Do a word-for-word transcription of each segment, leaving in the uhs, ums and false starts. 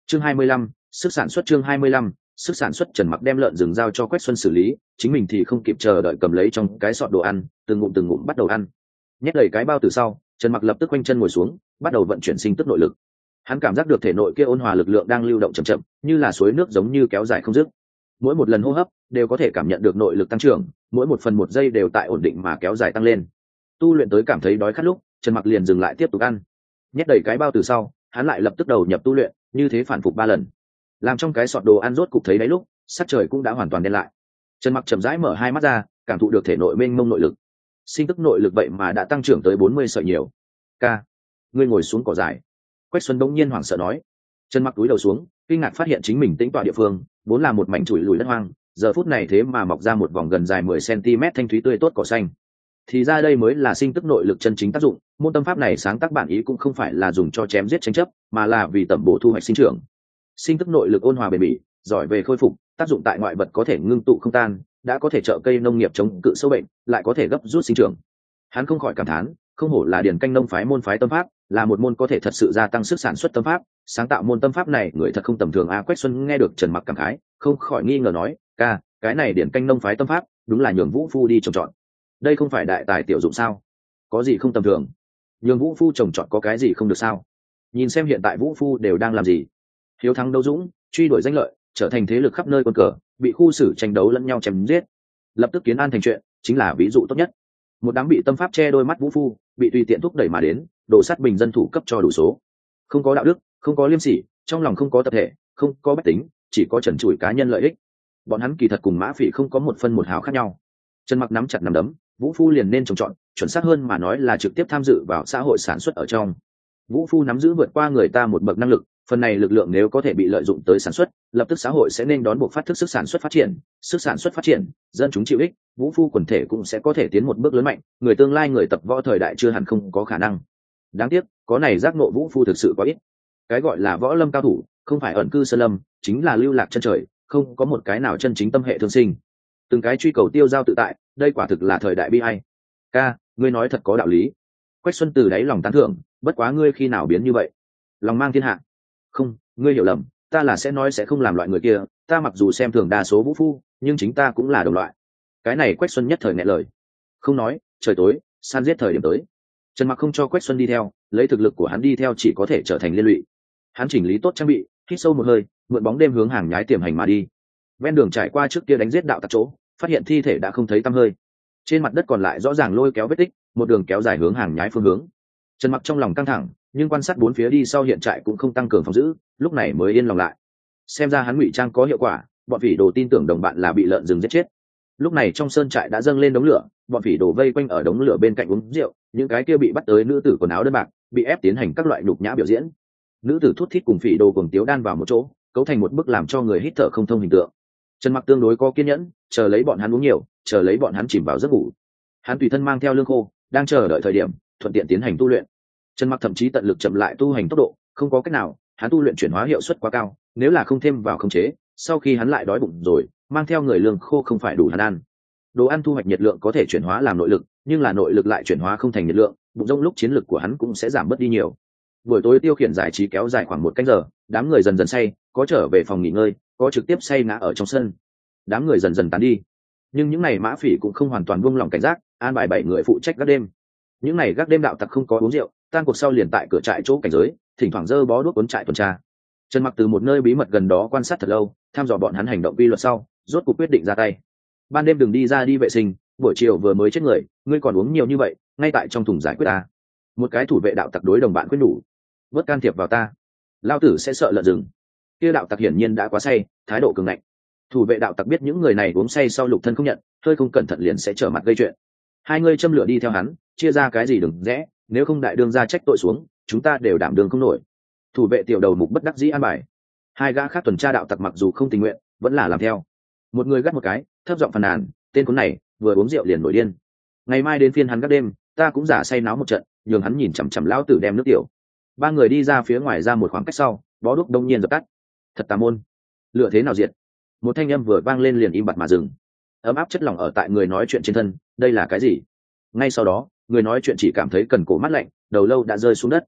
chương hai mươi lăm, sức sản xuất chương hai mươi lăm, sức sản xuất. Trần Mặc đem lợn rừng giao cho Quách Xuân xử lý, chính mình thì không kịp chờ đợi cầm lấy trong cái sọt đồ ăn, từng ngụm từng ngụm bắt đầu ăn. Nhét đầy cái bao từ sau, Trần Mặc lập tức quanh chân ngồi xuống, bắt đầu vận chuyển sinh tức nội lực. Hắn cảm giác được thể nội kia ôn hòa lực lượng đang lưu động chậm chậm, như là suối nước giống như kéo dài không dứt. Mỗi một lần hô hấp đều có thể cảm nhận được nội lực tăng trưởng, mỗi một phần một giây đều tại ổn định mà kéo dài tăng lên. Tu luyện tới cảm thấy đói khát lúc, Trần Mặc liền dừng lại tiếp tục ăn. Nhét đầy cái bao từ sau, hắn lại lập tức đầu nhập tu luyện, như thế phản phục ba lần. Làm trong cái sọt đồ ăn rốt cục thấy đáy lúc, sắc trời cũng đã hoàn toàn đen lại. Trần Mặc chậm rãi mở hai mắt ra, cảm thụ được thể nội mênh mông nội lực. Sinh tức nội lực vậy mà đã tăng trưởng tới bốn mươi sợi nhiều. Ca, ngươi ngồi xuống cỏ dài. Quách Xuân bỗng nhiên hoảng sợ nói. Trần Mặc cúi đầu xuống, kinh ngạc phát hiện chính mình tĩnh tọa địa phương vốn là một mảnh chùi lùi đất hoang, giờ phút này thế mà mọc ra một vòng gần dài mười xăng-ti-mét thanh thúy tươi tốt cỏ xanh. Thì ra đây mới là sinh tức nội lực chân chính tác dụng. Môn tâm pháp này sáng tác bản ý cũng không phải là dùng cho chém giết tranh chấp, mà là vì tẩm bổ thu hoạch sinh trưởng. Sinh tức nội lực ôn hòa bền bỉ, giỏi về khôi phục, tác dụng tại ngoại vật có thể ngưng tụ không tan, đã có thể trợ cây nông nghiệp chống cự sâu bệnh, lại có thể gấp rút sinh trưởng. Hắn không khỏi cảm thán, không hổ là điển canh nông phái môn phái tâm pháp, là một môn có thể thật sự gia tăng sức sản xuất tâm pháp. Sáng tạo môn tâm pháp này người thật không tầm thường a. Quách Xuân nghe được Trần Mặc cảm khái, không khỏi nghi ngờ nói, ca, cái này điển canh nông phái tâm pháp đúng là nhường Vũ Phu đi trồng trọt. Đây không phải đại tài tiểu dụng sao? Có gì không tầm thường? Nhường Vũ Phu trồng trọt có cái gì không được sao? Nhìn xem hiện tại Vũ Phu đều đang làm gì? Hiếu thắng đấu dũng, truy đuổi danh lợi, trở thành thế lực khắp nơi quân cờ, bị khu xử tranh đấu lẫn nhau chém giết, lập tức kiến an thành chuyện, chính là ví dụ tốt nhất. Một đám bị tâm pháp che đôi mắt Vũ Phu, bị tùy tiện thúc đẩy mà đến, đổ sát bình dân thủ cấp cho đủ số. Không có đạo đức, không có liêm sỉ, trong lòng không có tập thể, không có bách tính, chỉ có trần trụi cá nhân lợi ích. Bọn hắn kỳ thật cùng mã phỉ không có một phân một hào khác nhau. Trần Mặc nắm chặt nắm đấm, Vũ Phu liền nên trồng trọt, chuẩn xác hơn mà nói là trực tiếp tham dự vào xã hội sản xuất ở trong. Vũ Phu nắm giữ vượt qua người ta một bậc năng lực, phần này lực lượng nếu có thể bị lợi dụng tới sản xuất, lập tức xã hội sẽ nên đón buộc phát thức sức sản xuất phát triển, sức sản xuất phát triển, dân chúng chịu ích, Vũ Phu quần thể cũng sẽ có thể tiến một bước lớn mạnh, người tương lai người tập võ thời đại chưa hẳn không có khả năng. Đáng tiếc, có này giác ngộ Vũ Phu thực sự có ít. Cái gọi là võ lâm cao thủ, không phải ẩn cư sơn lâm, chính là lưu lạc chân trời, không có một cái nào chân chính tâm hệ thương sinh. Từng cái truy cầu tiêu giao tự tại, đây quả thực là thời đại bi ai. Ca, ngươi nói thật có đạo lý. Quách Xuân từ đáy lòng tán thưởng, bất quá ngươi khi nào biến như vậy? Lòng mang thiên hạ. Không, ngươi hiểu lầm, ta là sẽ nói sẽ không làm loại người kia, ta mặc dù xem thường đa số vũ phu, nhưng chính ta cũng là đồng loại. Cái này Quách Xuân nhất thời nghẹn lời. Không nói, trời tối, san giết thời điểm tới. Trần Mặc không cho Quách Xuân đi theo, lấy thực lực của hắn đi theo chỉ có thể trở thành liên lụy. Hắn chỉnh lý tốt trang bị, hít sâu một hơi, mượn bóng đêm hướng hàng nhái tiềm hành mà đi. Ven đường trải qua trước kia đánh giết đạo tặc chỗ, phát hiện thi thể đã không thấy tăm hơi. Trên mặt đất còn lại rõ ràng lôi kéo vết tích, một đường kéo dài hướng hàng nhái phương hướng. Trần Mặc trong lòng căng thẳng, nhưng quan sát bốn phía đi sau hiện trại cũng không tăng cường phòng giữ, lúc này mới yên lòng lại. Xem ra hắn ngụy trang có hiệu quả, bọn phỉ đồ tin tưởng đồng bạn là bị lợn rừng giết chết. Lúc này trong sơn trại đã dâng lên đống lửa, bọn phỉ đồ vây quanh ở đống lửa bên cạnh uống rượu, những cái kia bị bắt tới nữ tử quần áo đơn bạc, bị ép tiến hành các loại nhục nhã biểu diễn. Nữ tử thút thít cùng phỉ đồ cùng tiếu đan vào một chỗ, cấu thành một bức làm cho người hít thở không thông hình tượng. Trần Mặc tương đối có kiên nhẫn, chờ lấy bọn hắn uống nhiều, chờ lấy bọn hắn chìm vào giấc ngủ. Hắn tùy thân mang theo lương khô, đang chờ đợi thời điểm, thuận tiện tiến hành tu luyện. Trần Mặc thậm chí tận lực chậm lại tu hành tốc độ, không có cách nào, hắn tu luyện chuyển hóa hiệu suất quá cao, nếu là không thêm vào khống chế, sau khi hắn lại đói bụng rồi, mang theo người lương khô không phải đủ hắn ăn. Đồ ăn thu hoạch nhiệt lượng có thể chuyển hóa làm nội lực, nhưng là nội lực lại chuyển hóa không thành nhiệt lượng, bụng rông lúc chiến lực của hắn cũng sẽ giảm bớt đi nhiều. Buổi tối tiêu khiển giải trí kéo dài khoảng một canh giờ, đám người dần dần say, có trở về phòng nghỉ ngơi, có trực tiếp say ngã ở trong sân. Đám người dần dần tán đi, nhưng những ngày mã phỉ cũng không hoàn toàn buông lỏng cảnh giác, an bài bảy người phụ trách gác đêm. Những ngày gác đêm đạo tặc không có uống rượu, tan cuộc sau liền tại cửa trại chỗ cảnh giới, thỉnh thoảng dơ bó đuốc cuốn trại tuần tra. Trần Mặc từ một nơi bí mật gần đó quan sát thật lâu, thăm dò bọn hắn hành động quy luật sau, rốt cuộc quyết định ra tay. Ban đêm đừng đi ra đi vệ sinh, buổi chiều vừa mới chết người, ngươi còn uống nhiều như vậy, ngay tại trong thùng giải quyết ta. Một cái thủ vệ đạo tặc đối đồng bạn quyết đủ, bớt can thiệp vào ta, lao tử sẽ sợ lợn rừng. Kia đạo tặc hiển nhiên đã quá say, thái độ cường ngạnh. Thủ vệ đạo tặc biết những người này uống say sau lục thân không nhận, hơi không cẩn thận liền sẽ trở mặt gây chuyện. Hai người châm lửa đi theo hắn, chia ra cái gì đừng rẽ, nếu không đại đương ra trách tội xuống, chúng ta đều đảm đương không nổi. Thủ vệ tiểu đầu mục bất đắc dĩ an bài. Hai gã khác tuần tra đạo tặc mặc dù không tình nguyện, vẫn là làm theo. Một người gắt một cái, thấp giọng phàn nàn, tên khốn này vừa uống rượu liền nổi điên. Ngày mai đến phiên hắn gác đêm, ta cũng giả say náo một trận, nhường hắn nhìn chằm chằm lão tử đem nước tiểu. Ba người đi ra phía ngoài ra một khoảng cách sau, bó đuốc đông nhiên dập tắt. Thật tà môn, lửa thế nào diệt? Một thanh âm vừa vang lên liền im bặt mà dừng. Ấm áp chất lỏng ở tại người nói chuyện trên thân, đây là cái gì? Ngay sau đó, người nói chuyện chỉ cảm thấy cần cổ mát lạnh, đầu lâu đã rơi xuống đất.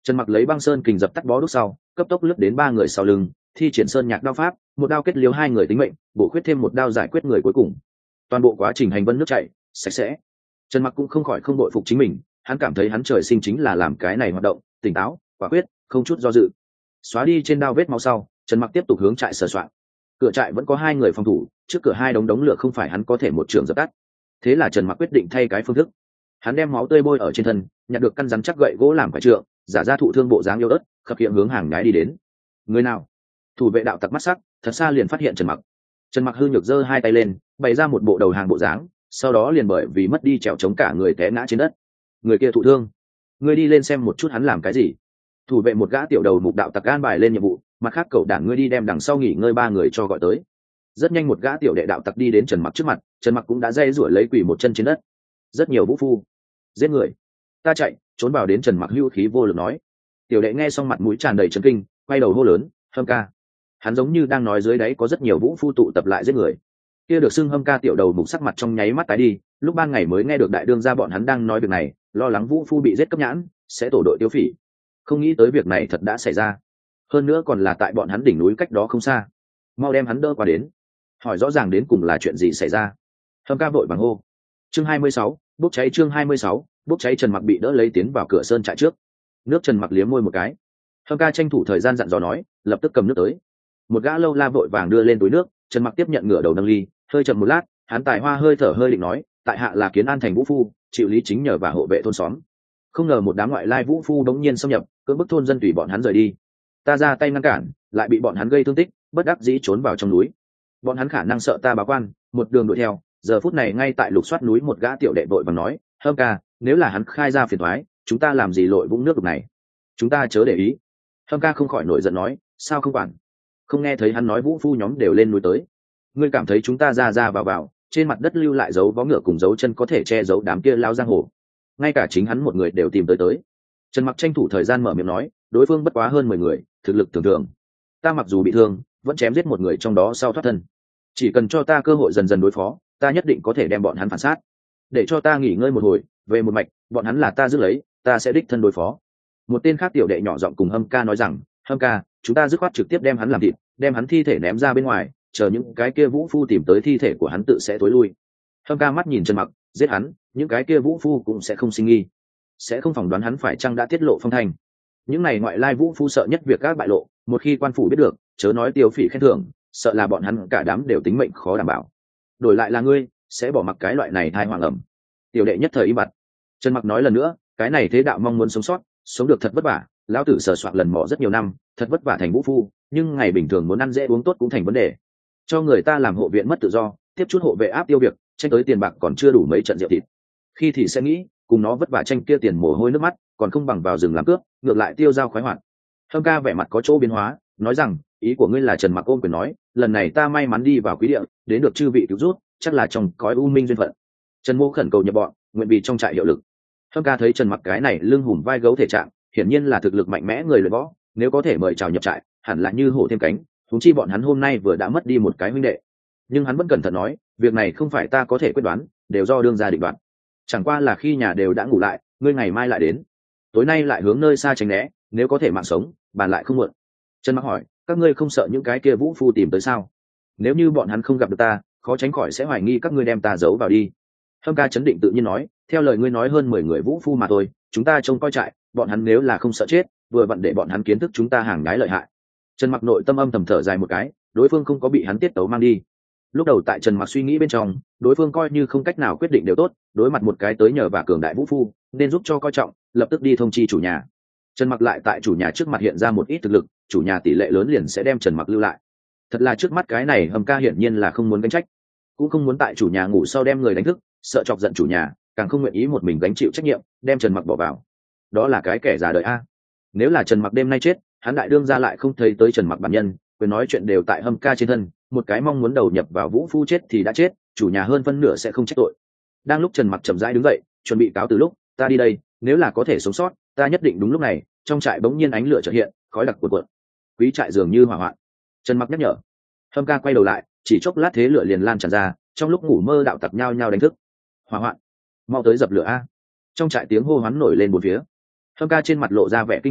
Trần Mặc lấy băng sơn kình dập tắt bó đuốc sau, cấp tốc lướt đến ba người sau lưng, thi triển sơn nhạc đao pháp, một đao kết liếu hai người tính mệnh, bổ khuyết thêm một đao giải quyết người cuối cùng. Toàn bộ quá trình hành vân nước chảy sạch sẽ. Trần Mặc cũng không khỏi không đội phục chính mình, hắn cảm thấy hắn trời sinh chính là làm cái này hoạt động, tỉnh táo, quả quyết, không chút do dự. Xóa đi trên đao vết máu sau, Trần Mặc tiếp tục hướng trại sờ soạn. Cửa trại vẫn có hai người phòng thủ, trước cửa hai đống đống lửa không phải hắn có thể một trường dập tắt. Thế là Trần Mặc quyết định thay cái phương thức. Hắn đem máu tươi bôi ở trên thân, nhặt được căn rắn chắc gậy gỗ làm quả trượng, giả ra thụ thương bộ dáng yêu ớt, khập khiễng hướng hàng nhái đi đến. Người nào? Thủ vệ đạo tặc mắt sắc, thật xa liền phát hiện Trần Mặc. Trần Mặc hư nhược giơ hai tay lên, bày ra một bộ đầu hàng bộ dáng, sau đó liền bởi vì mất đi trèo chống cả người té ngã trên đất. Người kia thụ thương, ngươi đi lên xem một chút hắn làm cái gì. Thủ vệ một gã tiểu đầu mục đạo tặc an bài lên nhiệm vụ, mặt khác cậu đảng ngươi đi đem đằng sau nghỉ ngơi ba người cho gọi tới. Rất nhanh một gã tiểu đệ đạo tặc đi đến Trần Mặc trước mặt, Trần Mặc cũng đã dây rủa lấy quỳ một chân trên đất. Rất nhiều vũ phu, giết người, ta chạy, trốn vào đến Trần Mặc hưu khí vô lực nói. Tiểu đệ nghe xong mặt mũi tràn đầy chấn kinh, quay đầu hô lớn, Hâm ca. Hắn giống như đang nói dưới đáy có rất nhiều vũ phu tụ tập lại giết người. Kia được xưng Hâm ca tiểu đầu mục sắc mặt trong nháy mắt tái đi, lúc ban ngày mới nghe được đại đương gia bọn hắn đang nói việc này, lo lắng vũ phu bị giết cấp nhãn, sẽ tổ đội tiêu phỉ. Không nghĩ tới việc này thật đã xảy ra, hơn nữa còn là tại bọn hắn đỉnh núi cách đó không xa. Mau đem hắn đỡ qua đến, hỏi rõ ràng đến cùng là chuyện gì xảy ra. Hâm ca vội vàng hô. Chương hai mươi sáu, bốc cháy chương hai mươi sáu, bốc cháy. Trần Mặc bị đỡ lấy tiến vào cửa sơn trại trước. Nước Trần Mặc liếm môi một cái. Hâm ca tranh thủ thời gian dặn dò nói, lập tức cầm nước tới. Một gã lâu la vội vàng đưa lên túi nước, Trần Mặc tiếp nhận ngửa đầu nâng ly, hơi chậm một lát, hắn tài hoa hơi thở hơi định nói, tại hạ là Kiến An thành vũ phu, chịu lý chính nhờ và hộ vệ thôn xóm. Không ngờ một đám ngoại lai vũ phu đống nhiên xâm nhập, cưỡng bức thôn dân tùy bọn hắn rời đi. Ta ra tay ngăn cản, lại bị bọn hắn gây thương tích, bất đắc dĩ trốn vào trong núi. Bọn hắn khả năng sợ ta báo quan, một đường đuổi theo, giờ phút này ngay tại lục soát núi một gã tiểu đệ vội vàng nói, Hâm ca, nếu là hắn khai ra phiền toái, chúng ta làm gì lội vũng nước đục này? Chúng ta chớ để ý. Hâm ca không khỏi nổi giận nói, sao không quản? Không nghe thấy hắn nói vũ phu nhóm đều lên núi tới. Ngươi cảm thấy chúng ta ra ra vào vào, trên mặt đất lưu lại dấu vó ngựa cùng dấu chân có thể che giấu đám kia lao giang hồ. Ngay cả chính hắn một người đều tìm tới tới. Trần Mặc tranh thủ thời gian mở miệng nói, đối phương bất quá hơn mười người, thực lực thường thường. Ta mặc dù bị thương, vẫn chém giết một người trong đó sau thoát thân. Chỉ cần cho ta cơ hội dần dần đối phó, ta nhất định có thể đem bọn hắn phản sát. Để cho ta nghỉ ngơi một hồi, về một mạch, bọn hắn là ta giữ lấy, ta sẽ đích thân đối phó. Một tên khác tiểu đệ nhỏ giọng cùng Hâm ca nói rằng, Hâm ca, chúng ta dứt khoát trực tiếp đem hắn làm thịt, đem hắn thi thể ném ra bên ngoài, chờ những cái kia vũ phu tìm tới thi thể của hắn tự sẽ tối lui. Hâm ca mắt nhìn Trần Mặc, giết hắn, những cái kia vũ phu cũng sẽ không sinh nghi, sẽ không phỏng đoán hắn phải chăng đã tiết lộ phong thanh. Những này ngoại lai vũ phu sợ nhất việc các bại lộ, một khi quan phủ biết được, chớ nói tiêu phỉ khen thưởng, sợ là bọn hắn cả đám đều tính mệnh khó đảm bảo. Đổi lại là ngươi, sẽ bỏ mặc cái loại này thai hoàng ẩm. Tiểu đệ nhất thời im bặt. Trần Mặc nói lần nữa, cái này thế đạo mong muốn sống sót, sống được thật vất vả, lão tử sờ soạn lần mò rất nhiều năm, thật vất vả thành vũ phu, nhưng ngày bình thường muốn ăn dễ uống tốt cũng thành vấn đề. Cho người ta làm hộ viện mất tự do, tiếp chút hộ vệ áp tiêu việc, tranh tới tiền bạc còn chưa đủ mấy trận rượu thịt. Khi thì sẽ nghĩ, cùng nó vất vả tranh kia tiền mồ hôi nước mắt, còn không bằng vào rừng làm cướp, ngược lại tiêu dao khoái hoạt. Hâm ca vẻ mặt có chỗ biến hóa, nói rằng, ý của ngươi là Trần Mặc ôm quyền nói, lần này ta may mắn đi vào quý địa, đến được chư vị cứu rút, chắc là trong cõi u minh duyên phận. Trần Mô khẩn cầu nhập bọn, nguyện vì trong trại hiệu lực. Hâm ca thấy Trần Mặc cái này lưng hùm vai gấu thể trạng, hiển nhiên là thực lực mạnh mẽ người luyện võ, nếu có thể mời chào nhập trại, hẳn là như hổ thêm cánh. Huống chi bọn hắn hôm nay vừa đã mất đi một cái huynh đệ. Nhưng hắn vẫn cẩn thận nói, việc này không phải ta có thể quyết đoán, đều do đương gia định đoạt. Chẳng qua là khi nhà đều đã ngủ lại, ngươi ngày mai lại đến, tối nay lại hướng nơi xa tránh né, nếu có thể mạng sống, bàn lại không muộn. Trần Mặc hỏi, các ngươi không sợ những cái kia vũ phu tìm tới sao? Nếu như bọn hắn không gặp được ta, khó tránh khỏi sẽ hoài nghi các ngươi đem ta giấu vào đi. Hâm ca chấn định tự nhiên nói, theo lời ngươi nói hơn mười người vũ phu mà thôi, chúng ta trông coi trại, bọn hắn nếu là không sợ chết, vừa vặn để bọn hắn kiến thức chúng ta hàng nhái lợi hại. Trần Mặc nội tâm âm thầm thở dài một cái, đối phương không có bị hắn tiết tấu mang đi. Lúc đầu tại Trần Mặc suy nghĩ bên trong, đối phương coi như không cách nào quyết định đều tốt, đối mặt một cái tới nhờ và cường đại vũ phu, nên giúp cho coi trọng, lập tức đi thông chi chủ nhà. Trần Mặc lại tại chủ nhà trước mặt hiện ra một ít thực lực, chủ nhà tỷ lệ lớn liền sẽ đem Trần Mặc lưu lại. Thật là trước mắt cái này Hâm ca hiển nhiên là không muốn gánh trách, cũng không muốn tại chủ nhà ngủ sau đem người đánh thức, sợ chọc giận chủ nhà, càng không nguyện ý một mình gánh chịu trách nhiệm, đem Trần Mặc bỏ vào. Đó là cái kẻ già đời a. Nếu là Trần Mặc đêm nay chết, hắn đại đương gia lại không thấy tới Trần Mặc bản nhân, quyền nói chuyện đều tại Hâm ca trên thân, một cái mong muốn đầu nhập vào vũ phu chết thì đã chết, chủ nhà hơn phân nửa sẽ không trách tội. Đang lúc Trần Mặc chậm rãi đứng dậy, chuẩn bị cáo từ lúc, ta đi đây, nếu là có thể sống sót, ta nhất định đúng lúc này, trong trại bỗng nhiên ánh lửa chợt hiện, khói đặc cuộn cuộn. Quý trại dường như hỏa hoạn. Trần Mặc nhắc nhở. Hâm ca quay đầu lại, chỉ chốc lát thế lửa liền lan tràn ra, trong lúc ngủ mơ đạo tặc nhau nhau đánh thức. Hỏa hoạn, mau tới dập lửa a. Trong trại tiếng hô hoán nổi lên bốn phía. Hâm ca trên mặt lộ ra vẻ kinh hoàng,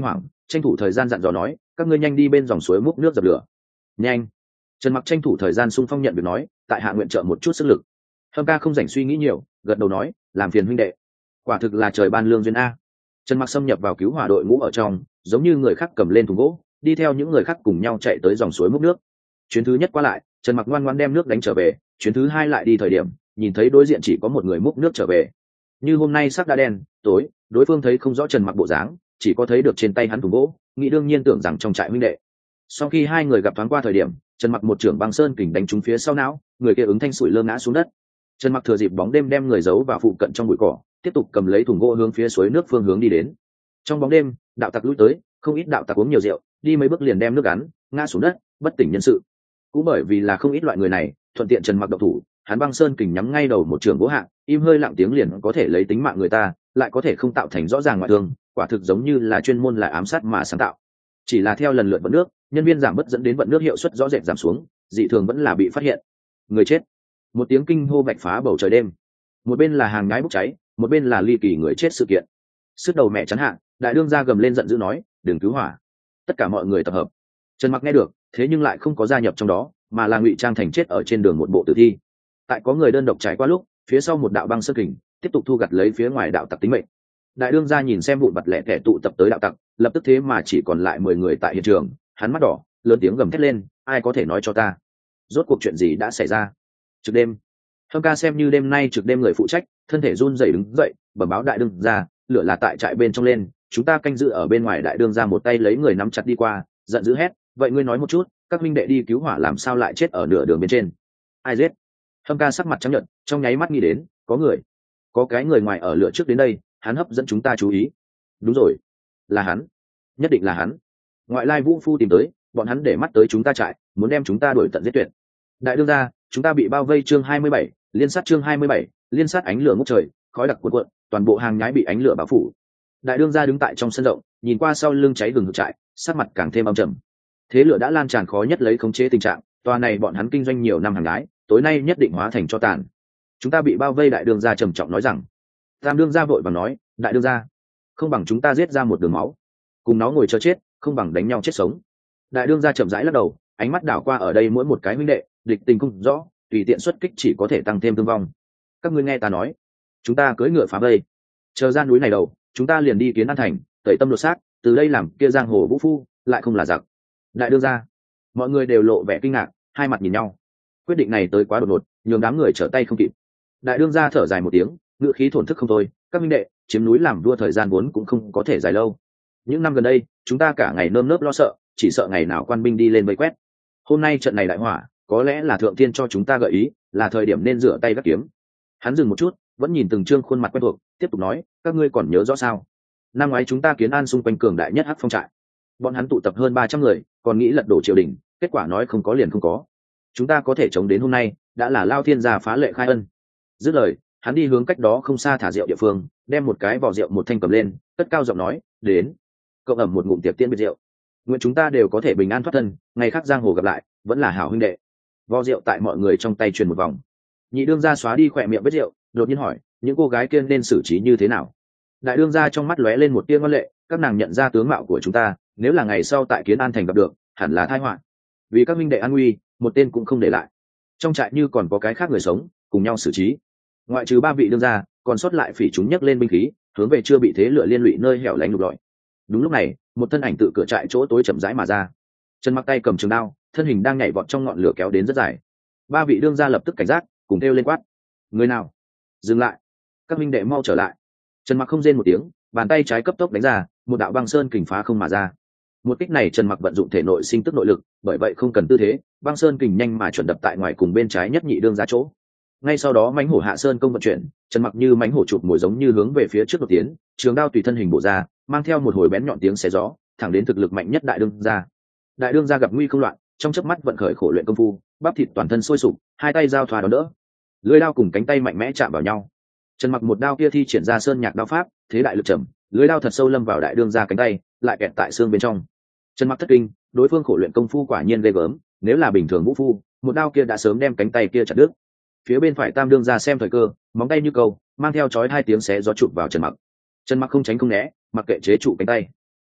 tranh thủ thời gian dặn dò nói, các ngươi nhanh đi bên dòng suối múc nước dập lửa. Nhanh. Trần Mặc tranh thủ thời gian xung phong nhận việc nói, tại hạ nguyện trợ một chút sức lực. Hâm ca không rảnh suy nghĩ nhiều, gật đầu nói, làm phiền huynh đệ. Quả thực là trời ban lương duyên a. Trần Mặc xâm nhập vào cứu hỏa đội ngũ ở trong, giống như người khác cầm lên thùng gỗ, đi theo những người khác cùng nhau chạy tới dòng suối múc nước. Chuyến thứ nhất qua lại, Trần Mặc ngoan ngoãn đem nước đánh trở về, chuyến thứ hai lại đi thời điểm, nhìn thấy đối diện chỉ có một người múc nước trở về. Như hôm nay sắc đã đen tối, đối phương thấy không rõ Trần Mặc bộ dáng, chỉ có thấy được trên tay hắn thùng gỗ, nghĩ đương nhiên tưởng rằng trong trại huynh đệ. Sau khi hai người gặp thoáng qua thời điểm, Trần Mặc một trưởng băng sơn kình đánh trúng phía sau não, người kia ứng thanh sủi lơ ngã xuống đất. Trần Mặc thừa dịp bóng đêm đem người giấu vào phụ cận trong bụi cỏ, tiếp tục cầm lấy thùng gỗ hướng phía suối nước phương hướng đi đến. Trong bóng đêm, đạo tặc lùi tới, không ít đạo tặc uống nhiều rượu, đi mấy bước liền đem nước gắn, ngã xuống đất, bất tỉnh nhân sự. Cũng bởi vì là không ít loại người này, thuận tiện Trần Mặc độc thủ, hắn băng sơn kình nhắm ngay đầu một trường gỗ hạng, im hơi lặng tiếng liền có thể lấy tính mạng người ta, lại có thể không tạo thành rõ ràng ngoại thương, quả thực giống như là chuyên môn là ám sát mà sáng tạo. Chỉ là theo lần lượt vận nước, nhân viên giảm bớt dẫn đến vận nước hiệu suất rõ rệt giảm xuống, dị thường vẫn là bị phát hiện. Người chết. Một tiếng kinh hô bạch phá bầu trời đêm. Một bên là hàng nhái bốc cháy, một bên là ly kỳ người chết sự kiện. Sức đầu mẹ chắn hạ, đại đương gia gầm lên giận dữ nói, "Đừng cứu hỏa!" Tất cả mọi người tập hợp. Trần Mặc nghe được, thế nhưng lại không có gia nhập trong đó, mà là ngụy trang thành chết ở trên đường một bộ tử thi. Tại có người đơn độc trải qua lúc, phía sau một đạo băng sơn kình tiếp tục thu gặt lấy phía ngoài đạo tặc tính mệnh. Đại đương gia nhìn xem vụn vặt lẻ tẻ tụ tập tới đạo tặc, lập tức thế mà chỉ còn lại mười người tại hiện trường, hắn mắt đỏ, lớn tiếng gầm thét lên, "Ai có thể nói cho ta, rốt cuộc chuyện gì đã xảy ra?" Trực đêm, Hâm ca xem như đêm nay trực đêm người phụ trách, thân thể run rẩy đứng dậy, bẩm báo đại đương gia, lửa là tại trại bên trong lên, chúng ta canh giữ ở bên ngoài. Đại đương gia một tay lấy người nắm chặt đi qua, giận dữ hét, "Vậy ngươi nói một chút, các minh đệ đi cứu hỏa làm sao lại chết ở nửa đường bên trên? Ai giết?" Hâm ca sắc mặt trắng nhợt, trong nháy mắt nghĩ đến, có người, có cái người ngoài ở lửa trước đến đây, hắn hấp dẫn chúng ta chú ý. Đúng rồi, là hắn, nhất định là hắn. Ngoại lai vũ phu tìm tới, bọn hắn để mắt tới chúng ta trại, muốn đem chúng ta đuổi tận giết tuyệt. Đại đương gia, chúng ta bị bao vây. Chương hai mươi bảy, liên sát. Chương hai mươi bảy, liên sát. Ánh lửa ngút trời, khói đặc cuộn cuộn, toàn bộ hàng nhái bị ánh lửa bao phủ. Đại đương gia đứng tại trong sân rộng, nhìn qua sau lưng cháy hừng hực trại, sắc mặt càng thêm âm trầm. Thế lửa đã lan tràn khó nhất lấy khống chế tình trạng, tòa này bọn hắn kinh doanh nhiều năm hàng nhái, tối nay nhất định hóa thành cho tàn. Chúng ta bị bao vây. Đại đương gia trầm trọng nói rằng. Tam đương gia vội vàng nói, đại đương gia, không bằng chúng ta giết ra một đường máu, cùng nó ngồi chờ chết, không bằng đánh nhau chết sống. Đại đương gia chậm rãi lắc đầu, ánh mắt đảo qua ở đây mỗi một cái huynh đệ, địch tình không rõ, tùy tiện xuất kích chỉ có thể tăng thêm thương vong. Các ngươi nghe ta nói, chúng ta cưỡi ngựa phá vây, chờ ra núi này đầu, chúng ta liền đi Kiến An thành, tẩy tâm lột xác, từ đây làm kia giang hồ vũ phu, lại không là giặc. Đại đương gia, mọi người đều lộ vẻ kinh ngạc, hai mặt nhìn nhau. Quyết định này tới quá đột ngột, nhường đám người trở tay không kịp. Đại đương gia thở dài một tiếng, ngựa khí thổn thức không thôi, các minh đệ, chiếm núi làm vua thời gian vốn cũng không có thể dài lâu. Những năm gần đây, chúng ta cả ngày nơm nớp lo sợ, chỉ sợ ngày nào quan binh đi lên vây quét. Hôm nay trận này đại hỏa, có lẽ là thượng thiên cho chúng ta gợi ý, là thời điểm nên rửa tay gác kiếm. Hắn dừng một chút, vẫn nhìn từng trương khuôn mặt quen thuộc, tiếp tục nói, các ngươi còn nhớ rõ sao? Năm ngoái chúng ta Kiến An xung quanh cường đại nhất hắc phong trại, bọn hắn tụ tập hơn ba trăm người, còn nghĩ lật đổ triều đình, kết quả nói không có liền không có. Chúng ta có thể chống đến hôm nay, đã là lao thiên gia phá lệ khai ân. Dứt lời, hắn đi hướng cách đó không xa thả rượu địa phương, đem một cái vỏ rượu một thanh cầm lên, cất cao giọng nói, đến, cộng ẩm một ngụm tiệc tiên biệt rượu. Nguyện chúng ta đều có thể bình an thoát thân, ngày khác giang hồ gặp lại, vẫn là hảo huynh đệ. Vò rượu tại mọi người trong tay truyền một vòng. Nhị đương gia xóa đi khỏe miệng vết rượu, đột nhiên hỏi, những cô gái kia nên xử trí như thế nào? Đại đương gia trong mắt lóe lên một tia ngoan lệ, các nàng nhận ra tướng mạo của chúng ta, nếu là ngày sau tại Kiến An thành gặp được, hẳn là tai họa. Vì các minh đệ an nguy, một tên cũng không để lại. Trong trại như còn có cái khác người sống, cùng nhau xử trí. Ngoại trừ ba vị đương gia, còn sót lại phỉ chúng nhấc lên binh khí, hướng về chưa bị thế lửa liên lụy nơi hẻo lánh lục lọi. Đúng lúc này, một thân ảnh tự cửa trại chỗ tối chậm rãi mà ra. Trần Mặc tay cầm trường đao, thân hình đang nhảy vọt trong ngọn lửa kéo đến rất dài. Ba vị đương gia lập tức cảnh giác, cùng kêu lên quát, người nào? Dừng lại, các minh đệ mau trở lại. Trần Mặc không rên một tiếng, bàn tay trái cấp tốc đánh ra, một đạo băng sơn kình phá không mà ra. Một kích này Trần Mặc vận dụng thể nội sinh tức nội lực, bởi vậy không cần tư thế, băng sơn kình nhanh mà chuẩn đập tại ngoài cùng bên trái nhất nhị đương gia chỗ. Ngay sau đó mãnh hổ hạ sơn công vận chuyển, Trần Mặc như mãnh hổ chụp mồi giống như hướng về phía trước đột tiến, trường đao tùy thân hình bổ ra, mang theo một hồi bén nhọn tiếng xé gió, thẳng đến thực lực mạnh nhất đại đương gia. Đại đương gia gặp nguy không loạn, trong chớp mắt vận khởi khổ luyện công phu, bắp thịt toàn thân sôi sục, hai tay giao thoa đón đỡ, lưỡi đao cùng cánh tay mạnh mẽ chạm vào nhau. Trần Mặc một đao kia thi triển ra sơn nhạc đao pháp, thế đại lực trầm, lưỡi đao thật sâu lâm vào đại đương gia cánh tay, lại kẹt tại xương bên trong. Trần Mặc thất kinh, đối phương khổ luyện công phu quả nhiên ghê gớm, nếu là bình thường vũ phu, một đao kia đã sớm đem cánh tay kia chặt đứt. Phía bên phải tam đương gia xem thời cơ, móng tay như câu, mang theo chói hai tiếng xé gió chụp vào Trần Mặc. Trần Mặc không tránh không né, mặc kệ chế trụ cánh tay.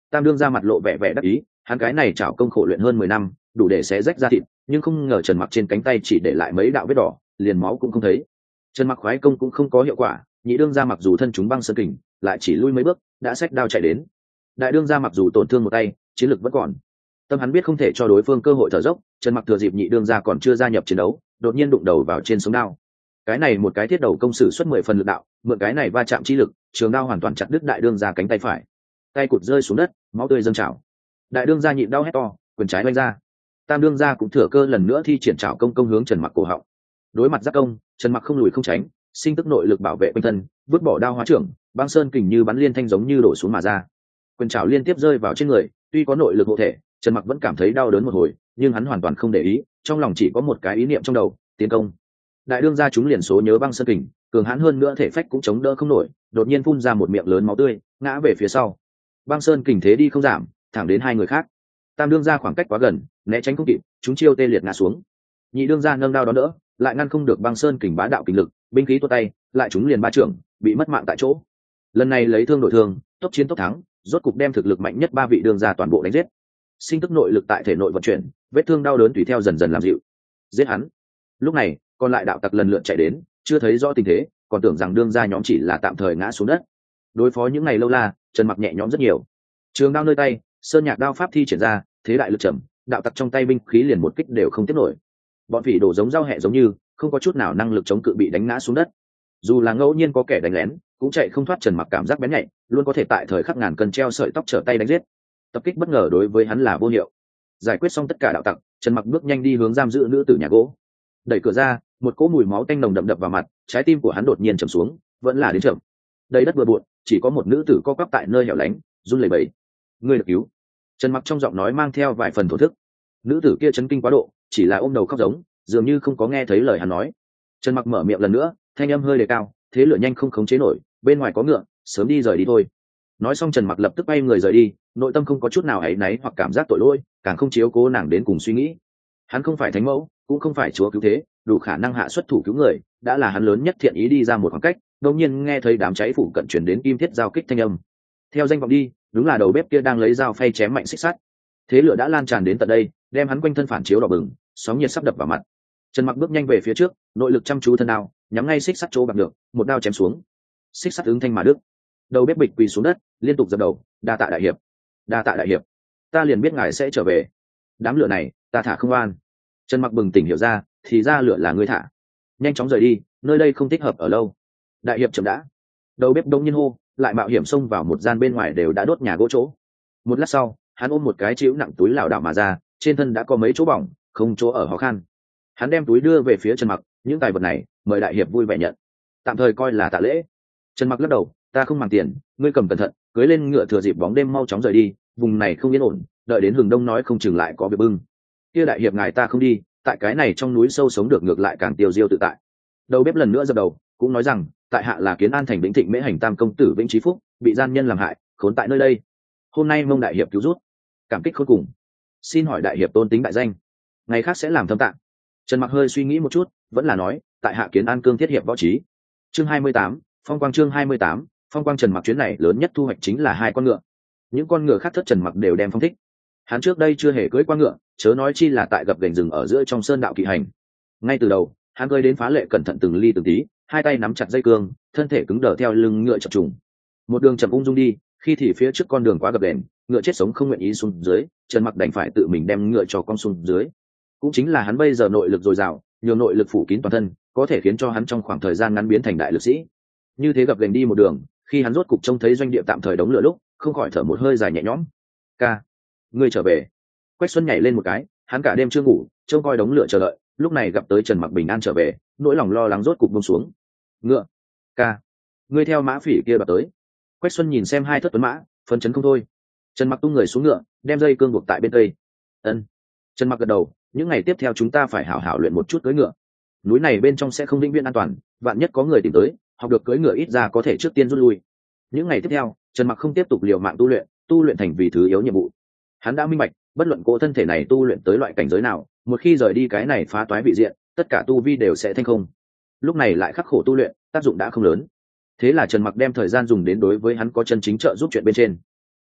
Tam đương ra mặt lộ vẻ vẻ đắc ý, hắn cái này chảo công khổ luyện hơn mười năm, đủ để xé rách ra thịt, nhưng không ngờ Trần Mặc trên cánh tay chỉ để lại mấy đạo vết đỏ, liền máu cũng không thấy. Trần Mặc khoái công cũng không có hiệu quả, nhị đương ra mặc dù thân chúng băng sơn kình, lại chỉ lui mấy bước, đã xách đao chạy đến. Đại đương ra mặc dù tổn thương một tay, chiến lực vẫn còn. Tâm hắn biết không thể cho đối phương cơ hội thở dốc, Trần Mặc thừa dịp nhị đương ra còn chưa gia nhập chiến đấu, đột nhiên đụng đầu vào trên sống đao. Cái này một cái thiết đầu công sử xuất mười phần lực đạo, mượn cái này va chạm chi lực, trường đao hoàn toàn chặt đứt đại đương ra cánh tay phải. Tay cụt rơi xuống đất, máu tươi dâng trào. Đại đương ra nhịn đau hét to, quyền trái vung ra. Tam đương ra cũng thừa cơ lần nữa thi triển trảo công công hướng Trần Mặc cổ họng. Đối mặt giáp công, Trần Mặc không lùi không tránh, sinh tức nội lực bảo vệ quanh thân, vứt bỏ đao hóa trưởng, băng sơn kình như bắn liên thanh giống như đổ xuống mà ra. Quyền trảo liên tiếp rơi vào trên người, tuy có nội lực hộ thể, Trần Mặc vẫn cảm thấy đau đớn một hồi, nhưng hắn hoàn toàn không để ý, trong lòng chỉ có một cái ý niệm trong đầu, tiến công. Đại đương ra chúng liền số nhớ băng sơn kình, cường hãn hơn nữa thể phách cũng chống đỡ không nổi, đột nhiên phun ra một miệng lớn máu tươi, ngã về phía sau. Băng sơn kình thế đi không giảm, thẳng đến hai người khác. Tam đương ra khoảng cách quá gần, né tránh không kịp, chúng chiêu tê liệt ngã xuống. Nhị đương ra nâng đao đó đỡ, lại ngăn không được băng sơn kình bá đạo kình lực, binh khí tuột tay, lại chúng liền ba trưởng, bị mất mạng tại chỗ. Lần này lấy thương đổi thương, tốc chiến tốc thắng, rốt cục đem thực lực mạnh nhất ba vị đương ra toàn bộ đánh giết. Sinh tức nội lực tại thể nội vận chuyển, vết thương đau đớn tùy theo dần dần làm dịu. Giết hắn. Lúc này, còn lại đạo tặc lần lượt chạy đến, chưa thấy rõ tình thế, còn tưởng rằng đương ra nhóm chỉ là tạm thời ngã xuống đất. Đối phó những ngày lâu la, Trần Mặc nhẹ nhõm rất nhiều. Trường đao nơi tay, sơn nhạc đao pháp thi triển ra, thế đại lực trầm, đạo tặc trong tay binh khí liền một kích đều không tiếp nổi. Bọn phỉ đổ giống dao hẹ giống như, không có chút nào năng lực chống cự bị đánh ngã xuống đất. Dù là ngẫu nhiên có kẻ đánh lén, cũng chạy không thoát Trần Mặc cảm giác bén nhạy, luôn có thể tại thời khắc ngàn cân treo sợi tóc trở tay đánh giết. Tập kích bất ngờ đối với hắn là vô hiệu. Giải quyết xong tất cả đạo tặc, Trần Mặc bước nhanh đi hướng giam giữ nữ tử nhà gỗ. Đẩy cửa ra, một cỗ mùi máu tanh nồng đậm đập vào mặt, trái tim của hắn đột nhiên trầm xuống, vẫn là đến chậm. Đầy đất bừa bộn, chỉ có một nữ tử co quắp tại nơi hẻo lánh, run lẩy bẩy. Ngươi được cứu. Trần Mặc trong giọng nói mang theo vài phần thổ thức. Nữ tử kia chấn kinh quá độ, chỉ là ôm đầu khóc giống, dường như không có nghe thấy lời hắn nói. Trần Mặc mở miệng lần nữa, thanh âm hơi đề cao, thế lửa nhanh không khống chế nổi, bên ngoài có ngựa, sớm đi rời đi thôi. Nói xong Trần Mặc lập tức bay người rời đi, nội tâm không có chút nào áy náy hoặc cảm giác tội lỗi, càng không chiếu cố nàng đến cùng suy nghĩ. Hắn không phải thánh mẫu, cũng không phải chúa cứu thế, đủ khả năng hạ xuất thủ cứu người, đã là hắn lớn nhất thiện ý đi ra một khoảng cách. Đột nhiên nghe thấy đám cháy phủ cận truyền đến kim thiết giao kích thanh âm. Theo danh vọng đi, đúng là đầu bếp kia đang lấy dao phay chém mạnh xích sắt. Thế lửa đã lan tràn đến tận đây, đem hắn quanh thân phản chiếu đỏ bừng, sóng nhiệt sắp đập vào mặt. Trần Mặc bước nhanh về phía trước, nội lực chăm chú thân đao, nhắm ngay xích sắt chỗ bạc được, một đao chém xuống. Xích sắt ứng thanh mà đứt. Đầu bếp bịch quỳ xuống đất, liên tục dập đầu, đa tạ đại hiệp, đa tạ đại hiệp, ta liền biết ngài sẽ trở về. Đám lửa này, ta thả không an. Trần Mặc bừng tỉnh hiểu ra, thì ra lửa là ngươi thả. Nhanh chóng rời đi, nơi đây không thích hợp ở lâu. Đại hiệp chậm đã. Đầu bếp đông nhiên hô, lại mạo hiểm xông vào một gian bên ngoài đều đã đốt nhà gỗ chỗ. Một lát sau, hắn ôm một cái chịu nặng túi lảo đảo mà ra, trên thân đã có mấy chỗ bỏng, không chỗ ở khó khăn. Hắn đem túi đưa về phía Trần Mặc, những tài vật này, mời đại hiệp vui vẻ nhận, tạm thời coi là tạ lễ. Trần Mặc lắc đầu, ta không mang tiền, ngươi cầm cẩn thận, cưới lên ngựa thừa dịp bóng đêm mau chóng rời đi, vùng này không yên ổn, đợi đến hừng đông nói không chừng lại có việc bưng. Kia đại hiệp ngài ta không đi, tại cái này trong núi sâu sống được ngược lại càng tiêu diêu tự tại. Đầu bếp lần nữa dập đầu, cũng nói rằng, tại hạ là Kiến An thành Vĩnh Thịnh Mễ Hành Tam công tử Vĩnh Chí Phúc, bị gian nhân làm hại, khốn tại nơi đây. Hôm nay mong đại hiệp cứu rút, cảm kích khôn cùng. Xin hỏi đại hiệp tôn tính đại danh, ngày khác sẽ làm thâm tạng. Trần Mặc hơi suy nghĩ một chút, vẫn là nói, tại hạ Kiến An cương thiết hiệp võ trí. Chương hai mươi tám, phong quang chương hai mươi tám, phong quang. Trần Mặc chuyến này lớn nhất thu hoạch chính là hai con ngựa. Những con ngựa khác thất Trần Mặc đều đem phong thích. Hắn trước đây chưa hề cưỡi qua ngựa, chớ nói chi là tại gập gành rừng ở giữa trong sơn đạo kỵ hành. Ngay từ đầu, hắn cưỡi đến phá lệ cẩn thận từng ly từng tí, hai tay nắm chặt dây cương, thân thể cứng đờ theo lưng ngựa chập trùng. Một đường chậm ung dung đi, khi thì phía trước con đường quá gập ghềnh, ngựa chết sống không nguyện ý xuống dưới, Trần Mặc đành phải tự mình đem ngựa cho con xuống dưới. Cũng chính là hắn bây giờ nội lực dồi dào, nhiều nội lực phủ kín toàn thân, có thể khiến cho hắn trong khoảng thời gian ngắn biến thành đại lực sĩ. Như thế gập ghềnh đi một đường, khi hắn rốt cục trông thấy doanh địa tạm thời đóng lửa lúc, không khỏi thở một hơi dài nhẹ nhõm. Ca, ngươi trở về. Quách Xuân nhảy lên một cái, hắn cả đêm chưa ngủ, trông coi đống lửa chờ đợi, lúc này gặp tới Trần Mặc bình an trở về, nỗi lòng lo lắng rốt cục buông xuống. Ngựa, ca, ngươi theo mã phỉ kia đoạt tới. Quách Xuân nhìn xem hai thất tuấn mã, phấn chấn không thôi. Trần Mặc tung người xuống ngựa, đem dây cương buộc tại bên tây. Ân. Trần Mặc gật đầu, những ngày tiếp theo chúng ta phải hảo hảo luyện một chút cưỡi ngựa. Núi này bên trong sẽ không vĩnh viễn an toàn, vạn nhất có người tìm tới, học được cưỡi ngựa ít ra có thể trước tiên rút lui. Những ngày tiếp theo, Trần Mặc không tiếp tục liều mạng tu luyện, tu luyện thành vì thứ yếu nhiệm vụ. Hắn đã minh bạch, bất luận cỗ thân thể này tu luyện tới loại cảnh giới nào, một khi rời đi cái này phá toái vị diện, tất cả tu vi đều sẽ thanh không. Lúc này lại khắc khổ tu luyện, tác dụng đã không lớn. Thế là Trần Mặc đem thời gian dùng đến đối với hắn có chân chính trợ giúp chuyện bên trên.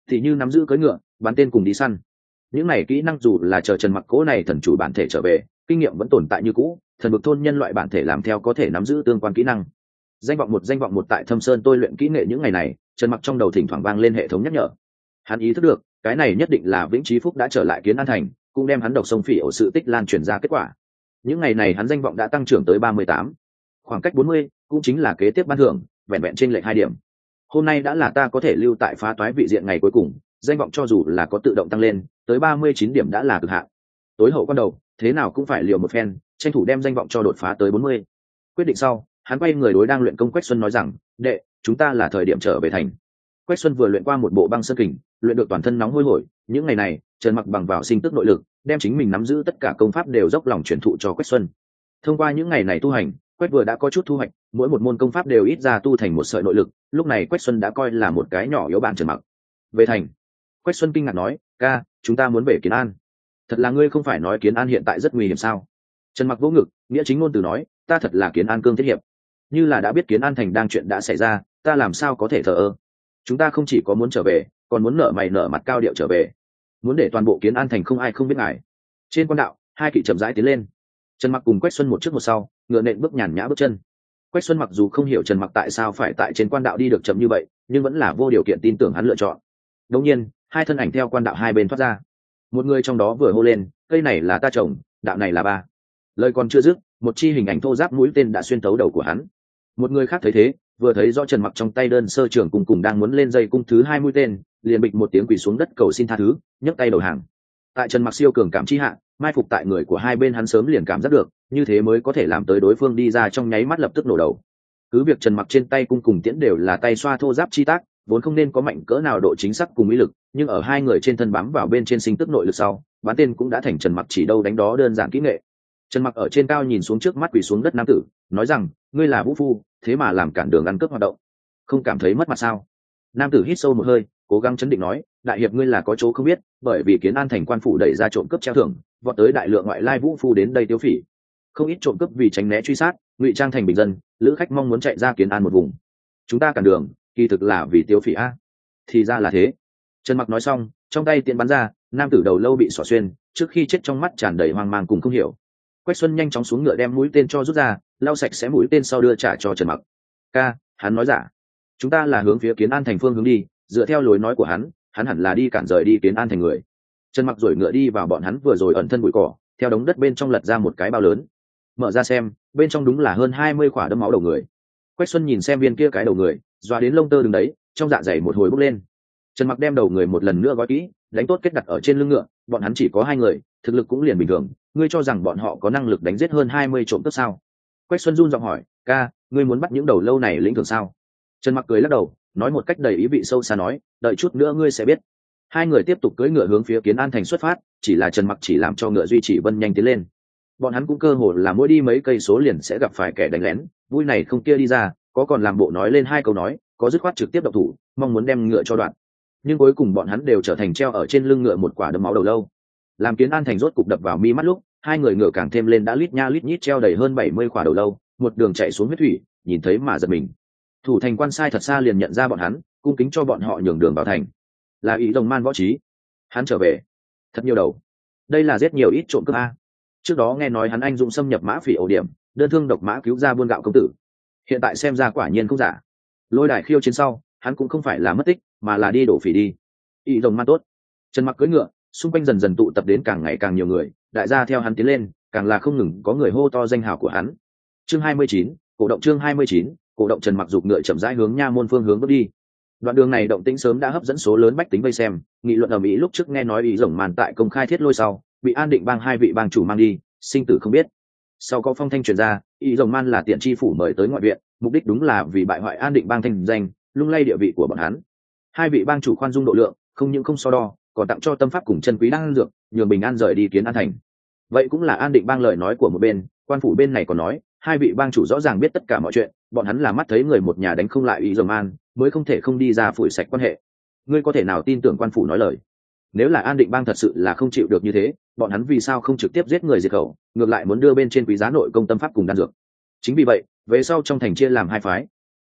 thì như nắm giữ cưỡi ngựa, bắn tên cùng đi săn. Những này kỹ năng dù là chờ Trần Mặc cố này thần chủ bản thể trở về, kinh nghiệm vẫn tồn tại như cũ, thần vực thôn nhân loại bản thể làm theo có thể nắm giữ tương quan kỹ năng. Danh vọng một danh vọng một tại Thâm Sơn tôi luyện kỹ nghệ những ngày này, Trần Mặc trong đầu thỉnh thoảng vang lên hệ thống nhắc nhở. Hắn ý thức được, cái này nhất định là Vĩnh Chí Phúc đã trở lại Kiến An thành, cũng đem hắn độc sông phỉ ổ sự tích lan truyền ra kết quả. Những ngày này hắn danh vọng đã tăng trưởng tới ba mươi tám, khoảng cách bốn mươi, cũng chính là kế tiếp ban thưởng, vẹn vẹn trên lệch hai điểm. Hôm nay đã là ta có thể lưu tại phá toái vị diện ngày cuối cùng, danh vọng cho dù là có tự động tăng lên, tới ba mươi chín điểm đã là cực hạn. Tối hậu quan đầu, thế nào cũng phải liều một phen, tranh thủ đem danh vọng cho đột phá tới bốn mươi. Quyết định sau, hắn quay người đối đang luyện công Quách Xuân nói rằng, "Đệ, chúng ta là thời điểm trở về thành." Quách Xuân vừa luyện qua một bộ băng sơn kình, luyện được toàn thân nóng hôi hổi, những ngày này, Trần Mặc bằng vào sinh tức nội lực, đem chính mình nắm giữ tất cả công pháp đều dốc lòng truyền thụ cho Quách Xuân. Thông qua những ngày này tu hành, Quách vừa đã có chút thu hoạch, mỗi một môn công pháp đều ít ra tu thành một sợi nội lực, lúc này Quách Xuân đã coi là một cái nhỏ yếu bạn Trần Mặc. Về thành, Quách Xuân kinh ngạc nói, "Ca, chúng ta muốn về Kiến An." "Thật là ngươi không phải nói Kiến An hiện tại rất nguy hiểm sao?" Trần Mặc vỗ ngực, nghĩa chính ngôn từ nói, "Ta thật là Kiến An cương thiết hiệp. Như là đã biết Kiến An thành đang chuyện đã xảy ra, ta làm sao có thể thờ ơ. Chúng ta không chỉ có muốn trở về, còn muốn nợ mày nợ mặt cao điệu trở về, muốn để toàn bộ Kiến An thành không ai không biết ngài." Trên quan đạo, hai kỵ chậm rãi tiến lên. Trần Mặc cùng Quách Xuân một trước một sau, ngựa nện bước nhàn nhã bước chân. Quách Xuân mặc dù không hiểu Trần Mặc tại sao phải tại trên quan đạo đi được chậm như vậy, nhưng vẫn là vô điều kiện tin tưởng hắn lựa chọn. Đột nhiên, hai thân ảnh theo quan đạo hai bên thoát ra. Một người trong đó vừa hô lên, "Cây này là ta trồng, đạo này là ba." Lời còn chưa dứt, một chi hình ảnh thô ráp mũi tên đã xuyên tấu đầu của hắn. Một người khác thấy thế, vừa thấy rõ Trần Mặc trong tay đơn sơ trưởng cùng cùng đang muốn lên dây cung thứ hai mũi tên, liền bịch một tiếng quỳ xuống đất cầu xin tha thứ, nhấc tay đầu hàng. Tại Trần Mặc siêu cường cảm chi hạ, mai phục tại người của hai bên hắn sớm liền cảm giác được, như thế mới có thể làm tới đối phương đi ra trong nháy mắt lập tức nổ đầu. Cứ việc Trần Mặc trên tay cung cùng tiễn đều là tay xoa thô giáp chi tác, vốn không nên có mạnh cỡ nào độ chính xác cùng ý lực, nhưng ở hai người trên thân bám vào bên trên sinh tức nội lực sau, bắn tên cũng đã thành Trần Mặc chỉ đâu đánh đó đơn giản kỹ nghệ. Trần Mặc ở trên cao nhìn xuống trước mắt quỳ xuống đất nam tử, nói rằng, "Ngươi là vũ phu, thế mà làm cản đường ăn cướp hoạt động, không cảm thấy mất mặt sao?" Nam tử hít sâu một hơi, cố gắng chấn định nói, "Đại hiệp ngươi là có chỗ không biết, bởi vì Kiến An thành quan phủ đẩy ra trộm cướp treo thưởng, vọt tới đại lượng ngoại lai vũ phu đến đây tiêu phỉ. Không ít trộm cướp vì tránh né truy sát, ngụy trang thành bình dân, lữ khách mong muốn chạy ra Kiến An một vùng. Chúng ta cản đường, kỳ thực là vì tiêu phỉ a." Thì ra là thế. Trần Mặc nói xong, trong tay tiện bắn ra, nam tử đầu lâu bị xỏ xuyên, trước khi chết trong mắt tràn đầy hoang mang cùng không hiểu. Quách Xuân nhanh chóng xuống ngựa đem mũi tên cho rút ra, lau sạch sẽ mũi tên sau đưa trả cho Trần Mặc. "Ca, hắn nói giả. Chúng ta là hướng phía Kiến An thành phương hướng đi, dựa theo lối nói của hắn, hắn hẳn là đi cản rời đi Kiến An thành người." Trần Mặc rồi ngựa đi vào bọn hắn vừa rồi ẩn thân bụi cỏ, theo đống đất bên trong lật ra một cái bao lớn. Mở ra xem, bên trong đúng là hơn hai mươi quả đấm máu đầu người. Quách Xuân nhìn xem viên kia cái đầu người, doa đến lông tơ đứng đấy, trong dạ dày một hồi bốc lên. Trần Mặc đem đầu người một lần nữa gói kỹ, đánh tốt kết đặt ở trên lưng ngựa, bọn hắn chỉ có hai người, thực lực cũng liền bình thường, ngươi cho rằng bọn họ có năng lực đánh giết hơn hai mươi trộm cướp sao? Quách Xuân run giọng hỏi, "Ca, ngươi muốn bắt những đầu lâu này lĩnh thưởng sao?" Trần Mặc cười lắc đầu, nói một cách đầy ý vị sâu xa nói, "Đợi chút nữa ngươi sẽ biết." Hai người tiếp tục cưỡi ngựa hướng phía Kiến An thành xuất phát, chỉ là Trần Mặc chỉ làm cho ngựa duy trì vân nhanh tiến lên. Bọn hắn cũng cơ hồ là mỗi đi mấy cây số liền sẽ gặp phải kẻ đánh lén, vui này không kia đi ra, có còn làm bộ nói lên hai câu nói, có dứt khoát trực tiếp động thủ, mong muốn đem ngựa cho đoạn. Nhưng cuối cùng bọn hắn đều trở thành treo ở trên lưng ngựa một quả đấm máu đầu lâu. Làm Kiến An thành rốt cục đập vào mi mắt lúc, hai người ngựa càng thêm lên đã lít nha lít nhít treo đầy hơn bảy mươi quả đầu lâu, một đường chạy xuống huyết thủy, nhìn thấy mà giật mình. Thủ thành quan sai thật xa liền nhận ra bọn hắn, cung kính cho bọn họ nhường đường vào thành. Là Ý Rồng Man Võ Trí. Hắn trở về. Thật nhiều đầu. Đây là giết nhiều ít trộm cướp a. Trước đó nghe nói hắn anh dũng xâm nhập Mã Phỉ ổ điểm, đơn thương độc mã cứu ra buôn gạo công tử. Hiện tại xem ra quả nhiên không giả. Lôi đài khiêu chiến sau, hắn cũng không phải là mất tích, mà là đi đổ phỉ đi. Ý Rồng Man tốt. Trần Mặc cưỡi ngựa, xung quanh dần dần tụ tập đến càng ngày càng nhiều người, đại gia theo hắn tiến lên, càng là không ngừng có người hô to danh hào của hắn. Chương hai mươi chín, cổ động chương hai mươi chín, cổ động. Trần Mặc giục ngựa chậm rãi hướng nha môn phương hướng bước đi. Đoạn đường này động tĩnh sớm đã hấp dẫn số lớn bách tính vây xem, nghị luận ở Mỹ lúc trước nghe nói Ý Rồng Man tại công khai thiết lôi sau, bị An Định Bang hai vị bang chủ mang đi, sinh tử không biết. Sau có phong thanh truyền ra, Ý Rồng Man là tiện chi phủ mời tới ngoại viện, mục đích đúng là vì bại hoại An Định Bang thanh danh, lung lay địa vị của bọn hắn. Hai vị bang chủ khoan dung độ lượng, không những không so đo, còn tặng cho tâm pháp cùng chân quý đan dược, nhường bình an rời đi Kiến An thành. Vậy cũng là An Định Bang lời nói của một bên, quan phủ bên này còn nói, hai vị bang chủ rõ ràng biết tất cả mọi chuyện, bọn hắn là mắt thấy người một nhà đánh không lại Ý Rồng Man, mới không thể không đi ra phủi sạch quan hệ. Ngươi có thể nào tin tưởng quan phủ nói lời? Nếu là An Định Bang thật sự là không chịu được như thế, bọn hắn vì sao không trực tiếp giết người diệt khẩu, ngược lại muốn đưa bên trên quý giá nội công tâm pháp cùng đan dược? Chính vì vậy, về sau trong thành chia làm hai phái.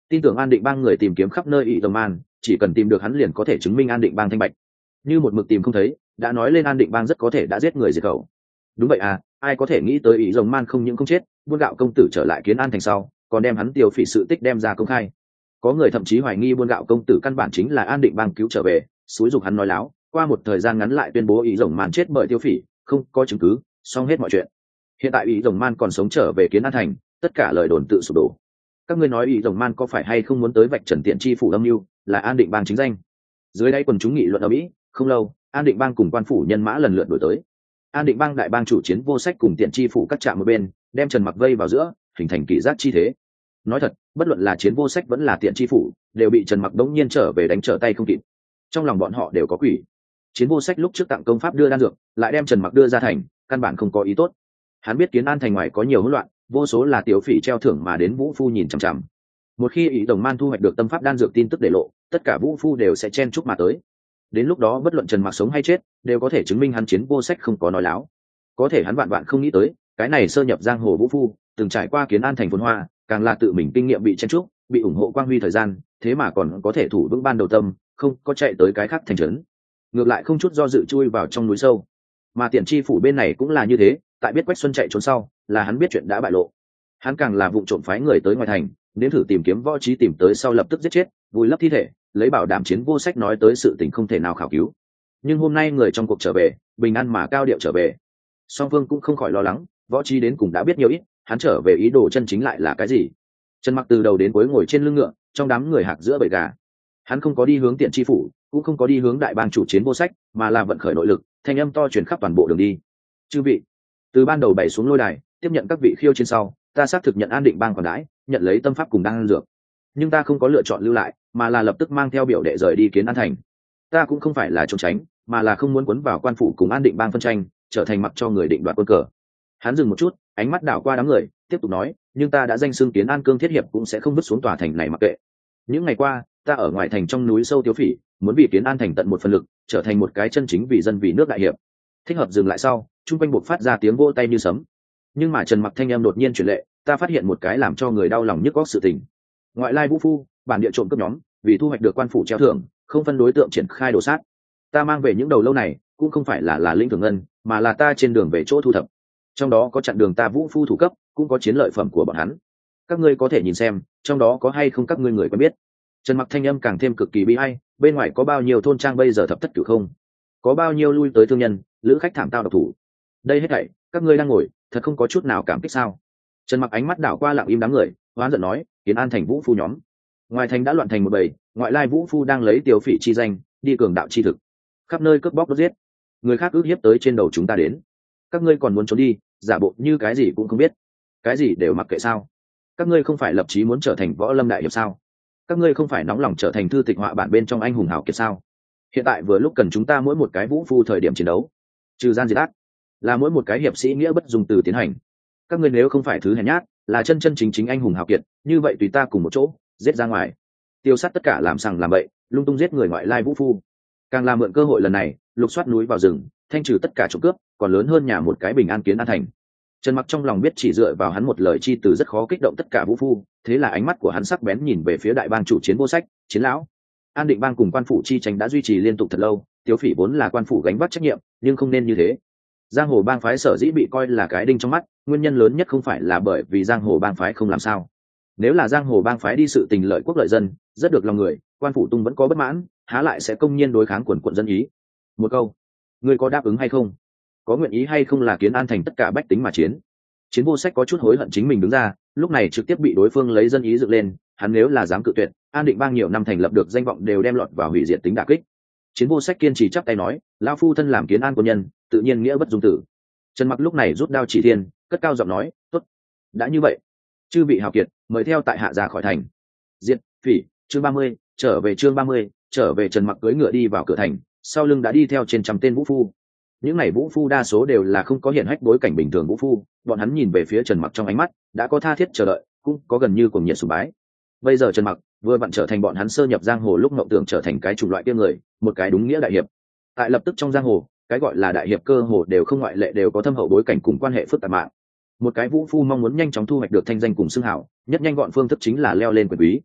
tin tưởng An Định Bang người tìm kiếm khắp nơi ỷ rồng man, chỉ cần tìm được hắn liền có thể chứng minh An Định Bang thanh bạch. Như một mực tìm không thấy, đã nói lên An Định Bang rất có thể đã giết người diệt khẩu. Đúng vậy à, ai có thể nghĩ tới ỷ rồng man không những không chết, buôn gạo công tử trở lại Kiến An thành sau còn đem hắn tiêu phỉ sự tích đem ra công khai. Có người thậm chí hoài nghi buôn gạo công tử căn bản chính là An Định Bang cứu trở về, xúi giục hắn nói láo, qua một thời gian ngắn lại tuyên bố ỷ rồng man chết bởi tiêu phỉ, không có chứng cứ, xong hết mọi chuyện. Hiện tại ỷ rồng man còn sống trở về Kiến An thành, tất cả lời đồn tự sụp đổ. Các ngươi nói ỷ rồng man có phải hay không muốn tới vạch trần Tiện Chi phủ âm mưu, là An Định Bang chính danh? Dưới đây quần chúng nghị luận ở mỹ, không lâu, An Định Bang cùng quan phủ nhân mã lần lượt đổi tới. An Định Bang đại bang chủ Chiến Vô Sách cùng Tiện Chi phủ cắt chạm một bên, đem Trần Mặc vây vào giữa, hình thành kỷ giác chi thế. Nói thật, bất luận là Chiến Vô Sách vẫn là Tiện Chi phủ, đều bị Trần Mặc đống nhiên trở về đánh trở tay không kịp. Trong lòng bọn họ đều có quỷ. Chiến Vô Sách lúc trước tặng công pháp đưa đan dược, lại đem Trần Mặc đưa ra thành, căn bản không có ý tốt. Hắn biết Kiến An thành ngoài có nhiều hỗn loạn, vô số là tiểu phỉ treo thưởng mà đến vũ phu nhìn chằm chằm. Một khi ý đồng man thu hoạch được tâm pháp đan dược tin tức để lộ, tất cả vũ phu đều sẽ chen chúc mà tới. Đến lúc đó bất luận Trần Mặc sống hay chết, đều có thể chứng minh hắn Chiến Vô Sách không có nói láo. Có thể hắn vạn vạn không nghĩ tới, cái này sơ nhập giang hồ vũ phu, từng trải qua Kiến An thành phồn hoa, càng là tự mình kinh nghiệm bị chen chúc, bị ủng hộ quang huy thời gian, thế mà còn có thể thủ vững ban đầu tâm, không có chạy tới cái khác thành trấn, ngược lại không chút do dự chui vào trong núi sâu. Mà Tiện Chi phủ bên này cũng là như thế, tại biết Quách Xuân chạy trốn sau, là hắn biết chuyện đã bại lộ, hắn càng là vụng trộm phái người tới ngoài thành, nếm thử tìm kiếm võ trí tìm tới sau lập tức giết chết, vùi lấp thi thể, lấy bảo đảm Chiến Vô Sách nói tới sự tình không thể nào khảo cứu. Nhưng hôm nay người trong cuộc trở về, bình an mà cao điệu trở về, song phương cũng không khỏi lo lắng, võ trí đến cùng đã biết nhiều ít, hắn trở về ý đồ chân chính lại là cái gì? Trần Mặc từ đầu đến cuối ngồi trên lưng ngựa, trong đám người hạc giữa bầy gà, hắn không có đi hướng Tiện Chi phủ, cũng không có đi hướng đại bang chủ Chiến Vô Sách, mà là vận khởi nội lực, thanh âm to truyền khắp toàn bộ đường đi. Chư vị, từ ban đầu bày xuống lôi đài, tiếp nhận các vị khiêu chiến sau, ta xác thực nhận An Định Bang còn đãi, nhận lấy tâm pháp cùng đan dược, nhưng ta không có lựa chọn lưu lại, mà là lập tức mang theo biểu đệ rời đi Kiến An thành. Ta cũng không phải là trốn tránh, mà là không muốn quấn vào quan phủ cùng An Định Bang phân tranh, trở thành mặc cho người định đoạt quân cờ. Hắn dừng một chút, ánh mắt đảo qua đám người, tiếp tục nói, nhưng ta đã danh xưng Kiến An Cương thiết hiệp cũng sẽ không vứt xuống tòa thành này mặc kệ. Những ngày qua, ta ở ngoài thành trong núi sâu tiêu phỉ, muốn vì Kiến An thành tận một phần lực, trở thành một cái chân chính vì dân vì nước đại hiệp. Thích hợp dừng lại sau, trung quanh buộc phát ra tiếng vỗ tay như sấm. Nhưng mà Trần Mặc thanh em đột nhiên chuyển lệ, ta phát hiện một cái làm cho người đau lòng nhức góc sự tình. Ngoại lai vũ phu, bản địa trộm cướp nhóm, vì thu hoạch được quan phủ treo thưởng, không phân đối tượng triển khai đồ sát. Ta mang về những đầu lâu này, cũng không phải là là linh thường ngân, mà là ta trên đường về chỗ thu thập. Trong đó có chặn đường ta vũ phu thủ cấp, cũng có chiến lợi phẩm của bọn hắn. Các ngươi có thể nhìn xem, trong đó có hay không các ngươi người quen biết. Trần Mặc thanh âm càng thêm cực kỳ bi ai, bên ngoài có bao nhiêu thôn trang bây giờ thập thất cửu không, có bao nhiêu lui tới thương nhân, lữ khách thảm tao độc thủ. Đây hết thảy, các ngươi đang ngồi, thật không có chút nào cảm kích sao? Trần Mặc ánh mắt đảo qua lặng im đám người, hoán giận nói, Kiến An thành vũ phu nhóm, ngoài thành đã loạn thành một bầy, ngoại lai vũ phu đang lấy tiểu phỉ chi danh, đi cường đạo chi thực, khắp nơi cướp bóc đốt giết, người khác ước hiếp tới trên đầu chúng ta đến, các ngươi còn muốn trốn đi, giả bộ như cái gì cũng không biết, cái gì đều mặc kệ sao? Các ngươi không phải lập chí muốn trở thành võ lâm đại hiệp sao? Các ngươi không phải nóng lòng trở thành thư tịch họa bản bên trong anh hùng hào kiệt sao? Hiện tại vừa lúc cần chúng ta mỗi một cái vũ phu thời điểm chiến đấu, trừ gian diệt ác, là mỗi một cái hiệp sĩ nghĩa bất dùng từ tiến hành. Các ngươi nếu không phải thứ hèn nhát, là chân chân chính chính anh hùng hào kiệt, như vậy tùy ta cùng một chỗ giết ra ngoài, tiêu sát tất cả làm sằng làm bậy, lung tung giết người ngoại lai vũ phu. Càng làm mượn cơ hội lần này, lục soát núi vào rừng, thanh trừ tất cả trộm cướp, còn lớn hơn nhà một cái bình an Kiến An thành. Trần Mặc trong lòng biết chỉ dựa vào hắn một lời chi từ rất khó kích động tất cả vũ phu, thế là ánh mắt của hắn sắc bén nhìn về phía đại bang chủ Chiến Vô Sách, Chiến lão. An Định Bang cùng quan phủ chi tranh đã duy trì liên tục thật lâu, Tiếu phỉ vốn là quan phủ gánh vác trách nhiệm, nhưng không nên như thế. Giang hồ bang phái sở dĩ bị coi là cái đinh trong mắt, nguyên nhân lớn nhất không phải là bởi vì giang hồ bang phái không làm sao. Nếu là giang hồ bang phái đi sự tình lợi quốc lợi dân, rất được lòng người, quan phủ tung vẫn có bất mãn, há lại sẽ công nhiên đối kháng quần quận dân ý. Một câu, ngươi có đáp ứng hay không? Có nguyện ý hay không là Kiến An thành tất cả bách tính mà chiến? Chiến Vô Sách có chút hối hận chính mình đứng ra, lúc này trực tiếp bị đối phương lấy dân ý dựng lên, hắn nếu là dám cự tuyệt, An Định Bang nhiều năm thành lập được danh vọng đều đem lọt vào hủy diệt tính đả kích. Chiến Vô Sách kiên trì chắp tay nói, lão phu thân làm Kiến An quân nhân, tự nhiên nghĩa bất dung tử. Trần Mặc lúc này rút đao chỉ thiên, cất cao giọng nói, tốt, đã như vậy, chư vị hào kiệt, mời theo tại hạ ra khỏi thành. Diệt phỉ, chương ba mươi, trở về chương ba mươi, trở về. Trần Mặc cưỡi ngựa đi vào cửa thành, sau lưng đã đi theo trên trăm tên vũ phu. Những này vũ phu đa số đều là không có hiển hách bối cảnh bình thường vũ phu, bọn hắn nhìn về phía Trần Mặc trong ánh mắt đã có tha thiết chờ đợi, cũng có gần như cuồng nhiệt sùng bái. Bây giờ Trần Mặc vừa vặn trở thành bọn hắn sơ nhập giang hồ lúc mộng tưởng trở thành cái chủng loại kia người, một cái đúng nghĩa đại hiệp. Tại lập tức trong giang hồ, cái gọi là đại hiệp cơ hồ đều không ngoại lệ đều có thâm hậu bối cảnh cùng quan hệ phức tạp mạng. Một cái vũ phu mong muốn nhanh chóng thu hoạch được thanh danh cùng xưng hào, nhất nhanh gọn phương thức chính là leo lên quyền quý.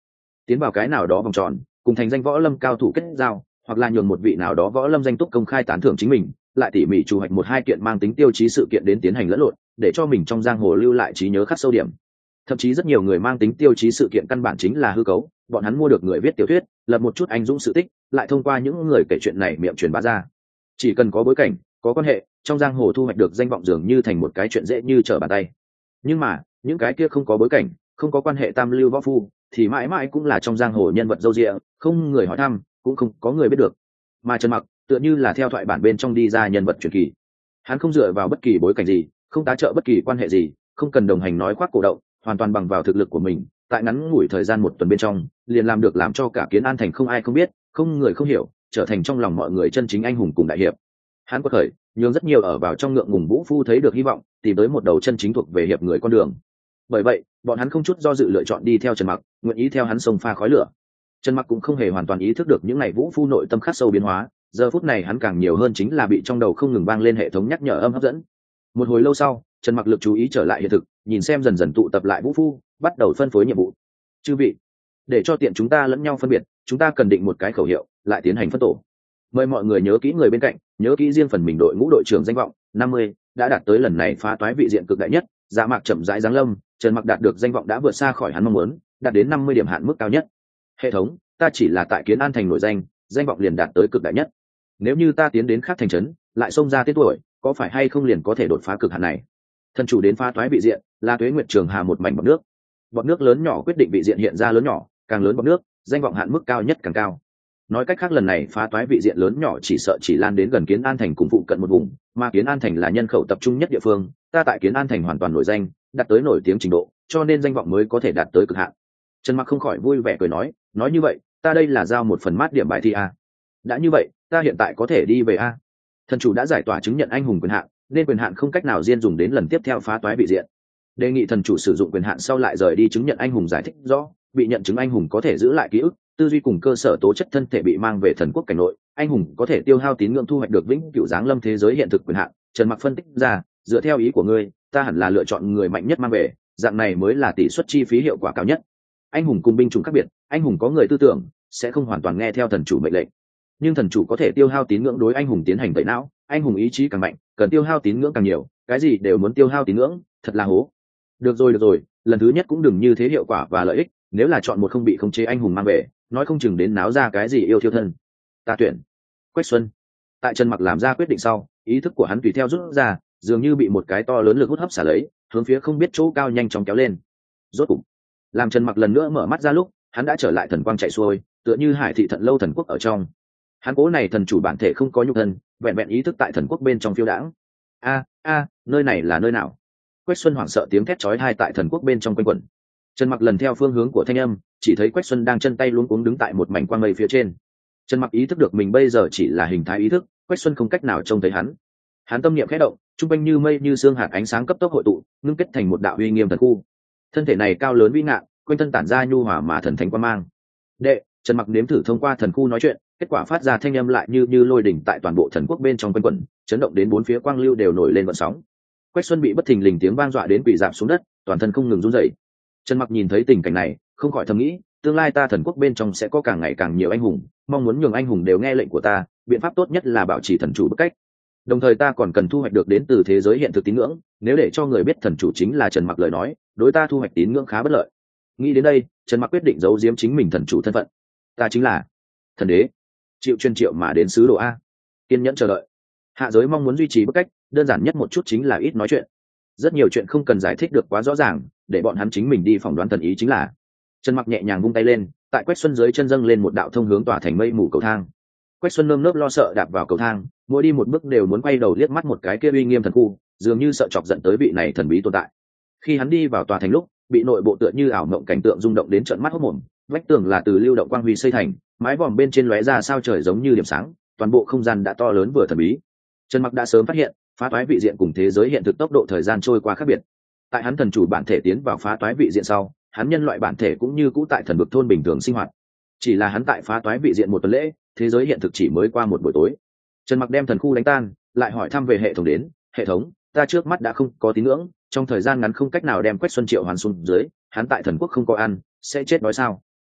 tiến vào cái nào đó vòng tròn, cùng thành danh võ lâm cao thủ kết giao, hoặc là nhường một vị nào đó võ lâm danh túc công khai tán thưởng chính mình, lại tỉ mỉ chủ hoạch một hai kiện mang tính tiêu chí sự kiện đến tiến hành lẫn lộn, để cho mình trong giang hồ lưu lại trí nhớ khắc sâu điểm. Thậm chí rất nhiều người mang tính tiêu chí sự kiện căn bản chính là hư cấu, bọn hắn mua được người viết tiểu thuyết, lập một chút anh dũng sự tích, lại thông qua những người kể chuyện này miệng truyền bá ra. Chỉ cần có bối cảnh, có quan hệ, trong giang hồ thu hoạch được danh vọng dường như thành một cái chuyện dễ như trở bàn tay. Nhưng mà những cái kia không có bối cảnh, không có quan hệ tam lưu võ phu, thì mãi mãi cũng là trong giang hồ nhân vật dâu dịa, không người hỏi thăm, cũng không có người biết được. Mà Trần Mặc tựa như là theo thoại bản bên trong đi ra nhân vật truyền kỳ, hắn không dựa vào bất kỳ bối cảnh gì, không tá trợ bất kỳ quan hệ gì, không cần đồng hành nói khoác cổ động, hoàn toàn bằng vào thực lực của mình, tại ngắn ngủi thời gian một tuần bên trong liền làm được làm cho cả Kiến An thành không ai không biết, không người không hiểu, trở thành trong lòng mọi người chân chính anh hùng cùng đại hiệp. Hắn có khởi nhường rất nhiều ở vào trong ngượng ngùng vũ phu thấy được hy vọng, tìm tới một đầu chân chính thuộc về hiệp người con đường. Bởi vậy bọn hắn không chút do dự lựa chọn đi theo Trần Mặc, nguyện ý theo hắn sông pha khói lửa. Trần Mặc cũng không hề hoàn toàn ý thức được những ngày vũ phu nội tâm khắc sâu biến hóa, giờ phút này hắn càng nhiều hơn chính là bị trong đầu không ngừng vang lên hệ thống nhắc nhở âm hấp dẫn. Một hồi lâu sau, Trần Mặc lực chú ý trở lại hiện thực, nhìn xem dần dần tụ tập lại vũ phu, bắt đầu phân phối nhiệm vụ. Chư vị, để cho tiện chúng ta lẫn nhau phân biệt, chúng ta cần định một cái khẩu hiệu, lại tiến hành phân tổ. Mời mọi người nhớ kỹ người bên cạnh, nhớ kỹ riêng phần mình đội ngũ đội trưởng danh vọng năm mươi đã đạt tới lần này phá toái vị diện cực đại nhất. Dạ Mạc chậm rãi giáng lâm, Trần Mặc đạt được danh vọng đã vượt xa khỏi hắn mong muốn, đạt đến năm mươi điểm hạn mức cao nhất. Hệ thống, ta chỉ là tại Kiến An thành nổi danh, danh vọng liền đạt tới cực đại nhất. Nếu như ta tiến đến khác thành trấn, lại xông ra tên tuổi, có phải hay không liền có thể đột phá cực hạn này? Thần chủ đến phá toái vị diện, là Tuế Nguyệt Trường Hà một mảnh bọt nước. Bọt nước lớn nhỏ quyết định vị diện hiện ra lớn nhỏ, càng lớn bọt nước, danh vọng hạn mức cao nhất càng cao. Nói cách khác lần này phá toái vị diện lớn nhỏ chỉ sợ chỉ lan đến gần Kiến An thành cùng phụ cận một vùng, mà Kiến An thành là nhân khẩu tập trung nhất địa phương, ta tại Kiến An thành hoàn toàn nổi danh, đạt tới nổi tiếng trình độ, cho nên danh vọng mới có thể đạt tới cực hạn. Trần Mặc không khỏi vui vẻ cười nói, nói như vậy, ta đây là giao một phần mát điểm bài thi a. Đã như vậy, ta hiện tại có thể đi về a. Thần chủ đã giải tỏa chứng nhận anh hùng quyền hạn, nên quyền hạn không cách nào diên dùng đến lần tiếp theo phá toái vị diện. Đề nghị thần chủ sử dụng quyền hạn sau lại rời đi chứng nhận anh hùng, giải thích rõ, bị nhận chứng anh hùng có thể giữ lại ký ức, tư duy cùng cơ sở tố chất thân thể bị mang về thần quốc cảnh nội, anh hùng có thể tiêu hao tín ngưỡng thu hoạch được vĩnh cửu giáng lâm thế giới hiện thực quyền hạn. Trần Mặc phân tích ra, dựa theo ý của ngươi, ta hẳn là lựa chọn người mạnh nhất mang về, dạng này mới là tỷ suất chi phí hiệu quả cao nhất. Anh hùng cùng binh chủng khác biệt, anh hùng có người tư tưởng, sẽ không hoàn toàn nghe theo thần chủ mệnh lệnh, nhưng thần chủ có thể tiêu hao tín ngưỡng đối anh hùng tiến hành tẩy não, anh hùng ý chí càng mạnh, cần tiêu hao tín ngưỡng càng nhiều, cái gì đều muốn tiêu hao tín ngưỡng, thật là hố. Được rồi được rồi, lần thứ nhất cũng đừng như thế hiệu quả và lợi ích, nếu là chọn một không bị khống chế anh hùng mang về, nói không chừng đến náo ra cái gì yêu thiêu thân. Ta tuyển Quách Xuân. Tại Trần Mặc làm ra quyết định sau, ý thức của hắn tùy theo rút ra, dường như bị một cái to lớn lực hút hấp xả lấy, hướng phía không biết chỗ cao nhanh chóng kéo lên. Rốt cục, làm Trần Mặc lần nữa mở mắt ra lúc, hắn đã trở lại thần quang chạy xuôi, tựa như hải thị thận lâu thần quốc ở trong. Hắn cố này thần chủ bản thể không có nhục thân, vẹn vẹn ý thức tại thần quốc bên trong phiêu đãng. A a, nơi này là nơi nào? Quách Xuân hoảng sợ tiếng thét chói tai tại thần quốc bên trong quanh quẩn. Trần Mặc lần theo phương hướng của thanh âm, chỉ thấy Quách Xuân đang chân tay luống cuống đứng tại một mảnh quang mây phía trên. Trần Mặc ý thức được mình bây giờ chỉ là hình thái ý thức, Quách Xuân không cách nào trông thấy hắn. Hắn tâm niệm khẽ động, trung quanh như mây như sương hạt ánh sáng cấp tốc hội tụ, ngưng kết thành một đạo uy nghiêm thần khu. Thân thể này cao lớn vĩ ngạn, quanh thân tản ra nhu hòa mà thần thánh quang mang. Đệ, Trần Mặc nếm thử thông qua thần khu nói chuyện, kết quả phát ra thanh âm lại như như lôi đỉnh tại toàn bộ thần quốc bên trong quanh quẩn, chấn động đến bốn phía quang lưu đều nổi lên gợn sóng. Quách Xuân bị bất thình lình tiếng vang dọa đến quỳ rạp xuống đất, toàn thân không ngừng run rẩy. Trần Mặc nhìn thấy tình cảnh này, không khỏi thầm nghĩ, tương lai ta thần quốc bên trong sẽ có càng ngày càng nhiều anh hùng, mong muốn nhường anh hùng đều nghe lệnh của ta, biện pháp tốt nhất là bảo trì thần chủ bức cách. Đồng thời ta còn cần thu hoạch được đến từ thế giới hiện thực tín ngưỡng, nếu để cho người biết thần chủ chính là Trần Mặc lời nói, đối ta thu hoạch tín ngưỡng khá bất lợi. Nghĩ đến đây, Trần Mặc quyết định giấu giếm chính mình thần chủ thân phận. Ta chính là thần đế, chịu chuyên triệu mà đến sứ đồ a. Kiên nhẫn chờ đợi. Hạ giới mong muốn duy trì bức cách, đơn giản nhất một chút chính là ít nói chuyện. Rất nhiều chuyện không cần giải thích được quá rõ ràng, để bọn hắn chính mình đi phỏng đoán thần ý chính là. Trần Mặc nhẹ nhàng vung tay lên, tại Quách Xuân dưới chân dâng lên một đạo thông hướng tỏa thành mây mù cầu thang. Quách Xuân nơm nớp lo sợ đạp vào cầu thang, mỗi đi một bước đều muốn quay đầu liếc mắt một cái kia uy nghiêm thần khu, dường như sợ chọc giận tới vị này thần bí tồn tại. Khi hắn đi vào tòa thành lúc, bị nội bộ tựa như ảo mộng cảnh tượng rung động đến trợn mắt hốt mồm. Vách tường là từ lưu động quang huy xây thành, mái vòm bên trên lóe ra sao trời giống như điểm sáng, toàn bộ không gian đã to lớn vừa thần bí. Trần Mặc đã sớm phát hiện, phá toái vị diện cùng thế giới hiện thực tốc độ thời gian trôi qua khác biệt. Tại hắn thần chủ bản thể tiến vào phá toái vị diện sau, hắn nhân loại bản thể cũng như cũ tại thần vực thôn bình thường sinh hoạt. Chỉ là hắn tại phá toái vị diện một tuần lễ, thế giới hiện thực chỉ mới qua một buổi tối. Trần Mặc đem thần khu đánh tan, lại hỏi thăm về hệ thống đến, hệ thống, ta trước mắt đã không có tín ngưỡng, trong thời gian ngắn không cách nào đem Quách Xuân triệu hoàn xuống dưới, hắn tại thần quốc không có ăn, sẽ chết đói sao?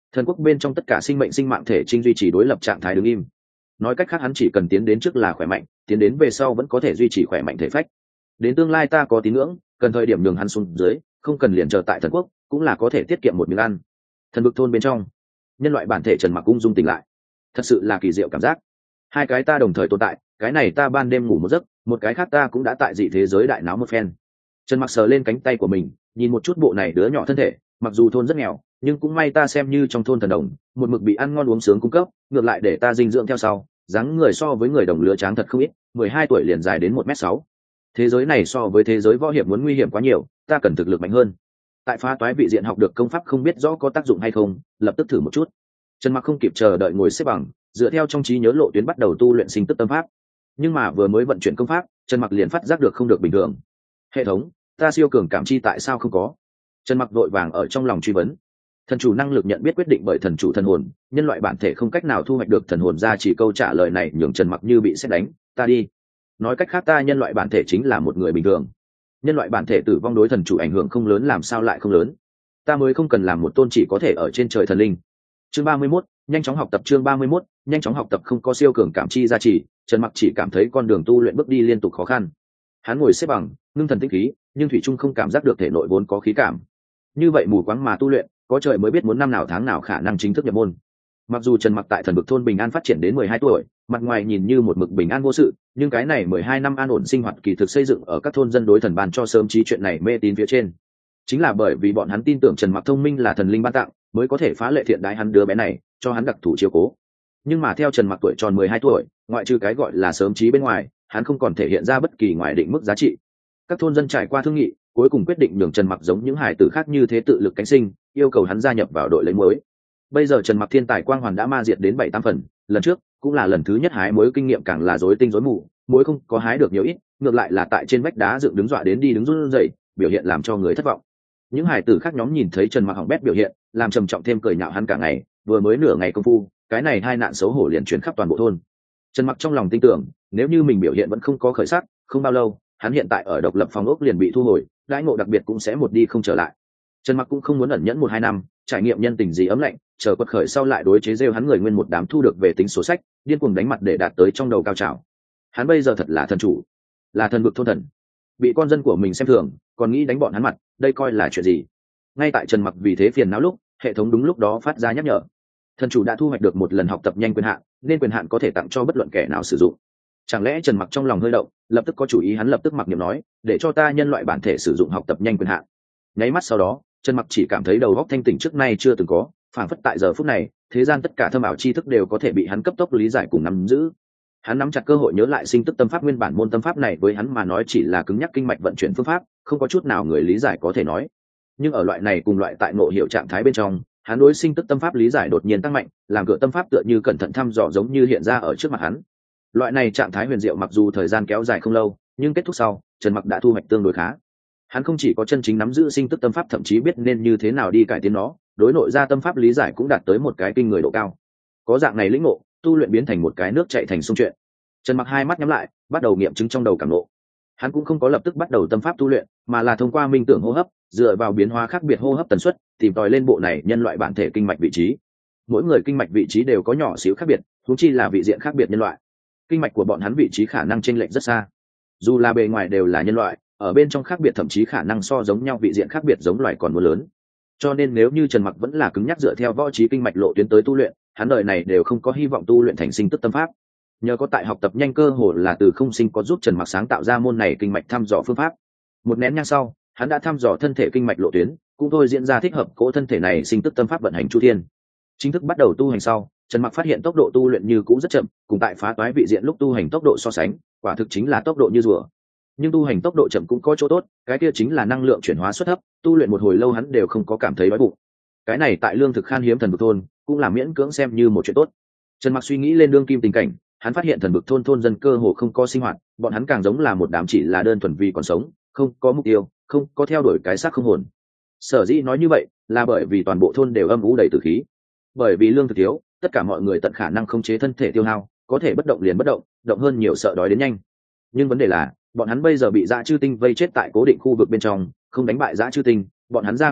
Thần quốc bên trong tất cả sinh mệnh sinh mạng thể trinh duy trì đối lập trạng thái đứng im. Nói cách khác hắn chỉ cần tiến đến trước là khỏe mạnh, tiến đến về sau vẫn có thể duy trì khỏe mạnh thể phách. Đến tương lai ta có tín ngưỡng, cần thời điểm nhường hắn xuống dưới, không cần liền chờ tại thần quốc, cũng là có thể tiết kiệm một miếng ăn. Thần vực thôn bên trong, nhân loại bản thể Trần Mặc ung dung tỉnh lại. Thật sự là kỳ diệu cảm giác. Hai cái ta đồng thời tồn tại, cái này ta ban đêm ngủ một giấc, một cái khác ta cũng đã tại dị thế giới đại náo một phen. Trần Mặc sờ lên cánh tay của mình, nhìn một chút bộ này đứa nhỏ thân thể, mặc dù thôn rất nghèo, nhưng cũng may ta xem như trong thôn thần đồng, một mực bị ăn ngon uống sướng cung cấp, ngược lại để ta dinh dưỡng theo sau, dáng người so với người đồng lứa tráng thật không ít, mười hai tuổi liền dài đến một mét sáu. Thế giới này so với thế giới võ hiệp muốn nguy hiểm quá nhiều, ta cần thực lực mạnh hơn. Tại phá toái vị diện học được công pháp không biết rõ có tác dụng hay không, lập tức thử một chút. Trần Mặc không kịp chờ đợi ngồi xếp bằng, dựa theo trong trí nhớ lộ tuyến bắt đầu tu luyện sinh tức tâm pháp. Nhưng mà vừa mới vận chuyển công pháp, Trần Mặc liền phát giác được không được bình thường. Hệ thống, ta siêu cường cảm chi tại sao không có? Trần Mặc vội vàng ở trong lòng truy vấn. Thần chủ năng lực nhận biết quyết định bởi thần chủ thần hồn, nhân loại bản thể không cách nào thu hoạch được thần hồn ra, chỉ câu trả lời này nhường Trần Mặc như bị sét đánh. Ta đi. Nói cách khác ta nhân loại bản thể chính là một người bình thường. Nhân loại bản thể tử vong đối thần chủ ảnh hưởng không lớn, làm sao lại không lớn? Ta mới không cần làm một tôn chỉ có thể ở trên trời thần linh. Chương ba mươi mốt, nhanh chóng học tập. Chương ba mươi mốt, nhanh chóng học tập. Không có siêu cường cảm chi gia trì, Trần Mặc chỉ cảm thấy con đường tu luyện bước đi liên tục khó khăn. Hắn ngồi xếp bằng, ngưng thần tinh khí, nhưng thủy trung không cảm giác được thể nội vốn có khí cảm. Như vậy mù quáng mà tu luyện, có trời mới biết muốn năm nào tháng nào khả năng chính thức nhập môn. Mặc dù Trần Mặc tại thần vực thôn bình an phát triển đến mười hai tuổi, mặt ngoài nhìn như một mực bình an vô sự, nhưng cái này mười hai năm an ổn sinh hoạt kỳ thực xây dựng ở các thôn dân đối thần ban cho sớm trí chuyện này mê tín phía trên. Chính là bởi vì bọn hắn tin tưởng Trần Mặc thông minh là thần linh ban tặng, mới có thể phá lệ thiện đái hắn đứa bé này, cho hắn đặc thủ chiếu cố. Nhưng mà theo Trần Mặc tuổi tròn mười hai tuổi, ngoại trừ cái gọi là sớm trí bên ngoài, hắn không còn thể hiện ra bất kỳ ngoài định mức giá trị. Các thôn dân trải qua thương nghị, cuối cùng quyết định nhường Trần Mặc giống những hài tử khác như thế tự lực cánh sinh, yêu cầu hắn gia nhập vào đội lấy muối. Bây giờ Trần Mặc thiên tài quang hoàn đã ma diệt đến bảy tám phần, lần trước cũng là lần thứ nhất hái muối, kinh nghiệm càng là rối tinh rối mù, muối không có hái được nhiều ít, ngược lại là tại trên vách đá dựng đứng dọa đến đi đứng run rẩy, biểu hiện làm cho người thất vọng. Những hài tử khác nhóm nhìn thấy Trần Mặc hỏng bét biểu hiện, làm trầm trọng thêm cười nhạo hắn cả ngày, vừa mới nửa ngày công phu, cái này hai nạn xấu hổ liền truyền khắp toàn bộ thôn. Trần Mặc trong lòng tin tưởng, nếu như mình biểu hiện vẫn không có khởi sắc, không bao lâu, hắn hiện tại ở độc lập phòng ốc liền bị thu hồi, đãi ngộ đặc biệt cũng sẽ một đi không trở lại. Trần Mặc cũng không muốn ẩn nhẫn một hai năm, trải nghiệm nhân tình gì ấm lạnh, chờ quật khởi sau lại đối chế rêu hắn người nguyên một đám thu được về tính sổ sách, điên cuồng đánh mặt để đạt tới trong đầu cao trào. Hắn bây giờ thật là thần chủ, là thần vực thôn thần, bị con dân của mình xem thường, còn nghĩ đánh bọn hắn mặt, đây coi là chuyện gì? Ngay tại Trần Mặc vì thế phiền não lúc, hệ thống đúng lúc đó phát ra nhắc nhở. Thần chủ đã thu hoạch được một lần học tập nhanh quyền hạn, nên quyền hạn có thể tặng cho bất luận kẻ nào sử dụng. Chẳng lẽ Trần Mặc trong lòng hơi động, lập tức có chủ ý, hắn lập tức mặc niệm nói, để cho ta nhân loại bản thể sử dụng học tập nhanh quyền hạn. Nháy mắt sau đó, Trần Mặc chỉ cảm thấy đầu óc thanh tỉnh trước nay chưa từng có, phảng phất tại giờ phút này, thế gian tất cả thâm ảo tri thức đều có thể bị hắn cấp tốc lý giải cùng nắm giữ. Hắn nắm chặt cơ hội nhớ lại sinh tức tâm pháp, nguyên bản môn tâm pháp này với hắn mà nói chỉ là cứng nhắc kinh mạch vận chuyển phương pháp, không có chút nào người lý giải có thể nói. Nhưng ở loại này cùng loại tại ngộ hiệu trạng thái bên trong, hắn đối sinh tức tâm pháp lý giải đột nhiên tăng mạnh, làm cửa tâm pháp tựa như cẩn thận thăm dò giống như hiện ra ở trước mặt hắn. Loại này trạng thái huyền diệu mặc dù thời gian kéo dài không lâu, nhưng kết thúc sau, Trần Mặc đã thu hoạch tương đối khá. Hắn không chỉ có chân chính nắm giữ sinh tức tâm pháp, thậm chí biết nên như thế nào đi cải tiến nó, đối nội ra tâm pháp lý giải cũng đạt tới một cái kinh người độ cao. Có dạng này lĩnh ngộ, tu luyện biến thành một cái nước chảy thành sông chuyện. Trần Mặc hai mắt nhắm lại, bắt đầu nghiệm chứng trong đầu cảm ngộ. Hắn cũng không có lập tức bắt đầu tâm pháp tu luyện, mà là thông qua minh tưởng hô hấp, dựa vào biến hóa khác biệt hô hấp tần suất, tìm tòi lên bộ này nhân loại bản thể kinh mạch vị trí. Mỗi người kinh mạch vị trí đều có nhỏ xíu khác biệt, huống chi là vị diện khác biệt nhân loại. Kinh mạch của bọn hắn vị trí khả năng chênh lệch rất xa. Dù là bề ngoài đều là nhân loại, ở bên trong khác biệt thậm chí khả năng so giống nhau vị diện khác biệt giống loài còn muốn lớn. Cho nên nếu như Trần Mặc vẫn là cứng nhắc dựa theo võ trí kinh mạch lộ tuyến tới tu luyện, hắn đời này đều không có hy vọng tu luyện thành sinh tức tâm pháp. Nhờ có tại học tập nhanh cơ hồ là từ không sinh có giúp Trần Mặc sáng tạo ra môn này kinh mạch thăm dò phương pháp. Một nén nhang sau, hắn đã thăm dò thân thể kinh mạch lộ tuyến, cũng thôi diễn ra thích hợp cỗ thân thể này sinh tức tâm pháp vận hành chu thiên. Chính thức bắt đầu tu hành sau, Trần Mặc phát hiện tốc độ tu luyện như cũ rất chậm, cùng tại phá toái vị diện lúc tu hành tốc độ so sánh, quả thực chính là tốc độ như rùa. Nhưng tu hành tốc độ chậm cũng có chỗ tốt, cái kia chính là năng lượng chuyển hóa suất thấp, tu luyện một hồi lâu hắn đều không có cảm thấy đói bụng. Cái này tại lương thực khan hiếm thần vực thôn, cũng là miễn cưỡng xem như một chuyện tốt. Trần Mặc suy nghĩ lên đương kim tình cảnh, hắn phát hiện thần vực thôn thôn dân cơ hồ không có sinh hoạt, bọn hắn càng giống là một đám chỉ là đơn thuần vì còn sống, không có mục tiêu, không có theo đuổi cái xác không hồn. Sở dĩ nói như vậy, là bởi vì toàn bộ thôn đều âm u đầy tử khí. Bởi vì lương thực thiếu, tất cả mọi người tận khả năng khống chế thân thể tiêu hao, có thể bất động liền bất động, động hơn nhiều sợ đói đến nhanh. Nhưng vấn đề là, bọn hắn bây giờ bị dã chư tinh vây chết tại cố định khu vực bên trong, không đánh bại dã chư tinh, bọn hắn ra không được,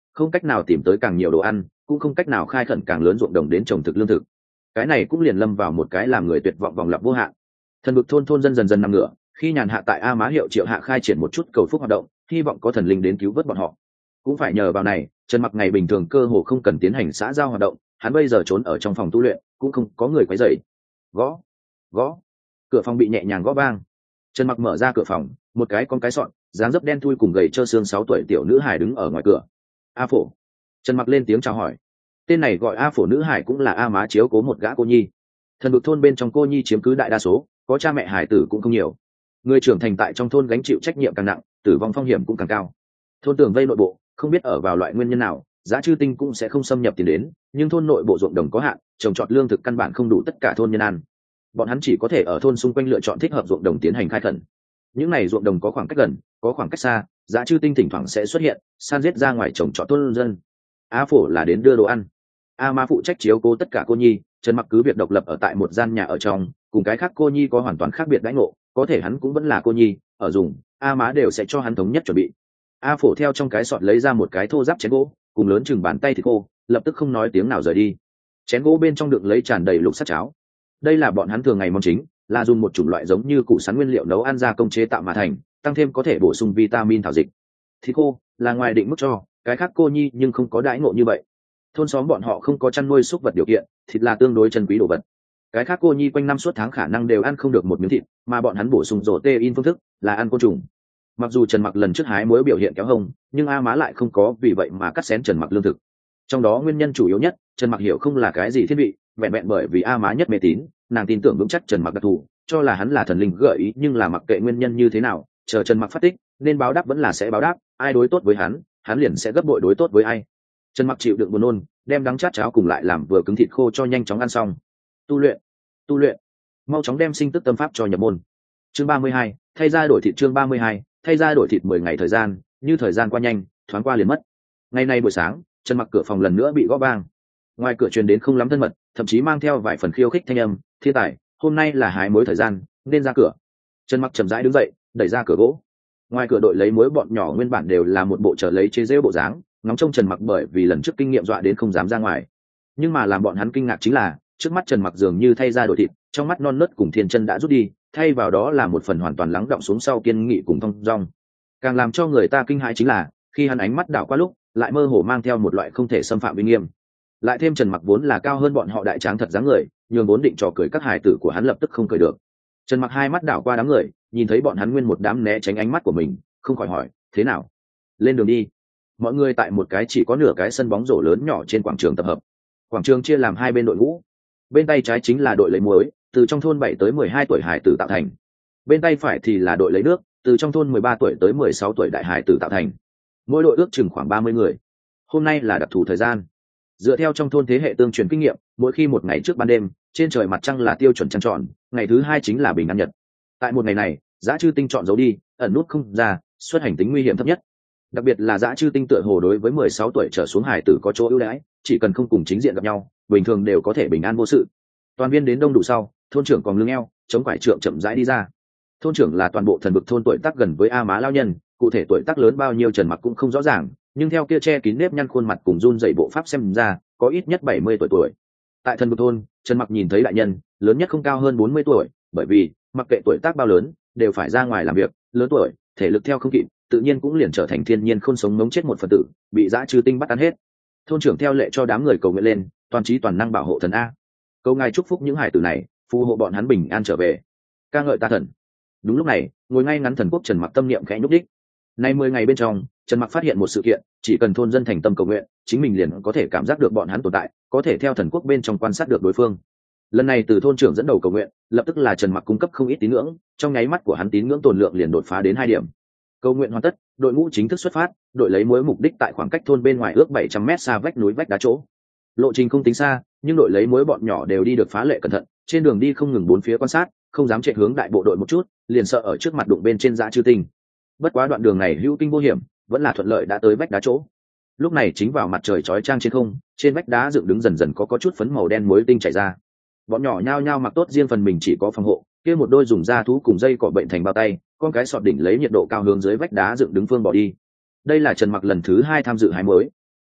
không cách nào tìm tới càng nhiều đồ ăn, cũng không cách nào khai khẩn càng lớn ruộng đồng đến trồng thực lương thực. Cái này cũng liền lâm vào một cái làm người tuyệt vọng vòng lặp vô hạn. Thần vực thôn thôn dân dần dần nằm ngửa, khi nhàn hạ tại A Má hiệu triệu hạ khai triển một chút cầu phúc hoạt động, hy vọng có thần linh đến cứu vớt bọn họ. Cũng phải nhờ vào này, Trần Mặc ngày bình thường cơ hồ không cần tiến hành xã giao hoạt động, hắn bây giờ trốn ở trong phòng tu luyện, cũng không có người quấy rầy. Gõ, gõ, cửa phòng bị nhẹ nhàng gõ vang. Trần Mặc mở ra cửa phòng, một cái con cái sọn, dáng dấp đen thui cùng gầy trơ xương sáu tuổi tiểu nữ hải đứng ở ngoài cửa. A Phổ. Trần Mặc lên tiếng chào hỏi. Tên này gọi A Phổ nữ hải cũng là A Má chiếu cố một gã cô nhi. Thần vực thôn bên trong cô nhi chiếm cứ đại đa số, có cha mẹ hải tử cũng không nhiều. Người trưởng thành tại trong thôn gánh chịu trách nhiệm càng nặng, tử vong phong hiểm cũng càng cao. Thôn tường vây nội bộ, không biết ở vào loại nguyên nhân nào, Giá Chư Tinh cũng sẽ không xâm nhập tiền đến, nhưng thôn nội bộ ruộng đồng có hạn, trồng trọt lương thực căn bản không đủ tất cả thôn nhân ăn. Bọn hắn chỉ có thể ở thôn xung quanh lựa chọn thích hợp ruộng đồng tiến hành khai khẩn. Những này ruộng đồng có khoảng cách gần, có khoảng cách xa, Giá Chư Tinh thỉnh thoảng sẽ xuất hiện, san giết ra ngoài trồng trọt thôn dân. A Phổ là đến đưa đồ ăn. A Ma phụ trách chiếu cố tất cả cô nhi, Trần Mặc cứ việc độc lập ở tại một gian nhà ở trong, cùng cái khác cô nhi có hoàn toàn khác biệt đãi ngộ, có thể hắn cũng vẫn là cô nhi, ở dùng, A Má đều sẽ cho hắn thống nhất chuẩn bị. A Phổ theo trong cái sọt lấy ra một cái thô giáp chén gỗ, cùng lớn chừng bàn tay thịt khô, lập tức không nói tiếng nào rời đi. Chén gỗ bên trong đựng lấy tràn đầy lục sắt cháo. Đây là bọn hắn thường ngày món chính, là dùng một chủng loại giống như củ sắn nguyên liệu nấu ăn gia công chế tạo mà thành, tăng thêm có thể bổ sung vitamin thảo dịch. Thịt khô là ngoài định mức cho, cái khác cô nhi nhưng không có đãi ngộ như vậy. Thôn xóm bọn họ không có chăn nuôi súc vật điều kiện, thịt là tương đối chân quý đồ vật. Cái khác cô nhi quanh năm suốt tháng khả năng đều ăn không được một miếng thịt, mà bọn hắn bổ sung protein phương thức là ăn côn trùng. Mặc dù Trần Mặc lần trước hái muối biểu hiện kéo hông, nhưng A Má lại không có vì vậy mà cắt xén Trần Mặc lương thực. Trong đó nguyên nhân chủ yếu nhất, Trần Mặc hiểu không là cái gì thiên vị, vẹn vẹn bởi vì A Má nhất mê tín, nàng tin tưởng vững chắc Trần Mặc đặc thù, cho là hắn là thần linh gợi ý, nhưng là mặc kệ nguyên nhân như thế nào, chờ Trần Mặc phát tích, nên báo đáp vẫn là sẽ báo đáp, ai đối tốt với hắn, hắn liền sẽ gấp bội đối tốt với ai. Trần Mặc chịu đựng buồn nôn, đem đắng chát cháo cùng lại làm vừa cứng thịt khô cho nhanh chóng ăn xong. Tu luyện, tu luyện, mau chóng đem sinh tức tâm pháp cho nhập môn. Chương ba mươi hai, thay ra đổi thịt chương ba mươi hai, thay ra đổi thịt mười ngày thời gian, như thời gian qua nhanh, thoáng qua liền mất. Ngày nay buổi sáng, Trần Mặc cửa phòng lần nữa bị gõ vang. Ngoài cửa truyền đến không lắm thân mật, thậm chí mang theo vài phần khiêu khích thanh âm, "Thiên tài, hôm nay là hái muối thời gian, nên ra cửa." Trần Mặc chậm rãi đứng dậy, đẩy ra cửa gỗ. Ngoài cửa đội lấy muối bọn nhỏ nguyên bản đều là một bộ trở lấy chế giễu bộ dáng, ngóng trông Trần Mặc bởi vì lần trước kinh nghiệm dọa đến không dám ra ngoài. Nhưng mà làm bọn hắn kinh ngạc chính là, trước mắt Trần Mặc dường như thay ra đổi thịt, trong mắt non nớt cùng thiên chân đã rút đi, thay vào đó là một phần hoàn toàn lắng đọng xuống sau kiên nghị cùng thong dong. Càng làm cho người ta kinh hãi chính là, khi hắn ánh mắt đảo qua lúc, lại mơ hồ mang theo một loại không thể xâm phạm uy nghiêm. Lại thêm Trần Mặc vốn là cao hơn bọn họ đại tráng thật dáng người, nhường vốn định trò cười các hài tử của hắn lập tức không cười được. Trần Mặc hai mắt đảo qua đám người, nhìn thấy bọn hắn nguyên một đám né tránh ánh mắt của mình, không khỏi hỏi, "Thế nào? Lên đường đi." Mọi người tại một cái chỉ có nửa cái sân bóng rổ lớn nhỏ trên quảng trường tập hợp. Quảng trường chia làm hai bên đội ngũ. Bên tay trái chính là đội lấy muối, từ trong thôn bảy tới mười hai tuổi hải tử tạo thành. Bên tay phải thì là đội lấy nước, từ trong thôn mười ba tuổi tới mười sáu tuổi đại hải tử tạo thành. Mỗi đội ước chừng khoảng ba mươi người. Hôm nay là đặc thù thời gian. Dựa theo trong thôn thế hệ tương truyền kinh nghiệm, mỗi khi một ngày trước ban đêm, trên trời mặt trăng là tiêu chuẩn trăng tròn, ngày thứ hai chính là bình an nhật. Tại một ngày này, Dã Chư Tinh chọn giấu đi, ẩn nút không ra, xuất hành tính nguy hiểm thấp nhất. Đặc biệt là Dã Chư Tinh tựa hồ đối với mười sáu tuổi trở xuống hải tử có chỗ ưu đãi, chỉ cần không cùng chính diện gặp nhau, bình thường đều có thể bình an vô sự. Toàn viên đến đông đủ sau, thôn trưởng còn lưng eo, chống quải trượng chậm rãi đi ra. Thôn trưởng là toàn bộ thần vực thôn tuổi tác gần với A Má lao nhân, cụ thể tuổi tác lớn bao nhiêu Trần Mặc cũng không rõ ràng, nhưng theo kia che kín nếp nhăn khuôn mặt cùng run rẩy bộ pháp xem ra, có ít nhất bảy mươi tuổi tuổi. Tại thần vực thôn, Trần Mặc nhìn thấy đại nhân, lớn nhất không cao hơn bốn mươi tuổi, bởi vì mặc kệ tuổi tác bao lớn, đều phải ra ngoài làm việc, lớn tuổi, thể lực theo không kịp, tự nhiên cũng liền trở thành thiên nhiên không sống mống chết một phần tử, bị Dã Chư Tinh bắt ăn hết. Thôn trưởng theo lệ cho đám người cầu nguyện lên, toàn trí toàn năng bảo hộ thần a. Câu ngài chúc phúc những hải tử này, phù hộ bọn hắn bình an trở về. Ca ngợi ta thần. Đúng lúc này, ngồi ngay ngắn thần quốc Trần Mặc tâm niệm khẽ nhúc đích. Nay mười ngày bên trong, Trần Mặc phát hiện một sự kiện, chỉ cần thôn dân thành tâm cầu nguyện, chính mình liền có thể cảm giác được bọn hắn tồn tại, có thể theo thần quốc bên trong quan sát được đối phương. Lần này từ thôn trưởng dẫn đầu cầu nguyện, lập tức là Trần Mặc cung cấp không ít tín ngưỡng, trong nháy mắt của hắn tín ngưỡng tồn lượng liền đột phá đến hai điểm. Cầu nguyện hoàn tất, đội ngũ chính thức xuất phát, đội lấy muối mục đích tại khoảng cách thôn bên ngoài ước bảy trăm mét xa vách núi vách đá chỗ. Lộ trình không tính xa, nhưng đội lấy muối bọn nhỏ đều đi được phá lệ cẩn thận, trên đường đi không ngừng bốn phía quan sát, không dám chạy hướng đại bộ đội một chút, liền sợ ở trước mặt đụng bên trên Dã Chư Tinh. Bất quá đoạn đường này hữu kinh vô hiểm, vẫn là thuận lợi đã tới vách đá chỗ. Lúc này chính vào mặt trời chói chang trên không, trên vách đá dựng đứng dần dần có có chút phấn màu đen muối tinh chảy ra. Bọn nhỏ nhao nhao mặc tốt riêng phần mình chỉ có phòng hộ, kia một đôi dùng da thú cùng dây cỏ bệnh thành bao tay, con cái sọt đỉnh lấy nhiệt độ cao hướng dưới vách đá dựng đứng phương bỏ đi. Đây là Trần Mặc lần thứ hai tham dự hái muối.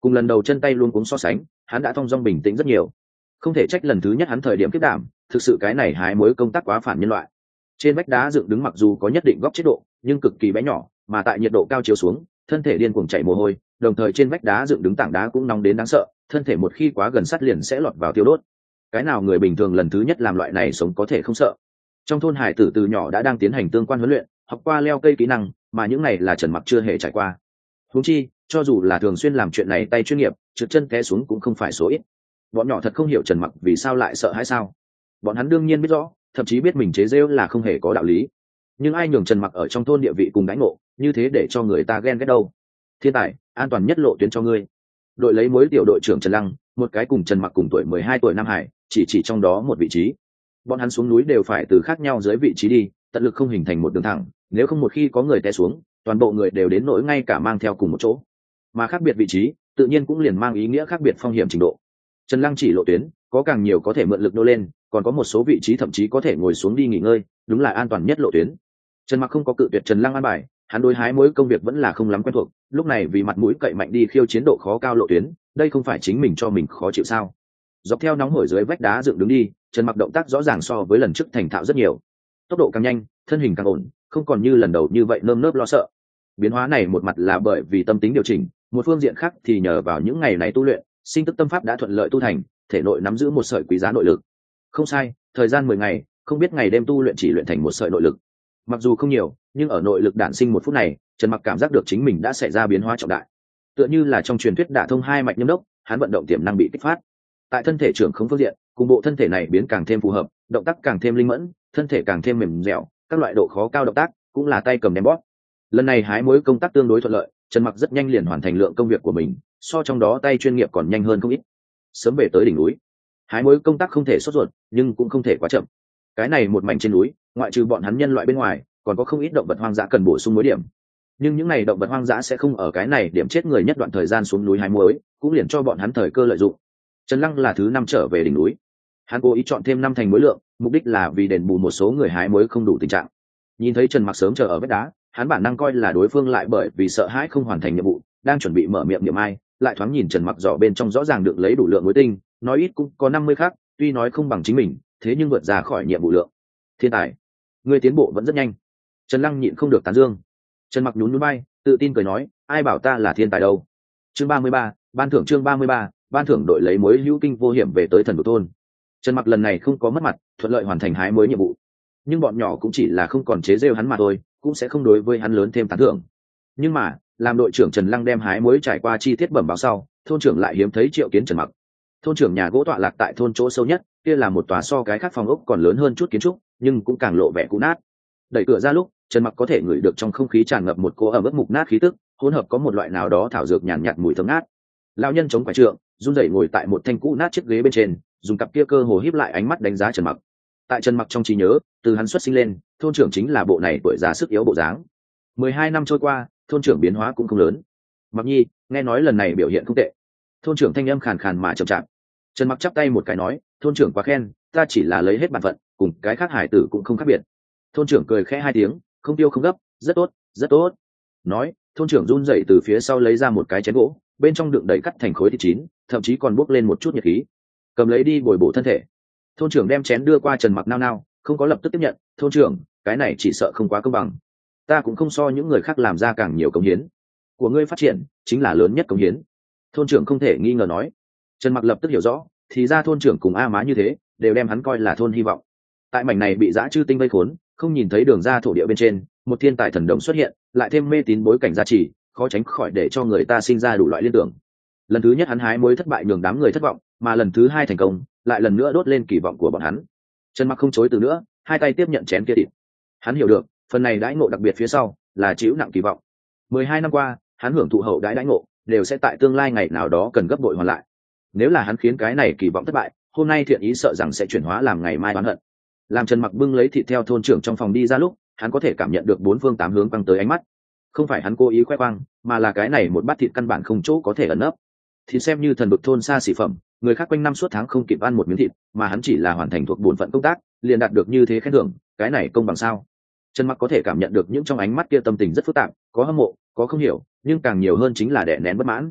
Cùng lần đầu chân tay luôn cuống so sánh, hắn đã thong dong bình tĩnh rất nhiều. Không thể trách lần thứ nhất hắn thời điểm kiếp đảm, thực sự cái này hái mối công tác quá phản nhân loại. Trên vách đá dựng đứng mặc dù có nhất định góc chế độ, nhưng cực kỳ bé nhỏ, mà tại nhiệt độ cao chiếu xuống, thân thể điên cuồng chảy mồ hôi, đồng thời trên vách đá dựng đứng tảng đá cũng nóng đến đáng sợ, thân thể một khi quá gần sát liền sẽ lọt vào tiêu đốt. Cái nào người bình thường lần thứ nhất làm loại này sống có thể không sợ. Trong thôn hải tử từ nhỏ đã đang tiến hành tương quan huấn luyện, học qua leo cây kỹ năng, mà những này là Trần Mặc chưa hề trải qua. Huống chi, cho dù là thường xuyên làm chuyện này tay chuyên nghiệp, trượt chân té xuống cũng không phải số ít. Bọn nhỏ thật không hiểu Trần Mặc vì sao lại sợ hãi sao. Bọn hắn đương nhiên biết rõ, thậm chí biết mình chế giễu là không hề có đạo lý. Nhưng ai nhường Trần Mặc ở trong thôn địa vị cùng đánh ngộ, như thế để cho người ta ghen ghét đâu. Thiên tài, an toàn nhất lộ tuyến cho ngươi. Đội lấy mối tiểu đội trưởng Trần Lăng, một cái cùng Trần Mặc cùng tuổi mười hai tuổi Nam Hải, chỉ chỉ trong đó một vị trí. Bọn hắn xuống núi đều phải từ khác nhau dưới vị trí đi, tận lực không hình thành một đường thẳng, nếu không một khi có người té xuống, toàn bộ người đều đến nỗi ngay cả mang theo cùng một chỗ. Mà khác biệt vị trí, tự nhiên cũng liền mang ý nghĩa khác biệt phong hiểm trình độ. Trần Lăng chỉ lộ tuyến, có càng nhiều có thể mượn lực nô lên, còn có một số vị trí thậm chí có thể ngồi xuống đi nghỉ ngơi, đúng là an toàn nhất lộ tuyến. Trần Mặc không có cự tuyệt Trần Lăng an bài, hắn đối hái mối công việc vẫn là không lắm quen thuộc, lúc này vì mặt mũi cậy mạnh đi khiêu chiến độ khó cao lộ tuyến, đây không phải chính mình cho mình khó chịu sao? Dọc theo nóng hổi dưới vách đá dựng đứng đi, Trần Mặc động tác rõ ràng so với lần trước thành thạo rất nhiều, tốc độ càng nhanh, thân hình càng ổn, không còn như lần đầu như vậy nơm nớp lo sợ. Biến hóa này một mặt là bởi vì tâm tính điều chỉnh, một phương diện khác thì nhờ vào những ngày này tu luyện, sinh tức tâm pháp đã thuận lợi tu thành, thể nội nắm giữ một sợi quý giá nội lực. Không sai, thời gian mười ngày, không biết ngày đêm tu luyện chỉ luyện thành một sợi nội lực. Mặc dù không nhiều, nhưng ở nội lực đản sinh một phút này, Trần Mặc cảm giác được chính mình đã xảy ra biến hóa trọng đại. Tựa như là trong truyền thuyết đả thông hai mạch nhâm đốc, hắn vận động tiềm năng bị kích phát. Tại thân thể trưởng không phương diện, cùng bộ thân thể này biến càng thêm phù hợp, động tác càng thêm linh mẫn, thân thể càng thêm mềm dẻo, các loại độ khó cao động tác cũng là tay cầm đem bóp. Lần này hái mối công tác tương đối thuận lợi, Trần Mặc rất nhanh liền hoàn thành lượng công việc của mình, so trong đó tay chuyên nghiệp còn nhanh hơn không ít. Sớm về tới đỉnh núi, hái mối công tác không thể sốt ruột, nhưng cũng không thể quá chậm. Cái này một mảnh trên núi, ngoại trừ bọn hắn nhân loại bên ngoài, còn có không ít động vật hoang dã cần bổ sung mối điểm. Nhưng những này động vật hoang dã sẽ không ở cái này điểm chết người nhất đoạn thời gian xuống núi hái muối, cũng liền cho bọn hắn thời cơ lợi dụng. Trần Lăng là thứ năm trở về đỉnh núi, hắn cố ý chọn thêm năm thành muối lượng, mục đích là vì đền bù một số người hái muối không đủ tình trạng. Nhìn thấy Trần Mặc sớm chờ ở vách đá, hắn bản năng coi là đối phương lại bởi vì sợ hãi không hoàn thành nhiệm vụ, đang chuẩn bị mở miệng niệm ai, lại thoáng nhìn Trần Mặc giỏ bên trong rõ ràng được lấy đủ lượng muối tinh, nói ít cũng có năm mươi khác, tuy nói không bằng chính mình, thế nhưng vượt ra khỏi nhiệm vụ lượng. Thiên tài, người tiến bộ vẫn rất nhanh. Trần Lăng nhịn không được tán dương. Trần Mặc nhún nhún vai, tự tin cười nói, ai bảo ta là thiên tài đâu. Chương ba mươi ba, ban thưởng chương ba mươi ba, ban thưởng đội lấy muối hữu kinh vô hiểm về tới thần đô thôn. Trần Mặc lần này không có mất mặt, thuận lợi hoàn thành hái muối nhiệm vụ. Nhưng bọn nhỏ cũng chỉ là không còn chế giễu hắn mà thôi, cũng sẽ không đối với hắn lớn thêm tán thưởng. Nhưng mà, làm đội trưởng Trần Lăng đem hái muối trải qua chi tiết bẩm báo sau, thôn trưởng lại hiếm thấy triệu kiến Trần Mặc. Thôn trưởng nhà gỗ tọa lạc tại thôn chỗ sâu nhất, kia là một tòa so cái khác phòng ốc còn lớn hơn chút kiến trúc, nhưng cũng càng lộ vẻ cũ nát. Đẩy cửa ra lúc, Trần Mặc có thể ngửi được trong không khí tràn ngập một cỗ ẩm ướt mục nát khí tức, hỗn hợp có một loại nào đó thảo dược nhàn nhạt, nhạt mùi thơm ngát. Lão nhân chống quải trượng, run rẩy ngồi tại một thanh cũ nát chiếc ghế bên trên, dùng cặp kia cơ hồ híp lại ánh mắt đánh giá Trần Mặc. Tại Trần Mặc trong trí nhớ, từ hắn xuất sinh lên, thôn trưởng chính là bộ này tuổi già sức yếu bộ dáng. Mười hai năm trôi qua, thôn trưởng biến hóa cũng không lớn. Mặc Nhi, nghe nói lần này biểu hiện không tệ. Thôn trưởng thanh âm khàn khàn mà trầm trọng. Trần Mặc chắp tay một cái nói, thôn trưởng quá khen, ta chỉ là lấy hết bản phận, cùng cái khác hải tử cũng không khác biệt. Thôn trưởng cười khẽ hai tiếng, không tiêu không gấp, rất tốt, rất tốt. Nói, thôn trưởng run rẩy từ phía sau lấy ra một cái chén gỗ, bên trong đựng đầy cắt thành khối thịt chín, thậm chí còn bốc lên một chút nhiệt khí. Cầm lấy đi bồi bổ thân thể. Thôn trưởng đem chén đưa qua Trần Mặc nao nao, không có lập tức tiếp nhận. Thôn trưởng, cái này chỉ sợ không quá công bằng. Ta cũng không so những người khác làm ra càng nhiều cống hiến. Của ngươi phát triển chính là lớn nhất cống hiến. Thôn trưởng không thể nghi ngờ nói. Trần Mặc lập tức hiểu rõ, thì ra thôn trưởng cùng A Má như thế, đều đem hắn coi là thôn hy vọng. Tại mảnh này bị dã chư tinh vây khốn, không nhìn thấy đường ra thổ địa bên trên, một thiên tài thần đồng xuất hiện, lại thêm mê tín bối cảnh gia trì, khó tránh khỏi để cho người ta sinh ra đủ loại liên tưởng. Lần thứ nhất hắn hái muối thất bại nhường đám người thất vọng, mà lần thứ hai thành công, lại lần nữa đốt lên kỳ vọng của bọn hắn. Trần Mặc không chối từ nữa, hai tay tiếp nhận chén kia thịt. Hắn hiểu được, phần này đãi ngộ đặc biệt phía sau, là chịu nặng kỳ vọng. Mười hai năm qua, hắn hưởng thụ hậu đãi đãi ngộ, đều sẽ tại tương lai ngày nào đó cần gấp bội hoàn lại. Nếu là hắn khiến cái này kỳ vọng thất bại, hôm nay thiện ý sợ rằng sẽ chuyển hóa làm ngày mai oán hận. Làm Trần Mặc bưng lấy thịt theo thôn trưởng trong phòng đi ra lúc, hắn có thể cảm nhận được bốn phương tám hướng quăng tới ánh mắt. Không phải hắn cố ý khoe khoang, mà là cái này một bát thịt căn bản không chỗ có thể ẩn nấp. Thịt xem như thần bực thôn xa xỉ phẩm, người khác quanh năm suốt tháng không kịp ăn một miếng thịt, mà hắn chỉ là hoàn thành thuộc bổn phận công tác, liền đạt được như thế khen thưởng, cái này công bằng sao? Trần Mặc có thể cảm nhận được những trong ánh mắt kia tâm tình rất phức tạp, có hâm mộ, có không hiểu, nhưng càng nhiều hơn chính là đè nén bất mãn.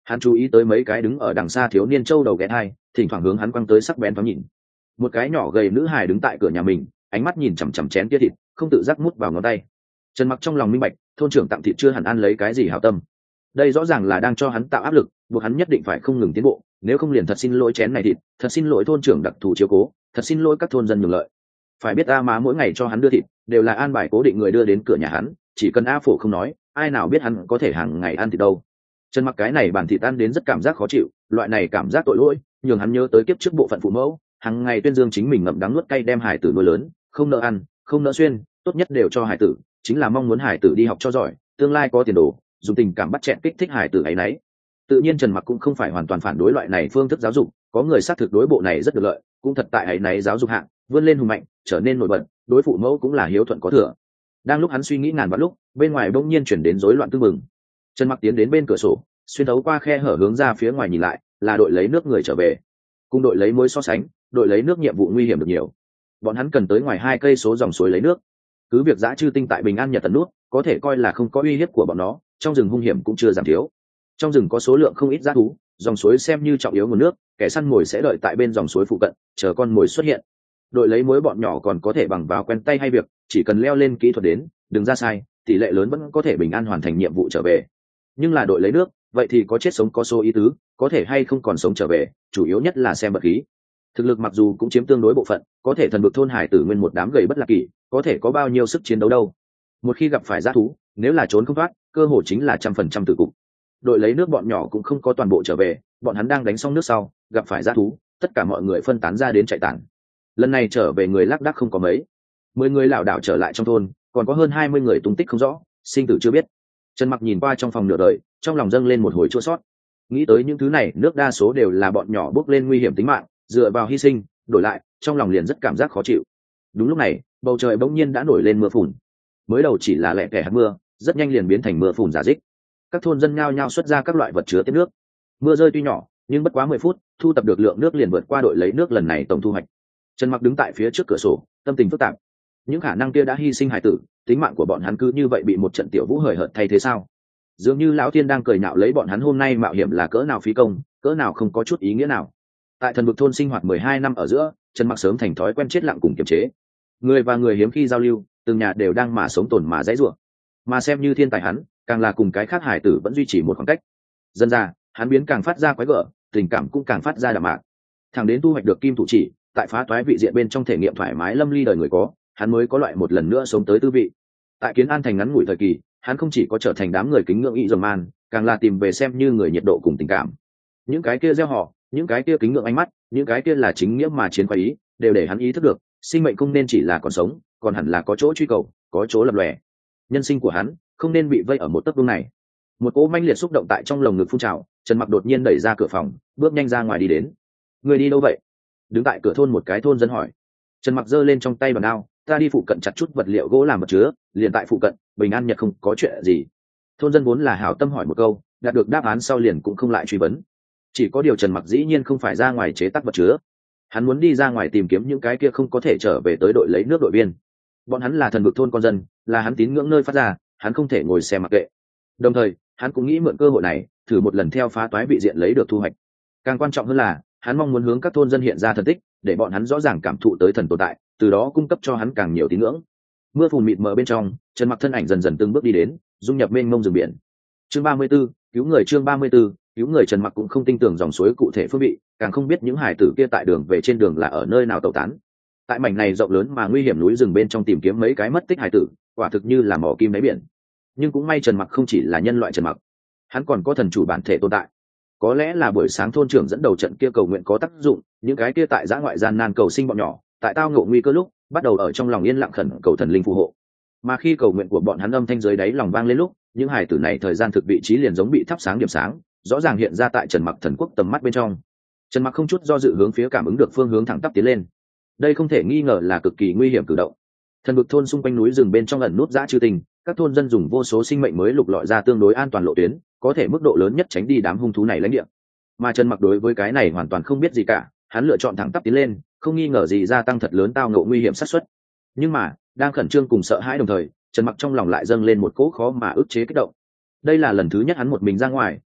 Hắn chú ý tới mấy cái đứng ở đằng xa thiếu niên châu đầu ghé thai, thỉnh thoảng hướng hắn quăng tới sắc bén thoáng nhìn. Một cái nhỏ gầy nữ hài đứng tại cửa nhà mình, ánh mắt nhìn chằm chằm chén kia thịt, không tự giác mút vào ngón tay. Trần Mặc trong lòng minh bạch, thôn trưởng tặng thịt chưa hẳn ăn lấy cái gì hảo tâm. Đây rõ ràng là đang cho hắn tạo áp lực, buộc hắn nhất định phải không ngừng tiến bộ, nếu không liền thật xin lỗi chén này thịt, thật xin lỗi thôn trưởng đặc thù chiếu cố, thật xin lỗi các thôn dân nhường lợi. Phải biết A Má mỗi ngày cho hắn đưa thịt, đều là an bài cố định người đưa đến cửa nhà hắn, chỉ cần A Phổ không nói, ai nào biết hắn có thể hàng ngày ăn thịt đâu. Trần Mặc cái này bản thịt ăn đến rất cảm giác khó chịu, loại này cảm giác tội lỗi, nhường hắn nhớ tới kiếp trước bộ phận phụ mẫu, hàng ngày tuyên dương chính mình ngậm đắng nuốt cay đem hải tử nuôi lớn, không nợ ăn, không nợ xuyên, tốt nhất đều cho hải tử, chính là mong muốn hải tử đi học cho giỏi, tương lai có tiền đồ, dùng tình cảm bắt chẹn kích thích hải tử ấy nấy. Tự nhiên Trần Mặc cũng không phải hoàn toàn phản đối loại này phương thức giáo dục, có người xác thực đối bộ này rất được lợi, cũng thật tại ấy nấy giáo dục hạng, vươn lên hùng mạnh, trở nên nổi bật, đối phụ mẫu cũng là hiếu thuận có thừa. Đang lúc hắn suy nghĩ ngàn vạn lúc, bên ngoài bỗng nhiên chuyển đến rối loạn tương mừng. Trần Mặc tiến đến bên cửa sổ, xuyên thấu qua khe hở hướng ra phía ngoài nhìn lại, là đội lấy nước người trở về. Cùng đội lấy muối so sánh, đội lấy nước nhiệm vụ nguy hiểm được nhiều. Bọn hắn cần tới ngoài hai cây số dòng suối lấy nước. Cứ việc dã chư tinh tại Bình An Nhật tận nút, có thể coi là không có uy hiếp của bọn nó, trong rừng hung hiểm cũng chưa giảm thiếu. Trong rừng có số lượng không ít dã thú, dòng suối xem như trọng yếu nguồn nước, kẻ săn mồi sẽ đợi tại bên dòng suối phụ cận, chờ con mồi xuất hiện. Đội lấy muối bọn nhỏ còn có thể bằng vào quen tay hay việc, chỉ cần leo lên kỹ thuật đến, đừng ra sai, tỷ lệ lớn vẫn có thể bình an hoàn thành nhiệm vụ trở về. Nhưng là đội lấy nước, vậy thì có chết sống có số ý tứ, có thể hay không còn sống trở về, chủ yếu nhất là xem vật khí. Thực lực mặc dù cũng chiếm tương đối bộ phận, có thể thần vực thôn hải tử nguyên một đám gầy bất lạc kỷ, có thể có bao nhiêu sức chiến đấu đâu. Một khi gặp phải dã thú, nếu là trốn không thoát, cơ hội chính là trăm phần trăm tử cục. Đội lấy nước bọn nhỏ cũng không có toàn bộ trở về, bọn hắn đang đánh xong nước sau, gặp phải dã thú, tất cả mọi người phân tán ra đến chạy tản. Lần này trở về người lác đác không có mấy, mười người lảo đảo trở lại trong thôn, còn có hơn hai mươi người tung tích không rõ, sinh tử chưa biết. Trần Mặc nhìn qua trong phòng nửa đời, trong lòng dâng lên một hồi chua xót. Nghĩ tới những thứ này, nước đa số đều là bọn nhỏ bước lên nguy hiểm tính mạng, dựa vào hy sinh, đổi lại, trong lòng liền rất cảm giác khó chịu. Đúng lúc này, bầu trời bỗng nhiên đã nổi lên mưa phùn. Mới đầu chỉ là lẹ tẻ hạt mưa, rất nhanh liền biến thành mưa phùn rả rích. Các thôn dân nhao nhao xuất ra các loại vật chứa tiếp nước. Mưa rơi tuy nhỏ, nhưng bất quá mười phút, thu tập được lượng nước liền vượt qua đội lấy nước lần này tổng thu hoạch. Trần Mặc đứng tại phía trước cửa sổ, tâm tình phức tạp. Những khả năng kia đã hy sinh hải tử, tính mạng của bọn hắn cứ như vậy bị một trận tiểu vũ hời hợt thay thế sao? Dường như lão tiên đang cười nhạo lấy bọn hắn hôm nay mạo hiểm là cỡ nào phí công, cỡ nào không có chút ý nghĩa nào. Tại thần vực thôn sinh hoạt mười hai năm ở giữa, Trần Mặc sớm thành thói quen chết lặng cùng kiềm chế. Người và người hiếm khi giao lưu, từng nhà đều đang mà sống tồn mà dãy rủa. Mà xem như thiên tài hắn, càng là cùng cái khác hải tử vẫn duy trì một khoảng cách. Dần ra, hắn biến càng phát ra quái gở, tình cảm cũng càng phát ra đậm mạc. Thẳng đến thu hoạch được kim thủ chỉ, tại phá toái vị diện bên trong thể nghiệm thoải mái lâm ly đời người có, hắn mới có loại một lần nữa sống tới tư vị. Tại Kiến An thành ngắn ngủi thời kỳ, hắn không chỉ có trở thành đám người kính ngưỡng ý dòng man, càng là tìm về xem như người nhiệt độ cùng tình cảm. Những cái kia gieo họ, những cái kia kính ngưỡng ánh mắt, những cái kia là chính nghĩa mà chiến khoái ý, đều để hắn ý thức được, sinh mệnh không nên chỉ là còn sống, còn hẳn là có chỗ truy cầu, có chỗ lập lòe. Nhân sinh của hắn không nên bị vây ở một tấc vuông này. Một cỗ manh liệt xúc động tại trong lồng ngực phun trào, Trần Mặc đột nhiên đẩy ra cửa phòng, bước nhanh ra ngoài đi đến. Người đi đâu vậy? Đứng tại cửa thôn một cái thôn dân hỏi. Trần Mặc giơ lên trong tay bàn đao, ta đi phụ cận chặt chút vật liệu gỗ làm vật chứa, liền tại phụ cận, Bình An Nhật không có chuyện gì. Thôn dân vốn là hảo tâm hỏi một câu, đạt được đáp án sau liền cũng không lại truy vấn. Chỉ có điều Trần Mặc dĩ nhiên không phải ra ngoài chế tác vật chứa, hắn muốn đi ra ngoài tìm kiếm những cái kia không có thể trở về tới đội lấy nước đội viên. Bọn hắn là thần vực thôn con dân, là hắn tín ngưỡng nơi phát ra, hắn không thể ngồi xem mặc kệ. Đồng thời, hắn cũng nghĩ mượn cơ hội này, thử một lần theo phá toái vị diện lấy được thu hoạch. Càng quan trọng hơn là, hắn mong muốn hướng các thôn dân hiện ra thần tích, để bọn hắn rõ ràng cảm thụ tới thần tồn tại, từ đó cung cấp cho hắn càng nhiều tín ngưỡng. Mưa phùn mịt mờ bên trong, Trần Mặc thân ảnh dần dần từng bước đi đến, dung nhập mênh mông rừng biển. Chương ba mươi 34, cứu người chương ba mươi 34, cứu người Trần Mặc cũng không tin tưởng dòng suối cụ thể phương vị, càng không biết những hải tử kia tại đường về trên đường là ở nơi nào tẩu tán. Tại mảnh này rộng lớn mà nguy hiểm núi rừng bên trong tìm kiếm mấy cái mất tích hải tử, quả thực như là mỏ kim đáy biển. Nhưng cũng may Trần Mặc không chỉ là nhân loại Trần Mặc, hắn còn có thần chủ bản thể tồn tại. Có lẽ là buổi sáng thôn trưởng dẫn đầu trận kia cầu nguyện có tác dụng, những cái kia tại giã ngoại gian nan cầu sinh bọn nhỏ, tại tao ngộ nguy cơ lúc, bắt đầu ở trong lòng yên lặng khẩn cầu thần linh phù hộ. Mà khi cầu nguyện của bọn hắn âm thanh dưới đáy lòng vang lên lúc, những hải tử này thời gian thực vị trí liền giống bị thắp sáng điểm sáng, rõ ràng hiện ra tại Trần Mặc thần quốc tầm mắt bên trong. Trần Mặc không chút do dự hướng phía cảm ứng được phương hướng thẳng tắp tiến lên. Đây không thể nghi ngờ là cực kỳ nguy hiểm cử động. Thần vực thôn xung quanh núi rừng bên trong ẩn nút dã chư tình, các thôn dân dùng vô số sinh mệnh mới lục lọi ra tương đối an toàn lộ tuyến, có thể mức độ lớn nhất tránh đi đám hung thú này lãnh địa. Mà Trần Mặc đối với cái này hoàn toàn không biết gì cả, hắn lựa chọn thẳng tắp tiến lên, không nghi ngờ gì gia tăng thật lớn tao ngộ nguy hiểm xác suất. Nhưng mà, đang khẩn trương cùng sợ hãi đồng thời, Trần Mặc trong lòng lại dâng lên một cỗ khó mà ức chế kích động. Đây là lần thứ nhất hắn một mình ra ngoài,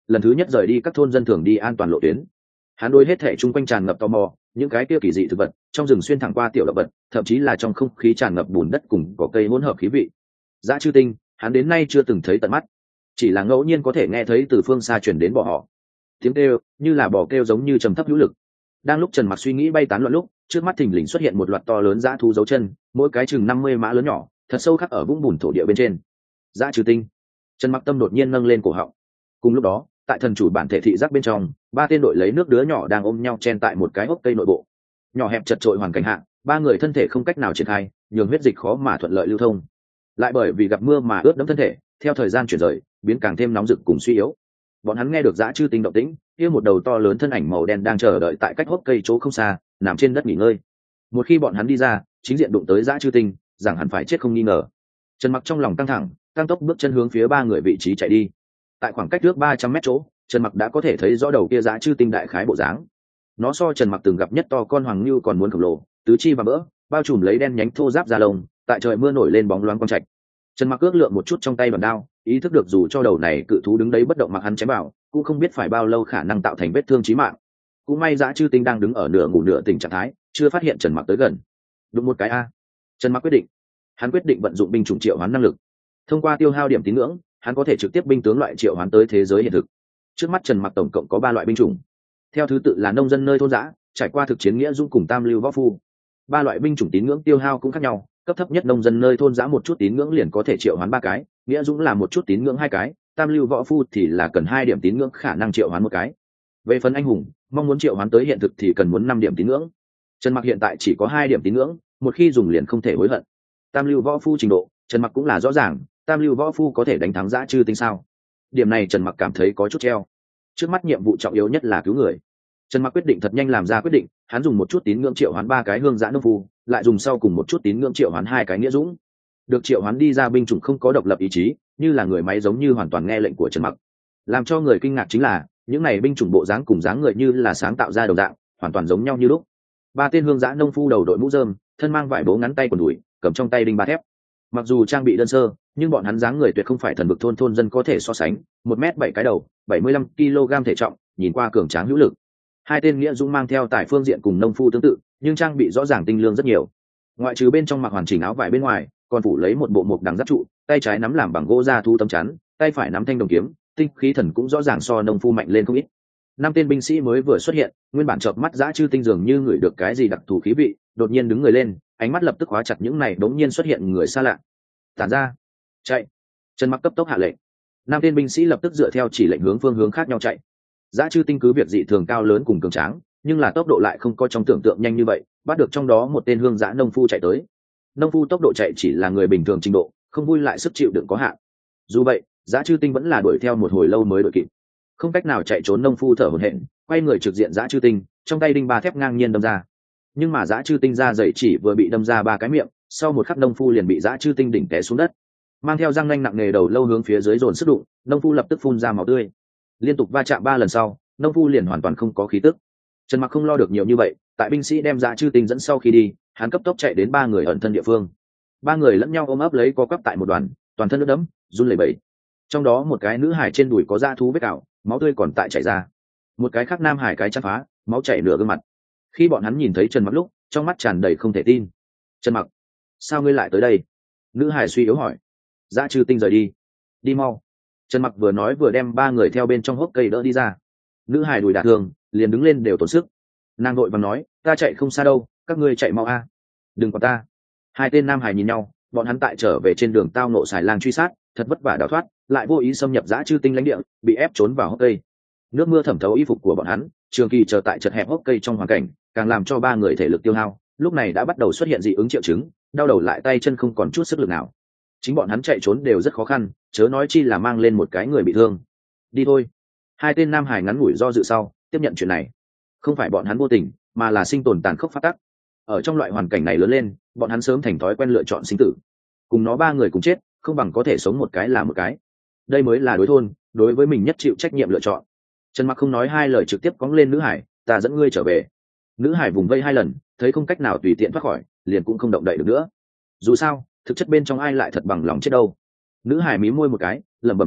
lần thứ nhất rời đi các thôn dân thường đi an toàn lộ tuyến. Hắn đối hết thể chung quanh tràn ngập tò mò, những cái kia kỳ dị thực vật trong rừng xuyên thẳng qua tiểu động vật, thậm chí là trong không khí tràn ngập bùn đất cùng cỏ cây hỗn hợp khí vị. Dã chư tinh hắn đến nay chưa từng thấy tận mắt, chỉ là ngẫu nhiên có thể nghe thấy từ phương xa truyền đến bò họ tiếng kêu, như là bò kêu giống như trầm thấp hữu lực. Đang lúc Trần Mặc suy nghĩ bay tán loạn lúc, trước mắt thình lình xuất hiện một loạt to lớn dã thú dấu chân, mỗi cái chừng năm mươi mã lớn nhỏ, thật sâu khắc ở vũng bùn thổ địa bên trên. Dã trừ tinh. Trần Mặc tâm đột nhiên nâng lên cổ họng. Cùng lúc đó, tại thần chủ bản thể thị giác bên trong, ba tên đội lấy nước đứa nhỏ đang ôm nhau chen tại một cái hốc cây nội bộ. Nhỏ hẹp chật trội hoàn cảnh hạ, ba người thân thể không cách nào triển khai, nhường huyết dịch khó mà thuận lợi lưu thông. Lại bởi vì gặp mưa mà ướt đẫm thân thể, theo thời gian chuyển rời, biến càng thêm nóng rực cùng suy yếu. Bọn hắn nghe được dã chư tinh động tĩnh, kia một đầu to lớn thân ảnh màu đen đang chờ đợi tại cách hốc cây chỗ không xa, nằm trên đất nghỉ ngơi. Một khi bọn hắn đi ra, chính diện đụng tới dã chư tinh, rằng hẳn phải chết không nghi ngờ. Trần Mặc trong lòng căng thẳng, tăng tốc bước chân hướng phía ba người vị trí chạy đi. Tại khoảng cách trước ba trăm mét chỗ, Trần Mặc đã có thể thấy rõ đầu kia dã chư tinh đại khái bộ dáng. Nó so Trần Mặc từng gặp nhất to con hoàng lưu còn muốn khổng lồ, tứ chi và mỡ, bao trùm lấy đen nhánh thô giáp da lông, tại trời mưa nổi lên bóng loáng quang trạch. Trần Mặc ước lượng một chút trong tay bản đao, ý thức được dù cho đầu này cự thú đứng đấy bất động mặc hắn chém vào, cũng không biết phải bao lâu khả năng tạo thành vết thương chí mạng. Cũng may dã chư tinh đang đứng ở nửa ngủ nửa tỉnh trạng thái, chưa phát hiện Trần Mặc tới gần. Đụng một cái a. Trần Mặc quyết định. Hắn quyết định vận dụng binh chủng triệu hoán năng lực. Thông qua tiêu hao điểm tín ngưỡng, hắn có thể trực tiếp binh tướng loại triệu hoán tới thế giới hiện thực. Trước mắt Trần Mặc tổng cộng có ba loại binh chủng, theo thứ tự là nông dân nơi thôn dã, trải qua thực chiến nghĩa dũng cùng tam lưu võ phu. Ba loại binh chủng tín ngưỡng tiêu hao cũng khác nhau, cấp thấp nhất nông dân nơi thôn dã một chút tín ngưỡng liền có thể triệu hoán ba cái, nghĩa dũng là một chút tín ngưỡng hai cái, tam lưu võ phu thì là cần hai điểm tín ngưỡng khả năng triệu hoán một cái. Về phần anh hùng, mong muốn triệu hoán tới hiện thực thì cần muốn năm điểm tín ngưỡng. Trần Mặc hiện tại chỉ có hai điểm tín ngưỡng, một khi dùng liền không thể hối hận. Tam lưu võ phu trình độ, Trần Mặc cũng là rõ ràng, tam lưu võ phu có thể đánh thắng dã chư tinh sao? Điểm này Trần Mặc cảm thấy có chút treo. Trước mắt nhiệm vụ trọng yếu nhất là cứu người. Trần Mặc quyết định thật nhanh làm ra quyết định, hắn dùng một chút tín ngưỡng triệu hoán ba cái hương dã nông phu, lại dùng sau cùng một chút tín ngưỡng triệu hoán hai cái nghĩa dũng. Được triệu hoán đi ra binh chủng không có độc lập ý chí, như là người máy giống như hoàn toàn nghe lệnh của Trần Mặc. Làm cho người kinh ngạc chính là, những này binh chủng bộ dáng cùng dáng người như là sáng tạo ra đồng dạng, hoàn toàn giống nhau như lúc. Ba tên hương dã nông phu đầu đội mũ rơm, thân mang vải bố ngắn tay quần đùi, cầm trong tay đinh ba thép. Mặc dù trang bị đơn sơ, nhưng bọn hắn dáng người tuyệt không phải thần vực thôn thôn dân có thể so sánh, một mét bảy cái đầu, bảy mươi lăm ki lô gam thể trọng, nhìn qua cường tráng hữu lực. Hai tên nghĩa dũng mang theo tại phương diện cùng nông phu tương tự, nhưng trang bị rõ ràng tinh lương rất nhiều. Ngoại trừ bên trong mặc hoàn chỉnh áo vải bên ngoài, còn phủ lấy một bộ mộc đằng giáp trụ, tay trái nắm làm bằng gỗ da thu tấm chắn, tay phải nắm thanh đồng kiếm, tinh khí thần cũng rõ ràng so nông phu mạnh lên không ít. Năm tên binh sĩ mới vừa xuất hiện, nguyên bản chợp mắt dã chư tinh dường như ngửi được cái gì đặc thù khí vị, đột nhiên đứng người lên, ánh mắt lập tức khóa chặt những này đống nhiên xuất hiện người xa lạ. Tản ra, chạy. Trần Mặc cấp tốc hạ lệnh. Năm tên binh sĩ lập tức dựa theo chỉ lệnh hướng phương hướng khác nhau chạy. Dã chư tinh cứ việc dị thường cao lớn cùng cường tráng, nhưng là tốc độ lại không có trong tưởng tượng nhanh như vậy, bắt được trong đó một tên hương dã nông phu chạy tới. Nông phu tốc độ chạy chỉ là người bình thường trình độ, không vui lại sức chịu đựng có hạn. Dù vậy, dã chư tinh vẫn là đuổi theo một hồi lâu mới đuổi kịp. Không cách nào chạy trốn nông phu thở hổn hển, quay người trực diện dã chư tinh, trong tay đinh ba thép ngang nhiên đâm ra. Nhưng mà dã chư tinh ra dày chỉ vừa bị đâm ra ba cái miệng, sau một khắc nông phu liền bị dã chư tinh đỉnh té xuống đất, mang theo răng nanh nặng nề đầu lâu hướng phía dưới dồn sức đụng, nông phu lập tức phun ra máu tươi. Liên tục va chạm ba lần sau, nông phu liền hoàn toàn không có khí tức. Trần Mặc không lo được nhiều như vậy, tại binh sĩ đem dã chư tinh dẫn sau khi đi, hắn cấp tốc chạy đến ba người ẩn thân địa phương. Ba người lẫn nhau ôm ấp lấy co quắp tại một đoàn, toàn thân nước đẫm, run lẩy bẩy. Trong đó một cái nữ hải trên đùi có da thú vết cào, máu tươi còn tại chảy ra. Một cái khác nam hải cái chắn phá, máu chảy nửa gương mặt. Khi bọn hắn nhìn thấy Trần Mặc lúc, trong mắt tràn đầy không thể tin. Trần Mặc, sao ngươi lại tới đây? Nữ hải suy yếu hỏi. Dã chư tinh rời đi, đi mau. Trần Mặc vừa nói vừa đem ba người theo bên trong hốc cây đỡ đi ra. Nữ hải đùi đả thương, liền đứng lên đều tốn sức. Nàng đội vàng nói, ta chạy không xa đâu, các ngươi chạy mau a. Đừng quản ta. Hai tên nam hải nhìn nhau, bọn hắn tại trở về trên đường tao nộ xài lang truy sát, thật vất vả đào thoát, lại vô ý xâm nhập dã chư tinh lãnh địa, bị ép trốn vào hốc cây. Nước mưa thẩm thấu y phục của bọn hắn, trường kỳ chờ tại chật hẹp hốc cây trong hoàn cảnh, càng làm cho ba người thể lực tiêu hao, lúc này đã bắt đầu xuất hiện dị ứng triệu chứng, đau đầu lại tay chân không còn chút sức lực nào. Chính bọn hắn chạy trốn đều rất khó khăn, chớ nói chi là mang lên một cái người bị thương. Đi thôi. Hai tên nam hải ngắn ngủi do dự sau, tiếp nhận chuyện này. Không phải bọn hắn vô tình, mà là sinh tồn tàn khốc phát tắc. Ở trong loại hoàn cảnh này lớn lên, bọn hắn sớm thành thói quen lựa chọn sinh tử. Cùng nó ba người cùng chết, không bằng có thể sống một cái là một cái. Đây mới là đối thôn, đối với mình nhất chịu trách nhiệm lựa chọn. Trần Mặc không nói hai lời trực tiếp cóng lên nữ hải, ta dẫn ngươi trở về. Nữ hải vùng vây hai lần, thấy không cách nào tùy tiện thoát khỏi, liền cũng không động đậy được nữa. Dù sao, thực chất bên trong ai lại thật bằng lòng chết đâu. Nữ hải mí môi một cái, lẩm bẩm nói,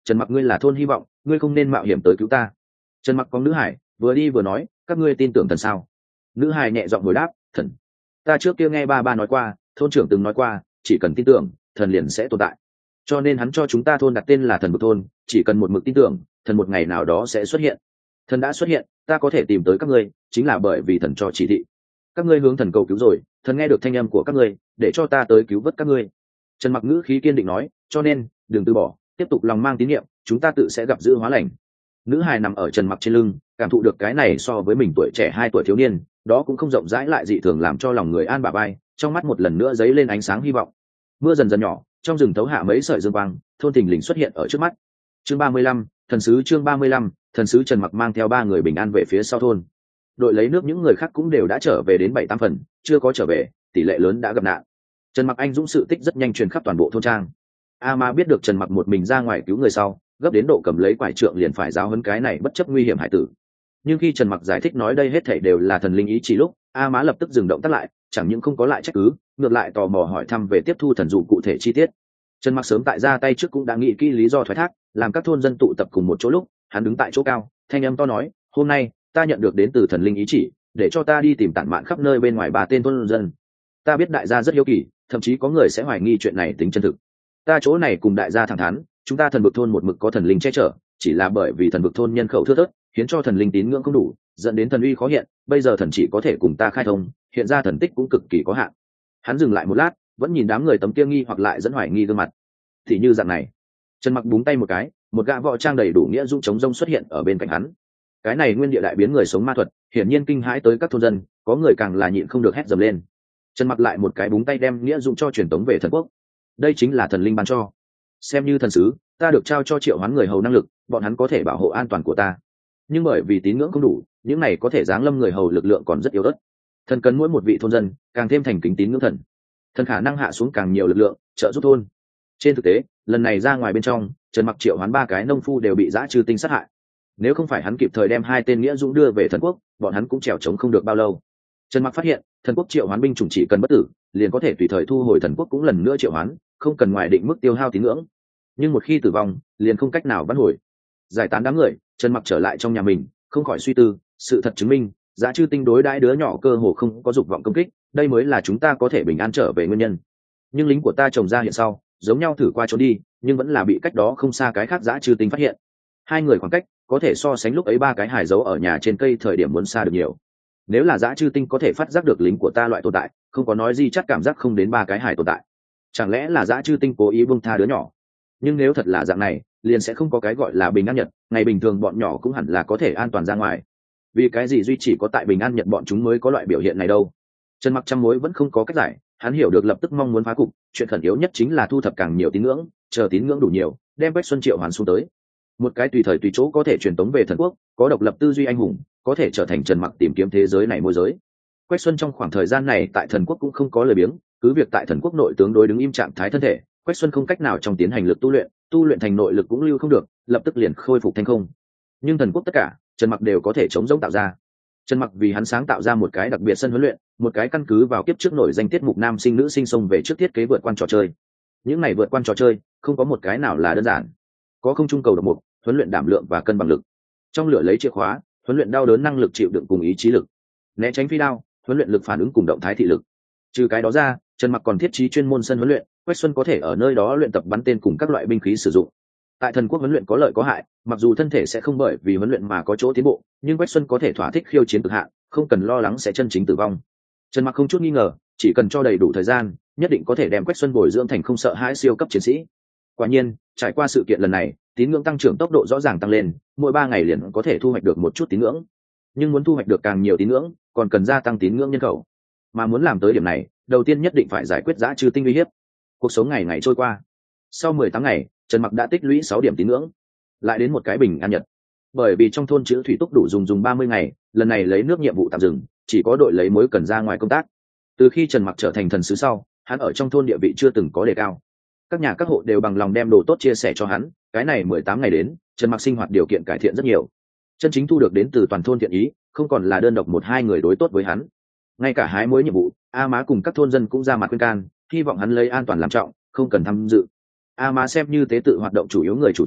Trần Mặc ngươi là thôn hy vọng, ngươi không nên mạo hiểm tới cứu ta. Trần Mặc có nữ hải vừa đi vừa nói, các ngươi tin tưởng thần sao? Nữ hải nhẹ giọng hồi đáp, thần. Ta trước kia nghe ba ba nói qua, thôn trưởng từng nói qua, chỉ cần tin tưởng, thần liền sẽ tồn tại. Cho nên hắn cho chúng ta thôn đặt tên là thần vực thôn, chỉ cần một mực tin tưởng, thần một ngày nào đó sẽ xuất hiện. Thần đã xuất hiện, ta có thể tìm tới các ngươi, chính là bởi vì thần cho chỉ thị. Các ngươi hướng thần cầu cứu rồi, thần nghe được thanh âm của các ngươi, để cho ta tới cứu vớt các ngươi. Trần Mặc ngữ khí kiên định nói, cho nên đừng từ bỏ, tiếp tục lòng mang tín niệm, chúng ta tự sẽ gặp dữ hóa lành. Nữ hài nằm ở Trần Mặc trên lưng, cảm thụ được cái này so với mình tuổi trẻ hai tuổi thiếu niên, đó cũng không rộng rãi lại dị thường làm cho lòng người an bà bay, trong mắt một lần nữa dấy lên ánh sáng hy vọng. Mưa dần dần nhỏ, trong rừng thấu hạ mấy sợi dương quang, thôn thình lình xuất hiện ở trước mắt. Chương ba mươi lăm, thần sứ chương ba mươi lăm, thần sứ Trần Mặc mang theo ba người bình an về phía sau thôn. Đội lấy nước những người khác cũng đều đã trở về đến bảy tám phần, chưa có trở về, tỷ lệ lớn đã gặp nạn. Trần Mặc anh dũng sự tích rất nhanh truyền khắp toàn bộ thôn trang. A Ma biết được Trần Mặc một mình ra ngoài cứu người sau, gấp đến độ cầm lấy quải trượng liền phải giáo huấn cái này bất chấp nguy hiểm hải tử. Nhưng khi Trần Mặc giải thích nói đây hết thảy đều là thần linh ý chỉ lúc, A Má lập tức dừng động tác lại, chẳng những không có lại trách cứ, ngược lại tò mò hỏi thăm về tiếp thu thần dụ cụ thể chi tiết. Trần Mặc sớm tại ra tay trước cũng đã nghĩ kỹ lý do thoái thác, làm các thôn dân tụ tập cùng một chỗ lúc, hắn đứng tại chỗ cao, thanh âm to nói, hôm nay ta nhận được đến từ thần linh ý chỉ, để cho ta đi tìm tản mạn khắp nơi bên ngoài ba tên thôn dân. Ta biết đại gia rất hiếu kỳ, thậm chí có người sẽ hoài nghi chuyện này tính chân thực. Ta chỗ này cùng đại gia thẳng thắn, chúng ta thần vực thôn một mực có thần linh che chở, chỉ là bởi vì thần vực thôn nhân khẩu thưa thớt, khiến cho thần linh tín ngưỡng không đủ, dẫn đến thần uy khó hiện, bây giờ thần chỉ có thể cùng ta khai thông, hiện ra thần tích cũng cực kỳ có hạn. Hắn dừng lại một lát, vẫn nhìn đám người tấm kia nghi hoặc lại dẫn hoài nghi gương mặt. Thì như dạng này, Trần Mặc búng tay một cái, một gã võ trang đầy đủ nghĩa dũng chống rông xuất hiện ở bên cạnh hắn. Cái này nguyên địa đại biến người sống ma thuật, hiển nhiên kinh hãi tới các thôn dân, có người càng là nhịn không được hét dầm lên. Trần Mặc lại một cái búng tay đem nghĩa dũng cho truyền tống về thần quốc. Đây chính là thần linh ban cho. Xem như thần sứ, ta được trao cho triệu hoán người hầu năng lực, bọn hắn có thể bảo hộ an toàn của ta. Nhưng bởi vì tín ngưỡng không đủ, những này có thể giáng lâm người hầu lực lượng còn rất yếu ớt. Thần cần mỗi một vị thôn dân càng thêm thành kính tín ngưỡng thần, thần khả năng hạ xuống càng nhiều lực lượng trợ giúp thôn. Trên thực tế, lần này ra ngoài bên trong, Trần Mặc triệu hoán ba cái nông phu đều bị dã trừ tinh sát hại. Nếu không phải hắn kịp thời đem hai tên nghĩa dũng đưa về thần quốc, bọn hắn cũng trèo trống không được bao lâu. Trần Mặc phát hiện, thần quốc triệu hoán binh chủng chỉ cần bất tử, liền có thể tùy thời thu hồi thần quốc cũng lần nữa triệu hoán, không cần ngoài định mức tiêu hao tín ngưỡng. Nhưng một khi tử vong, liền không cách nào vãn hồi. Giải tán đám người, Trần Mặc trở lại trong nhà mình, không khỏi suy tư, sự thật chứng minh, dã chư tinh đối đãi đứa nhỏ cơ hồ không có dục vọng công kích, đây mới là chúng ta có thể bình an trở về nguyên nhân. Nhưng lính của ta trồng ra hiện sau, giống nhau thử qua trốn đi, nhưng vẫn là bị cách đó không xa cái khác dã chư tinh phát hiện. Hai người khoảng cách có thể so sánh lúc ấy ba cái hải giấu ở nhà trên cây thời điểm muốn xa được nhiều. Nếu là dã chư tinh có thể phát giác được lính của ta loại tồn tại, không có nói gì chắc cảm giác không đến ba cái hải tồn tại. Chẳng lẽ là dã chư tinh cố ý buông tha đứa nhỏ? Nhưng nếu thật là dạng này, liền sẽ không có cái gọi là bình an nhật, ngày bình thường bọn nhỏ cũng hẳn là có thể an toàn ra ngoài. Vì cái gì duy chỉ có tại bình an nhật bọn chúng mới có loại biểu hiện này đâu? Trần Mặc trăm mối vẫn không có cách giải, hắn hiểu được lập tức mong muốn phá cục, chuyện khẩn yếu nhất chính là thu thập càng nhiều tín ngưỡng, chờ tín ngưỡng đủ nhiều, đem Bách Xuân triệu hoàn xuống tới. Một cái tùy thời tùy chỗ có thể truyền tống về thần quốc, có độc lập tư duy anh hùng, có thể trở thành Trần Mặc tìm kiếm thế giới này môi giới. Quách Xuân trong khoảng thời gian này tại thần quốc cũng không có lời biếng, cứ việc tại thần quốc nội tướng đối đứng im trạng thái thân thể, Quách Xuân không cách nào trong tiến hành lực tu luyện, tu luyện thành nội lực cũng lưu không được, lập tức liền khôi phục thành không. Nhưng thần quốc tất cả, Trần Mặc đều có thể chống giống tạo ra. Trần Mặc vì hắn sáng tạo ra một cái đặc biệt sân huấn luyện, một cái căn cứ vào kiếp trước nổi danh tiết mục nam sinh nữ sinh xông về trước thiết kế vượt qua trò chơi. Những này vượt qua trò chơi, không có một cái nào là đơn giản. Có không trung cầu độc mục, huấn luyện đảm lượng và cân bằng lực. Trong lửa lấy chìa khóa, huấn luyện đau đớn năng lực chịu đựng cùng ý chí lực. Né tránh phi đao, huấn luyện lực phản ứng cùng động thái thị lực. Trừ cái đó ra, Trần Mặc còn thiết trí chuyên môn sân huấn luyện, Quách Xuân có thể ở nơi đó luyện tập bắn tên cùng các loại binh khí sử dụng. Tại thần quốc huấn luyện có lợi có hại, mặc dù thân thể sẽ không bởi vì huấn luyện mà có chỗ tiến bộ, nhưng Quách Xuân có thể thỏa thích khiêu chiến cực hạn, không cần lo lắng sẽ chân chính tử vong. Trần Mặc không chút nghi ngờ, chỉ cần cho đầy đủ thời gian, nhất định có thể đem Quách Xuân bồi dưỡng thành không sợ hãi siêu cấp chiến sĩ. Quả nhiên, trải qua sự kiện lần này, tín ngưỡng tăng trưởng tốc độ rõ ràng tăng lên, mỗi ba ngày liền có thể thu hoạch được một chút tín ngưỡng. Nhưng muốn thu hoạch được càng nhiều tín ngưỡng, còn cần gia tăng tín ngưỡng nhân khẩu. Mà muốn làm tới điểm này, đầu tiên nhất định phải giải quyết dã trừ tinh uy hiếp. Cuộc sống ngày ngày trôi qua. Sau mười tám ngày, Trần Mặc đã tích lũy sáu điểm tín ngưỡng, lại đến một cái bình an nhật. Bởi vì trong thôn chữ thủy túc đủ dùng dùng ba mươi ngày, lần này lấy nước nhiệm vụ tạm dừng, chỉ có đội lấy mối cần ra ngoài công tác. Từ khi Trần Mặc trở thành thần sứ sau, hắn ở trong thôn địa vị chưa từng có đề cao. Các nhà các hộ đều bằng lòng đem đồ tốt chia sẻ cho hắn, cái này mười tám ngày đến, Trần Mặc sinh hoạt điều kiện cải thiện rất nhiều. Chân chính thu được đến từ toàn thôn thiện ý, không còn là đơn độc một hai người đối tốt với hắn. Ngay cả hái mối nhiệm vụ, A Má cùng các thôn dân cũng ra mặt khuyên can, hy vọng hắn lấy an toàn làm trọng, không cần tham dự. A Má xem như tế tự hoạt động chủ yếu người chủ trì,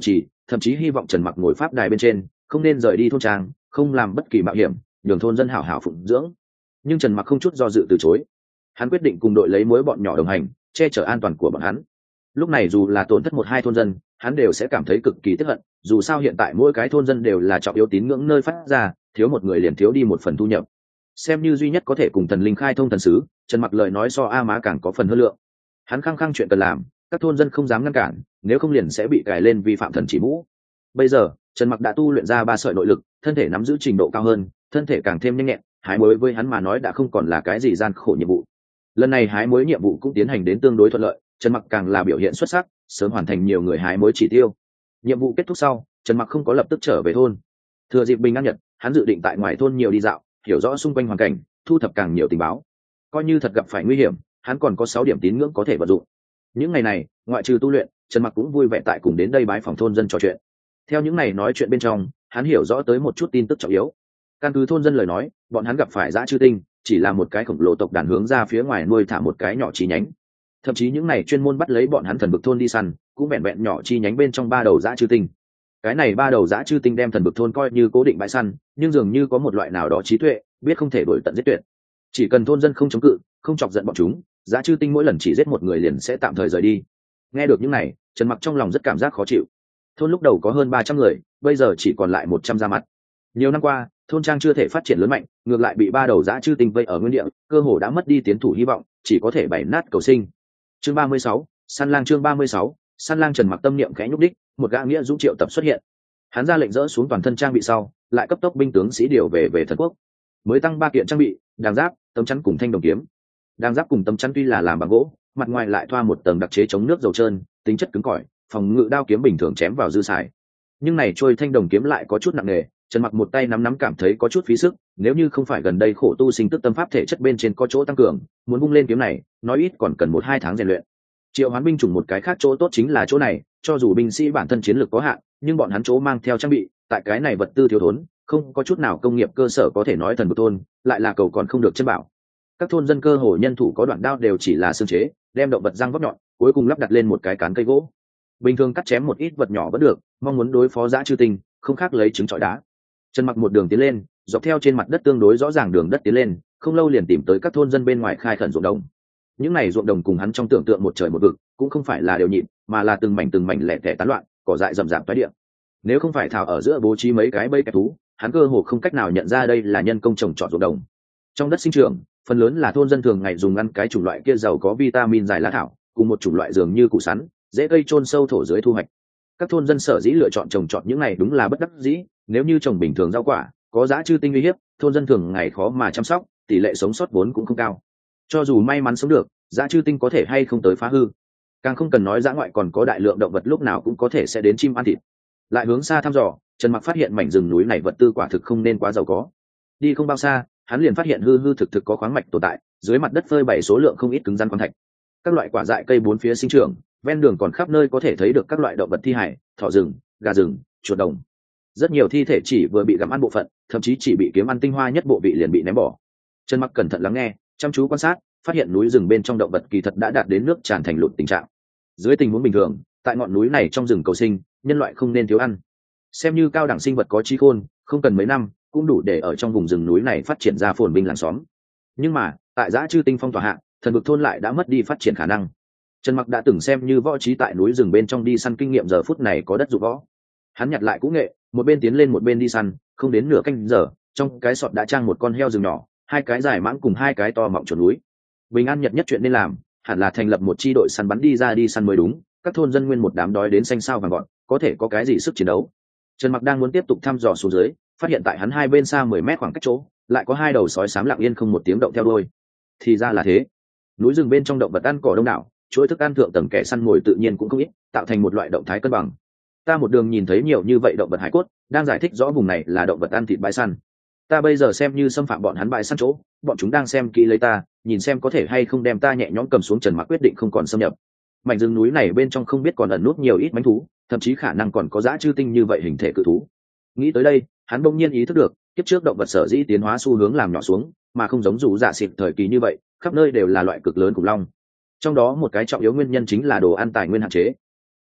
thậm chí hy vọng Trần Mặc ngồi pháp đài bên trên không nên rời đi thôn trang, không làm bất kỳ mạo hiểm, nhường thôn dân hảo hảo phụng dưỡng. Nhưng Trần Mặc không chút do dự từ chối. Hắn quyết định cùng đội lấy mối bọn nhỏ đồng hành, che chở an toàn của bọn hắn. Lúc này dù là tổn thất một hai thôn dân, hắn đều sẽ cảm thấy cực kỳ tức hận, dù sao hiện tại mỗi cái thôn dân đều là trọng yếu tín ngưỡng nơi phát ra, thiếu một người liền thiếu đi một phần thu nhập. Xem như duy nhất có thể cùng thần linh khai thông thần sứ, Trần Mặc lời nói so A Má càng có phần hơn lượng. Hắn khăng khăng chuyện cần làm, các thôn dân không dám ngăn cản, nếu không liền sẽ bị cài lên vi phạm thần chỉ mũ. Bây giờ Trần Mặc đã tu luyện ra ba sợi nội lực, thân thể nắm giữ trình độ cao hơn, thân thể càng thêm nhanh nhẹn, hái muối với hắn mà nói đã không còn là cái gì gian khổ nhiệm vụ. Lần này hái muối nhiệm vụ cũng tiến hành đến tương đối thuận lợi, Trần Mặc càng là biểu hiện xuất sắc, sớm hoàn thành nhiều người hái muối chỉ tiêu. Nhiệm vụ kết thúc sau, Trần Mặc không có lập tức trở về thôn. Thừa dịp bình an nhật, hắn dự định tại ngoài thôn nhiều đi dạo, hiểu rõ xung quanh hoàn cảnh, thu thập càng nhiều tình báo. Coi như thật gặp phải nguy hiểm, hắn còn có sáu điểm tín ngưỡng có thể vận dụng. Những ngày này, ngoại trừ tu luyện, Trần Mặc cũng vui vẻ tại cùng đến đây bái phòng thôn dân trò chuyện. Theo những ngày nói chuyện bên trong, hắn hiểu rõ tới một chút tin tức trọng yếu. Căn cứ thôn dân lời nói, bọn hắn gặp phải dã chư tinh, chỉ là một cái khổng lồ tộc đàn hướng ra phía ngoài nuôi thả một cái nhỏ chi nhánh. Thậm chí những này chuyên môn bắt lấy bọn hắn thần vực thôn đi săn, cũng vẹn vẹn nhỏ chi nhánh bên trong ba đầu dã chư tinh. Cái này ba đầu dã chư tinh đem thần vực thôn coi như cố định bãi săn, nhưng dường như có một loại nào đó trí tuệ, biết không thể đuổi tận giết tuyệt. Chỉ cần thôn dân không chống cự, không chọc giận bọn chúng, dã chư tinh mỗi lần chỉ giết một người liền sẽ tạm thời rời đi. Nghe được những này, Trần Mặc trong lòng rất cảm giác khó chịu. Thôn lúc đầu có hơn ba trăm người, bây giờ chỉ còn lại một trăm ra mặt. Nhiều năm qua, thôn trang chưa thể phát triển lớn mạnh, ngược lại bị ba đầu dã chư tinh vây ở nguyên địa, cơ hồ đã mất đi tiến thủ hy vọng, chỉ có thể bày nát cầu sinh. Chương ba mươi sáu, Săn Lang chương ba mươi sáu, Săn Lang. Trần Mặc tâm niệm khẽ nhúc đích, một gã nghĩa dũng triệu tập xuất hiện. Hắn ra lệnh dỡ xuống toàn thân trang bị sau, lại cấp tốc binh tướng sĩ điều về về thần quốc. Mới tăng ba kiện trang bị, đàng giáp, tấm chắn cùng thanh đồng kiếm. Đàng giáp cùng tấm chắn tuy là làm bằng gỗ, mặt ngoài lại thoa một tầng đặc chế chống nước dầu trơn, tính chất cứng cỏi, phòng ngự đao kiếm bình thường chém vào dư xài. Nhưng này trôi thanh đồng kiếm lại có chút nặng nề, Trần Mặc một tay nắm nắm cảm thấy có chút phí sức, nếu như không phải gần đây khổ tu sinh tức tâm pháp thể chất bên trên có chỗ tăng cường, muốn vung lên kiếm này, nói ít còn cần một hai tháng rèn luyện. Triệu Hoán binh chủng một cái khác chỗ tốt chính là chỗ này, cho dù binh sĩ bản thân chiến lược có hạn, nhưng bọn hắn chỗ mang theo trang bị, tại cái này vật tư thiếu thốn, không có chút nào công nghiệp cơ sở có thể nói thần vực thôn, lại là cầu còn không được chân bảo. Các thôn dân cơ hồ nhân thủ có đoạn đao đều chỉ là xương chế, đem động vật răng vóc nhọn, cuối cùng lắp đặt lên một cái cán cây gỗ. Bình thường cắt chém một ít vật nhỏ vẫn được, mong muốn đối phó dã chư tinh, không khác lấy trứng trọi đá. Trần Mặc một đường tiến lên, dọc theo trên mặt đất tương đối rõ ràng đường đất tiến lên, không lâu liền tìm tới các thôn dân bên ngoài khai khẩn ruộng đồng. Những này ruộng đồng cùng hắn trong tưởng tượng một trời một vực, cũng không phải là đều nhịp, mà là từng mảnh từng mảnh lẻ tẻ tán loạn, cỏ dại rậm rạp toái địa. Nếu không phải thảo ở giữa bố trí mấy cái bẫy kẹp thú, hắn cơ hồ không cách nào nhận ra đây là nhân công trồng trọt ruộng đồng. Trong đất sinh trưởng, phần lớn là thôn dân thường ngày dùng ăn cái chủng loại kia giàu có vitamin dài lá thảo, cùng một chủng loại dường như củ sắn, dễ cây chôn sâu thổ dưới thu hoạch. Các thôn dân sở dĩ lựa chọn trồng trọt những này đúng là bất đắc dĩ, nếu như trồng bình thường rau quả, có dã chư tinh uy hiếp, thôn dân thường ngày khó mà chăm sóc, tỷ lệ sống sót vốn cũng không cao. Cho dù may mắn sống được, dã chư tinh có thể hay không tới phá hư. Càng không cần nói dã ngoại còn có đại lượng động vật lúc nào cũng có thể sẽ đến chim ăn thịt. Lại hướng xa thăm dò, Trần Mặc phát hiện mảnh rừng núi này vật tư quả thực không nên quá giàu có. Đi không bao xa, hắn liền phát hiện hư hư thực thực có khoáng mạch tồn tại, dưới mặt đất phơi bày số lượng không ít cứng rắn khoáng thạch. Các loại quả dại cây bốn phía sinh trưởng, ven đường còn khắp nơi có thể thấy được các loại động vật thi hải, thỏ rừng, gà rừng, chuột đồng. Rất nhiều thi thể chỉ vừa bị gặm ăn bộ phận, thậm chí chỉ bị kiếm ăn tinh hoa nhất bộ vị liền bị ném bỏ. Trần Mặc cẩn thận lắng nghe, chăm chú quan sát, phát hiện núi rừng bên trong động vật kỳ thật đã đạt đến nước tràn thành lụt tình trạng. Dưới tình huống bình thường, tại ngọn núi này trong rừng cầu sinh, nhân loại không nên thiếu ăn. Xem như cao đẳng sinh vật có trí khôn, không cần mấy năm cũng đủ để ở trong vùng rừng núi này phát triển ra phồn binh làng xóm. Nhưng mà tại dã chư tinh phong tỏa hạ, thần vực thôn lại đã mất đi phát triển khả năng. Trần Mặc đã từng xem như võ trí tại núi rừng bên trong đi săn kinh nghiệm, giờ phút này có đất dụng võ. Hắn nhặt lại cũ nghệ, một bên tiến lên một bên đi săn, không đến nửa canh giờ, trong cái sọt đã trang một con heo rừng nhỏ, hai cái dài mãng cùng hai cái to mọng chuột núi. Bình an nhật nhất chuyện nên làm, hẳn là thành lập một chi đội săn bắn đi ra đi săn mới đúng. Các thôn dân nguyên một đám đói đến xanh xao vàng gọn, có thể có cái gì sức chiến đấu? Trần Mặc đang muốn tiếp tục thăm dò xuống dưới, phát hiện tại hắn hai bên xa mười mét khoảng cách chỗ, lại có hai đầu sói xám lặng yên không một tiếng động theo đuôi. Thì ra là thế, núi rừng bên trong động vật ăn cỏ đông đảo, chuỗi thức ăn thượng tầng kẻ săn mồi tự nhiên cũng không ít, tạo thành một loại động thái cân bằng. Ta một đường nhìn thấy nhiều như vậy động vật hải cốt, đang giải thích rõ vùng này là động vật ăn thịt bãi săn. Ta bây giờ xem như xâm phạm bọn hắn bãi săn chỗ, bọn chúng đang xem kỹ lấy ta, nhìn xem có thể hay không đem ta nhẹ nhõm cầm xuống. Trần Mặc quyết định không còn xâm nhập. Mảnh rừng núi này bên trong không biết còn ẩn nút nhiều ít mánh thú, thậm chí khả năng còn có dã chư tinh như vậy hình thể cự thú. Nghĩ tới đây, hắn bỗng nhiên ý thức được, kiếp trước động vật sở dĩ tiến hóa xu hướng làm nhỏ xuống, mà không giống dù dạ xịt thời kỳ như vậy, khắp nơi đều là loại cực lớn khủng long. Trong đó một cái trọng yếu nguyên nhân chính là đồ ăn tài nguyên hạn chế.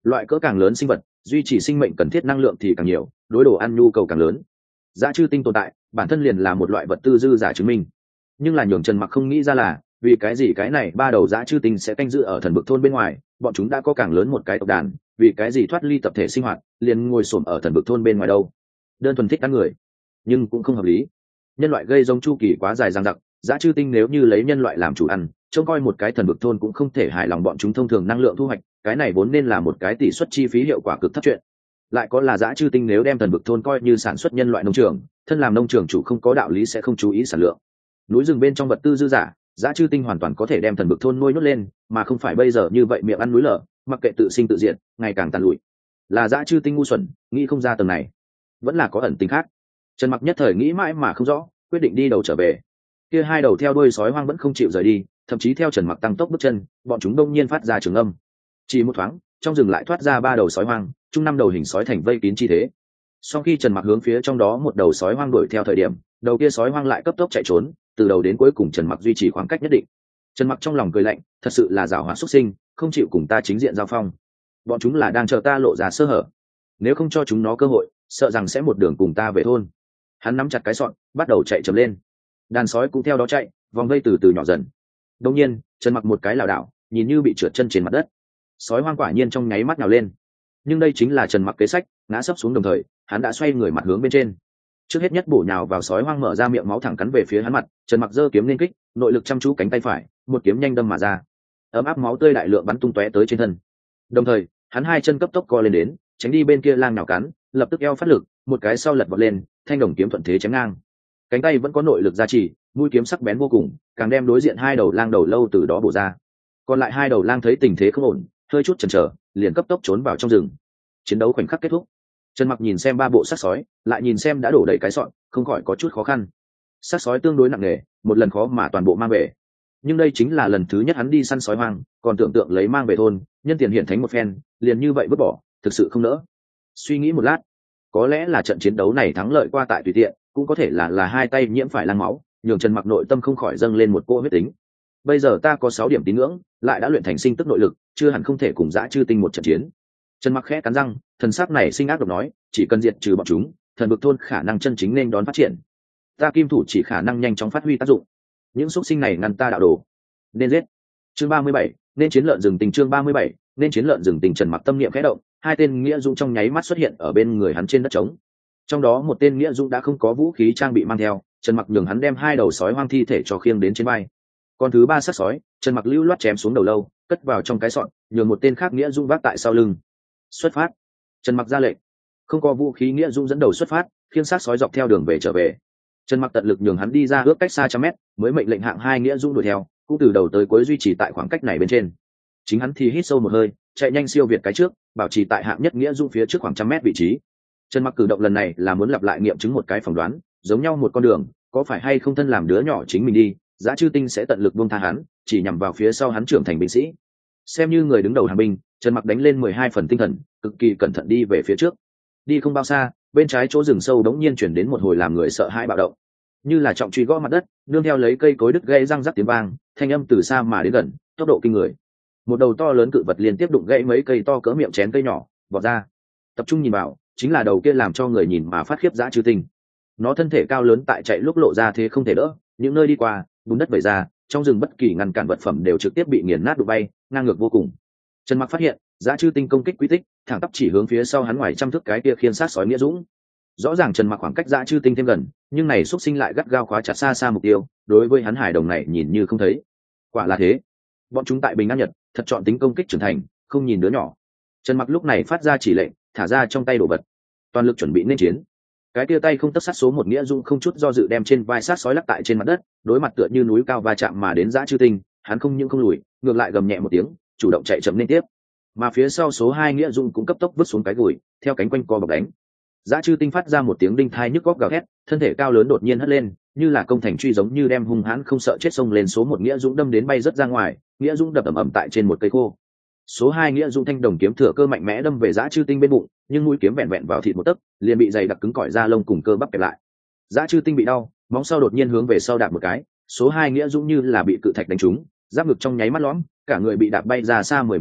Loại cỡ càng lớn sinh vật duy trì sinh mệnh cần thiết năng lượng thì càng nhiều, đối đồ ăn nhu cầu càng lớn. Dã chư tinh tồn tại bản thân liền là một loại vật tư dư giả chứng minh. Nhưng là nhường Trần Mặc không nghĩ ra là vì cái gì cái này ba đầu dã chư tinh sẽ canh giữ ở thần vực thôn bên ngoài, bọn chúng đã có càng lớn một cái tộc đàn, vì cái gì thoát ly tập thể sinh hoạt liền ngồi xổm ở thần vực thôn bên ngoài đâu? Đơn thuần thích ăn người, nhưng cũng không hợp lý. Nhân loại gây giống chu kỳ quá dài dằng dặc, dã chư tinh nếu như lấy nhân loại làm chủ ăn, trông coi một cái thần vực thôn cũng không thể hài lòng bọn chúng thông thường năng lượng thu hoạch, cái này vốn nên là một cái tỷ suất chi phí hiệu quả cực thấp chuyện. Lại có là dã chư tinh nếu đem thần vực thôn coi như sản xuất nhân loại nông trường, thân làm nông trường chủ không có đạo lý sẽ không chú ý sản lượng. Núi rừng bên trong vật tư dư giả, dã chư tinh hoàn toàn có thể đem thần vực thôn nuôi nhốt lên, mà không phải bây giờ như vậy miệng ăn núi lở, mặc kệ tự sinh tự diệt, ngày càng tàn lụi. Là dã chư tinh ngu xuẩn, nghĩ không ra tầng này, vẫn là có ẩn tình khác. Trần Mặc nhất thời nghĩ mãi mà không rõ, quyết định đi đầu trở về. Kia hai đầu theo đuôi sói hoang vẫn không chịu rời đi, thậm chí theo Trần Mặc tăng tốc bước chân, bọn chúng đông nhiên phát ra trường âm. Chỉ một thoáng, trong rừng lại thoát ra ba đầu sói hoang, chung năm đầu hình sói thành vây kín chi thế. Sau khi Trần Mặc hướng phía trong đó một đầu sói hoang đuổi theo thời điểm, đầu kia sói hoang lại cấp tốc chạy trốn, từ đầu đến cuối cùng Trần Mặc duy trì khoảng cách nhất định. Trần Mặc trong lòng cười lạnh, thật sự là giảo hoạt xuất sinh, không chịu cùng ta chính diện giao phong. Bọn chúng là đang chờ ta lộ ra sơ hở, nếu không cho chúng nó cơ hội, sợ rằng sẽ một đường cùng ta về thôn. Hắn nắm chặt cái sọn, bắt đầu chạy chậm lên. Đàn sói cũng theo đó chạy, vòng vây từ từ nhỏ dần. Đột nhiên, Trần Mặc một cái lảo đảo, nhìn như bị trượt chân trên mặt đất. Sói hoang quả nhiên trong nháy mắt nhào lên, nhưng đây chính là Trần Mặc kế sách, ngã sấp xuống đồng thời, hắn đã xoay người mặt hướng bên trên. Trước hết nhất bổ nhào vào sói hoang mở ra miệng máu thẳng cắn về phía hắn mặt, Trần Mặc giơ kiếm lên kích, nội lực chăm chú cánh tay phải, một kiếm nhanh đâm mà ra. Ấm áp máu tươi đại lượng bắn tung tóe tới trên thân. Đồng thời, hắn hai chân cấp tốc co lên đến, tránh đi bên kia lang nhào cắn, lập tức eo phát lực, một cái sau lật vọt lên, thanh đồng kiếm thuận thế chém ngang. Cánh tay vẫn có nội lực gia trì, mũi kiếm sắc bén vô cùng, càng đem đối diện hai đầu lang đầu lâu từ đó bổ ra. Còn lại hai đầu lang thấy tình thế không ổn, hơi chút chần chờ, liền cấp tốc trốn vào trong rừng. Chiến đấu khoảnh khắc kết thúc. Trần Mặc nhìn xem ba bộ xác sói, lại nhìn xem đã đổ đầy cái sọn, không khỏi có chút khó khăn. Xác sói tương đối nặng nề, một lần khó mà toàn bộ mang về. Nhưng đây chính là lần thứ nhất hắn đi săn sói hoang, còn tưởng tượng lấy mang về thôn, nhân tiền hiện thánh một phen, liền như vậy vứt bỏ, thực sự không nỡ. Suy nghĩ một lát, có lẽ là trận chiến đấu này thắng lợi qua tại tùy tiện, cũng có thể là là hai tay nhiễm phải lang máu, nhường Trần Mặc nội tâm không khỏi dâng lên một cỗ huyết tính. Bây giờ ta có sáu điểm tín ngưỡng, lại đã luyện thành sinh tức nội lực, chưa hẳn không thể cùng dã chư tinh một trận chiến. Trần Mặc khẽ cắn răng, thần sắc này sinh ác độc nói, chỉ cần diệt trừ bọn chúng, thần vực thôn khả năng chân chính nên đón phát triển. Ta kim thủ chỉ khả năng nhanh chóng phát huy tác dụng. Những xúc sinh này ngăn ta đạo đồ, nên giết. Chương ba mươi bảy, nên chiến lợn rừng tình chương ba mươi bảy, nên chiến lợn rừng tình. Trần Mặc tâm niệm khẽ động, hai tên nghĩa dũng trong nháy mắt xuất hiện ở bên người hắn trên đất trống. Trong đó một tên nghĩa dũng đã không có vũ khí trang bị mang theo, Trần Mặc nhường hắn đem hai đầu sói hoang thi thể cho khiêng đến trên vai. Còn thứ ba xác sói, Trần Mặc lưu loát chém xuống đầu lâu, cất vào trong cái sọn, nhường một tên khác nghĩa dũng vác tại sau lưng. Xuất phát. Trần Mặc ra lệnh. Không có vũ khí nghĩa dũng dẫn đầu xuất phát, khiêng xác sói dọc theo đường về trở về. Trần Mặc tận lực nhường hắn đi ra ước cách xa trăm mét, mới mệnh lệnh hạng hai nghĩa dũng đuổi theo, cũng từ đầu tới cuối duy trì tại khoảng cách này bên trên. Chính hắn thì hít sâu một hơi, chạy nhanh siêu việt cái trước, bảo trì tại hạng nhất nghĩa dũng phía trước khoảng trăm mét vị trí. Trần Mặc cử động lần này là muốn lặp lại nghiệm chứng một cái phỏng đoán, giống nhau một con đường, có phải hay không thân làm đứa nhỏ chính mình đi, dã chư tinh sẽ tận lực buông tha hắn, chỉ nhằm vào phía sau hắn trưởng thành binh sĩ. Xem như người đứng đầu hàng binh, Trần Mặc đánh lên mười hai phần tinh thần, cực kỳ cẩn thận đi về phía trước. Đi không bao xa, bên trái chỗ rừng sâu đống nhiên chuyển đến một hồi làm người sợ hãi bạo động, như là trọng truy gõ mặt đất, nương theo lấy cây cối đứt gãy răng rắc tiếng vang, thanh âm từ xa mà đến gần, tốc độ kinh người. Một đầu to lớn cự vật liên tiếp đụng gãy mấy cây to cỡ miệng chén cây nhỏ, vọt ra. Tập trung nhìn vào, chính là đầu kia làm cho người nhìn mà phát khiếp dã chư tinh. Nó thân thể cao lớn tại chạy lúc lộ ra thế không thể đỡ, những nơi đi qua, bùn đất vẩy ra, trong rừng bất kỳ ngăn cản vật phẩm đều trực tiếp bị nghiền nát đụng bay, ngang ngược vô cùng. Trần Mặc phát hiện, dã chư tinh công kích quy tích, thẳng tắp chỉ hướng phía sau hắn ngoài trăm thước cái kia khiên sát sói nghĩa dũng. Rõ ràng Trần Mặc khoảng cách dã chư tinh thêm gần, nhưng này xuất sinh lại gắt gao khóa chặt xa xa mục tiêu, đối với hắn hải đồng này nhìn như không thấy. Quả là thế, bọn chúng tại Bình An Nhật thật chọn tính công kích trưởng thành, không nhìn đứa nhỏ. Trần Mặc lúc này phát ra chỉ lệnh, thả ra trong tay đồ vật, toàn lực chuẩn bị nên chiến. Cái kia tay không tất sát số một nghĩa dũng không chút do dự đem trên vai sát sói lắc tại trên mặt đất, đối mặt tựa như núi cao va chạm mà đến dã chư tinh, hắn không những không lùi, ngược lại gầm nhẹ một tiếng, chủ động chạy chậm lên tiếp. Mà phía sau số hai nghĩa dũng cũng cấp tốc vứt xuống cái gùi, theo cánh quanh co bọc đánh. Dã chư tinh phát ra một tiếng đinh thai nhức góc gào thét, thân thể cao lớn đột nhiên hất lên, như là công thành truy giống như đem hung hãn không sợ chết xông lên số một nghĩa dũng đâm đến bay rất ra ngoài, nghĩa dũng đập ầm ầm tại trên một cây khô. Số hai nghĩa dũng thanh đồng kiếm thừa cơ mạnh mẽ đâm về dã chư tinh bên bụng, nhưng mũi kiếm vẹn vẹn vào thịt một tấc, liền bị dày đặc cứng cỏi da lông cùng cơ bắp kẹp lại. Dã chư tinh bị đau, móng sau đột nhiên hướng về sau đạp một cái, số hai nghĩa dũng như là bị cự thạch đánh trúng, giáp ngực trong nháy mắt lõm, cả người bị đạp bay ra xa mười mấy mét,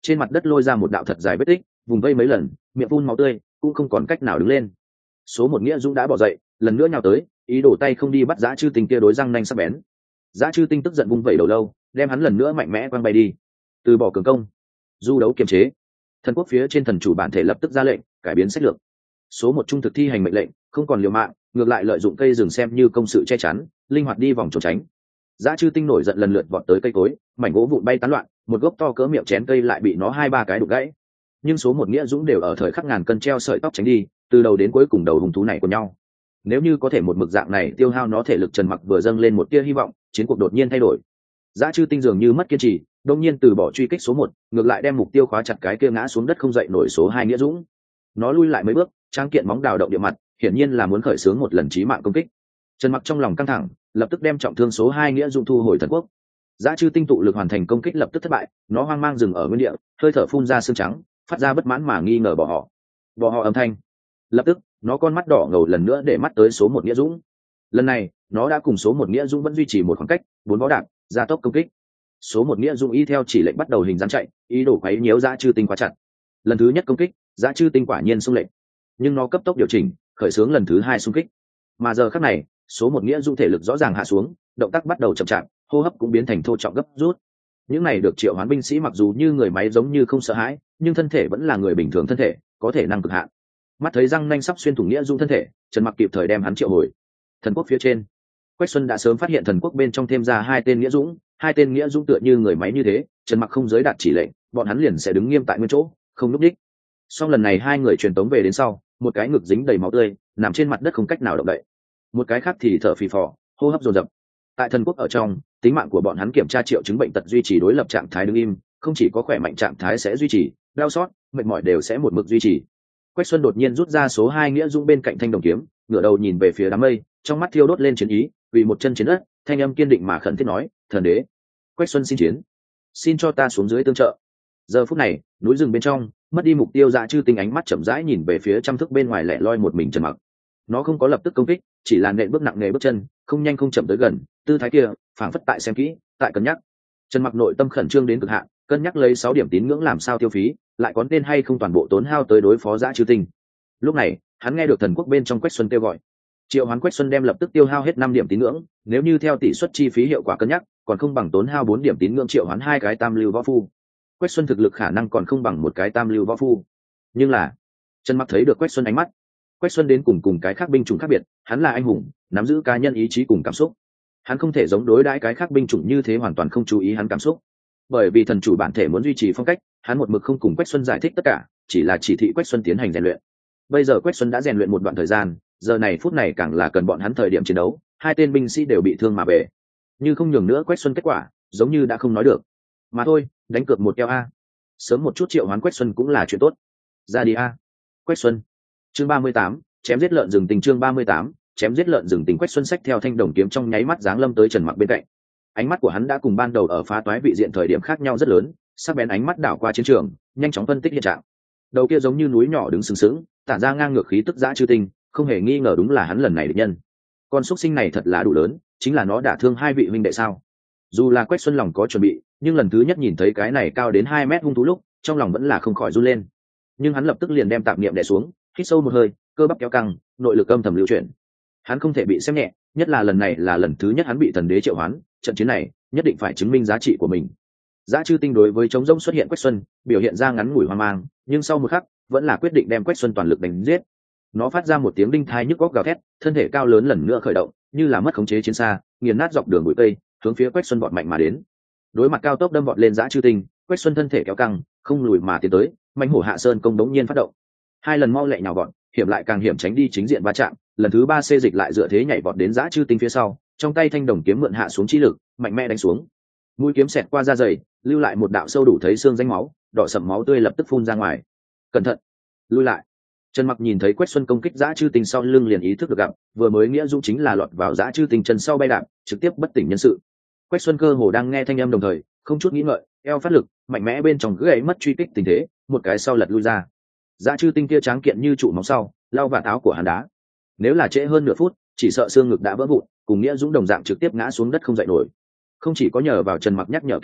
trên mặt đất lôi ra một đạo thật dài vết tích, vùng vây mấy lần, miệng phun máu tươi, cũng không còn cách nào đứng lên. Số một Nghĩa Dũng đã bỏ dậy, lần nữa nhào tới, ý đồ tay không đi bắt Dã Chư Tinh kia đối răng nanh sắc bén. Dã Chư Tinh tức giận vung vẩy đầu lâu, đem hắn lần nữa mạnh mẽ quăng bay đi. Từ bỏ cường công, du đấu kiềm chế. Thần quốc phía trên thần chủ bản thể lập tức ra lệnh, cải biến sách lược. Số một trung thực thi hành mệnh lệnh, không còn liều mạng, ngược lại lợi dụng cây rừng xem như công sự che chắn, linh hoạt đi vòng trốn tránh. Dã Chư Tinh nổi giận lần lượt vọt tới cây cối, mảnh gỗ vụn bay tán loạn, một gốc to cỡ miệng chén cây lại bị nó hai ba cái đục gãy. Nhưng số một Nghĩa Dũng đều ở thời khắc ngàn cân treo sợi tóc tránh đi, từ đầu đến cuối cùng đầu hung thú này của nhau. Nếu như có thể một mực dạng này tiêu hao nó thể lực, Trần Mặc vừa dâng lên một tia hy vọng, chiến cuộc đột nhiên thay đổi. Dã Chư Tinh dường như mất kiên trì, đột nhiên từ bỏ truy kích số một, ngược lại đem mục tiêu khóa chặt cái kia ngã xuống đất không dậy nổi số hai Nghĩa Dũng. Nó lui lại mấy bước, trang kiện móng đào động địa mặt, hiển nhiên là muốn khởi xướng một lần chí mạng công kích. Trần Mặc trong lòng căng thẳng, lập tức đem trọng thương số hai Nghĩa Dũng thu hồi thần quốc. Dã Chư Tinh tụ lực hoàn thành công kích lập tức thất bại, nó hoang mang dừng ở nguyên địa, hơi thở phun ra xương trắng, phát ra bất mãn mà nghi ngờ bỏ họ. Bỏ họ âm thanh. Lập tức, nó con mắt đỏ ngầu lần nữa để mắt tới số một Nghĩa Dũng. Lần này, nó đã cùng số một Nghĩa Dũng vẫn duy trì một khoảng cách, bốn võ đạn, gia tốc công kích. Số một Nghĩa Dũng y theo chỉ lệnh bắt đầu hình dáng chạy, ý đồ quấy nhiễu Dã Chư Tinh quá chặt. Lần thứ nhất công kích, Dã Chư Tinh quả nhiên xung lệnh, nhưng nó cấp tốc điều chỉnh, khởi xướng lần thứ hai xung kích. Mà giờ khắc này, số một Nghĩa Dũng thể lực rõ ràng hạ xuống, động tác bắt đầu chậm chạp, hô hấp cũng biến thành thô trọng gấp rút. Những này được triệu hoán binh sĩ mặc dù như người máy giống như không sợ hãi, nhưng thân thể vẫn là người bình thường thân thể, có thể năng cực hạn. Mắt thấy răng nanh sắp xuyên thủng Nghĩa Dũng thân thể, Trần Mặc kịp thời đem hắn triệu hồi. Thần quốc phía trên, Quách Xuân đã sớm phát hiện thần quốc bên trong thêm ra hai tên Nghĩa Dũng, hai tên Nghĩa Dũng tựa như người máy như thế, Trần Mặc không giới đạt chỉ lệnh, bọn hắn liền sẽ đứng nghiêm tại nguyên chỗ, không lúc đích. Song lần này hai người truyền tống về đến sau, một cái ngực dính đầy máu tươi, nằm trên mặt đất không cách nào động đậy, một cái khác thì thở phì phò, hô hấp dồn dập. Tại thần quốc ở trong, tính mạng của bọn hắn kiểm tra triệu chứng bệnh tật duy trì đối lập trạng thái đứng im, không chỉ có khỏe mạnh trạng thái sẽ duy trì, đau xót, mệt mỏi đều sẽ một mực duy trì. Quách Xuân đột nhiên rút ra số hai Nghĩa Dũng bên cạnh thanh đồng kiếm, ngửa đầu nhìn về phía đám mây, trong mắt thiêu đốt lên chiến ý, vì một chân chiến đất, thanh âm kiên định mà khẩn thiết nói: "Thần đế, Quách Xuân xin chiến, xin cho ta xuống dưới tương trợ." Giờ phút này, núi rừng bên trong, mất đi mục tiêu Dã Chư Tinh ánh mắt chậm rãi nhìn về phía trăm thước bên ngoài lẻ loi một mình Trần Mặc. Nó không có lập tức công kích, chỉ là nện bước nặng nề bước chân, không nhanh không chậm tới gần, tư thái kia, phảng phất tại xem kỹ, tại cân nhắc. Trần Mặc nội tâm khẩn trương đến cực hạn, cân nhắc lấy sáu điểm tín ngưỡng làm sao tiêu phí, lại có nên hay không toàn bộ tốn hao tới đối phó Dã Chư Tinh. Lúc này, hắn nghe được thần quốc bên trong Quách Xuân kêu gọi. Triệu Hoán Quách Xuân đem lập tức tiêu hao hết năm điểm tín ngưỡng, nếu như theo tỷ suất chi phí hiệu quả cân nhắc, còn không bằng tốn hao bốn điểm tín ngưỡng triệu hoán hai cái tam lưu võ phu. Quách Xuân thực lực khả năng còn không bằng một cái tam lưu võ phu. Nhưng là, Trần Mặc thấy được Quách Xuân ánh mắt. Quách Xuân đến cùng cùng cái khác binh chủng khác biệt, hắn là anh hùng, nắm giữ cá nhân ý chí cùng cảm xúc. Hắn không thể giống đối đãi cái khác binh chủng như thế hoàn toàn không chú ý hắn cảm xúc. Bởi vì thần chủ bản thể muốn duy trì phong cách, hắn một mực không cùng Quách Xuân giải thích tất cả, chỉ là chỉ thị Quách Xuân tiến hành rèn luyện. Bây giờ Quách Xuân đã rèn luyện một đoạn thời gian, giờ này phút này càng là cần bọn hắn thời điểm chiến đấu, hai tên binh sĩ đều bị thương mà về. Như không nhường nữa Quách Xuân kết quả, giống như đã không nói được. Mà thôi, đánh cược một keo a. Sớm một chút triệu hoán Quách Xuân cũng là chuyện tốt. Ra đi a. Quách Xuân. Chương ba mươi tám, chém giết lợn rừng tình chương ba mươi tám, chém giết lợn rừng tình. Quách Xuân xách theo thanh đồng kiếm trong nháy mắt giáng lâm tới Trần Mặc bên cạnh. Ánh mắt của hắn đã cùng ban đầu ở phá toái vị diện thời điểm khác nhau rất lớn, sắc bén ánh mắt đảo qua chiến trường, nhanh chóng phân tích hiện trạng. Đầu kia giống như núi nhỏ đứng sừng sững, tản ra ngang ngược khí tức Dã Chư Tinh, không hề nghi ngờ đúng là hắn lần này địch nhân. Con xúc sinh này thật là đủ lớn, chính là nó đả thương hai vị huynh đệ sao? Dù là Quách Xuân lòng có chuẩn bị, nhưng lần thứ nhất nhìn thấy cái này cao đến hai mét hung thú lúc, trong lòng vẫn là không khỏi run lên. Nhưng hắn lập tức liền đem tạp niệm đè xuống, hít sâu một hơi, cơ bắp kéo căng, nội lực âm thầm lưu chuyển. Hắn không thể bị xem nhẹ, nhất là lần này là lần thứ nhất hắn bị thần đế triệu hoán, trận chiến này nhất định phải chứng minh giá trị của mình. Dã Chư Tinh đối với chống rông xuất hiện Quách Xuân, biểu hiện ra ngắn ngủi hoang mang, nhưng sau một khắc, vẫn là quyết định đem Quách Xuân toàn lực đánh giết. Nó phát ra một tiếng đinh thai nhức góc gào thét, thân thể cao lớn lần nữa khởi động, như là mất khống chế chiến xa, nghiền nát dọc đường bụi cây, hướng phía Quách Xuân vọt mạnh mà đến. Đối mặt cao tốc đâm vọt lên Dã Chư Tinh, Quách Xuân thân thể kéo căng, không lùi mà tiến tới, mãnh hổ hạ sơn công đống nhiên phát động. Hai lần mau lẹ nhào vọt, hiểm lại càng hiểm tránh đi chính diện va chạm, lần thứ ba xê dịch lại dựa thế nhảy vọt đến Dã Chư Tinh phía sau, trong tay thanh đồng kiếm mượn hạ xuống chi lực, mạnh mẽ đánh xuống. Mũi kiếm xẹt qua da dày, lưu lại một đạo sâu đủ thấy xương rãnh máu, đỏ sẫm máu tươi lập tức phun ra ngoài. Cẩn thận, lui lại. Trần Mặc nhìn thấy Quách Xuân công kích Dã Chư Tinh sau lưng liền ý thức được gặp, vừa mới Nghĩa Dũng chính là lọt vào Dã Chư Tinh chân sau bay đạp, trực tiếp bất tỉnh nhân sự. Quách Xuân cơ hồ đang nghe thanh âm đồng thời, không chút nghĩ ngợi, eo phát lực, mạnh mẽ bên trong gãy mất truy kích tình thế, một cái sau lật lui ra. Dã Chư Tinh kia tráng kiện như trụ móng sau, lao vạt áo của hắn đá. Nếu là trễ hơn nửa phút, chỉ sợ xương ngực đã vỡ vụn, cùng Nghĩa Dũng đồng dạng trực tiếp ngã xuống đất không dậy nổi. Không chỉ có nhờ vào Trần Mặc nhắc nhở kịp thời,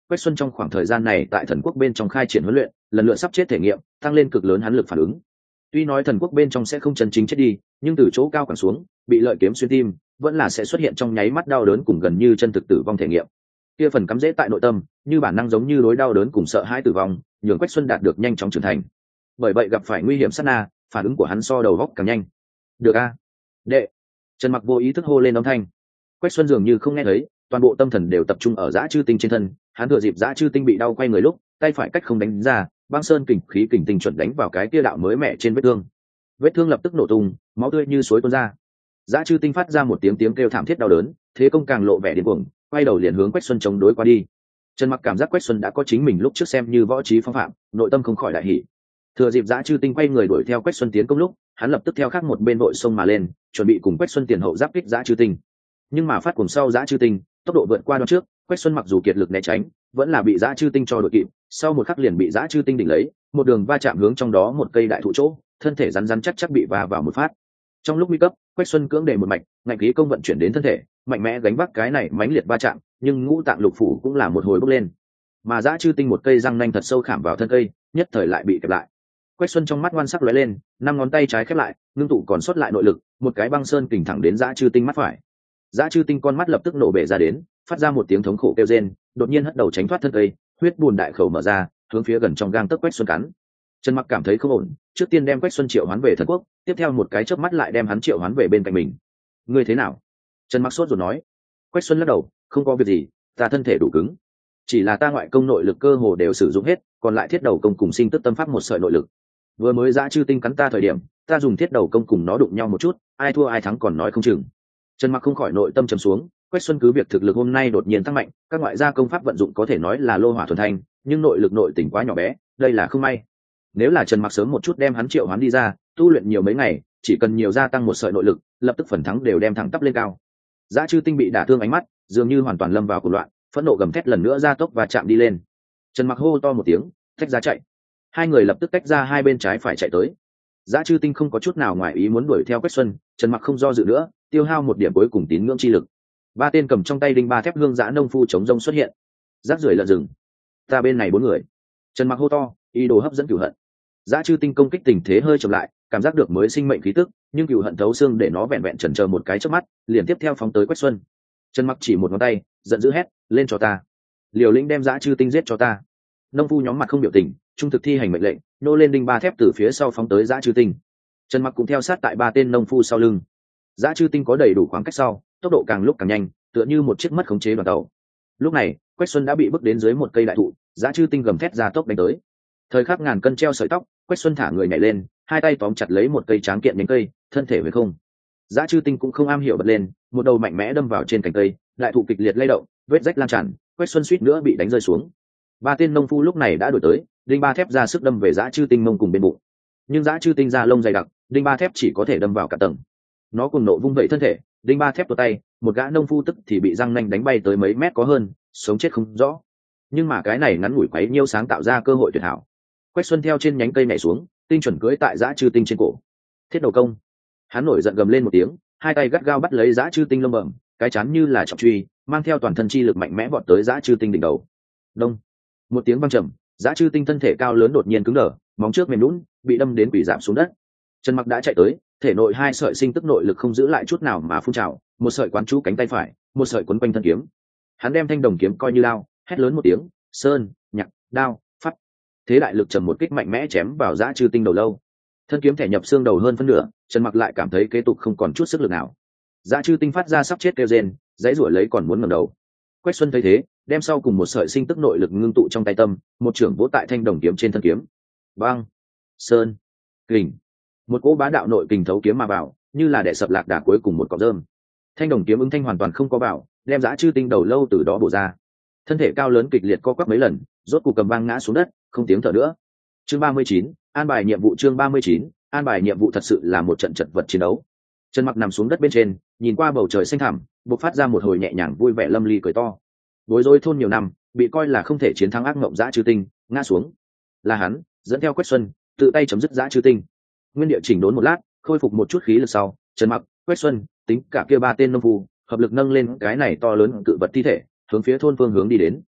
Quách Xuân trong khoảng thời gian này tại thần quốc bên trong khai triển huấn luyện, lần lượt sắp chết thể nghiệm, tăng lên cực lớn hắn lực phản ứng. Tuy nói thần quốc bên trong sẽ không chân chính chết đi, nhưng từ chỗ cao quẳng xuống, bị lợi kiếm xuyên tim, vẫn là sẽ xuất hiện trong nháy mắt đau đớn cùng gần như chân thực tử vong thể nghiệm. Kia phần cắm rễ tại nội tâm, như bản năng giống như đối đau đớn cùng sợ hãi tử vong, nhường Quách Xuân đạt được nhanh chóng trưởng thành. Bởi vậy gặp phải nguy hiểm sát na, phản ứng của hắn so đầu góc càng nhanh. Được a, đệ. Trần Mặc vô ý thức hô lên âm thanh. Quách Xuân dường như không nghe thấy, toàn bộ tâm thần đều tập trung ở Dã Chư Tinh trên thân. Hắn thừa dịp Dã Chư Tinh bị đau quay người lúc, tay phải cách không đánh ra, băng sơn kình khí kình tinh chuẩn đánh vào cái kia đạo mới mẹ trên vết thương. Vết thương lập tức nổ tung, máu tươi như suối tuôn ra. Dã Chư Tinh phát ra một tiếng tiếng kêu thảm thiết đau đớn, thế công càng lộ vẻ điên cuồng, quay đầu liền hướng Quách Xuân chống đối qua đi. Trần Mặc cảm giác Quách Xuân đã có chính mình lúc trước xem như võ trí phong phạm, nội tâm không khỏi đại hỉ. Thừa dịp Dã Chư Tinh quay người đuổi theo Quách Xuân tiến công lúc, hắn lập tức theo khác một bên đội sông mà lên, chuẩn bị cùng Quách Xuân tiền hậu giáp kích Dã Chư Tinh. Nhưng mà phát cuồng sau Dã Chư Tinh, tốc độ vượt qua đoạn trước, Quách Xuân mặc dù kiệt lực né tránh, vẫn là bị Dã Chư Tinh cho đội kịp, sau một khắc liền bị Dã Chư Tinh đỉnh lấy, một đường va chạm hướng trong đó một cây đại thụ chỗ, thân thể rắn rắn chắc chắc bị va vào một phát. Trong lúc nguy cấp, Quách Xuân cưỡng để một mạch, ngạnh khí công vận chuyển đến thân thể, mạnh mẽ gánh vác cái này mãnh liệt va chạm, nhưng ngũ tạng lục phủ cũng là một hồi bốc lên. Mà Dã Chư Tinh một cây răng nanh thật sâu khảm vào thân cây, nhất thời lại bị kẹp lại. Quách Xuân trong mắt ngoan sắc lóe lên, năm ngón tay trái khép lại, ngưng tụ còn sót lại nội lực, một cái băng sơn kình thẳng đến Dã Chư Tinh mắt phải. Dã Chư Tinh con mắt lập tức nổ bể ra đến, phát ra một tiếng thống khổ kêu rên, đột nhiên hất đầu tránh thoát thân cây, huyết buồn đại khẩu mở ra, hướng phía gần trong gang tấc Quách Xuân cắn. Trần Mặc cảm thấy không ổn, trước tiên đem Quách Xuân triệu hoán về thần quốc, tiếp theo một cái chớp mắt lại đem hắn triệu hoán về bên cạnh mình. Ngươi thế nào? Trần Mặc sốt rồi nói. Quách Xuân lắc đầu, không có việc gì, ta thân thể đủ cứng, chỉ là ta ngoại công nội lực cơ hồ đều sử dụng hết, còn lại thiết đầu công cùng sinh tức tâm pháp một sợi nội lực. Vừa mới Dã Chư Tinh cắn ta thời điểm, ta dùng thiết đầu công cùng nó đụng nhau một chút, ai thua ai thắng còn nói không chừng. Trần Mặc không khỏi nội tâm trầm xuống, Quách Xuân cứ việc thực lực hôm nay đột nhiên tăng mạnh, các ngoại gia công pháp vận dụng có thể nói là lô hỏa thuần thanh, nhưng nội lực nội tình quá nhỏ bé, đây là không may. Nếu là Trần Mặc sớm một chút đem hắn triệu hoán đi ra, tu luyện nhiều mấy ngày, chỉ cần nhiều gia tăng một sợi nội lực, lập tức phần thắng đều đem thẳng tắp lên cao. Dã Chư Tinh bị đả thương ánh mắt, dường như hoàn toàn lâm vào cuộc loạn, phẫn nộ gầm thét lần nữa ra tốc và chạm đi lên. Trần Mặc hô to một tiếng, tách ra chạy. Hai người lập tức tách ra hai bên trái phải chạy tới. Dã Chư Tinh không có chút nào ngoài ý muốn đuổi theo Quách Xuân, Trần Mặc không do dự nữa, tiêu hao một điểm cuối cùng tín ngưỡng chi lực. Ba tên cầm trong tay đinh ba thép hương giã nông phu chống rông xuất hiện. Rác rưởi lợn rừng, ta bên này bốn người. Trần Mặc hô to, ý đồ hấp dẫn cửu hận. Dã Chư Tinh công kích tình thế hơi chậm lại, cảm giác được mới sinh mệnh khí tức, nhưng cửu hận thấu xương để nó vẹn vẹn chần chờ một cái chớp mắt, liền tiếp theo phóng tới Quách Xuân. Trần Mặc chỉ một ngón tay, giận dữ hét, lên cho ta. Liều lĩnh đem Dã Chư Tinh giết cho ta. Nông phu nhóm mặt không biểu tình, trung thực thi hành mệnh lệnh, nô lên đinh ba thép từ phía sau phóng tới Dã Chư Tinh. Trần Mặc cũng theo sát tại ba tên nông phu sau lưng. Dã Chư Tinh có đầy đủ khoảng cách sau, tốc độ càng lúc càng nhanh, tựa như một chiếc mất khống chế đoàn tàu. Lúc này, Quách Xuân đã bị bước đến dưới một cây đại thụ, Dã Chư Tinh gầm thét ra tốc đánh tới. Thời khắc ngàn cân treo sợi tóc, Quách Xuân thả người nhảy lên, hai tay tóm chặt lấy một cây tráng kiện nhánh cây, thân thể về không. Dã Chư Tinh cũng không am hiểu bật lên, một đầu mạnh mẽ đâm vào trên cành cây, đại thụ kịch liệt lay động, vết rách lan tràn, Quách Xuân suýt nữa bị đánh rơi xuống. Ba tên nông phu lúc này đã đuổi tới, đinh ba thép ra sức đâm về Dã Chư Tinh mông cùng bên bụng. Nhưng Dã Chư Tinh da lông dày đặc, đinh ba thép chỉ có thể đâm vào cả tầng. Nó cùng nộ vung vẩy thân thể, đinh ba thép tuột tay, một gã nông phu tức thì bị răng nanh đánh bay tới mấy mét có hơn, sống chết không rõ. Nhưng mà cái này ngắn ngủi quấy nhiêu sáng tạo ra cơ hội tuyệt hảo. Quách Xuân theo trên nhánh cây nhảy xuống, tinh chuẩn cưỡi tại Dã Chư Tinh trên cổ. Thiết đầu công. Hắn nổi giận gầm lên một tiếng, hai tay gắt gao bắt lấy Dã Chư Tinh lông bẩm, cái chán như là trọng truy, mang theo toàn thân chi lực mạnh mẽ vọt tới Dã Chư Tinh đỉnh đầu. Đông. Một tiếng vang trầm, Dã Chư Tinh thân thể cao lớn đột nhiên cứng đờ, móng trước mềm nhũn, bị đâm đến quỷ giảm xuống đất. Trần Mặc đã chạy tới, thể nội hai sợi sinh tức nội lực không giữ lại chút nào mà phun trào, một sợi quán chú cánh tay phải, một sợi quấn quanh thân kiếm. Hắn đem thanh đồng kiếm coi như lao, hét lớn một tiếng, sơn, nhạc, đao, phát. Thế đại lực trầm một kích mạnh mẽ chém vào Dã Chư Tinh đầu lâu. Thân kiếm thể nhập xương đầu hơn phân nửa, Trần Mặc lại cảm thấy kế tục không còn chút sức lực nào. Dã Chư Tinh phát ra sắp chết kêu rên, dãy rủa lấy còn muốn ngẩng đầu. Quách Xuân thấy thế, đem sau cùng một sợi sinh tức nội lực ngưng tụ trong tay tâm, một trưởng vỗ tại thanh đồng kiếm trên thân kiếm. Bang, sơn, kình. Một cỗ bá đạo nội kình thấu kiếm mà vào, như là đè sập lạc đà cuối cùng một cọng rơm. Thanh đồng kiếm ứng thanh hoàn toàn không có vào, đem Dã Chư Tinh đầu lâu từ đó bổ ra. Thân thể cao lớn kịch liệt co quắp mấy lần, rốt cục cầm vang ngã xuống đất, không tiếng thở nữa. Chương ba mươi chín, an bài nhiệm vụ. Chương ba mươi chín, an bài nhiệm vụ. Thật sự là một trận chật vật chiến đấu. Trần Mặc nằm xuống đất bên trên, nhìn qua bầu trời xanh thẳm, bộc phát ra một hồi nhẹ nhàng vui vẻ lâm ly cười to. Bối rối thôn nhiều năm, bị coi là không thể chiến thắng ác mộng Dã Chư Tinh, ngã xuống. Là hắn, dẫn theo Quách Xuân, tự tay chấm dứt Dã Chư Tinh. Nguyên địa chỉnh đốn một lát, khôi phục một chút khí lực sau, Trần Mặc, Quách Xuân, tính cả kia ba tên nông phu, hợp lực nâng lên cái này to lớn cự vật thi thể, hướng phía thôn phương hướng đi đến.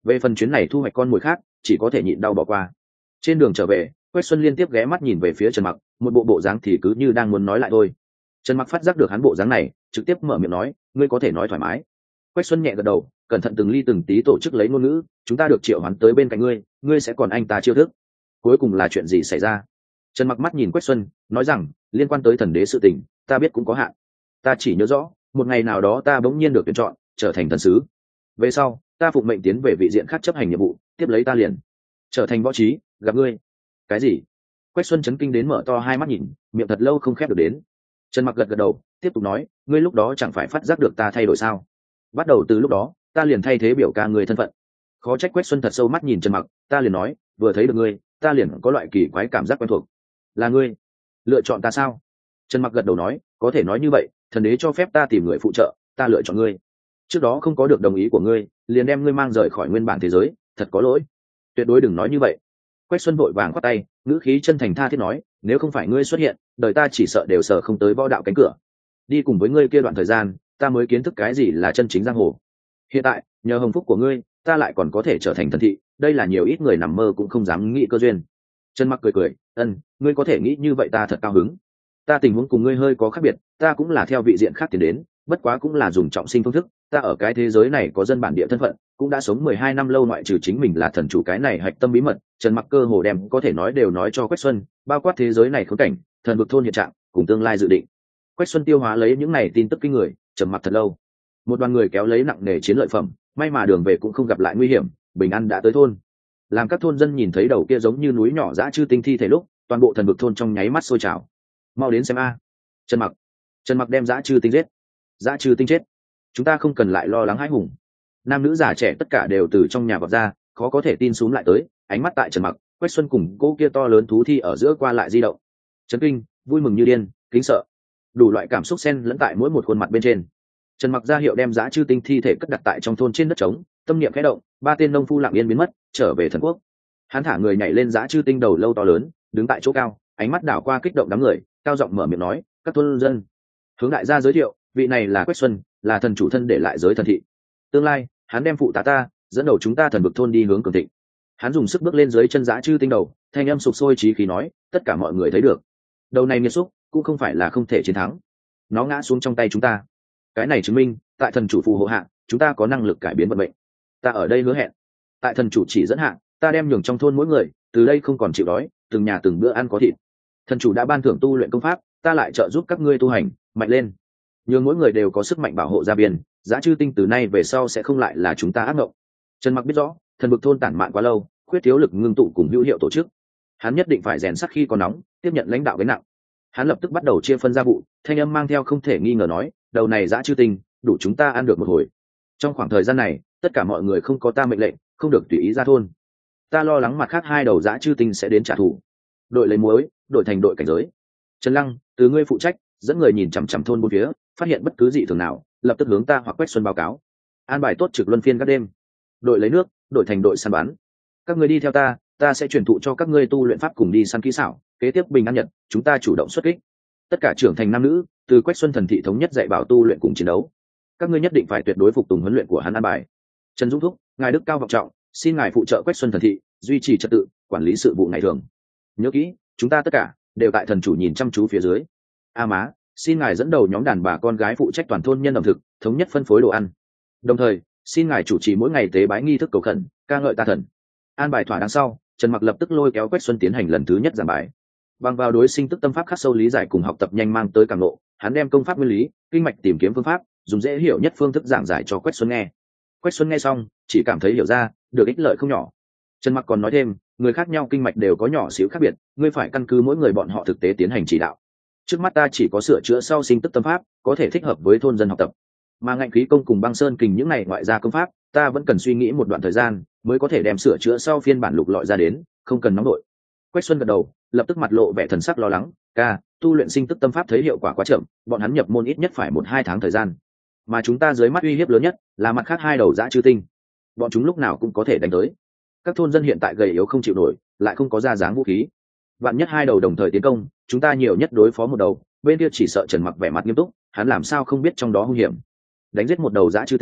về phần chuyến này thu hoạch con mồi khác chỉ có thể nhịn đau bỏ qua. Trên đường trở về, Quách Xuân liên tiếp ghé mắt nhìn về phía Trần Mặc, một bộ bộ dáng thì cứ như đang muốn nói lại thôi. Trần Mặc phát giác được hắn bộ dáng này, trực tiếp mở miệng nói, ngươi có thể nói thoải mái. Quách Xuân nhẹ gật đầu, cẩn thận từng ly từng tí tổ chức lấy ngôn ngữ, chúng ta được triệu hoán tới bên cạnh ngươi, ngươi sẽ còn anh ta chiêu thức. Cuối cùng là chuyện gì xảy ra? Trần Mặc mắt nhìn Quách Xuân, nói rằng, liên quan tới thần đế sự tình, ta biết cũng có hạn. Ta chỉ nhớ rõ, một ngày nào đó ta bỗng nhiên được tuyển chọn, trở thành thần sứ. Về sau, ta phụng mệnh tiến về vị diện khác chấp hành nhiệm vụ, tiếp lấy ta liền trở thành võ trí, gặp ngươi. Cái gì? Quách Xuân chấn kinh đến mở to hai mắt nhìn, miệng thật lâu không khép được đến. Trần Mặc gật gật đầu, tiếp tục nói, ngươi lúc đó chẳng phải phát giác được ta thay đổi sao? Bắt đầu từ lúc đó, ta liền thay thế biểu ca người thân phận. Khó trách. Quách Xuân thật sâu mắt nhìn Trần Mặc, ta liền nói, vừa thấy được ngươi, ta liền có loại kỳ quái cảm giác quen thuộc. Là ngươi lựa chọn ta sao? Trần Mặc gật đầu nói, có thể nói như vậy, thần đế cho phép ta tìm người phụ trợ, ta lựa chọn ngươi. Trước đó không có được đồng ý của ngươi, liền đem ngươi mang rời khỏi nguyên bản thế giới, thật có lỗi. Tuyệt đối đừng nói như vậy. Quách Xuân vội vàng quát tay, ngữ khí chân thành tha thiết nói, nếu không phải ngươi xuất hiện, đời ta chỉ sợ đều sợ không tới võ đạo cánh cửa. Đi cùng với ngươi kia đoạn thời gian, ta mới kiến thức cái gì là chân chính giang hồ. Hiện tại, nhờ hồng phúc của ngươi, ta lại còn có thể trở thành thần thị, đây là nhiều ít người nằm mơ cũng không dám nghĩ cơ duyên. Trần Mặc cười cười, ân, ngươi có thể nghĩ như vậy ta thật cao hứng. Ta tình huống cùng ngươi hơi có khác biệt, ta cũng là theo vị diện khác tiến đến, bất quá cũng là dùng trọng sinh phương thức, ta ở cái thế giới này có dân bản địa thân phận, cũng đã sống mười hai năm lâu, ngoại trừ chính mình là thần chủ cái này hạch tâm bí mật, Trần Mặc cơ hồ đem có thể nói đều nói cho Quách Xuân, bao quát thế giới này khốn cảnh, thần vực thôn hiện trạng, cùng tương lai dự định. Quách Xuân tiêu hóa lấy những này tin tức kinh người, trầm mặc thật lâu. Một đoàn người kéo lấy nặng nề chiến lợi phẩm, may mà đường về cũng không gặp lại nguy hiểm, bình an đã tới thôn. Làm các thôn dân nhìn thấy đầu kia giống như núi nhỏ dã chư tinh thi thể lúc, toàn bộ thần vực thôn trong nháy mắt sôi trào. Mau đến xem a. Trần Mặc. Trần Mặc đem dã chư tinh giết. Dã chư tinh chết. Chúng ta không cần lại lo lắng hãi hùng. Nam nữ già trẻ tất cả đều từ trong nhà vọt ra, khó có thể tin xuống lại tới, ánh mắt tại Trần Mặc, Quách Xuân cùng cô kia to lớn thú thi ở giữa qua lại di động. Chấn kinh, vui mừng như điên, kính sợ, đủ loại cảm xúc xen lẫn tại mỗi một khuôn mặt bên trên. Trần Mặc ra hiệu đem dã chư tinh thi thể cất đặt tại trong thôn trên đất trống, tâm niệm khẽ động, ba tên nông phu lặng yên biến mất, trở về thần quốc. Hắn thả người nhảy lên dã chư tinh đầu lâu to lớn, đứng tại chỗ cao, ánh mắt đảo qua kích động đám người, cao giọng mở miệng nói, các thôn dân, hướng đại gia giới thiệu, vị này là Quách Xuân, là thần chủ thân để lại giới thần thị. Tương lai, hắn đem phụ tá ta, dẫn đầu chúng ta thần vực thôn đi hướng cường thịnh. Hắn dùng sức bước lên dưới chân dã chư tinh đầu, thanh âm sục sôi trí khí nói, tất cả mọi người thấy được, đầu này nghiệt xúc cũng không phải là không thể chiến thắng, nó ngã xuống trong tay chúng ta. Cái này chứng minh, tại thần chủ phù hộ hạ, chúng ta có năng lực cải biến vận mệnh. Ta ở đây hứa hẹn, tại thần chủ chỉ dẫn hạ, ta đem nhường trong thôn mỗi người, từ đây không còn chịu đói, từng nhà từng bữa ăn có thịt. Thần chủ đã ban thưởng tu luyện công pháp, ta lại trợ giúp các ngươi tu hành mạnh lên, nhường mỗi người đều có sức mạnh bảo hộ gia biên. Dã chư tinh từ nay về sau sẽ không lại là chúng ta ác mộng. Trần Mặc biết rõ, thần vực thôn tản mạn quá lâu, khuyết thiếu lực ngưng tụ cùng hữu hiệu tổ chức. Hắn nhất định phải rèn sắt khi còn nóng, tiếp nhận lãnh đạo gánh nặng. Hắn lập tức bắt đầu chia phân gia vụ, thanh âm mang theo không thể nghi ngờ nói, đầu này dã chư tinh, đủ chúng ta ăn được một hồi. Trong khoảng thời gian này, tất cả mọi người không có ta mệnh lệnh, không được tùy ý ra thôn. Ta lo lắng mặt khác hai đầu dã chư tinh sẽ đến trả thù. Đội lấy muối, đội thành đội cảnh giới. Trần Lăng, từ ngươi phụ trách, dẫn người nhìn chằm chằm thôn bốn phía, phát hiện bất cứ dị thường nào, lập tức hướng ta hoặc Quách Xuân báo cáo. An bài tốt trực luân phiên các đêm. Đội lấy nước, đội thành đội săn bắn. Các ngươi đi theo ta, ta sẽ truyền thụ cho các ngươi tu luyện pháp cùng đi săn kỹ xảo. Kế tiếp bình an nhật, chúng ta chủ động xuất kích. Tất cả trưởng thành nam nữ, từ Quách Xuân thần thị thống nhất dạy bảo tu luyện cùng chiến đấu. Các ngươi nhất định phải tuyệt đối phục tùng huấn luyện của hắn an bài. Trần Dũng thúc, ngài đức cao vọng trọng, xin ngài phụ trợ Quách Xuân thần thị, duy trì trật tự, quản lý sự vụ ngày thường. Nhớ kỹ, chúng ta tất cả đều tại thần chủ nhìn chăm chú phía dưới. A má, xin ngài dẫn đầu nhóm đàn bà con gái phụ trách toàn thôn nhân ẩm thực, thống nhất phân phối đồ ăn. Đồng thời, xin ngài chủ trì mỗi ngày tế bái nghi thức cầu khẩn, ca ngợi ta thần. An bài thỏa đáng sau, Trần Mặc lập tức lôi kéo Quách Xuân tiến hành lần thứ nhất giảng bài. Bằng vào đối sinh tức tâm pháp khắc sâu lý giải cùng học tập nhanh mang tới càng lộ, hắn đem công pháp nguyên lý, kinh mạch tìm kiếm phương pháp, dùng dễ hiểu nhất phương thức giảng giải cho Quách Xuân nghe. Quách Xuân nghe xong, chỉ cảm thấy hiểu ra, được ích lợi không nhỏ. Trần Mặc còn nói thêm, người khác nhau kinh mạch đều có nhỏ xíu khác biệt, ngươi phải căn cứ mỗi người bọn họ thực tế tiến hành chỉ đạo. Trước mắt ta chỉ có sửa chữa sau sinh tức tâm pháp, có thể thích hợp với thôn dân học tập. Mà ngạnh khí công cùng băng sơn kình những này ngoại gia công pháp, ta vẫn cần suy nghĩ một đoạn thời gian, mới có thể đem sửa chữa sau phiên bản lục lọi ra đến, không cần nóng đội. Quách Xuân gật đầu, lập tức mặt lộ vẻ thần sắc lo lắng, ca, tu luyện sinh tức tâm pháp thấy hiệu quả quá chậm, bọn hắn nhập môn ít nhất phải một hai tháng thời gian. Mà chúng ta dưới mắt uy hiếp lớn nhất là mặt khác hai đầu dã chư tinh, bọn chúng lúc nào cũng có thể đánh tới. Các thôn dân hiện tại gầy yếu không chịu nổi, lại không có ra dáng vũ khí. Vạn nhất hai đầu đồng thời tiến công, chúng ta nhiều nhất đối phó một đầu, bên kia chỉ sợ Trần Mặc vẻ mặt nghiêm túc, hắn làm sao không biết trong đó hung hiểm. Đánh giết một đầu dã chư tinh,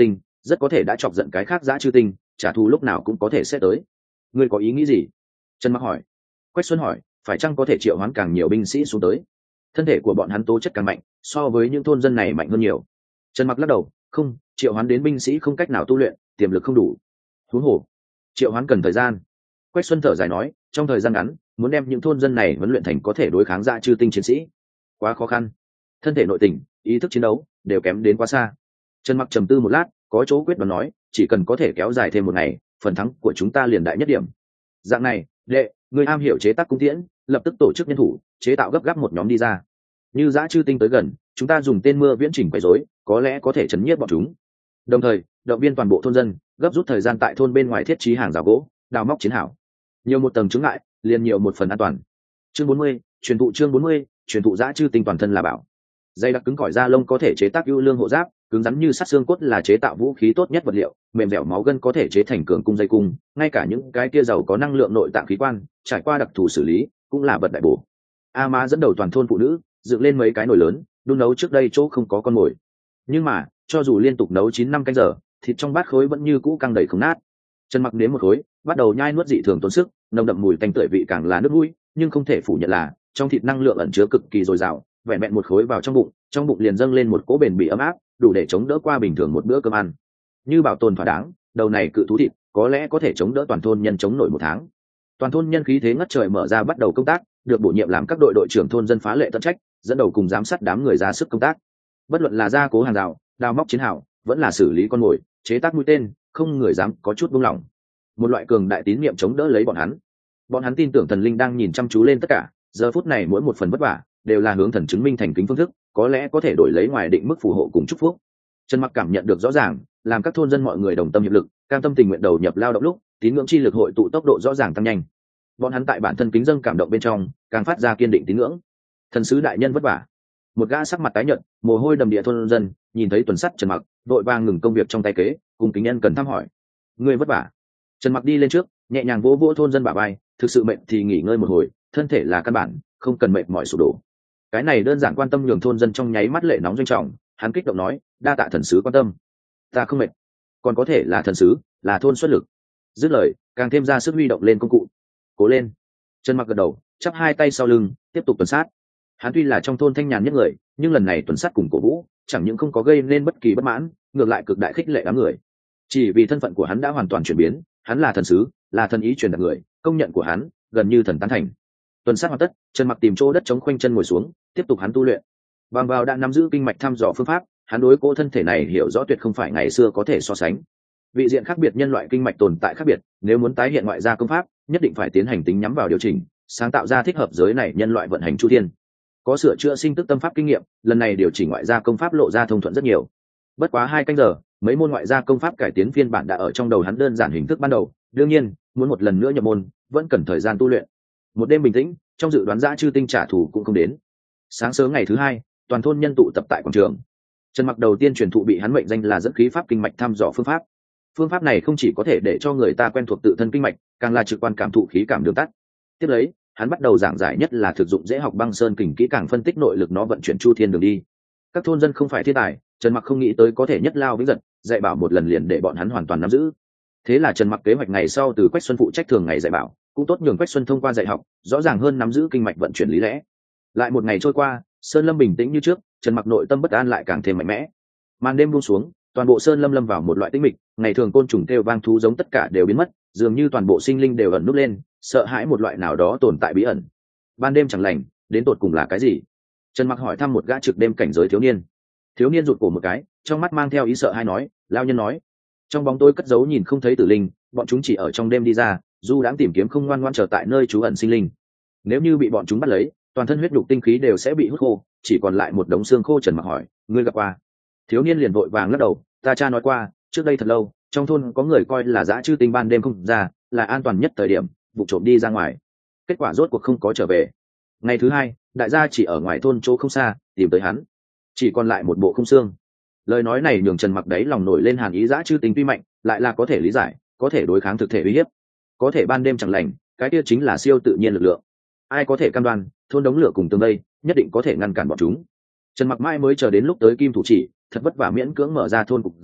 rất có thể đã chọc giận cái khác dã chư tinh, trả thù lúc nào cũng có thể sẽ tới. Ngươi có ý nghĩ gì? Trần Mặc hỏi. Quách Xuân hỏi, phải chăng có thể triệu hoán càng nhiều binh sĩ xuống tới? Thân thể của bọn hắn tố chất càng mạnh, so với những thôn dân này mạnh hơn nhiều. Trần Mặc lắc đầu, không, triệu hoán đến binh sĩ không cách nào tu luyện, tiềm lực không đủ. Huống hồ, triệu hoán cần thời gian. Quách Xuân thở dài nói, trong thời gian ngắn, muốn đem những thôn dân này huấn luyện thành có thể đối kháng dã chư tinh chiến sĩ, quá khó khăn. Thân thể nội tình, ý thức chiến đấu đều kém đến quá xa. Trần Mặc trầm tư một lát, có chỗ quyết đoán nói, chỉ cần có thể kéo dài thêm một ngày, phần thắng của chúng ta liền đại nhất điểm. Dạng này, đệ, người am hiểu chế tác cung tiễn, lập tức tổ chức nhân thủ, chế tạo gấp gáp một nhóm đi ra. Như dã chư tinh tới gần, chúng ta dùng tên mưa viễn chỉnh quấy rối, có lẽ có thể chấn nhiếp bọn chúng. Đồng thời, động viên toàn bộ thôn dân, gấp rút thời gian tại thôn bên ngoài thiết trí hàng rào gỗ, đào móc chiến hảo. Nhiều một tầng chứng ngại, liền nhiều một phần an toàn. Chương bốn mươi, truyền thụ chương bốn mươi, truyền thụ dã chư tinh toàn thân là bảo. Dây đặc cứng cỏi da lông có thể chế tác ưu lương hộ giáp, cứng rắn như sắt xương cốt là chế tạo vũ khí tốt nhất vật liệu, mềm dẻo máu gân có thể chế thành cường cung dây cung, ngay cả những cái kia giàu có năng lượng nội tạng khí quan, trải qua đặc thù xử lý, cũng là vật đại bổ. A Ma dẫn đầu toàn thôn phụ nữ, dựng lên mấy cái nồi lớn, đun nấu trước đây chỗ không có con mồi. Nhưng mà, cho dù liên tục nấu chín năm canh giờ, thịt trong bát khối vẫn như cũ căng đầy không nát. Trần Mặc nếm một khối, bắt đầu nhai nuốt dị thường tốn sức, nồng đậm mùi tanh tưởi vị càng là nước mũi, nhưng không thể phủ nhận là trong thịt năng lượng ẩn chứa cực kỳ dồi dào, vẹn vẹn một khối vào trong bụng, trong bụng liền dâng lên một cỗ bền bỉ ấm áp, đủ để chống đỡ qua bình thường một bữa cơm ăn. Như bảo tồn thỏa đáng, đầu này cự thú thịt có lẽ có thể chống đỡ toàn thôn nhân chống nổi một tháng. Toàn thôn nhân khí thế ngất trời mở ra bắt đầu công tác, được bổ nhiệm làm các đội đội trưởng thôn dân phá lệ tận trách, dẫn đầu cùng giám sát đám người ra sức công tác. Bất luận là gia cố hàng rào, đào móc chiến hào, vẫn là xử lý con mồi, chế tác mũi tên, không người dám có chút buông lỏng. Một loại cường đại tín niệm chống đỡ lấy bọn hắn. Bọn hắn tin tưởng thần linh đang nhìn chăm chú lên tất cả, giờ phút này mỗi một phần vất vả đều là hướng thần chứng minh thành kính phương thức, có lẽ có thể đổi lấy ngoài định mức phù hộ cùng chúc phúc. Trần Mặc cảm nhận được rõ ràng, làm các thôn dân mọi người đồng tâm hiệp lực, cam tâm tình nguyện đầu nhập lao động lúc, tín ngưỡng chi lực hội tụ tốc độ rõ ràng tăng nhanh. Bọn hắn tại bản thân kính dâng cảm động bên trong, càng phát ra kiên định tín ngưỡng. Thần sứ đại nhân vất vả. Một gã sắc mặt tái nhợt, mồ hôi đầm địa thôn dân, nhìn thấy tuần sắt Trần Mặc, đội vàng ngừng công việc trong tay kế, cùng kính nhân cần thăm hỏi. Ngươi vất vả. Trần Mặc đi lên trước, nhẹ nhàng vỗ vỗ thôn dân bả vai, thực sự mệt thì nghỉ ngơi một hồi, thân thể là căn bản, không cần mệt mỏi sụp đổ. Cái này đơn giản quan tâm nhường thôn dân trong nháy mắt lệ nóng doanh trọng, hắn kích động nói, đa tạ thần sứ quan tâm. Ta không mệt, còn có thể là thần sứ, là thôn xuất lực. Dứt lời, càng thêm ra sức huy động lên công cụ. Cố lên. Trần Mặc gật đầu, chắp hai tay sau lưng, tiếp tục tuần sát. Hắn tuy là trong thôn thanh nhàn nhất người, nhưng lần này tuần sát cùng cổ vũ, chẳng những không có gây nên bất kỳ bất mãn, ngược lại cực đại khích lệ đám người. Chỉ vì thân phận của hắn đã hoàn toàn chuyển biến, hắn là thần sứ, là thần ý truyền đạt người, công nhận của hắn gần như thần tán thành. Tuần sát hoàn tất, Trần Mặc tìm chỗ đất chống khoanh chân ngồi xuống, tiếp tục hắn tu luyện. Bằng vào đã nắm giữ kinh mạch thăm dò phương pháp, hắn đối cô thân thể này hiểu rõ tuyệt không phải ngày xưa có thể so sánh. Vị diện khác biệt nhân loại kinh mạch tồn tại khác biệt, nếu muốn tái hiện ngoại gia công pháp, nhất định phải tiến hành tính nhắm vào điều chỉnh, sáng tạo ra thích hợp giới này nhân loại vận hành chu thiên. Có sửa chữa sinh tức tâm pháp kinh nghiệm, lần này điều chỉnh ngoại gia công pháp lộ ra thông thuận rất nhiều. Bất quá hai canh giờ, mấy môn ngoại gia công pháp cải tiến phiên bản đã ở trong đầu hắn đơn giản hình thức ban đầu, đương nhiên, muốn một lần nữa nhập môn, vẫn cần thời gian tu luyện. Một đêm bình tĩnh, trong dự đoán dã chư tinh trả thù cũng không đến. Sáng sớm ngày thứ hai, toàn thôn nhân tụ tập tại quảng trường. Trần Mặc đầu tiên truyền thụ bị hắn mệnh danh là dẫn khí pháp kinh mạch thăm dò phương pháp. Phương pháp này không chỉ có thể để cho người ta quen thuộc tự thân kinh mạch, càng là trực quan cảm thụ khí cảm đường tắt. Tiếp lấy, hắn bắt đầu giảng giải nhất là thực dụng dễ học băng sơn kình kỹ càng phân tích nội lực nó vận chuyển chu thiên đường đi. Các thôn dân không phải thiên tài, Trần Mặc không nghĩ tới có thể nhất lao vĩnh giật, dạy bảo một lần liền để bọn hắn hoàn toàn nắm giữ. Thế là Trần Mặc kế hoạch ngày sau từ Quách Xuân phụ trách thường ngày dạy bảo, cũng tốt nhường Quách Xuân thông qua dạy học, rõ ràng hơn nắm giữ kinh mạch vận chuyển lý lẽ. Lại một ngày trôi qua, Sơn Lâm bình tĩnh như trước, Trần Mặc nội tâm bất an lại càng thêm mạnh mẽ. Màn đêm buông xuống, toàn bộ Sơn Lâm lâm vào một loại tĩnh mịch, ngày thường côn trùng kêu vang thú giống tất cả đều biến mất, dường như toàn bộ sinh linh đều ẩn núp lên, sợ hãi một loại nào đó tồn tại bí ẩn. Ban đêm chẳng lành, đến tột cùng là cái gì? Trần Mặc hỏi thăm một gã trực đêm cảnh giới thiếu niên. Thiếu niên rụt cổ một cái, trong mắt mang theo ý sợ hãi nói, lao nhân nói, trong bóng tối cất giấu nhìn không thấy tử linh, bọn chúng chỉ ở trong đêm đi ra, dù đáng tìm kiếm không ngoan ngoãn chờ tại nơi trú ẩn sinh linh. Nếu như bị bọn chúng bắt lấy, toàn thân huyết nhục tinh khí đều sẽ bị hút khô, chỉ còn lại một đống xương khô. Trần Mặc hỏi, ngươi gặp qua? Thiếu niên liền vội vàng lắc đầu, ta cha nói qua, trước đây thật lâu, trong thôn có người coi là dã chư tinh ban đêm không ra, là an toàn nhất thời điểm, vụ trộm đi ra ngoài. Kết quả rốt cuộc không có trở về. Ngày thứ hai, đại gia chỉ ở ngoài thôn chỗ không xa tìm tới hắn, chỉ còn lại một bộ khung xương. Lời nói này nhường Trần Mặc đấy lòng nổi lên hàn ý, dã chư tinh tuy mạnh, lại là có thể lý giải, có thể đối kháng thực thể uy hiếp, có thể ban đêm chẳng lành, cái kia chính là siêu tự nhiên lực lượng. Ai có thể cam đoan thôn đống lửa cùng tường đây nhất định có thể ngăn cản bọn chúng? Trần Mặc mãi mới chờ đến lúc tới kim thủ chỉ, thật vất vả miễn cưỡng mở ra thôn cục diện,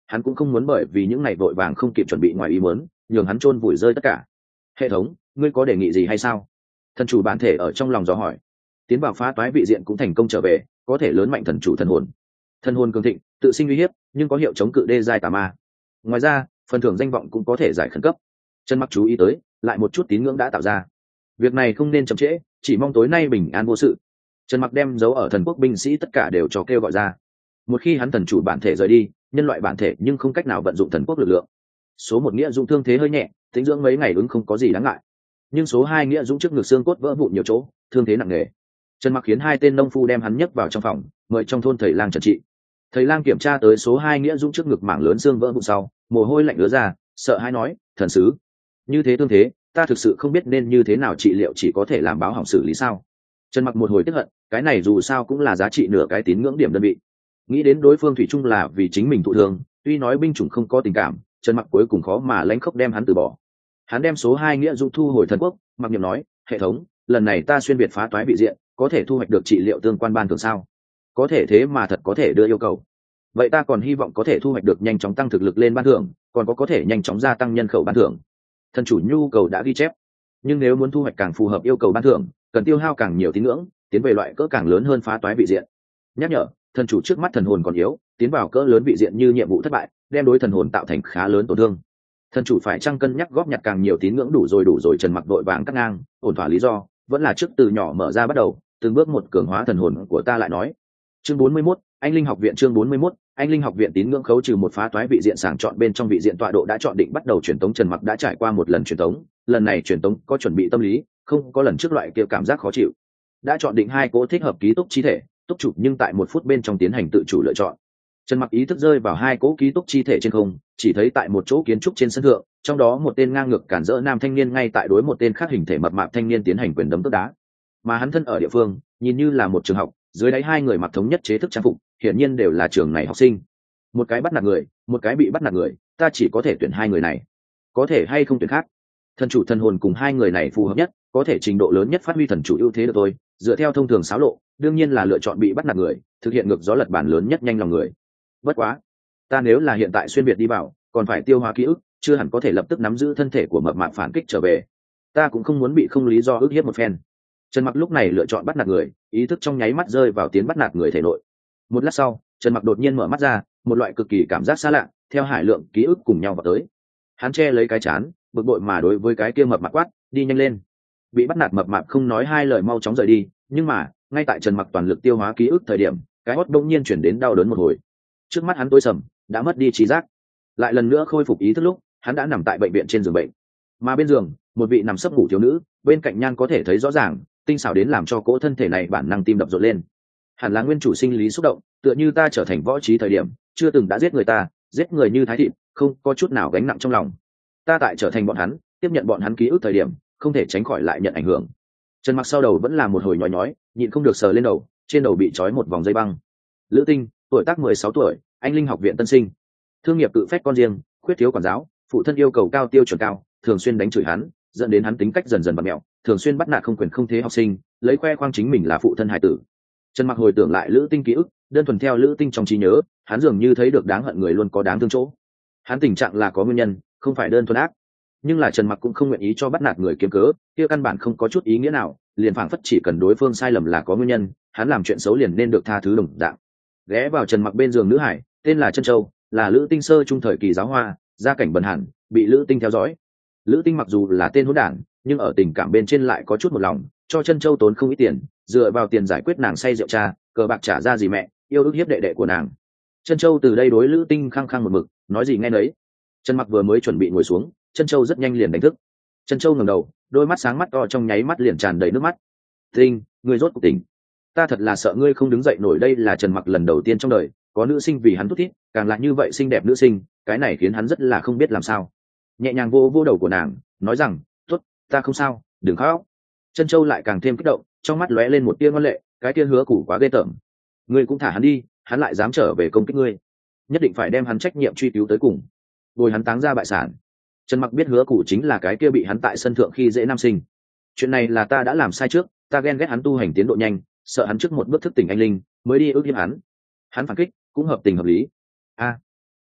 hắn cũng không muốn bởi vì những ngày vội vàng không kịp chuẩn bị ngoài ý muốn nhường hắn chôn vùi rơi tất cả. Hệ thống, ngươi có đề nghị gì hay sao? Thần chủ bản thể ở trong lòng dò hỏi. Tiến vào phá toái vị diện cũng thành công trở về, có thể lớn mạnh thần chủ thần hồn. Thần hồn cường thịnh, tự sinh uy hiếp, nhưng có hiệu chống cự đê giai tà ma. Ngoài ra, phần thưởng danh vọng cũng có thể giải khẩn cấp. Trần Mặc chú ý tới, lại một chút tín ngưỡng đã tạo ra. Việc này không nên chậm trễ, chỉ mong tối nay bình an vô sự. Trần Mặc đem dấu ở thần quốc binh sĩ tất cả đều cho kêu gọi ra. Một khi hắn thần chủ bản thể rời đi, nhân loại bản thể nhưng không cách nào vận dụng thần quốc lực lượng. Số một nghĩa dũng thương thế hơi nhẹ, tính dưỡng mấy ngày ứng không có gì đáng ngại. Nhưng số hai nghĩa dũng trước ngực xương cốt vỡ vụn nhiều chỗ, thương thế nặng nề. Trần Mặc khiến hai tên nông phu đem hắn nhấc vào trong phòng, mời trong thôn thầy lang trần trị. Thầy lang kiểm tra tới số hai nghĩa dũng trước ngực mảng lớn xương vỡ vụn sau, mồ hôi lạnh ứa ra, sợ hãi nói: "Thần sứ, như thế thương thế, ta thực sự không biết nên như thế nào trị liệu, chỉ có thể làm báo hỏng xử lý sao?" Trần Mặc một hồi tức hận, cái này dù sao cũng là giá trị nửa cái tín ngưỡng điểm đơn vị. Nghĩ đến đối phương thủy chung là vì chính mình thụ thương, tuy nói binh chủng không có tình cảm, Trần Mặc cuối cùng khó mà lãnh khốc đem hắn từ bỏ. Hắn đem số hai nghĩa dũng thu hồi thần quốc, mặc niệm nói: "Hệ thống, lần này ta xuyên việt phá toái vị diện, có thể thu hoạch được trị liệu tương quan ban thưởng sao?" Có thể, thế mà thật có thể đưa yêu cầu. Vậy ta còn hy vọng có thể thu hoạch được nhanh chóng tăng thực lực lên ban thưởng, còn có có thể nhanh chóng gia tăng nhân khẩu ban thưởng. Thần chủ nhu cầu đã ghi chép, nhưng nếu muốn thu hoạch càng phù hợp yêu cầu ban thưởng, cần tiêu hao càng nhiều tín ngưỡng, tiến về loại cỡ càng lớn hơn phá toái vị diện. Nhắc nhở, thần chủ trước mắt thần hồn còn yếu, tiến vào cỡ lớn vị diện như nhiệm vụ thất bại, đem đối thần hồn tạo thành khá lớn tổn thương. Thần chủ phải chăng cân nhắc góp nhặt càng nhiều tín ngưỡng đủ rồi đủ rồi. Trần Mặc đội vàng cắt ngang, ổn thỏa lý do, vẫn là trước từ nhỏ mở ra bắt đầu, từng bước một cường hóa thần hồn của ta lại nói. Chương bốn mươi mốt, Anh Linh học viện. Chương bốn mươi mốt, Anh Linh học viện tín ngưỡng khấu trừ một phá toái vị diện sàng chọn bên trong vị diện tọa độ đã chọn định bắt đầu truyền tống. Trần Mặc đã trải qua một lần truyền tống, lần này truyền tống có chuẩn bị tâm lý, không có lần trước loại kia cảm giác khó chịu. Đã chọn định hai cố thích hợp ký túc chi thể, túc chủ nhưng tại một phút bên trong tiến hành tự chủ lựa chọn. Trần Mặc ý thức rơi vào hai cố ký túc chi thể trên không, chỉ thấy tại một chỗ kiến trúc trên sân thượng, trong đó một tên ngang ngược cản rỡ nam thanh niên ngay tại đối một tên khác hình thể mập mạp thanh niên tiến hành quyền đấm tức đá. Mà hắn thân ở địa phương, nhìn như là một trường học, dưới đáy hai người mặc thống nhất chế thức trang phục, hiển nhiên đều là trường này học sinh. Một cái bắt nạt người, một cái bị bắt nạt người, ta chỉ có thể tuyển hai người này. Có thể hay không tuyển khác? Thần chủ thần hồn cùng hai người này phù hợp nhất, có thể trình độ lớn nhất phát huy thần chủ ưu thế được tôi. Dựa theo thông thường xáo lộ, đương nhiên là lựa chọn bị bắt nạt người, thực hiện ngược gió lật bản lớn nhất nhanh lòng người. Bất quá, ta nếu là hiện tại xuyên việt đi vào, còn phải tiêu hóa ký ức, chưa hẳn có thể lập tức nắm giữ thân thể của mập mạp phản kích trở về. Ta cũng không muốn bị không lý do ức hiếp một phen. Trần Mặc lúc này lựa chọn bắt nạt người, ý thức trong nháy mắt rơi vào tiến bắt nạt người thể nội. Một lát sau, Trần Mặc đột nhiên mở mắt ra, một loại cực kỳ cảm giác xa lạ theo hải lượng ký ức cùng nhau vào tới. Hắn che lấy cái chán, bực bội mà đối với cái kia mập mạp quát: "Đi nhanh lên!" Bị bắt nạt mập mạp không nói hai lời mau chóng rời đi, nhưng mà ngay tại Trần Mặc toàn lực tiêu hóa ký ức thời điểm, cái hót đông nhiên chuyển đến đau đớn một hồi. Trước mắt hắn tối sầm, đã mất đi trí giác. Lại lần nữa khôi phục ý thức lúc, hắn đã nằm tại bệnh viện trên giường bệnh. Mà bên giường, một vị nằm sấp ngủ thiếu nữ, bên cạnh nhan có thể thấy rõ ràng, tinh xảo đến làm cho cỗ thân thể này bản năng tim đập rộn lên. Hẳn là nguyên chủ sinh lý xúc động, tựa như ta trở thành võ trí thời điểm, chưa từng đã giết người ta, giết người như thái thịt, không có chút nào gánh nặng trong lòng. Ta tại trở thành bọn hắn, tiếp nhận bọn hắn ký ức thời điểm, không thể tránh khỏi lại nhận ảnh hưởng. Trần Mặc sau đầu vẫn là một hồi nhói nhói, nhịn không được sờ lên đầu, trên đầu bị trói một vòng dây băng. Lữ Tinh, tuổi tác mười sáu tuổi, Anh Linh học viện tân sinh, thương nghiệp cự phách con riêng, khuyết thiếu quản giáo, phụ thân yêu cầu cao tiêu chuẩn cao, thường xuyên đánh chửi hắn, dẫn đến hắn tính cách dần dần bặm mẹo, thường xuyên bắt nạt không quyền không thế học sinh, lấy khoe khoang chính mình là phụ thân hải tử. Trần Mặc hồi tưởng lại Lữ Tinh ký ức, đơn thuần theo Lữ Tinh trong trí nhớ, hắn dường như thấy được đáng hận người luôn có đáng thương chỗ. Hắn tình trạng là có nguyên nhân, không phải đơn thuần ác. Nhưng là Trần Mặc cũng không nguyện ý cho bắt nạt người kiếm cớ, kia căn bản không có chút ý nghĩa nào, liền phảng phất chỉ cần đối phương sai lầm là có nguyên nhân, hắn làm chuyện xấu liền nên được tha thứ đồng dạng. Ghé vào Trần Mặc bên giường nữ hải, tên là Trân Châu, là Lữ Tinh sơ trung thời kỳ giáo hoa, gia cảnh bần hàn, bị Lữ Tinh theo dõi. Lữ Tinh mặc dù là tên hỗn đản, nhưng ở tình cảm bên trên lại có chút một lòng, cho Trân Châu tốn không ít tiền, dựa vào tiền giải quyết nàng say rượu cha, cờ bạc trả ra gì mẹ, yêu ức hiếp đệ đệ của nàng. Trân Châu từ đây đối Lữ Tinh khăng khăng một mực, nói gì nghe nấy. Trần Mặc vừa mới chuẩn bị ngồi xuống, Trân Châu rất nhanh liền đánh thức. Trân Châu ngẩng đầu, đôi mắt sáng mắt to trong nháy mắt liền tràn đầy nước mắt. "Tinh, ngươi rốt cuộc tỉnh. Ta thật là sợ ngươi không đứng dậy nổi." Đây là Trần Mặc lần đầu tiên trong đời có nữ sinh vì hắn thút thít, càng là như vậy xinh đẹp nữ sinh, cái này khiến hắn rất là không biết làm sao. Nhẹ nhàng vô vô đầu của nàng, nói rằng: "Tốt, ta không sao, đừng khóc." Trân Châu lại càng thêm kích động, trong mắt lóe lên một tia ngoan lệ, cái tia hứa củ quá ghê tởm. "Ngươi cũng thả hắn đi, hắn lại dám trở về công kích ngươi, nhất định phải đem hắn trách nhiệm truy cứu tới cùng, bồi hắn táng ra bại sản." Trần Mặc biết hứa củ chính là cái kia bị hắn tại sân thượng khi dễ nam sinh. Chuyện này là ta đã làm sai trước, ta ghen ghét hắn tu hành tiến độ nhanh, sợ hắn trước một bước thức tỉnh anh linh, mới đi ước hiếp hắn. Hắn phản kích cũng hợp tình hợp lý. A,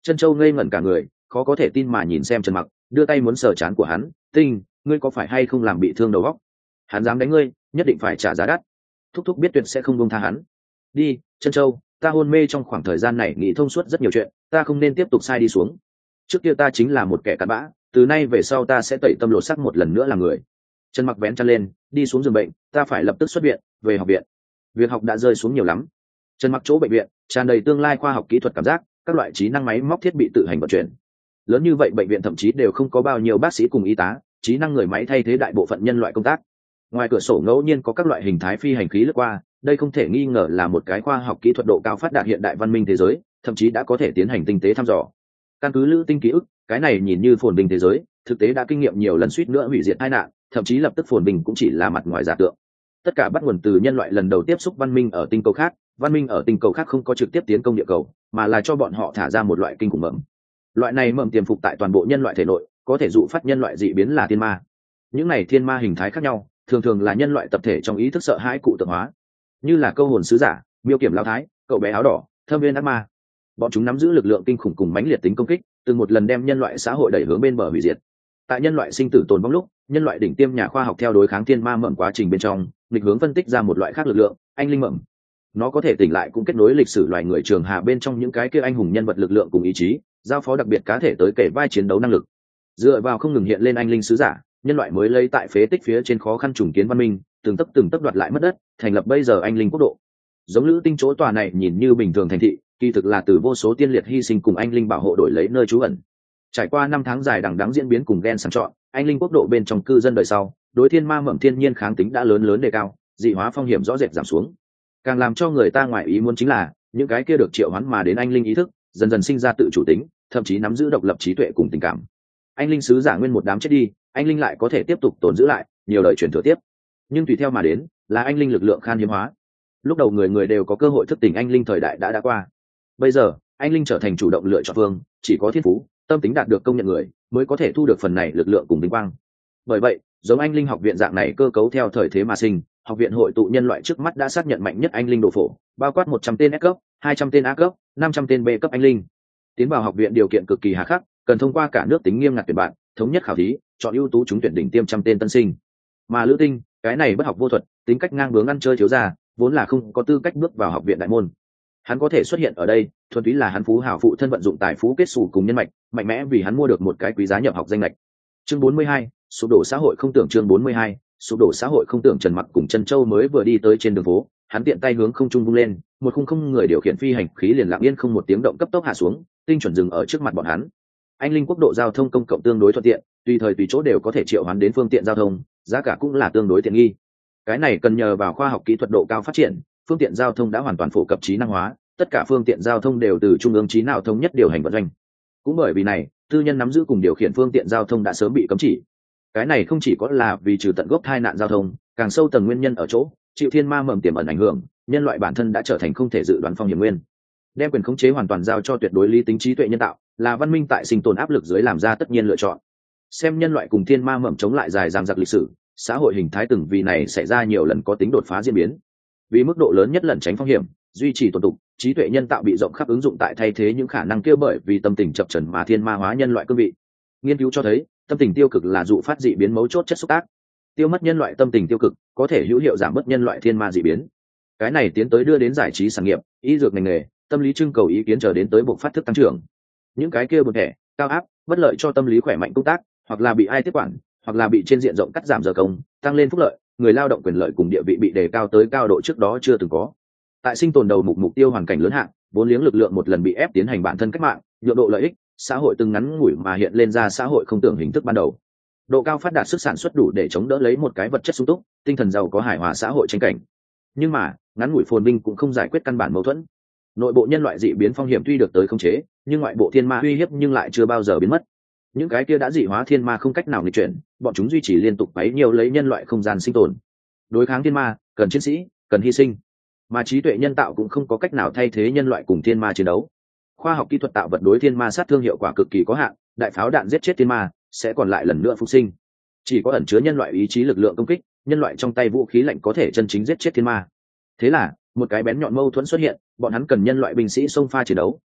Chân Châu ngây ngẩn cả người, khó có thể tin mà nhìn xem Trần Mặc, đưa tay muốn sờ trán của hắn. Tinh, ngươi có phải hay không làm bị thương đầu óc? Hắn dám đánh ngươi, nhất định phải trả giá đắt. Thúc thúc biết tuyệt sẽ không buông tha hắn. Đi, Chân Châu, ta hôn mê trong khoảng thời gian này nghĩ thông suốt rất nhiều chuyện, ta không nên tiếp tục sai đi xuống. Trước kia ta chính là một kẻ cặn bã, từ nay về sau ta sẽ tẩy tâm lộ sắc một lần nữa là người. Trần Mặc vén chăn lên, đi xuống giường bệnh, ta phải lập tức xuất viện, về học viện. Việc học đã rơi xuống nhiều lắm. Trần Mặc chỗ bệnh viện tràn đầy tương lai khoa học kỹ thuật cảm giác, các loại trí năng máy móc thiết bị tự hành vận chuyển. Lớn như vậy bệnh viện thậm chí đều không có bao nhiêu bác sĩ cùng y tá, trí năng người máy thay thế đại bộ phận nhân loại công tác. Ngoài cửa sổ ngẫu nhiên có các loại hình thái phi hành khí lướt qua, đây không thể nghi ngờ là một cái khoa học kỹ thuật độ cao phát đạt hiện đại văn minh thế giới, thậm chí đã có thể tiến hành tinh tế thăm dò. Căn cứ lữ tinh ký ức, cái này nhìn như phồn bình thế giới, thực tế đã kinh nghiệm nhiều lần suýt nữa hủy diệt tai nạn, thậm chí lập tức phồn bình cũng chỉ là mặt ngoài giả tượng. Tất cả bắt nguồn từ nhân loại lần đầu tiếp xúc văn minh ở tinh cầu khác, văn minh ở tinh cầu khác không có trực tiếp tiến công địa cầu, mà là cho bọn họ thả ra một loại kinh khủng mầm. Loại này mầm tiềm phục tại toàn bộ nhân loại thể nội, có thể dụ phát nhân loại dị biến là thiên ma. Những này thiên ma hình thái khác nhau, thường thường là nhân loại tập thể trong ý thức sợ hãi cụ tượng hóa, như là câu hồn sứ giả, miêu kiểm lão thái, cậu bé áo đỏ, thâm viên ác ma. Bọn chúng nắm giữ lực lượng kinh khủng cùng mãnh liệt tính công kích, từng một lần đem nhân loại xã hội đẩy hướng bên bờ hủy diệt. Tại nhân loại sinh tử tồn vong lúc, nhân loại đỉnh tiêm nhà khoa học theo đối kháng thiên ma mầm quá trình bên trong, nghịch hướng phân tích ra một loại khác lực lượng, anh linh mầm. Nó có thể tỉnh lại cũng kết nối lịch sử loài người trường hà bên trong những cái kia anh hùng nhân vật lực lượng cùng ý chí, giao phó đặc biệt cá thể tới kể vai chiến đấu năng lực. Dựa vào không ngừng hiện lên anh linh sứ giả, nhân loại mới lấy tại phế tích phía trên khó khăn trùng kiến văn minh, từng tấc từng tấc đoạt lại mất đất, thành lập bây giờ anh linh quốc độ. Giống lữ tinh chỗ tòa này nhìn như bình thường thành thị, kỳ thực là từ vô số tiên liệt hy sinh cùng anh linh bảo hộ đổi lấy nơi trú ẩn. Trải qua năm tháng dài đằng đẵng diễn biến cùng ghen sàng chọn, anh linh quốc độ bên trong cư dân đời sau, đối thiên ma mầm thiên nhiên kháng tính đã lớn lớn đề cao, dị hóa phong hiểm rõ rệt giảm xuống. Càng làm cho người ta ngoại ý muốn chính là, những cái kia được triệu hoán mà đến anh linh ý thức, dần dần sinh ra tự chủ tính, thậm chí nắm giữ độc lập trí tuệ cùng tình cảm. Anh linh sứ giả nguyên một đám chết đi, anh linh lại có thể tiếp tục tồn giữ lại, nhiều đời truyền thừa tiếp. Nhưng tùy theo mà đến, là anh linh lực lượng khan hiếm hóa. Lúc đầu người người đều có cơ hội thức tỉnh anh linh thời đại đã đã qua. Bây giờ, anh linh trở thành chủ động lựa chọn phương, chỉ có thiên phú, tâm tính đạt được công nhận người, mới có thể thu được phần này lực lượng cùng vinh quang. Bởi vậy, giống anh linh học viện dạng này cơ cấu theo thời thế mà sinh, học viện hội tụ nhân loại trước mắt đã xác nhận mạnh nhất anh linh độ phổ, bao quát một trăm tên S cấp, hai trăm tên A cấp, năm trăm tên B cấp anh linh. Tiến vào học viện điều kiện cực kỳ hà khắc, cần thông qua cả nước tính nghiêm ngặt tuyển bạn, thống nhất khảo thí, chọn ưu tú trúng tuyển đỉnh tiêm trăm tên tân sinh. Mà Lữ Tinh, cái này bất học vô thuật, tính cách ngang bướng ăn chơi thiếu gia, vốn là không có tư cách bước vào học viện đại môn. Hắn có thể xuất hiện ở đây, thuần túy là hắn phú hào phụ thân vận dụng tài phú kết sủ cùng nhân mạch, mạnh mẽ vì hắn mua được một cái quý giá nhập học danh lệch. Chương bốn mươi hai, sụp đổ xã hội không tưởng chương bốn mươi hai, sụp đổ xã hội không tưởng Trần Mặc cùng Trần Châu mới vừa đi tới trên đường phố, hắn tiện tay hướng không trung vung lên, một khung không người điều khiển phi hành khí liền lặng yên không một tiếng động cấp tốc hạ xuống, tinh chuẩn dừng ở trước mặt bọn hắn. Anh linh quốc độ giao thông công cộng tương đối thuận tiện, tùy thời tùy chỗ đều có thể triệu hoán đến phương tiện giao thông, giá cả cũng là tương đối tiện nghi. Cái này cần nhờ vào khoa học kỹ thuật độ cao phát triển, phương tiện giao thông đã hoàn toàn phổ cập trí năng hóa, tất cả phương tiện giao thông đều từ trung ương trí não thống nhất điều hành vận doanh. Cũng bởi vì này, tư nhân nắm giữ cùng điều khiển phương tiện giao thông đã sớm bị cấm chỉ. Cái này không chỉ có là vì trừ tận gốc tai nạn giao thông, càng sâu tầng nguyên nhân ở chỗ, chịu thiên ma mầm tiềm ẩn ảnh hưởng, nhân loại bản thân đã trở thành không thể dự đoán phong hiểm nguyên. Đem quyền khống chế hoàn toàn giao cho tuyệt đối lý tính trí tuệ nhân tạo, là văn minh tại sinh tồn áp lực dưới làm ra tất nhiên lựa chọn. Xem nhân loại cùng thiên ma mầm chống lại dài dằng dặc lịch sử, xã hội hình thái từng vì này xảy ra nhiều lần có tính đột phá diễn biến. Vì mức độ lớn nhất lẩn tránh phong hiểm, duy trì tồn tục, trí tuệ nhân tạo bị rộng khắp ứng dụng tại thay thế những khả năng kia bởi vì tâm tình chập chờn mà thiên ma hóa nhân loại cương vị. Nghiên cứu cho thấy, tâm tình tiêu cực là dụ phát dị biến mấu chốt chất xúc tác. Tiêu mất nhân loại tâm tình tiêu cực, có thể hữu hiệu giảm bớt nhân loại thiên ma dị biến. Cái này tiến tới đưa đến giải trí sản nghiệp, y dược ngành nghề, tâm lý trưng cầu ý kiến chờ đến tới buộc phát thức tăng trưởng. Những cái kia buồn thẻ, cao áp, bất lợi cho tâm lý khỏe mạnh công tác, hoặc là bị ai tiếp quản, hoặc là bị trên diện rộng cắt giảm giờ công, tăng lên phúc lợi, người lao động quyền lợi cùng địa vị bị đề cao tới cao độ trước đó chưa từng có. Tại sinh tồn đầu mục mục tiêu hoàn cảnh lớn hạng, vốn liếng lực lượng một lần bị ép tiến hành bản thân cách mạng, nhượng độ lợi ích, xã hội từng ngắn ngủi mà hiện lên ra xã hội không tưởng hình thức ban đầu. Độ cao phát đạt sức sản xuất đủ để chống đỡ lấy một cái vật chất sung túc, tinh thần giàu có hài hòa xã hội tranh cảnh. Nhưng mà, ngắn ngủi phồn vinh cũng không giải quyết căn bản mâu thuẫn. Nội bộ nhân loại dị biến phong hiểm tuy được tới khống chế, nhưng ngoại bộ thiên ma uy hiếp nhưng lại chưa bao giờ biến mất. Những cái kia đã dị hóa thiên ma không cách nào nghịch chuyển, bọn chúng duy trì liên tục bấy nhiều lấy nhân loại không gian sinh tồn. Đối kháng thiên ma, cần chiến sĩ, cần hy sinh. Mà trí tuệ nhân tạo cũng không có cách nào thay thế nhân loại cùng thiên ma chiến đấu. Khoa học kỹ thuật tạo vật đối thiên ma sát thương hiệu quả cực kỳ có hạn, đại pháo đạn giết chết thiên ma, sẽ còn lại lần nữa phục sinh. Chỉ có ẩn chứa nhân loại ý chí lực lượng công kích, nhân loại trong tay vũ khí lạnh có thể chân chính giết chết thiên ma. Thế là, một cái bén nhọn mâu thuẫn xuất hiện, bọn hắn cần nhân loại binh sĩ xông pha chiến đấu,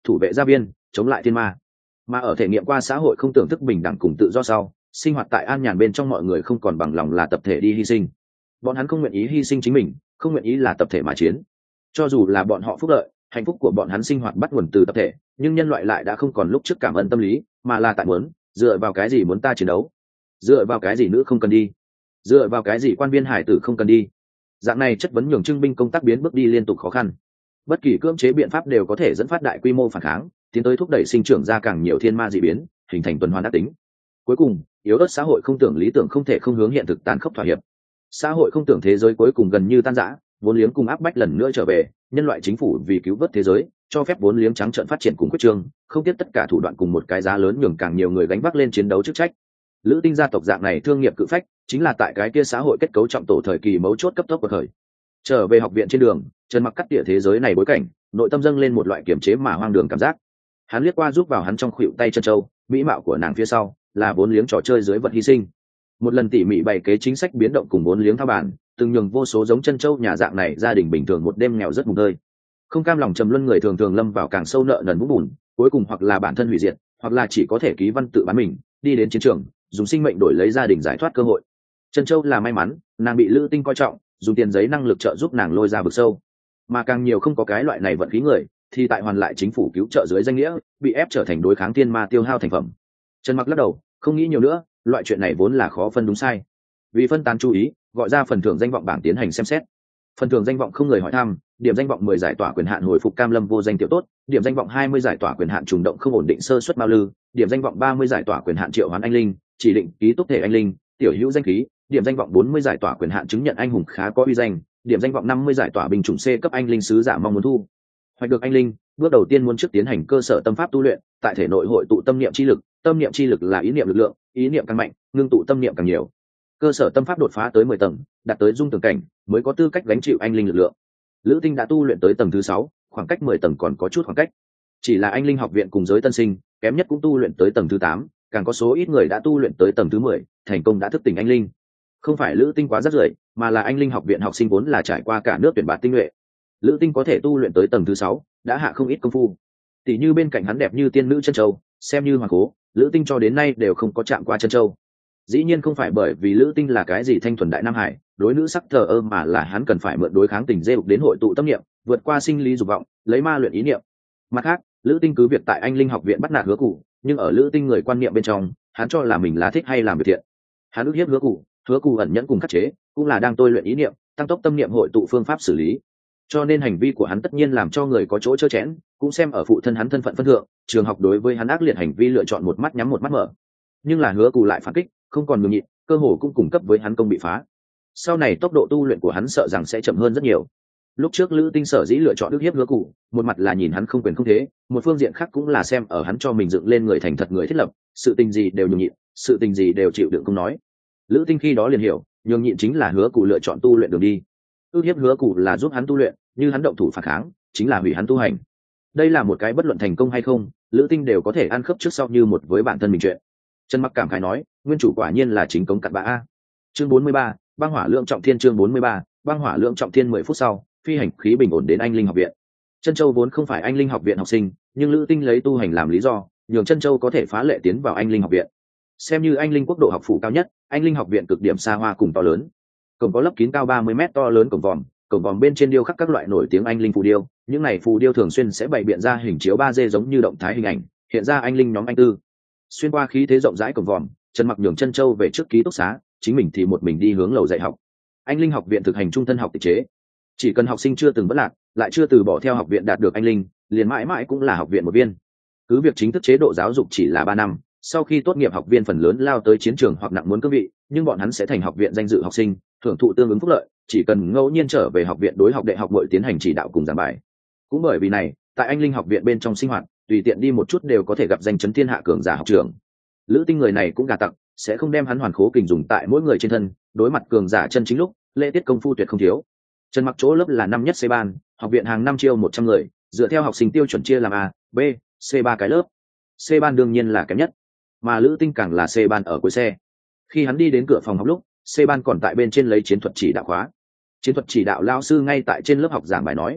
thủ vệ gia viên, chống lại thiên ma. Mà ở thể nghiệm qua xã hội không tưởng thức bình đẳng cùng tự do sau, sinh hoạt tại an nhàn bên trong mọi người không còn bằng lòng là tập thể đi hy sinh. Bọn hắn không nguyện ý hy sinh chính mình, không nguyện ý là tập thể mà chiến. Cho dù là bọn họ phúc lợi, hạnh phúc của bọn hắn sinh hoạt bắt nguồn từ tập thể, nhưng nhân loại lại đã không còn lúc trước cảm ơn tâm lý, mà là tại muốn dựa vào cái gì muốn ta chiến đấu, dựa vào cái gì nữ không cần đi, dựa vào cái gì quan viên hải tử không cần đi. Dạng này chất vấn nhường trưng binh công tác biến bước đi liên tục khó khăn. Bất kỳ cưỡng chế biện pháp đều có thể dẫn phát đại quy mô phản kháng, tiến tới thúc đẩy sinh trưởng ra càng nhiều thiên ma dị biến, hình thành tuần hoàn ác tính. Cuối cùng, yếu ớt xã hội không tưởng lý tưởng không thể không hướng hiện thực tàn khốc thỏa hiệp. Xã hội không tưởng thế giới cuối cùng gần như tan rã, vốn liếng cùng áp bách lần nữa trở về, nhân loại chính phủ vì cứu vớt thế giới, cho phép vốn liếng trắng trợn phát triển cùng quyết trương, không tiếc tất cả thủ đoạn cùng một cái giá lớn nhường càng nhiều người gánh vác lên chiến đấu chức trách. Lữ Tinh gia tộc dạng này thương nghiệp cự phách, chính là tại cái kia xã hội kết cấu trọng tổ thời kỳ mấu chốt cấp tốc của thời. Trở về học viện trên đường, Trần Mặc cắt tỉa thế giới này bối cảnh, nội tâm dâng lên một loại kiềm chế mà hoang đường cảm giác. Hắn liếc qua giúp vào hắn trong khuỷu tay chân châu, mỹ mạo của nàng phía sau là vốn liếng trò chơi dưới vật hy sinh. Một lần tỉ mỉ bày kế chính sách biến động cùng vốn liếng thao bản, từng nhường vô số giống chân châu nhà dạng này gia đình bình thường một đêm nghèo rất mùng tơi. Không cam lòng trầm luân người thường thường lâm vào càng sâu nợ nần vũng bùn, cuối cùng hoặc là bản thân hủy diệt, hoặc là chỉ có thể ký văn tự bán mình, đi đến chiến trường, dùng sinh mệnh đổi lấy gia đình giải thoát cơ hội. Chân châu là may mắn, nàng bị Lữ Tinh coi trọng, dùng tiền giấy năng lực trợ giúp nàng lôi ra vực sâu. Mà càng nhiều không có cái loại này vận khí người, thì tại hoàn lại chính phủ cứu trợ dưới danh nghĩa, bị ép trở thành đối kháng thiên ma tiêu hao thành phẩm. Trần Mặc lắc đầu, không nghĩ nhiều nữa, loại chuyện này vốn là khó phân đúng sai. Vì phân tán chú ý, gọi ra phần thưởng danh vọng bảng tiến hành xem xét. Phần thưởng danh vọng không người hỏi thăm, điểm danh vọng mười giải tỏa quyền hạn hồi phục cam lâm vô danh tiểu tốt, điểm danh vọng hai mươi giải tỏa quyền hạn trùng động không ổn định sơ suất mao lư, điểm danh vọng ba mươi giải tỏa quyền hạn triệu hoán anh linh, chỉ định ký túc thể anh linh, tiểu hữu danh khí, điểm danh vọng bốn mươi giải tỏa quyền hạn chứng nhận anh hùng khá có uy danh, điểm danh vọng năm mươi giải tỏa bình chủng C cấp anh linh sứ giả mong muốn thu hoạch được anh linh. Bước đầu tiên muốn trước tiến hành cơ sở tâm pháp tu luyện, tại thể nội hội tụ tâm niệm chi lực, tâm niệm chi lực là ý niệm lực lượng, ý niệm càng mạnh, ngưng tụ tâm niệm càng nhiều. Cơ sở tâm pháp đột phá tới mười tầng, đạt tới dung tường cảnh, mới có tư cách gánh chịu anh linh lực lượng. Lữ Tinh đã tu luyện tới tầng thứ sáu, khoảng cách mười tầng còn có chút khoảng cách. Chỉ là anh linh học viện cùng giới tân sinh, kém nhất cũng tu luyện tới tầng thứ tám, càng có số ít người đã tu luyện tới tầng thứ mười, thành công đã thức tỉnh anh linh. Không phải Lữ Tinh quá rất rưởi, mà là anh linh học viện học sinh vốn là trải qua cả nước tuyển bạt tinh nhuệ. Lữ Tinh có thể tu luyện tới tầng thứ sáu, đã hạ không ít công phu. Tỷ như bên cạnh hắn đẹp như tiên nữ chân châu, xem như hoàng cố, Lữ Tinh cho đến nay đều không có chạm qua chân châu. Dĩ nhiên không phải bởi vì Lữ Tinh là cái gì thanh thuần đại nam hải, đối nữ sắc thờ ơ, mà là hắn cần phải mượn đối kháng tình dê đục đến hội tụ tâm niệm, vượt qua sinh lý dục vọng, lấy ma luyện ý niệm. Mặt khác, Lữ Tinh cứ việc tại anh linh học viện bắt nạt Hứa Cụ, nhưng ở Lữ Tinh người quan niệm bên trong, hắn cho là mình là thích hay làm việc thiện. Hắn ức hiếp Hứa Cụ, Hứa Cụ ẩn nhẫn cùng khắc chế, cũng là đang tôi luyện ý niệm, tăng tốc tâm niệm hội tụ phương pháp xử lý. Cho nên hành vi của hắn tất nhiên làm cho người có chỗ chơ chẽn, cũng xem ở phụ thân hắn thân phận phân thượng, trường học đối với hắn ác liệt hành vi lựa chọn một mắt nhắm một mắt mở. Nhưng là Hứa Cụ lại phản kích, không còn nhường nhịn, cơ hồ cũng cung cấp với hắn công bị phá. Sau này tốc độ tu luyện của hắn sợ rằng sẽ chậm hơn rất nhiều. Lúc trước Lữ Tinh sở dĩ lựa chọn ức hiếp Hứa Cụ, một mặt là nhìn hắn không quyền không thế, một phương diện khác cũng là xem ở hắn cho mình dựng lên người thành thật người thiết lập, sự tình gì đều nhường nhịn, sự tình gì đều chịu đựng không nói. Lữ Tinh khi đó liền hiểu, nhường nhịn chính là Hứa Cụ lựa chọn tu luyện đường đi. Ức hiếp Hứa Cụ là giúp hắn tu luyện, như hắn động thủ phản kháng, chính là hủy hắn tu hành. Đây là một cái bất luận thành công hay không, Lữ Tinh đều có thể ăn khớp trước sau như một với bản thân mình chuyện. Trần Mặc cảm khái nói, nguyên chủ quả nhiên là chính cống cặn bã a. Chương bốn mươi ba, băng hỏa lượng trọng thiên. Chương bốn mươi ba, băng hỏa lượng trọng thiên. Mười phút sau, phi hành khí bình ổn đến anh linh học viện. Chân Châu vốn không phải anh linh học viện học sinh, nhưng Lữ Tinh lấy tu hành làm lý do, nhường Chân Châu có thể phá lệ tiến vào anh linh học viện. Xem như anh linh quốc độ học phủ cao nhất, anh linh học viện cực điểm xa hoa cùng to lớn. Cổng có lấp kín cao ba mươi mét to lớn cổng vòm, cổng vòm bên trên điêu khắc các loại nổi tiếng anh linh phù điêu, những này phù điêu thường xuyên sẽ bày biện ra hình chiếu ba D giống như động thái hình ảnh, hiện ra anh linh nhóm anh tư. Xuyên qua khí thế rộng rãi cổng vòm, Trần Mặc nhường Chân Châu về trước ký túc xá, chính mình thì một mình đi hướng lầu dạy học. Anh linh học viện thực hành trung thân học tịch chế, chỉ cần học sinh chưa từng bất lạc, lại chưa từ bỏ theo học viện đạt được anh linh, liền mãi mãi cũng là học viện một viên. Cứ việc chính thức chế độ giáo dục chỉ là ba năm, sau khi tốt nghiệp học viên phần lớn lao tới chiến trường hoặc nặng muốn cương vị, nhưng bọn hắn sẽ thành học viện danh dự học sinh, hưởng thụ tương ứng phúc lợi, chỉ cần ngẫu nhiên trở về học viện đối học đệ học bội tiến hành chỉ đạo cùng giảng bài. Cũng bởi vì này, tại anh linh học viện bên trong sinh hoạt, tùy tiện đi một chút đều có thể gặp danh chấn thiên hạ cường giả học trưởng. Lữ Tinh người này cũng gà tặc, sẽ không đem hắn hoàn khố kình dùng tại mỗi người trên thân, đối mặt cường giả chân chính lúc, lễ tiết công phu tuyệt không thiếu. Trần Mặc chỗ lớp là năm nhất C ban, học viện hàng năm chiêu một trăm người, dựa theo học sinh tiêu chuẩn chia làm A, B, C ba cái lớp. C ban đương nhiên là kém nhất, mà Lữ Tinh càng là C ban ở cuối xe. Khi hắn đi đến cửa phòng học lúc, C ban còn tại bên trên lấy chiến thuật chỉ đạo khóa. Chiến thuật chỉ đạo lão sư ngay tại trên lớp học giảng bài nói.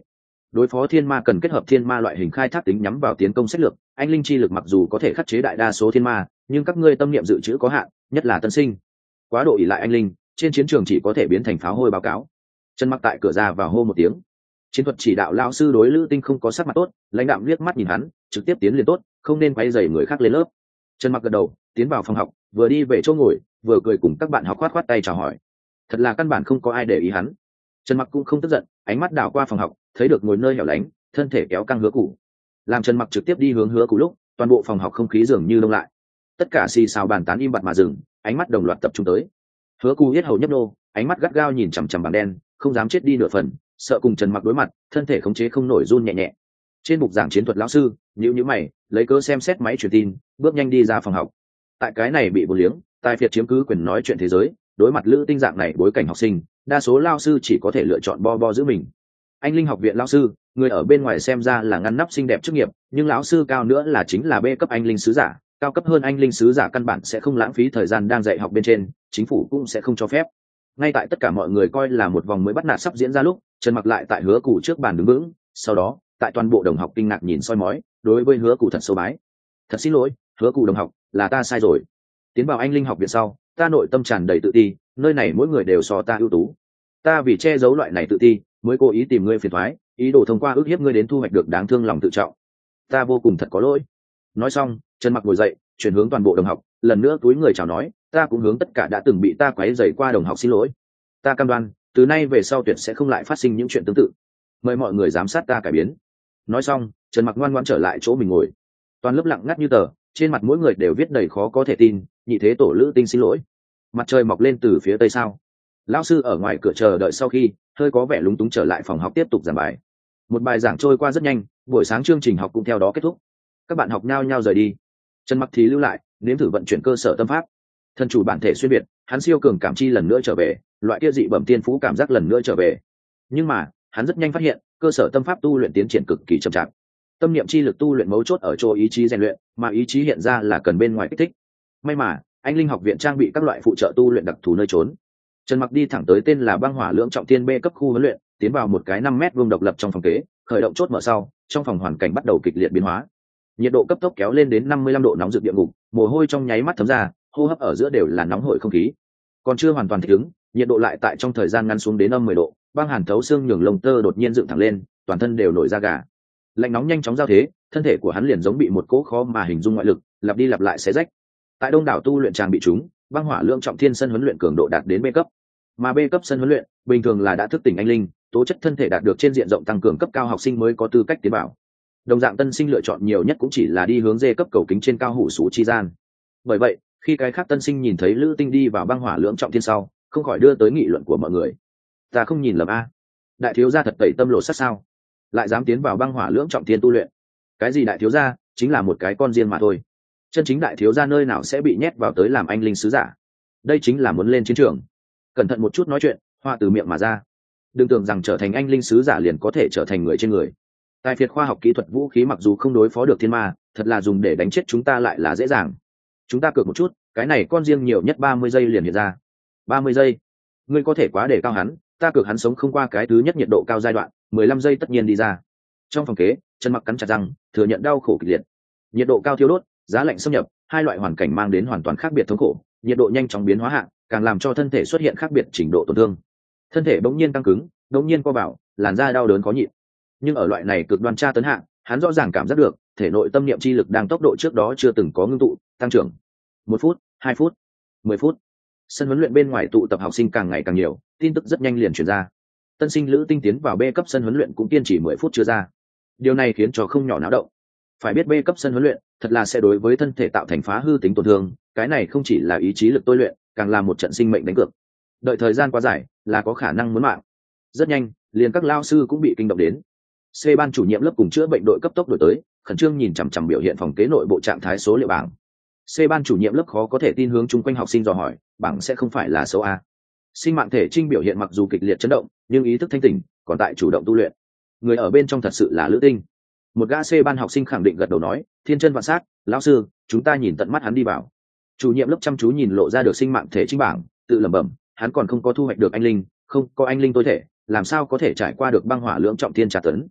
đối phó thiên ma cần kết hợp thiên ma loại hình khai thác tính nhắm vào tiến công sách lược. Anh linh chi lực mặc dù có thể khắc chế đại đa số thiên ma, nhưng các ngươi tâm niệm dự trữ có hạn, nhất là tân sinh, quá độ ỷ lại anh linh, trên chiến trường chỉ có thể biến thành pháo hôi báo cáo. Trần Mặc tại cửa ra vào hô một tiếng. Chiến thuật chỉ đạo lão sư đối Lữ Tinh không có sắc mặt tốt, lãnh đạm liếc mắt nhìn hắn, trực tiếp tiến liền tốt, không nên quấy rầy người khác lên lớp. Trần Mặc gật đầu, tiến vào phòng học, vừa đi về chỗ ngồi, vừa cười cùng các bạn học khoát khoát tay chào hỏi. Thật là căn bản không có ai để ý hắn. Trần Mặc cũng không tức giận, ánh mắt đảo qua phòng học, thấy được ngồi nơi hẻo lánh, thân thể kéo căng Hứa Cụ. Làm Trần Mặc trực tiếp đi hướng Hứa Cụ lúc, toàn bộ phòng học không khí dường như đông lại. Tất cả xì xào bàn tán im bặt mà dừng, ánh mắt đồng loạt tập trung tới. Hứa Cụ yết hầu nhấp nô, ánh mắt gắt gao nhìn chằm chằm bảng đen, không dám chết đi nửa phần, sợ cùng Trần Mặc đối mặt, thân thể khống chế không nổi run nhẹ nhẹ. Trên bục giảng chiến thuật lão sư, nhíu nhíu mày, lấy cớ xem xét máy truyền tin, bước nhanh đi ra phòng học. Tại cái này bị bổ liếng, tài phiệt chiếm cứ quyền nói chuyện thế giới, đối mặt Lữ Tinh dạng này bối cảnh học sinh, đa số lao sư chỉ có thể lựa chọn bo bo giữ mình. Anh linh học viện lao sư, người ở bên ngoài xem ra là ngăn nắp xinh đẹp chức nghiệp, nhưng lão sư cao nữa là chính là B cấp anh linh sứ giả, cao cấp hơn anh linh sứ giả căn bản sẽ không lãng phí thời gian đang dạy học bên trên, chính phủ cũng sẽ không cho phép. Ngay tại tất cả mọi người coi là một vòng mới bắt nạt sắp diễn ra lúc, Trần Mặc lại tại Hứa Cụ trước bàn đứng vững, sau đó, tại toàn bộ đồng học kinh ngạc nhìn soi mói, đối với Hứa Cụ thật sâu bái. Thật xin lỗi, Hứa Cụ đồng học, là ta sai rồi. Tiến vào anh linh học viện sau, ta nội tâm tràn đầy tự ti, nơi này mỗi người đều so ta ưu tú. Ta vì che giấu loại này tự ti, mới cố ý tìm ngươi phiền toái, ý đồ thông qua ức hiếp ngươi đến thu hoạch được đáng thương lòng tự trọng. Ta vô cùng thật có lỗi. Nói xong, Trần Mặc ngồi dậy, chuyển hướng toàn bộ đồng học, lần nữa túi người chào nói, ta cũng hướng tất cả đã từng bị ta quấy rầy qua đồng học xin lỗi. Ta cam đoan, từ nay về sau tuyệt sẽ không lại phát sinh những chuyện tương tự. Mời mọi người giám sát ta cải biến. Nói xong, Trần Mặc ngoan ngoãn trở lại chỗ mình ngồi. Toàn lớp lặng ngắt như tờ, trên mặt mỗi người đều viết đầy khó có thể tin, nhị thế tổ Lữ Tinh xin lỗi. Mặt trời mọc lên từ phía tây sao? Lão sư ở ngoài cửa chờ đợi sau khi, hơi có vẻ lúng túng trở lại phòng học tiếp tục giảng bài. Một bài giảng trôi qua rất nhanh, buổi sáng chương trình học cũng theo đó kết thúc. Các bạn học nhao nhao rời đi. Trần Mặc thì lưu lại, nếm thử vận chuyển cơ sở tâm pháp. Thân chủ bản thể xuyên việt, hắn siêu cường cảm chi lần nữa trở về, loại kia dị bẩm tiên phú cảm giác lần nữa trở về. Nhưng mà, hắn rất nhanh phát hiện, cơ sở tâm pháp tu luyện tiến triển cực kỳ chậm chạp. Tâm niệm chi lực tu luyện mấu chốt ở chỗ ý chí rèn luyện, mà ý chí hiện ra là cần bên ngoài kích thích. May mà, anh linh học viện trang bị các loại phụ trợ tu luyện đặc thù nơi trốn. Trần Mặc đi thẳng tới tên là Băng Hỏa Lưỡng Trọng Thiên B cấp khu huấn luyện, tiến vào một cái năm mét vuông độc lập trong phòng kế, khởi động chốt mở sau, trong phòng hoàn cảnh bắt đầu kịch liệt biến hóa. Nhiệt độ cấp tốc kéo lên đến năm mươi lăm độ nóng rực địa ngục, mồ hôi trong nháy mắt thấm ra, hô hấp ở giữa đều là nóng hổi không khí. Còn chưa hoàn toàn thích ứng, nhiệt độ lại tại trong thời gian ngắn xuống đến âm mười độ, băng hàn thấu xương nhường lông tơ đột nhiên dựng thẳng lên, toàn thân đều nổi da gà. Lạnh nóng nhanh chóng giao thế, thân thể của hắn liền giống bị một cỗ khó mà hình dung ngoại lực lặp đi lặp lại xé rách. Tại đông đảo tu luyện tràng bị chúng, Băng Hỏa Lưỡng Trọng Thiên sân huấn luyện cường độ đạt đến B cấp, mà B cấp sân huấn luyện bình thường là đã thức tỉnh anh linh, tố chất thân thể đạt được trên diện rộng tăng cường cấp cao học sinh mới có tư cách tiến vào. Đồng dạng tân sinh lựa chọn nhiều nhất cũng chỉ là đi hướng D cấp cầu kính trên cao hủ sủ chi gian. Bởi vậy, khi cái khác tân sinh nhìn thấy Lữ Tinh đi vào Băng Hỏa Lưỡng Trọng Thiên sau, không khỏi đưa tới nghị luận của mọi người. Ta không nhìn lầm a, đại thiếu gia thật tẩy tâm lộ sát sao, lại dám tiến vào Băng Hỏa Lưỡng Trọng Thiên tu luyện. Cái gì đại thiếu gia, chính là một cái con riêng mà thôi. Chân chính đại thiếu gia nơi nào sẽ bị nhét vào tới làm anh linh sứ giả. Đây chính là muốn lên chiến trường. Cẩn thận một chút nói chuyện, hoa từ miệng mà ra. Đừng tưởng rằng trở thành anh linh sứ giả liền có thể trở thành người trên người. Tài phiệt khoa học kỹ thuật vũ khí mặc dù không đối phó được thiên ma, thật là dùng để đánh chết chúng ta lại là dễ dàng. Chúng ta cược một chút, cái này con riêng nhiều nhất ba mươi giây liền hiện ra. ba mươi giây. Ngươi có thể quá để cao hắn, ta cược hắn sống không qua cái thứ nhất nhiệt độ cao giai đoạn, mười lăm giây tất nhiên đi ra. Trong phòng kế, Trần Mặc cắn chặt răng, thừa nhận đau khổ kịch liệt. Nhiệt độ cao thiêu đốt, giá lạnh xâm nhập, hai loại hoàn cảnh mang đến hoàn toàn khác biệt thống khổ, nhiệt độ nhanh chóng biến hóa hạng, càng làm cho thân thể xuất hiện khác biệt trình độ tổn thương. Thân thể bỗng nhiên căng cứng, bỗng nhiên co vào, làn da đau đớn khó nhịn. Nhưng ở loại này cực đoan tra tấn hạng, hắn rõ ràng cảm giác được, thể nội tâm niệm chi lực đang tốc độ trước đó chưa từng có ngưng tụ, tăng trưởng. Một phút, hai phút, mười phút. Sân huấn luyện bên ngoài tụ tập học sinh càng ngày càng nhiều, tin tức rất nhanh liền truyền ra. Tân sinh Lữ Tinh tiến vào B cấp sân huấn luyện cũng kiên trì mười phút chưa ra. Điều này khiến cho không nhỏ náo động. Phải biết B cấp sân huấn luyện, thật là sẽ đối với thân thể tạo thành phá hư tính tổn thương, cái này không chỉ là ý chí lực tôi luyện, càng là một trận sinh mệnh đánh cược. Đợi thời gian quá dài, là có khả năng muốn mạng. Rất nhanh, liền các lao sư cũng bị kinh động đến. C ban chủ nhiệm lớp cùng chữa bệnh đội cấp tốc đổi tới, khẩn trương nhìn chằm chằm biểu hiện phòng kế nội bộ trạng thái số liệu bảng. C ban chủ nhiệm lớp khó có thể tin hướng chung quanh học sinh dò hỏi, bảng sẽ không phải là số a. Sinh mạng thể trinh biểu hiện mặc dù kịch liệt chấn động, nhưng ý thức thanh tỉnh, còn tại chủ động tu luyện. Người ở bên trong thật sự là Lữ Tinh. Một gã C ban học sinh khẳng định gật đầu nói, thiên chân vạn sát, lão sư, chúng ta nhìn tận mắt hắn đi vào. Chủ nhiệm lớp chăm chú nhìn lộ ra được sinh mạng thể trinh bảng, tự lẩm bẩm, hắn còn không có thu hoạch được anh linh, không có anh linh tối thể, làm sao có thể trải qua được Băng Hỏa Lưỡng Trọng Thiên tra tấn.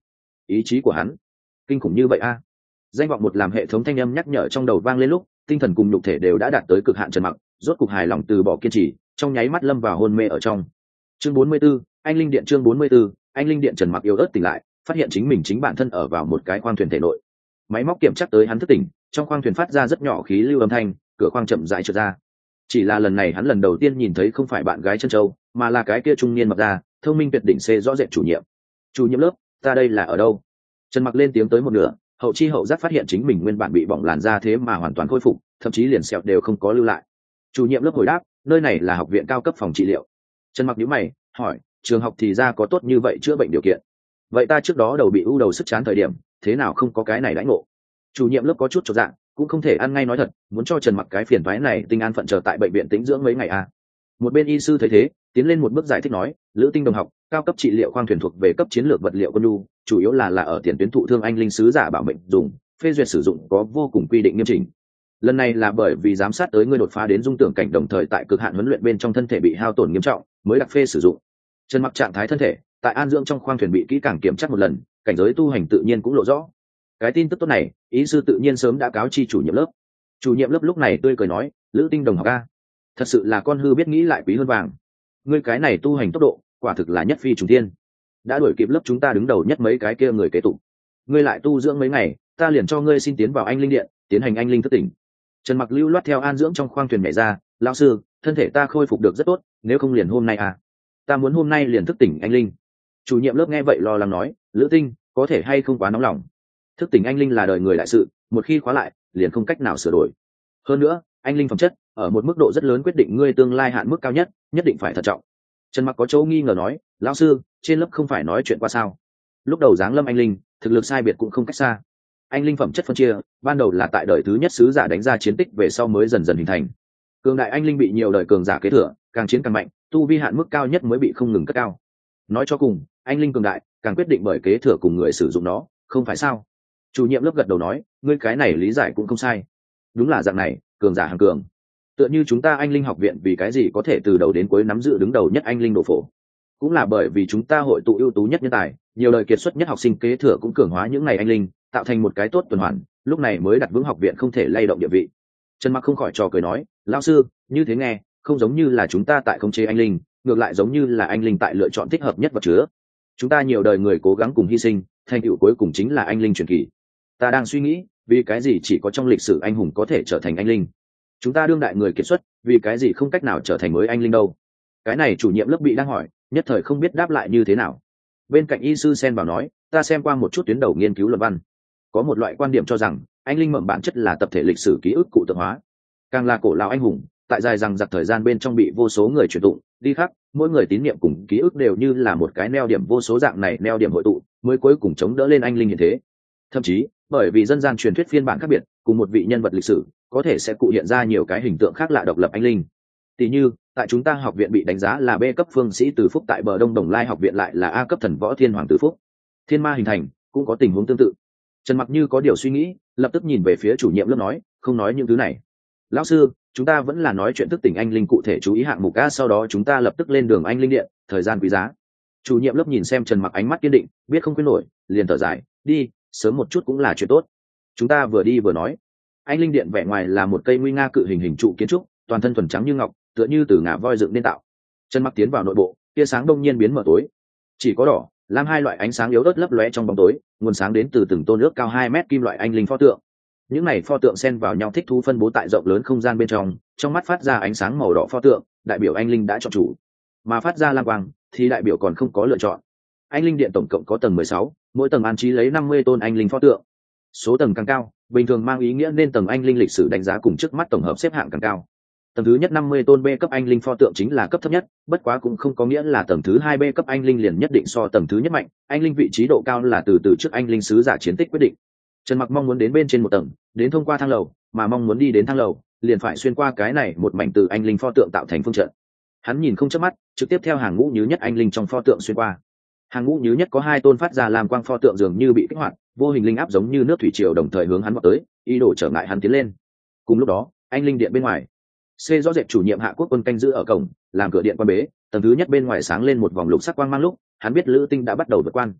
ý chí của hắn kinh khủng như vậy a. Danh vọng một làm hệ thống thanh âm nhắc nhở trong đầu vang lên lúc tinh thần cùng nhục thể đều đã đạt tới cực hạn. Trần Mặc rốt cục hài lòng từ bỏ kiên trì, trong nháy mắt lâm vào hôn mê ở trong. Chương bốn mươi 44, anh linh điện. Chương bốn mươi 44, anh linh điện. Trần Mặc yếu ớt tỉnh lại, phát hiện chính mình chính bản thân ở vào một cái khoang thuyền thể nội. Máy móc kiểm chắc tới hắn thức tỉnh, trong khoang thuyền phát ra rất nhỏ khí lưu âm thanh, cửa khoang chậm rãi trượt ra. Chỉ là lần này hắn lần đầu tiên nhìn thấy không phải bạn gái chân châu, mà là cái kia trung niên mập ra, thông minh tuyệt đỉnh xê rõ rệt chủ nhiệm. Chủ nhiệm lớp, ta đây là ở đâu? Trần Mặc lên tiếng tới một nửa, hậu chi hậu giác phát hiện chính mình nguyên bản bị bỏng làn da thế mà hoàn toàn khôi phục, thậm chí liền sẹo đều không có lưu lại. Chủ nhiệm lớp hồi đáp, nơi này là học viện cao cấp phòng trị liệu. Trần Mặc nhíu mày, hỏi, trường học thì ra có tốt như vậy chữa bệnh điều kiện? Vậy ta trước đó đầu bị u đầu sức chán thời điểm, thế nào không có cái này đãi ngộ? Chủ nhiệm lớp có chút chột dạ, cũng không thể ăn ngay nói thật, muốn cho Trần Mặc cái phiền toái này tinh an phận chờ tại bệnh viện tĩnh dưỡng mấy ngày à. Một bên y sư thấy thế, tiến lên một bước giải thích nói, Lữ Tinh đồng học, cao cấp trị liệu khoang thuyền thuộc về cấp chiến lược vật liệu quân nhu, chủ yếu là là ở tiền tuyến thụ thương anh linh sứ giả bảo mệnh dùng, phê duyệt sử dụng có vô cùng quy định nghiêm chỉnh. Lần này là bởi vì giám sát tới ngươi đột phá đến dung tưởng cảnh, đồng thời tại cực hạn huấn luyện bên trong thân thể bị hao tổn nghiêm trọng, mới đặc phê sử dụng. Trần Mặc trạng thái thân thể tại an dưỡng trong khoang thuyền bị kỹ càng kiểm tra một lần, cảnh giới tu hành tự nhiên cũng lộ rõ. Cái tin tức tốt này, ý sư tự nhiên sớm đã cáo chi chủ nhiệm lớp. Chủ nhiệm lớp lúc này tươi cười nói, Lữ Tinh đồng học a, thật sự là con hư biết nghĩ lại quý hơn vàng. Ngươi cái này tu hành tốc độ, quả thực là nhất phi trùng thiên, đã đuổi kịp lớp chúng ta đứng đầu nhất mấy cái kia người kế tục. Ngươi lại tu dưỡng mấy ngày, ta liền cho ngươi xin tiến vào anh linh điện, tiến hành anh linh thức tỉnh. Trần Mặc lưu loát theo an dưỡng trong khoang thuyền nhảy ra, lão sư, thân thể ta khôi phục được rất tốt, nếu không liền hôm nay à? Ta muốn hôm nay liền thức tỉnh anh linh. Chủ nhiệm lớp nghe vậy lo lắng nói, Lữ Tinh, có thể hay không quá nóng lòng? Thức tỉnh anh linh là đời người đại sự, một khi khóa lại, liền không cách nào sửa đổi. Hơn nữa, anh linh phẩm chất ở một mức độ rất lớn quyết định ngươi tương lai hạn mức cao nhất, nhất định phải thận trọng. Trần Mặc có chỗ nghi ngờ nói, lão sư, trên lớp không phải nói chuyện qua sao? Lúc đầu giáng lâm anh linh, thực lực sai biệt cũng không cách xa. Anh linh phẩm chất phân chia, ban đầu là tại đời thứ nhất sứ giả đánh ra chiến tích về sau mới dần dần hình thành. Cường đại anh linh bị nhiều đời cường giả kế thừa, càng chiến càng mạnh, tu vi hạn mức cao nhất mới bị không ngừng cất cao. Nói cho cùng, anh linh cường đại, càng quyết định bởi kế thừa cùng người sử dụng nó, không phải sao? Chủ nhiệm lớp gật đầu nói, ngươi cái này lý giải cũng không sai. Đúng là dạng này, cường giả hàng cường. Tựa như chúng ta anh linh học viện vì cái gì có thể từ đầu đến cuối nắm giữ đứng đầu nhất anh linh độ phổ, cũng là bởi vì chúng ta hội tụ ưu tú nhất nhân tài, nhiều đời kiệt xuất nhất học sinh kế thừa cũng cường hóa những ngày anh linh, tạo thành một cái tốt tuần hoàn, lúc này mới đặt vững học viện không thể lay động địa vị. Trần Mặc không khỏi trò cười nói, lão sư, như thế nghe không giống như là chúng ta tại khống chế anh linh, ngược lại giống như là anh linh tại lựa chọn thích hợp nhất vật chứa. Chúng ta nhiều đời người cố gắng cùng hy sinh, thành tựu cuối cùng chính là anh linh truyền kỳ. Ta đang suy nghĩ, vì cái gì chỉ có trong lịch sử anh hùng có thể trở thành anh linh? Chúng ta đương đại người kiệt xuất, vì cái gì không cách nào trở thành mới anh linh đâu? Cái này chủ nhiệm lớp bị đang hỏi, nhất thời không biết đáp lại như thế nào. Bên cạnh y sư Sen bảo nói, ta xem qua một chút tuyến đầu nghiên cứu luận văn, có một loại quan điểm cho rằng anh linh mầm bản chất là tập thể lịch sử ký ức cụ tượng hóa. Càng là cổ lão anh hùng, tại dài rằng giặc thời gian bên trong bị vô số người truyền tụng đi khắc, mỗi người tín niệm cùng ký ức đều như là một cái neo điểm vô số dạng này neo điểm hội tụ, mới cuối cùng chống đỡ lên anh linh như thế. Thậm chí bởi vì dân gian truyền thuyết phiên bản khác biệt, cùng một vị nhân vật lịch sử có thể sẽ cụ hiện ra nhiều cái hình tượng khác lạ độc lập anh linh. Tỷ như tại chúng ta học viện bị đánh giá là B cấp phương sĩ Từ Phúc, tại bờ Đông Đồng Lai học viện lại là A cấp thần võ thiên hoàng Từ Phúc. Thiên ma hình thành cũng có tình huống tương tự. Trần Mặc như có điều suy nghĩ, lập tức nhìn về phía chủ nhiệm lớp nói, không nói những thứ này. Lão sư, chúng ta vẫn là nói chuyện thức tỉnh anh linh cụ thể chú ý hạng mục A, sau đó chúng ta lập tức lên đường anh linh điện, thời gian quý giá. Chủ nhiệm lớp nhìn xem Trần Mặc ánh mắt kiên định, biết không quên nổi, liền thở dài, đi, sớm một chút cũng là chuyện tốt. Chúng ta vừa đi vừa nói. Anh linh điện vẻ ngoài là một cây nguy nga cự hình hình trụ kiến trúc, toàn thân thuần trắng như ngọc, tựa như từ ngà voi dựng nên tạo. Trần Mặc tiến vào nội bộ, tia sáng đông nhiên biến mở tối, chỉ có đỏ lam hai loại ánh sáng yếu ớt lấp lóe trong bóng tối, nguồn sáng đến từ từng tôn ước cao hai mét kim loại anh linh pho tượng. Những này pho tượng xen vào nhau thích thú phân bố tại rộng lớn không gian bên trong, trong mắt phát ra ánh sáng màu đỏ pho tượng, đại biểu anh linh đã chọn chủ, mà phát ra lam quang thì đại biểu còn không có lựa chọn. Anh linh điện tổng cộng có tầng mười sáu, mỗi tầng an trí lấy năm mươi tôn anh linh pho tượng. Số tầng càng cao, bình thường mang ý nghĩa nên tầng anh linh lịch sử đánh giá cùng trước mắt tổng hợp xếp hạng càng cao. Tầng thứ nhất năm mươi tôn B cấp anh linh pho tượng chính là cấp thấp nhất, bất quá cũng không có nghĩa là tầng thứ hai B cấp anh linh liền nhất định so tầng thứ nhất mạnh, anh linh vị trí độ cao là từ từ trước anh linh sứ giả chiến tích quyết định. Trần Mặc mong muốn đến bên trên một tầng, đến thông qua thang lầu, mà mong muốn đi đến thang lầu, liền phải xuyên qua cái này một mảnh từ anh linh pho tượng tạo thành phương trận. Hắn nhìn không chớp mắt, trực tiếp theo hàng ngũ nhứ nhất anh linh trong pho tượng xuyên qua. Hàng ngũ nhứ nhất có hai tôn phát ra làm quang pho tượng dường như bị kích hoạt, vô hình linh áp giống như nước thủy triều đồng thời hướng hắn vọt tới, ý đồ trở ngại hắn tiến lên. Cùng lúc đó, anh linh điện bên ngoài, C rõ rệt chủ nhiệm Hạ Quốc quân canh giữ ở cổng, làm cửa điện quan bế, tầng thứ nhất bên ngoài sáng lên một vòng lục sắc quang mang lúc, hắn biết Lữ Tinh đã bắt đầu vượt quan.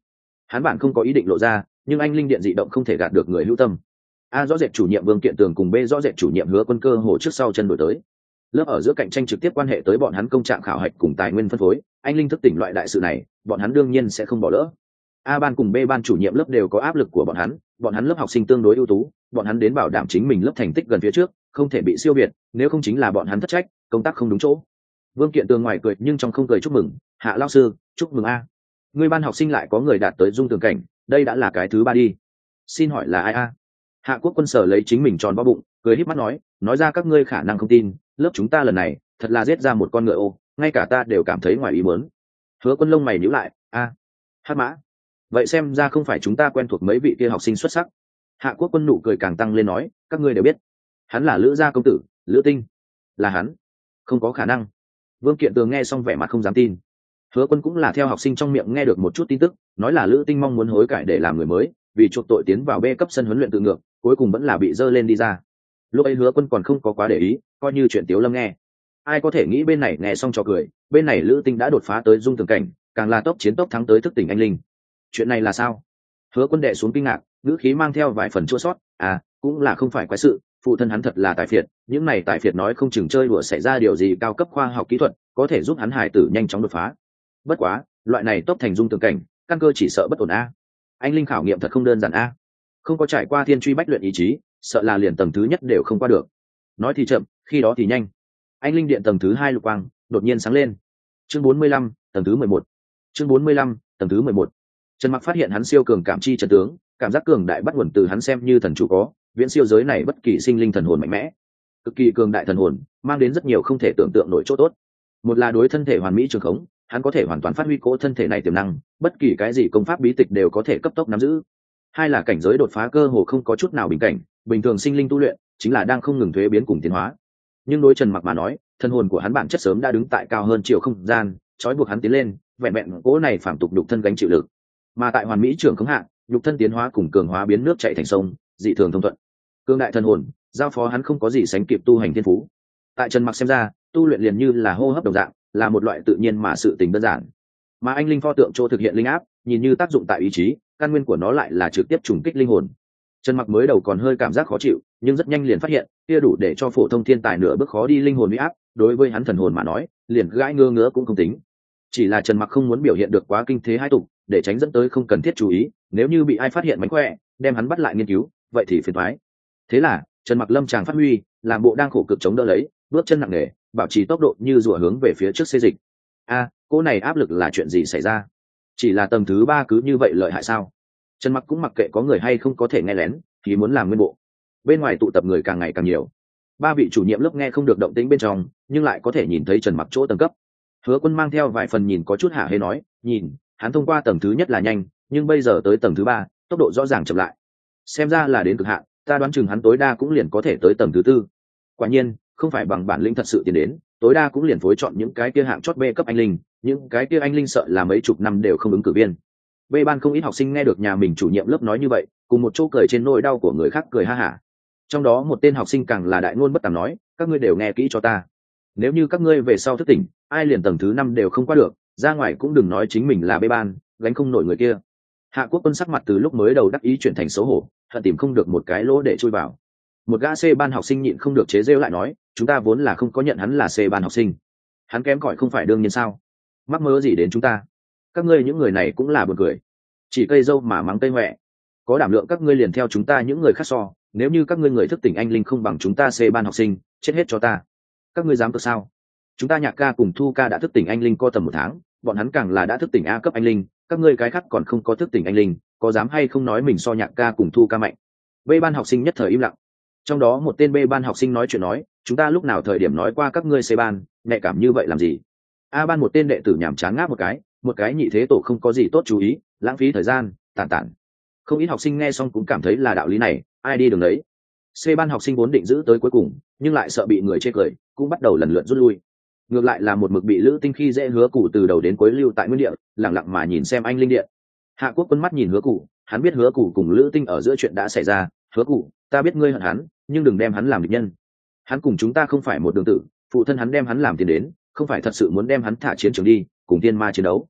hắn bản không có ý định lộ ra, nhưng anh linh điện dị động không thể gạt được người hữu tâm. A rõ rệt chủ nhiệm Vương Kiện Tường cùng B rõ rệt chủ nhiệm Hứa Quân cơ hồ trước sau chân đổi tới. Lớp ở giữa cạnh tranh trực tiếp quan hệ tới bọn hắn công trạng khảo hạch cùng tài nguyên phân phối, anh linh thức tỉnh loại đại sự này, bọn hắn đương nhiên sẽ không bỏ lỡ. A ban cùng B ban chủ nhiệm lớp đều có áp lực của bọn hắn, bọn hắn lớp học sinh tương đối ưu tú, bọn hắn đến bảo đảm chính mình lớp thành tích gần phía trước, không thể bị siêu việt, nếu không chính là bọn hắn thất trách, công tác không đúng chỗ. Vương Kiện Tường ngoài cười nhưng trong không cười chúc mừng, Hạ lão sư, chúc mừng a. Người ban học sinh lại có người đạt tới dung tường cảnh, đây đã là cái thứ ba đi. Xin hỏi là ai a? Hạ Quốc Quân sở lấy chính mình tròn vo bụng, cười híp mắt nói, nói ra các ngươi khả năng không tin, lớp chúng ta lần này, thật là giết ra một con ngựa ô, ngay cả ta đều cảm thấy ngoài ý muốn. Hứa Quân lông mày nhíu lại, a, hát mã. Vậy xem ra không phải chúng ta quen thuộc mấy vị kia học sinh xuất sắc. Hạ Quốc Quân nụ cười càng tăng lên nói, các ngươi đều biết, hắn là Lữ gia công tử, Lữ Tinh. Là hắn? Không có khả năng. Vương Kiện Tường nghe xong vẻ mặt không dám tin. Hứa Quân cũng là theo học sinh trong miệng nghe được một chút tin tức, nói là Lữ Tinh mong muốn hối cải để làm người mới, vì chuộc tội tiến vào B cấp sân huấn luyện tự ngược, cuối cùng vẫn là bị dơ lên đi ra. Lúc ấy Hứa Quân còn không có quá để ý, coi như chuyện Tiếu Lâm nghe. Ai có thể nghĩ bên này nghe xong trò cười, bên này Lữ Tinh đã đột phá tới dung tường cảnh, càng là tốc chiến tốc thắng tới thức tỉnh anh linh. Chuyện này là sao? Hứa Quân đệ xuống kinh ngạc, ngữ khí mang theo vài phần chua sót, à, cũng là không phải quái sự, phụ thân hắn thật là tài phiệt, những này tài phiệt nói không chừng chơi đùa xảy ra điều gì cao cấp khoa học kỹ thuật, có thể giúp hắn hải tử nhanh chóng đột phá. Bất quá, loại này tốc thành dung tường cảnh, căn cơ chỉ sợ bất ổn a. Anh linh khảo nghiệm thật không đơn giản a. Không có trải qua thiên truy bách luyện ý chí, sợ là liền tầng thứ nhất đều không qua được. Nói thì chậm, khi đó thì nhanh. Anh linh điện tầng thứ hai lục quang đột nhiên sáng lên. Chương bốn mươi lăm, tầng thứ mười một. Chương bốn mươi lăm, tầng thứ mười một. Trần Mặc phát hiện hắn siêu cường cảm chi chân tướng, cảm giác cường đại bắt nguồn từ hắn xem như thần chủ có, viễn siêu giới này bất kỳ sinh linh thần hồn mạnh mẽ. Cực kỳ cường đại thần hồn, mang đến rất nhiều không thể tưởng tượng nổi chỗ tốt. Một là đối thân thể hoàn mỹ trường khống, hắn có thể hoàn toàn phát huy cỗ thân thể này tiềm năng, bất kỳ cái gì công pháp bí tịch đều có thể cấp tốc nắm giữ. Hai là cảnh giới đột phá cơ hồ không có chút nào bình cảnh, bình thường sinh linh tu luyện chính là đang không ngừng thuế biến cùng tiến hóa. Nhưng đối Trần Mặc mà nói, thân hồn của hắn bản chất sớm đã đứng tại cao hơn chiều không gian, trói buộc hắn tiến lên, vẹn vẹn cỗ này phàm tục nhục thân gánh chịu lực. Mà tại hoàn mỹ trưởng khống hạ, nhục thân tiến hóa cùng cường hóa biến nước chảy thành sông, dị thường thông thuận. Cương đại thân hồn, giao phó hắn không có gì sánh kịp tu hành thiên phú. Tại Trần Mặc xem ra, tu luyện liền như là hô hấp đồng dạng, là một loại tự nhiên mà sự tình đơn giản. Mà anh linh pho tượng chỗ thực hiện linh áp, nhìn như tác dụng tại ý chí, căn nguyên của nó lại là trực tiếp trùng kích linh hồn. Trần Mặc mới đầu còn hơi cảm giác khó chịu, nhưng rất nhanh liền phát hiện, kia đủ để cho phổ thông thiên tài nửa bước khó đi linh hồn uy áp, đối với hắn thần hồn mà nói, liền gãi ngơ ngứa cũng không tính. Chỉ là Trần Mặc không muốn biểu hiện được quá kinh thế hai tục, để tránh dẫn tới không cần thiết chú ý, nếu như bị ai phát hiện mánh khỏe, đem hắn bắt lại nghiên cứu, vậy thì phiền toái. Thế là, Trần Mặc lâm tràng phát huy, làm bộ đang khổ cực chống đỡ lấy, bước chân nặng nề, bảo trì tốc độ như rùa hướng về phía trước xê dịch. A, cô này áp lực là chuyện gì xảy ra? Chỉ là tầng thứ ba cứ như vậy lợi hại sao? Trần Mặc cũng mặc kệ có người hay không có thể nghe lén, thì muốn làm nguyên bộ. Bên ngoài tụ tập người càng ngày càng nhiều. Ba vị chủ nhiệm lớp nghe không được động tĩnh bên trong, nhưng lại có thể nhìn thấy Trần Mặc chỗ tầng cấp. Hứa Quân mang theo vài phần nhìn có chút hả hê nói, nhìn, hắn thông qua tầng thứ nhất là nhanh, nhưng bây giờ tới tầng thứ ba, tốc độ rõ ràng chậm lại. Xem ra là đến cực hạn, ta đoán chừng hắn tối đa cũng liền có thể tới tầng thứ tư. Quả nhiên, không phải bằng bản lĩnh thật sự tiến đến, tối đa cũng liền phối chọn những cái kia hạng chót B cấp anh linh, những cái kia anh linh sợ là mấy chục năm đều không ứng cử viên. B ban không ít học sinh nghe được nhà mình chủ nhiệm lớp nói như vậy, cùng một chỗ cười trên nỗi đau của người khác cười ha hả. Trong đó một tên học sinh càng là đại ngôn bất tàm nói, các ngươi đều nghe kỹ cho ta. Nếu như các ngươi về sau thức tỉnh, ai liền tầng thứ năm đều không qua được, ra ngoài cũng đừng nói chính mình là B ban, gánh không nổi người kia. Hạ Quốc Quân sắc mặt từ lúc mới đầu đắc ý chuyển thành xấu hổ, hận tìm không được một cái lỗ để chui vào. Một gã C ban học sinh nhịn không được chế giễu lại nói, chúng ta vốn là không có nhận hắn là C ban học sinh, hắn kém cỏi không phải đương nhiên sao? Mắc mơ gì đến chúng ta? Các ngươi những người này cũng là buồn cười, chỉ cây dâu mà mắng tây huệ. Có đảm lượng các ngươi liền theo chúng ta những người khác so, nếu như các ngươi người thức tỉnh anh linh không bằng chúng ta C ban học sinh, chết hết cho ta. Các ngươi dám tự sao? Chúng ta Nhạc ca cùng Thu ca đã thức tỉnh anh linh co tầm một tháng, bọn hắn càng là đã thức tỉnh A cấp anh linh, các ngươi cái khác còn không có thức tỉnh anh linh, có dám hay không nói mình so Nhạc ca cùng Thu ca mạnh? B ban học sinh nhất thời im lặng. Trong đó một tên B ban học sinh nói chuyện nói, chúng ta lúc nào thời điểm nói qua các ngươi C ban nhạy cảm như vậy làm gì? A ban một tên đệ tử nhảm chán ngáp một cái, một cái nhị thế tổ không có gì tốt chú ý, lãng phí thời gian, tản tản. Không ít học sinh nghe xong cũng cảm thấy là đạo lý này, ai đi đường đấy. C ban học sinh vốn định giữ tới cuối cùng, nhưng lại sợ bị người chê cười, cũng bắt đầu lần lượt rút lui. Ngược lại là một mực bị Lữ Tinh khi dễ Hứa Cù từ đầu đến cuối lưu tại nguyên địa, lặng lặng mà nhìn xem anh linh điện. Hạ Quốc Quân mắt nhìn Hứa Cù, hắn biết Hứa Cù cùng Lữ Tinh ở giữa chuyện đã xảy ra. Hứa Cù, ta biết ngươi hận hắn, nhưng đừng đem hắn làm địch nhân. Hắn cùng chúng ta không phải một đường tử, phụ thân hắn đem hắn làm tiền đến, không phải thật sự muốn đem hắn thả chiến trường đi, cùng tiên ma chiến đấu.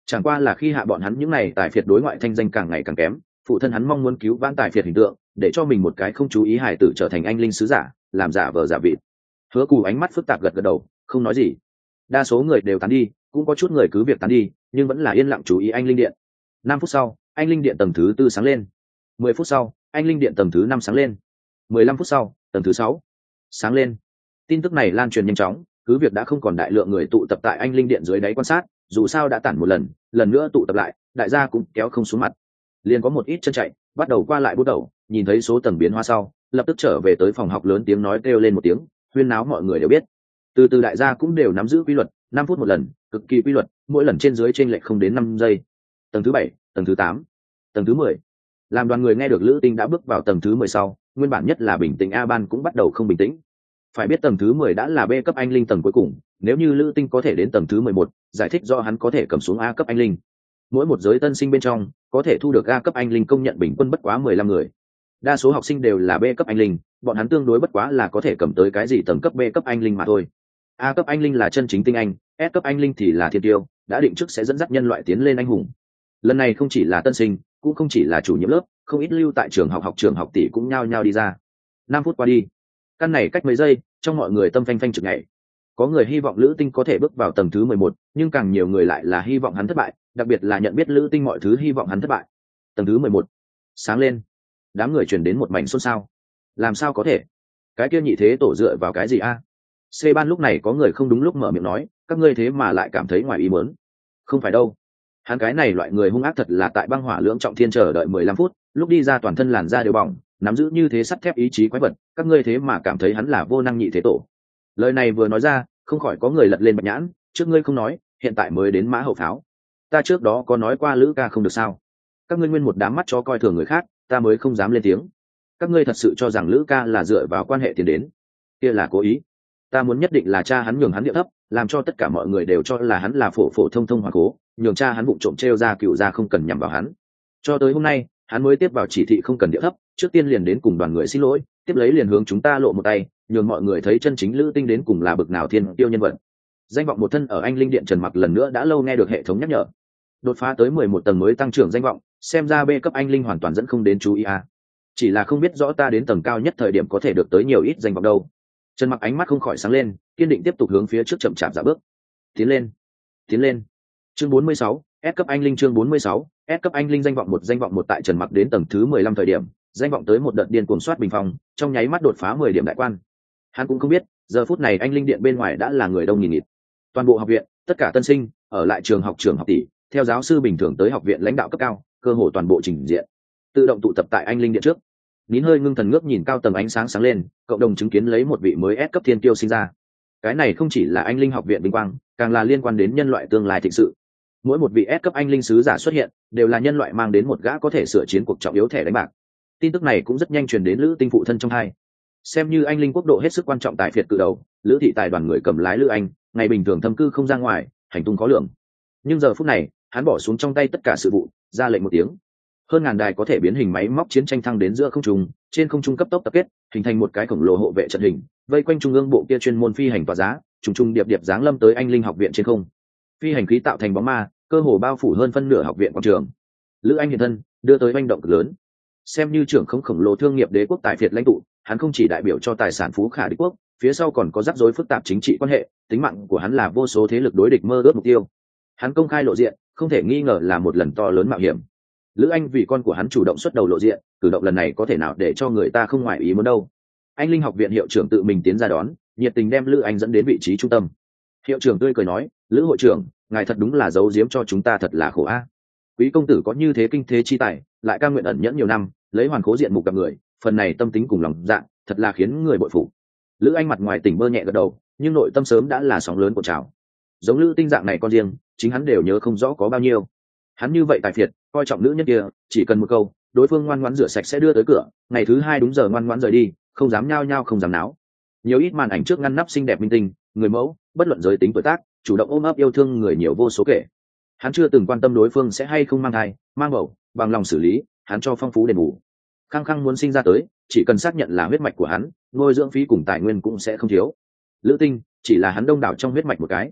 Chẳng qua là khi hạ bọn hắn những này tài phiệt đối ngoại thanh danh càng ngày càng kém, phụ thân hắn mong muốn cứu vãn tài phiệt hình tượng, để cho mình một cái không chú ý hài tử trở thành anh linh sứ giả, làm giả vờ giả vịt. Hứa Cù ánh mắt phức tạp gật gật đầu, không nói gì. Đa số người đều tán đi, cũng có chút người cứ việc tán đi, nhưng vẫn là yên lặng chú ý anh linh điện. Năm phút sau, anh linh điện tầng thứ tư sáng lên. Mười phút sau, anh linh điện tầng thứ năm sáng lên. Mười lăm phút sau, tầng thứ sáu sáng lên. Tin tức này lan truyền nhanh chóng, cứ việc đã không còn đại lượng người tụ tập tại anh linh điện dưới đáy quan sát, dù sao đã tản một lần, lần nữa tụ tập lại, đại gia cũng kéo không xuống mặt. Liền có một ít chân chạy, bắt đầu qua lại bút đầu, nhìn thấy số tầng biến hóa sau, lập tức trở về tới phòng học lớn tiếng nói kêu lên một tiếng, huyên náo mọi người đều biết. Từ từ đại gia cũng đều nắm giữ quy luật, năm phút một lần, cực kỳ quy luật, mỗi lần trên dưới chênh lệch không đến năm giây. Tầng thứ bảy, tầng thứ tám, tầng thứ mười. Làm đoàn người nghe được Lữ Tinh đã bước vào tầng thứ mười sau, nguyên bản nhất là bình tĩnh A Ban cũng bắt đầu không bình tĩnh. Phải biết tầng thứ mười đã là B cấp anh linh tầng cuối cùng, nếu như Lữ Tinh có thể đến tầng thứ mười một, giải thích do hắn có thể cầm xuống A cấp anh linh. Mỗi một giới tân sinh bên trong, có thể thu được A cấp anh linh công nhận bình quân bất quá mười lăm người. Đa số học sinh đều là B cấp anh linh, bọn hắn tương đối bất quá là có thể cầm tới cái gì tầng cấp B cấp anh linh mà thôi. A cấp anh linh là chân chính tinh anh, S cấp anh linh thì là thiên tiêu, đã định trước sẽ dẫn dắt nhân loại tiến lên anh hùng. Lần này không chỉ là tân sinh, cũng không chỉ là chủ nhiệm lớp, không ít lưu tại trường học học trường học tỷ cũng nhao nhao đi ra. Năm phút qua đi, căn này cách mấy giây, trong mọi người tâm phanh phanh trực nhảy. Có người hy vọng Lữ Tinh có thể bước vào tầng thứ mười một, nhưng càng nhiều người lại là hy vọng hắn thất bại, đặc biệt là nhận biết Lữ Tinh mọi thứ hy vọng hắn thất bại. Tầng thứ mười một sáng lên, đám người truyền đến một mảnh xôn xao. Làm sao có thể? Cái kia nhị thế tổ dựa vào cái gì a? C ban lúc này có người không đúng lúc mở miệng nói, các ngươi thế mà lại cảm thấy ngoài ý muốn. Không phải đâu. Hắn cái này loại người hung ác thật là tại băng hỏa lưỡng trọng thiên chờ đợi mười lăm phút, lúc đi ra toàn thân làn da đều bỏng, nắm giữ như thế sắt thép ý chí quái vật, các ngươi thế mà cảm thấy hắn là vô năng nhị thế tổ. Lời này vừa nói ra, không khỏi có người lật lên bạch nhãn, trước ngươi không nói, hiện tại mới đến mã hậu pháo. Ta trước đó có nói qua Lữ ca không được sao? Các ngươi nguyên một đám mắt chó coi thường người khác, ta mới không dám lên tiếng. Các ngươi thật sự cho rằng Lữ ca là dựa vào quan hệ tiền đến? Kia là cố ý. Ta muốn nhất định là cha hắn nhường hắn điệu thấp, làm cho tất cả mọi người đều cho là hắn là phổ phổ thông thông hoàng cố, nhường cha hắn vụng trộm trêu ra cựu ra không cần nhằm vào hắn. Cho tới hôm nay, hắn mới tiếp vào chỉ thị không cần điệu thấp, trước tiên liền đến cùng đoàn người xin lỗi, tiếp lấy liền hướng chúng ta lộ một tay, nhường mọi người thấy chân chính Lữ Tinh đến cùng là bực nào thiên tiêu nhân vật. Danh vọng một thân ở anh linh điện Trần Mặc lần nữa đã lâu nghe được hệ thống nhắc nhở, đột phá tới mười một tầng mới tăng trưởng danh vọng, xem ra B cấp anh linh hoàn toàn dẫn không đến chú ý à. Chỉ là không biết rõ ta đến tầng cao nhất thời điểm có thể được tới nhiều ít danh vọng đâu. Trần Mặc ánh mắt không khỏi sáng lên, kiên định tiếp tục hướng phía trước chậm chạp dạo bước. Tiến lên, tiến lên. Chương bốn mươi sáu, S cấp anh linh chương bốn mươi sáu, S cấp anh linh danh vọng một danh vọng một tại Trần Mặc đến tầng thứ mười lăm thời điểm, danh vọng tới một đợt điên cuồng soát bình phong, trong nháy mắt đột phá mười điểm đại quan. Hắn cũng không biết, giờ phút này anh linh điện bên ngoài đã là người đông nghìn nghịt. Toàn bộ học viện, tất cả tân sinh, ở lại trường học trường học tỷ, theo giáo sư bình thường tới học viện lãnh đạo cấp cao, cơ hồ toàn bộ trình diện, tự động tụ tập tại anh linh điện trước. Nín hơi ngưng thần ngước nhìn cao tầng ánh sáng sáng lên, cộng đồng chứng kiến lấy một vị mới S cấp thiên kiêu sinh ra. Cái này không chỉ là anh linh học viện vinh quang, càng là liên quan đến nhân loại tương lai thịnh sự. Mỗi một vị S cấp anh linh sứ giả xuất hiện, đều là nhân loại mang đến một gã có thể sửa chiến cuộc trọng yếu thẻ đánh bạc. Tin tức này cũng rất nhanh truyền đến Lữ Tinh phụ thân trong hai. Xem như anh linh quốc độ hết sức quan trọng tại phiệt cự đầu, Lữ thị tài đoàn người cầm lái Lữ Anh, ngày bình thường thâm cư không ra ngoài, hành tung khó lường. Nhưng giờ phút này, hắn bỏ xuống trong tay tất cả sự vụ, ra lệnh một tiếng. Hơn ngàn đài có thể biến hình máy móc chiến tranh thăng đến giữa không trung, trên không trung cấp tốc tập kết, hình thành một cái khổng lồ hộ vệ trận hình, vây quanh trung ương bộ kia chuyên môn phi hành tỏa giá, trùng trùng điệp điệp giáng lâm tới anh linh học viện trên không. Phi hành khí tạo thành bóng ma, cơ hồ bao phủ hơn phân nửa học viện quảng trường. Lữ Anh hiện thân, đưa tới manh động cực lớn. Xem như trưởng không khổng lồ thương nghiệp đế quốc tài phiệt lãnh tụ, hắn không chỉ đại biểu cho tài sản phú khả đế quốc, phía sau còn có rắc rối phức tạp chính trị quan hệ, tính mạng của hắn là vô số thế lực đối địch mơ ước mục tiêu. Hắn công khai lộ diện, không thể nghi ngờ là một lần to lớn mạo hiểm. Lữ Anh vì con của hắn chủ động xuất đầu lộ diện, cử động lần này có thể nào để cho người ta không ngoài ý muốn đâu. Anh linh học viện hiệu trưởng tự mình tiến ra đón, nhiệt tình đem Lữ Anh dẫn đến vị trí trung tâm. Hiệu trưởng tươi cười nói, Lữ hội trưởng, ngài thật đúng là giấu giếm cho chúng ta thật là khổ a. Quý công tử có như thế kinh thế chi tài, lại ca nguyện ẩn nhẫn nhiều năm, lấy hoàn cố diện mục gặp người, phần này tâm tính cùng lòng dạ, thật là khiến người bội phục. Lữ Anh mặt ngoài tỉnh bơ nhẹ gật đầu, nhưng nội tâm sớm đã là sóng lớn của trào. Giống Lữ Tinh dạng này con riêng, chính hắn đều nhớ không rõ có bao nhiêu. Hắn như vậy tài phiệt, coi trọng nữ nhân kia, chỉ cần một câu, đối phương ngoan ngoãn rửa sạch sẽ đưa tới cửa, ngày thứ hai đúng giờ ngoan ngoãn rời đi, không dám nhao nhao không dám náo. Nhiều ít màn ảnh trước ngăn nắp xinh đẹp minh tinh, người mẫu, bất luận giới tính tuổi tác, chủ động ôm ấp yêu thương người nhiều vô số kể. Hắn chưa từng quan tâm đối phương sẽ hay không mang thai, mang bầu, bằng lòng xử lý, hắn cho phong phú đền bù. Khăng khăng muốn sinh ra tới, chỉ cần xác nhận là huyết mạch của hắn, nuôi dưỡng phí cùng tài nguyên cũng sẽ không thiếu. Lữ Tinh chỉ là hắn đông đảo trong huyết mạch một cái.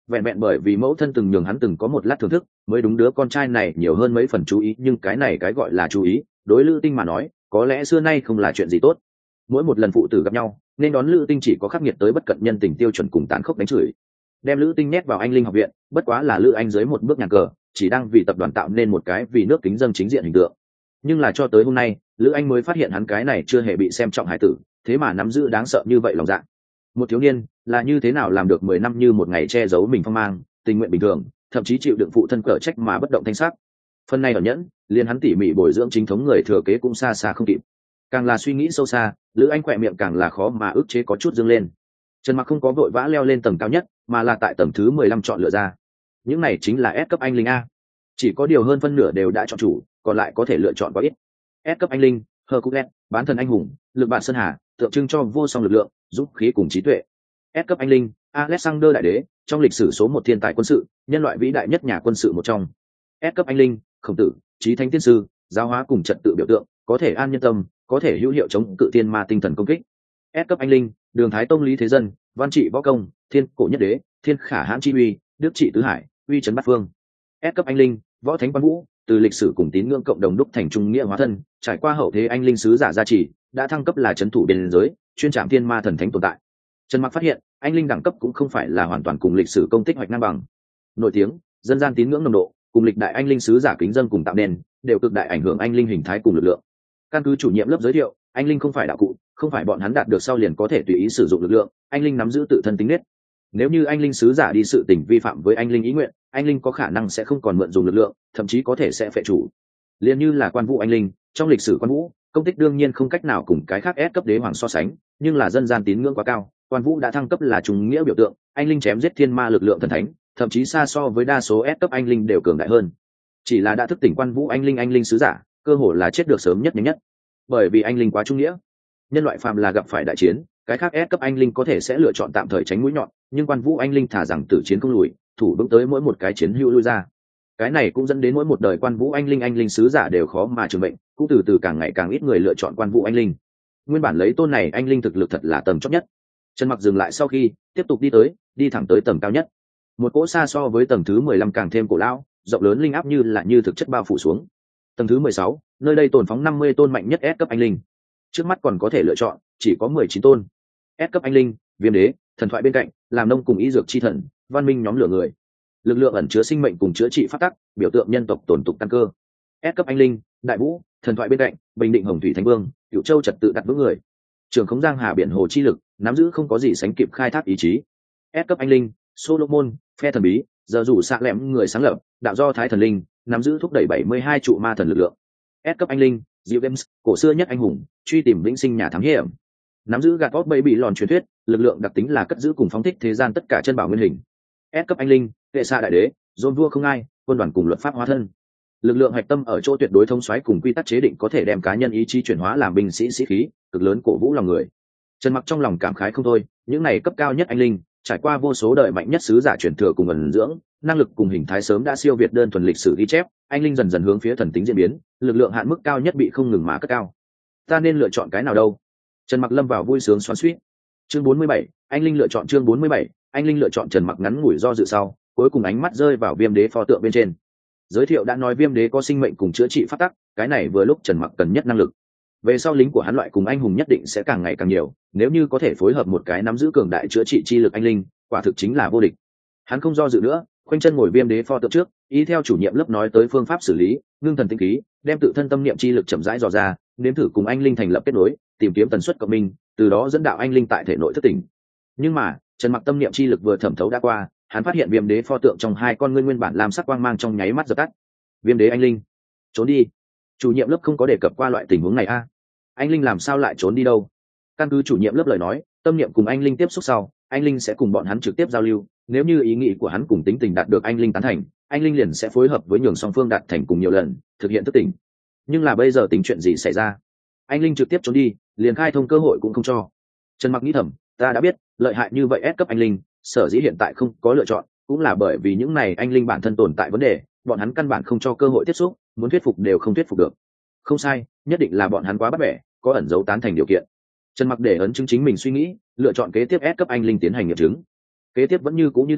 vẹn vẹn bởi vì mẫu thân từng nhường hắn từng có một lát thưởng thức mới đúng đứa con trai này nhiều hơn mấy phần chú ý, nhưng cái này cái gọi là chú ý đối Lữ Tinh mà nói có lẽ xưa nay không là chuyện gì tốt. Mỗi một lần phụ tử gặp nhau nên đón Lữ Tinh chỉ có khắc nghiệt tới bất cận nhân tình tiêu chuẩn cùng tàn khốc đánh chửi. Đem Lữ Tinh nhét vào Anh Linh học viện bất quá là Lữ Anh dưới một bước nhà cờ, chỉ đang vì tập đoàn tạo nên một cái vì nước kính dân chính diện hình tượng. Nhưng là cho tới hôm nay Lữ Anh mới phát hiện hắn cái này chưa hề bị xem trọng hải tử thế mà nắm giữ đáng sợ như vậy lòng dạ. Một thiếu niên là như thế nào làm được mười năm như một ngày che giấu mình phong mang, tình nguyện bình thường, thậm chí chịu đựng phụ thân cở trách mà bất động thanh sắc. Phần này ở nhẫn liền hắn tỉ mỉ bồi dưỡng chính thống người thừa kế cũng xa xa không kịp. Càng là suy nghĩ sâu xa Lữ Anh khỏe miệng càng là khó mà ức chế có chút dâng lên. Trần Mặc không có vội vã leo lên tầng cao nhất mà là tại tầng thứ mười lăm chọn lựa ra. Những này chính là S cấp anh linh a, chỉ có điều hơn phân nửa đều đã chọn chủ, còn lại có thể lựa chọn có ít. S cấp anh linh Hercules, bán thần anh hùng, lực bạn sơn hà, tượng trưng cho vô song lực lượng, dũng khí cùng trí tuệ. S cấp anh linh Alexander đại đế, trong lịch sử số một thiên tài quân sự, nhân loại vĩ đại nhất nhà quân sự một trong. S cấp anh linh Khổng Tử, trí thánh tiên sư, giáo hóa cùng trật tự biểu tượng, có thể an nhân tâm, có thể hữu hiệu chống cự tiên ma tinh thần công kích. S cấp anh linh Đường Thái Tông Lý Thế Dân, văn trị võ công, thiên cổ nhất đế, thiên khả hãn chi uy, đức trị tứ hải, uy trấn bát phương. S cấp anh linh Võ Thánh Quan Vũ, từ lịch sử cùng tín ngưỡng cộng đồng đúc thành trung nghĩa hóa thân, trải qua hậu thế anh linh sứ giả gia trì, đã thăng cấp là trấn thủ biên giới, chuyên trảm thiên ma thần thánh tồn tại. Trần Mặc phát hiện anh linh đẳng cấp cũng không phải là hoàn toàn cùng lịch sử công tích hoạch ngang bằng. Nổi tiếng dân gian tín ngưỡng nồng độ cùng lịch đại anh linh sứ giả kính dân cùng tạo nên đều cực đại ảnh hưởng anh linh hình thái cùng lực lượng. Căn cứ chủ nhiệm lớp giới thiệu, anh linh không phải đạo cụ, không phải bọn hắn đạt được sau liền có thể tùy ý sử dụng lực lượng, anh linh nắm giữ tự thân tính nết. Nếu như anh linh sứ giả đi sự tình vi phạm với anh linh ý nguyện, anh linh có khả năng sẽ không còn mượn dùng lực lượng, thậm chí có thể sẽ phệ chủ. Liên như là Quan Vũ anh linh, trong lịch sử Quan Vũ công tích đương nhiên không cách nào cùng cái khác S cấp đế hoàng so sánh, nhưng là dân gian tín ngưỡng quá cao, Quan Vũ đã thăng cấp là trung nghĩa biểu tượng, anh linh chém giết thiên ma lực lượng thần thánh, thậm chí xa so với đa số S cấp anh linh đều cường đại hơn. Chỉ là đã thức tỉnh Quan Vũ anh linh anh linh sứ giả, cơ hội là chết được sớm nhất nhanh nhất, bởi vì anh linh quá trung nghĩa. Nhân loại phàm là gặp phải đại chiến, cái khác S cấp anh linh có thể sẽ lựa chọn tạm thời tránh mũi nhọn, nhưng Quan Vũ anh linh thả rằng tử chiến không lùi, thủ vững tới mỗi một cái chiến hữu lui ra. Cái này cũng dẫn đến mỗi một đời Quan Vũ anh linh anh linh sứ giả đều khó mà trường mệnh, cũng từ từ càng ngày càng ít người lựa chọn Quan Vũ anh linh. Nguyên bản lấy tôn này anh linh thực lực thật là tầm chót nhất. Trần Mặc dừng lại sau khi tiếp tục đi tới, đi thẳng tới tầng cao nhất. Một cỗ xa so với tầng thứ mười lăm càng thêm cổ lão, rộng lớn linh áp như là như thực chất bao phủ xuống. Tầng thứ mười sáu, nơi đây tồn phóng năm mươi tôn mạnh nhất S cấp anh linh. Trước mắt còn có thể lựa chọn, chỉ có mười chín tôn. S cấp anh linh, Viêm Đế, thần thoại bên cạnh, làm nông cùng y dược chi thần, văn minh nhóm lửa người. Lực lượng ẩn chứa sinh mệnh cùng chữa trị pháp tắc, biểu tượng nhân tộc tổn tục tăng cơ. S cấp anh linh, Đại Vũ, thần thoại bên cạnh, bình định hồng thủy thánh vương, Cửu Châu trật tự đặt vững người. Trường khống giang hà biển hồ chi lực, nắm giữ không có gì sánh kịp khai thác ý chí. S cấp anh linh, Solomon, phe thần bí, giờ rủ xạ lẹm người sáng lập, đạo do thái thần linh, nắm giữ thúc đẩy bảy mươi hai trụ ma thần lực lượng. S cấp anh linh, Diệu Games, cổ xưa nhất anh hùng, truy tìm vĩnh sinh nhà thám hiểm, nắm giữ gạt tóp bẫy bị lòn truyền thuyết, lực lượng đặc tính là cất giữ cùng phóng thích thế gian tất cả chân bảo nguyên hình. S cấp anh linh, Kệ xạ đại đế, dôn vua không ai, quân đoàn cùng luật pháp hóa thân. Lực lượng hạch tâm ở chỗ tuyệt đối thông soái cùng quy tắc chế định có thể đem cá nhân ý chí chuyển hóa làm binh sĩ sĩ khí, cực lớn cổ vũ lòng người. Trần Mặc trong lòng cảm khái không thôi, những này cấp cao nhất anh linh, trải qua vô số đời mạnh nhất sứ giả truyền thừa cùng ẩn dưỡng, năng lực cùng hình thái sớm đã siêu việt đơn thuần lịch sử ghi chép, anh linh dần dần hướng phía thần tính diễn biến, lực lượng hạn mức cao nhất bị không ngừng mà cất cao. Ta nên lựa chọn cái nào đâu? Trần Mặc lâm vào vui sướng xoắn xuýt. Chương bốn mươi bảy, anh linh lựa chọn chương bốn mươi bảy, anh linh lựa chọn. Trần Mặc ngắn ngủi do dự sau, cuối cùng ánh mắt rơi vào Viêm Đế pho tượng bên trên. Giới thiệu đã nói Viêm Đế có sinh mệnh cùng chữa trị pháp tắc, cái này vừa lúc Trần Mặc cần nhất năng lực. Về sau lính của hắn loại cùng anh hùng nhất định sẽ càng ngày càng nhiều, nếu như có thể phối hợp một cái nắm giữ cường đại chữa trị chi lực anh linh, quả thực chính là vô địch. Hắn không do dự nữa, khoanh chân ngồi Viêm Đế pho tượng trước, ý theo chủ nhiệm lớp nói tới phương pháp xử lý, ngưng thần tinh khí, đem tự thân tâm niệm chi lực chậm rãi dò ra, nếm thử cùng anh linh thành lập kết nối, tìm kiếm tần suất cộng minh, từ đó dẫn đạo anh linh tại thể nội thức tỉnh. Nhưng mà Trần Mặc tâm niệm chi lực vừa thẩm thấu đã qua, hắn phát hiện Viêm Đế pho tượng trong hai con ngươi nguyên bản làm sắc quang mang trong nháy mắt dập tắt. Viêm Đế anh linh, trốn đi. Chủ nhiệm lớp không có đề cập qua loại tình huống này a. À? Anh linh làm sao lại trốn đi đâu? Căn cứ chủ nhiệm lớp lời nói, tâm niệm cùng anh linh tiếp xúc sau, anh linh sẽ cùng bọn hắn trực tiếp giao lưu, nếu như ý nghĩ của hắn cùng tính tình đạt được anh linh tán thành, anh linh liền sẽ phối hợp với nhường song phương đạt thành cùng nhiều lần, thực hiện thức tỉnh. Nhưng là bây giờ tính chuyện gì xảy ra? Anh linh trực tiếp trốn đi, liền khai thông cơ hội cũng không cho. Trần Mặc nghĩ thầm, ta đã biết, lợi hại như vậy S cấp anh linh, sở dĩ hiện tại không có lựa chọn, cũng là bởi vì những này anh linh bản thân tồn tại vấn đề, bọn hắn căn bản không cho cơ hội tiếp xúc, muốn thuyết phục đều không thuyết phục được. Không sai, nhất định là bọn hắn quá bắt bẻ, có ẩn dấu tán thành điều kiện. Trần Mặc để ấn chứng chính mình suy nghĩ, lựa chọn kế tiếp S cấp anh linh tiến hành nghiệm chứng. Kế tiếp vẫn như cũ như thế,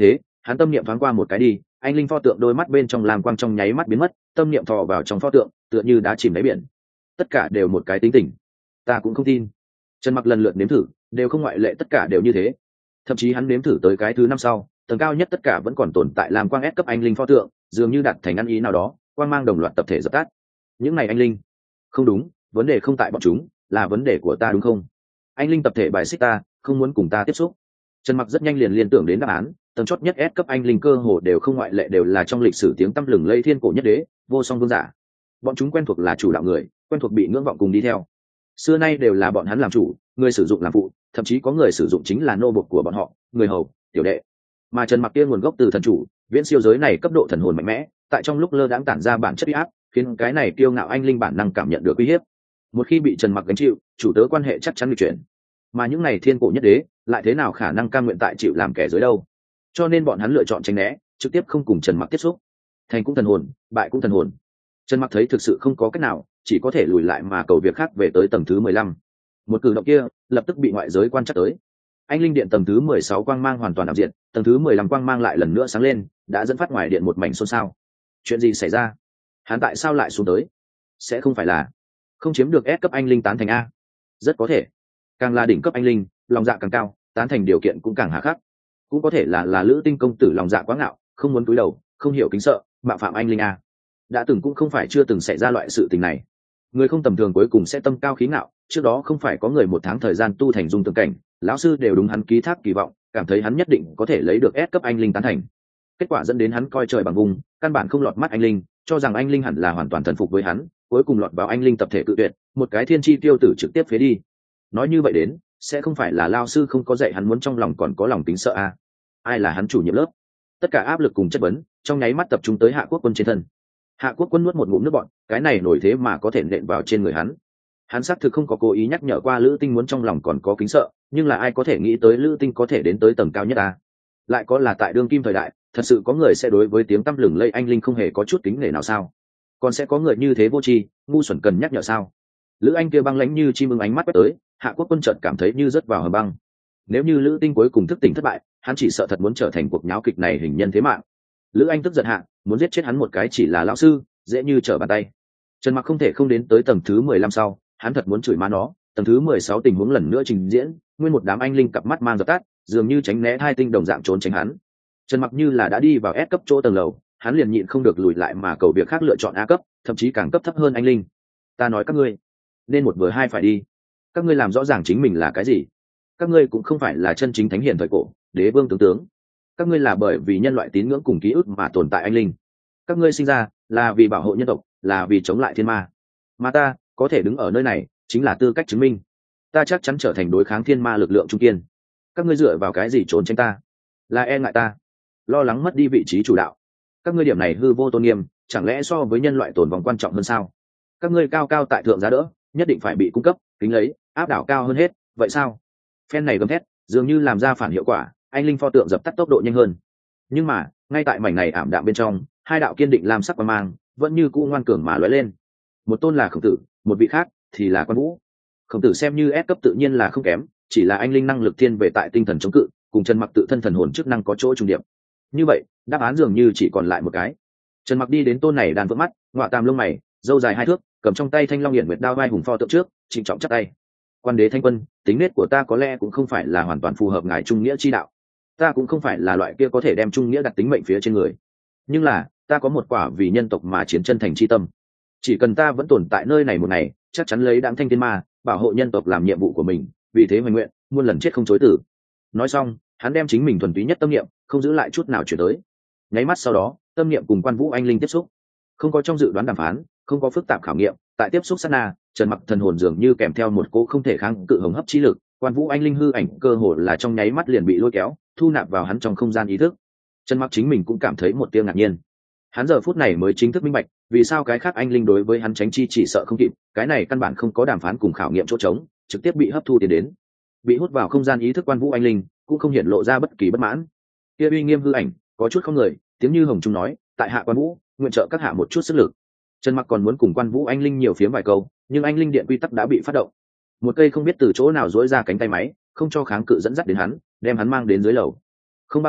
hắn tâm niệm thoáng qua một cái đi, anh linh pho tượng đôi mắt bên trong làm quang trong nháy mắt biến mất, tâm niệm thò vào trong pho tượng tựa như đá chìm đáy biển. Tất cả đều một cái tính tình, ta cũng không tin. Trần Mặc lần lượt nếm thử, đều không ngoại lệ, tất cả đều như thế. Thậm chí hắn nếm thử tới cái thứ năm sau, tầng cao nhất tất cả vẫn còn tồn tại làm quang ép cấp anh linh pho tượng, dường như đạt thành ăn ý nào đó, quang mang đồng loạt tập thể dập tắt. Những này anh linh, không đúng, vấn đề không tại bọn chúng, là vấn đề của ta đúng không? Anh linh tập thể bài xích ta, không muốn cùng ta tiếp xúc. Trần Mặc rất nhanh liền liên tưởng đến đáp án, tầng chót nhất S cấp anh linh cơ hồ đều không ngoại lệ đều là trong lịch sử tiếng tăm lừng lây thiên cổ nhất đế, vô song vương giả. Bọn chúng quen thuộc là chủ đạo người, quen thuộc bị ngưỡng vọng cùng đi theo. Xưa nay đều là bọn hắn làm chủ, người sử dụng làm phụ, thậm chí có người sử dụng chính là nô bộc của bọn họ, người hầu, tiểu đệ. Mà Trần Mặc kia nguồn gốc từ thần chủ, viễn siêu giới này cấp độ thần hồn mạnh mẽ, tại trong lúc lơ đãng tản ra bản chất uy áp, khiến cái này kiêu ngạo anh linh bản năng cảm nhận được uy hiếp. Một khi bị Trần Mặc gánh chịu, chủ tớ quan hệ chắc chắn bị chuyển. Mà những này thiên cổ nhất đế, lại thế nào khả năng cam nguyện tại chịu làm kẻ dưới đâu? Cho nên bọn hắn lựa chọn tránh né, trực tiếp không cùng Trần Mặc tiếp xúc. Thành cũng thần hồn, bại cũng thần hồn. Trần Mặc thấy thực sự không có cách nào, chỉ có thể lùi lại mà cầu việc khác về tới tầng thứ mười lăm. Một cử động kia, lập tức bị ngoại giới quan trắc tới. Anh linh điện tầng thứ mười sáu quang mang hoàn toàn ảm diệt, tầng thứ mười lăm quang mang lại lần nữa sáng lên, đã dẫn phát ngoài điện một mảnh xôn xao. Chuyện gì xảy ra? Hắn tại sao lại xuống tới? Sẽ không phải là không chiếm được S cấp anh linh tán thành a? Rất có thể. Càng là đỉnh cấp anh linh, lòng dạ càng cao, tán thành điều kiện cũng càng hà khắc. Cũng có thể là là Lữ Tinh công tử lòng dạ quá ngạo, không muốn cúi đầu, không hiểu kính sợ, mạo phạm anh linh a. Đã từng cũng không phải chưa từng xảy ra loại sự tình này. Người không tầm thường cuối cùng sẽ tâm cao khí ngạo, trước đó không phải có người một tháng thời gian tu thành dung tương cảnh, lão sư đều đúng hắn ký thác kỳ vọng, cảm thấy hắn nhất định có thể lấy được S cấp anh linh tán thành. Kết quả dẫn đến hắn coi trời bằng vùng, căn bản không lọt mắt anh linh, cho rằng anh linh hẳn là hoàn toàn thần phục với hắn, cuối cùng lọt vào anh linh tập thể cự tuyệt, một cái thiên chi tiêu tử trực tiếp phế đi. Nói như vậy đến, sẽ không phải là lão sư không có dạy hắn muốn trong lòng còn có lòng kính sợ a? Ai là hắn chủ nhiệm lớp? Tất cả áp lực cùng chất vấn, trong nháy mắt tập trung tới Hạ Quốc Quân trên thân. Hạ Quốc Quân nuốt một ngụm nước bọt, cái này nổi thế mà có thể nện vào trên người hắn. Hắn xác thực không có cố ý nhắc nhở qua Lữ Tinh muốn trong lòng còn có kính sợ, nhưng là ai có thể nghĩ tới Lữ Tinh có thể đến tới tầng cao nhất a? Lại có là tại đương kim thời đại, thật sự có người sẽ đối với tiếng tăm lừng lây anh linh không hề có chút kính nể nào sao? Còn sẽ có người như thế vô tri, ngu xuẩn cần nhắc nhở sao? Lữ Anh kia băng lãnh như chim ưng ánh mắt quét tới, Hạ Quốc Quân chợt cảm thấy như rớt vào hầm băng. Nếu như Lữ Tinh cuối cùng thức tỉnh thất bại, hắn chỉ sợ thật muốn trở thành cuộc nháo kịch này hình nhân thế mạng. Lữ Anh tức giận hạ, muốn giết chết hắn một cái chỉ là lão sư, dễ như trở bàn tay. Trần Mặc không thể không đến tới tầng thứ mười lăm sau, hắn thật muốn chửi má nó. Tầng thứ mười sáu tình huống lần nữa trình diễn, nguyên một đám anh linh cặp mắt mang dập tắt, dường như tránh né hai tinh đồng dạng trốn tránh hắn. Trần Mặc như là đã đi vào S cấp chỗ tầng lầu, hắn liền nhịn không được lùi lại mà cầu việc khác lựa chọn A cấp, thậm chí càng cấp thấp hơn anh linh. Ta nói các ngươi, nên một vừa hai phải đi. Các ngươi làm rõ ràng chính mình là cái gì? Các ngươi cũng không phải là chân chính thánh hiền thời cổ, đế vương tướng tướng. Các ngươi là bởi vì nhân loại tín ngưỡng cùng ký ức mà tồn tại anh linh. Các ngươi sinh ra là vì bảo hộ nhân tộc, là vì chống lại thiên ma. Mà ta có thể đứng ở nơi này, chính là tư cách chứng minh. Ta chắc chắn trở thành đối kháng thiên ma lực lượng trung kiên. Các ngươi dựa vào cái gì trốn tránh ta? Là e ngại ta, lo lắng mất đi vị trí chủ đạo. Các ngươi điểm này hư vô tôn nghiêm, chẳng lẽ so với nhân loại tồn vong quan trọng hơn sao? Các ngươi cao cao tại thượng giá đỡ, nhất định phải bị cung cấp, kính lấy, áp đảo cao hơn hết, vậy sao? Phen này gầm thét, dường như làm ra phản hiệu quả, anh linh pho tượng dập tắt tốc độ nhanh hơn. Nhưng mà, ngay tại mảnh này ảm đạm bên trong, hai đạo kiên định lam sắc quang mang, vẫn như cũ ngoan cường mà lóe lên. Một tôn là Khổng Tử, một vị khác thì là Quan Vũ. Khổng Tử xem như S cấp tự nhiên là không kém, chỉ là anh linh năng lực thiên về tại tinh thần chống cự, cùng Trần Mặc tự thân thần hồn chức năng có chỗ trùng điểm. Như vậy, đáp án dường như chỉ còn lại một cái. Trần Mặc đi đến tôn này đàn vỡ mắt, ngọa tam lông mày, râu dài hai thước, cầm trong tay thanh long hiển nguyệt đao vai hùng pho tượng trước, trịnh trọng chắp tay. Quan đế Thanh Quân, tính nết của ta có lẽ cũng không phải là hoàn toàn phù hợp ngài trung nghĩa chi đạo. Ta cũng không phải là loại kia có thể đem trung nghĩa đặt tính mệnh phía trên người. Nhưng là, ta có một quả vì nhân tộc mà chiến chân thành chi tâm. Chỉ cần ta vẫn tồn tại nơi này một ngày, chắc chắn lấy đãng thanh thiên ma, bảo hộ nhân tộc làm nhiệm vụ của mình, vì thế hoành nguyện, muôn lần chết không chối từ. Nói xong, hắn đem chính mình thuần túy nhất tâm niệm, không giữ lại chút nào chuyển tới. Nháy mắt sau đó, tâm niệm cùng Quan Vũ anh linh tiếp xúc. Không có trong dự đoán đàm phán, không có phức tạp khảo nghiệm, tại tiếp xúc sát na, Trần Mặc thần hồn dường như kèm theo một cỗ không thể kháng cự hồng hấp chi lực, Quan Vũ anh linh hư ảnh cơ hồ là trong nháy mắt liền bị lôi kéo, thu nạp vào hắn trong không gian ý thức. Trần Mặc chính mình cũng cảm thấy một tia ngạc nhiên. Hắn giờ phút này mới chính thức minh bạch, vì sao cái khác anh linh đối với hắn tránh chi chỉ sợ không kịp, cái này căn bản không có đàm phán cùng khảo nghiệm chỗ trống, trực tiếp bị hấp thu tiến đến. Bị hút vào không gian ý thức Quan Vũ anh linh, cũng không hiện lộ ra bất kỳ bất mãn. Kia uy nghiêm hư ảnh, có chút không người, tiếng như hồng trung nói, tại hạ Quan Vũ, nguyện trợ các hạ một chút sức lực. Trần Mặc còn muốn cùng Quan Vũ anh linh nhiều phiếm vài câu, nhưng anh linh điện quy tắc đã bị phát động. Một cây không biết từ chỗ nào rỗi ra cánh tay máy, không cho kháng cự dẫn dắt đến hắn, đem hắn mang đến dưới lầu. Không bao lâu,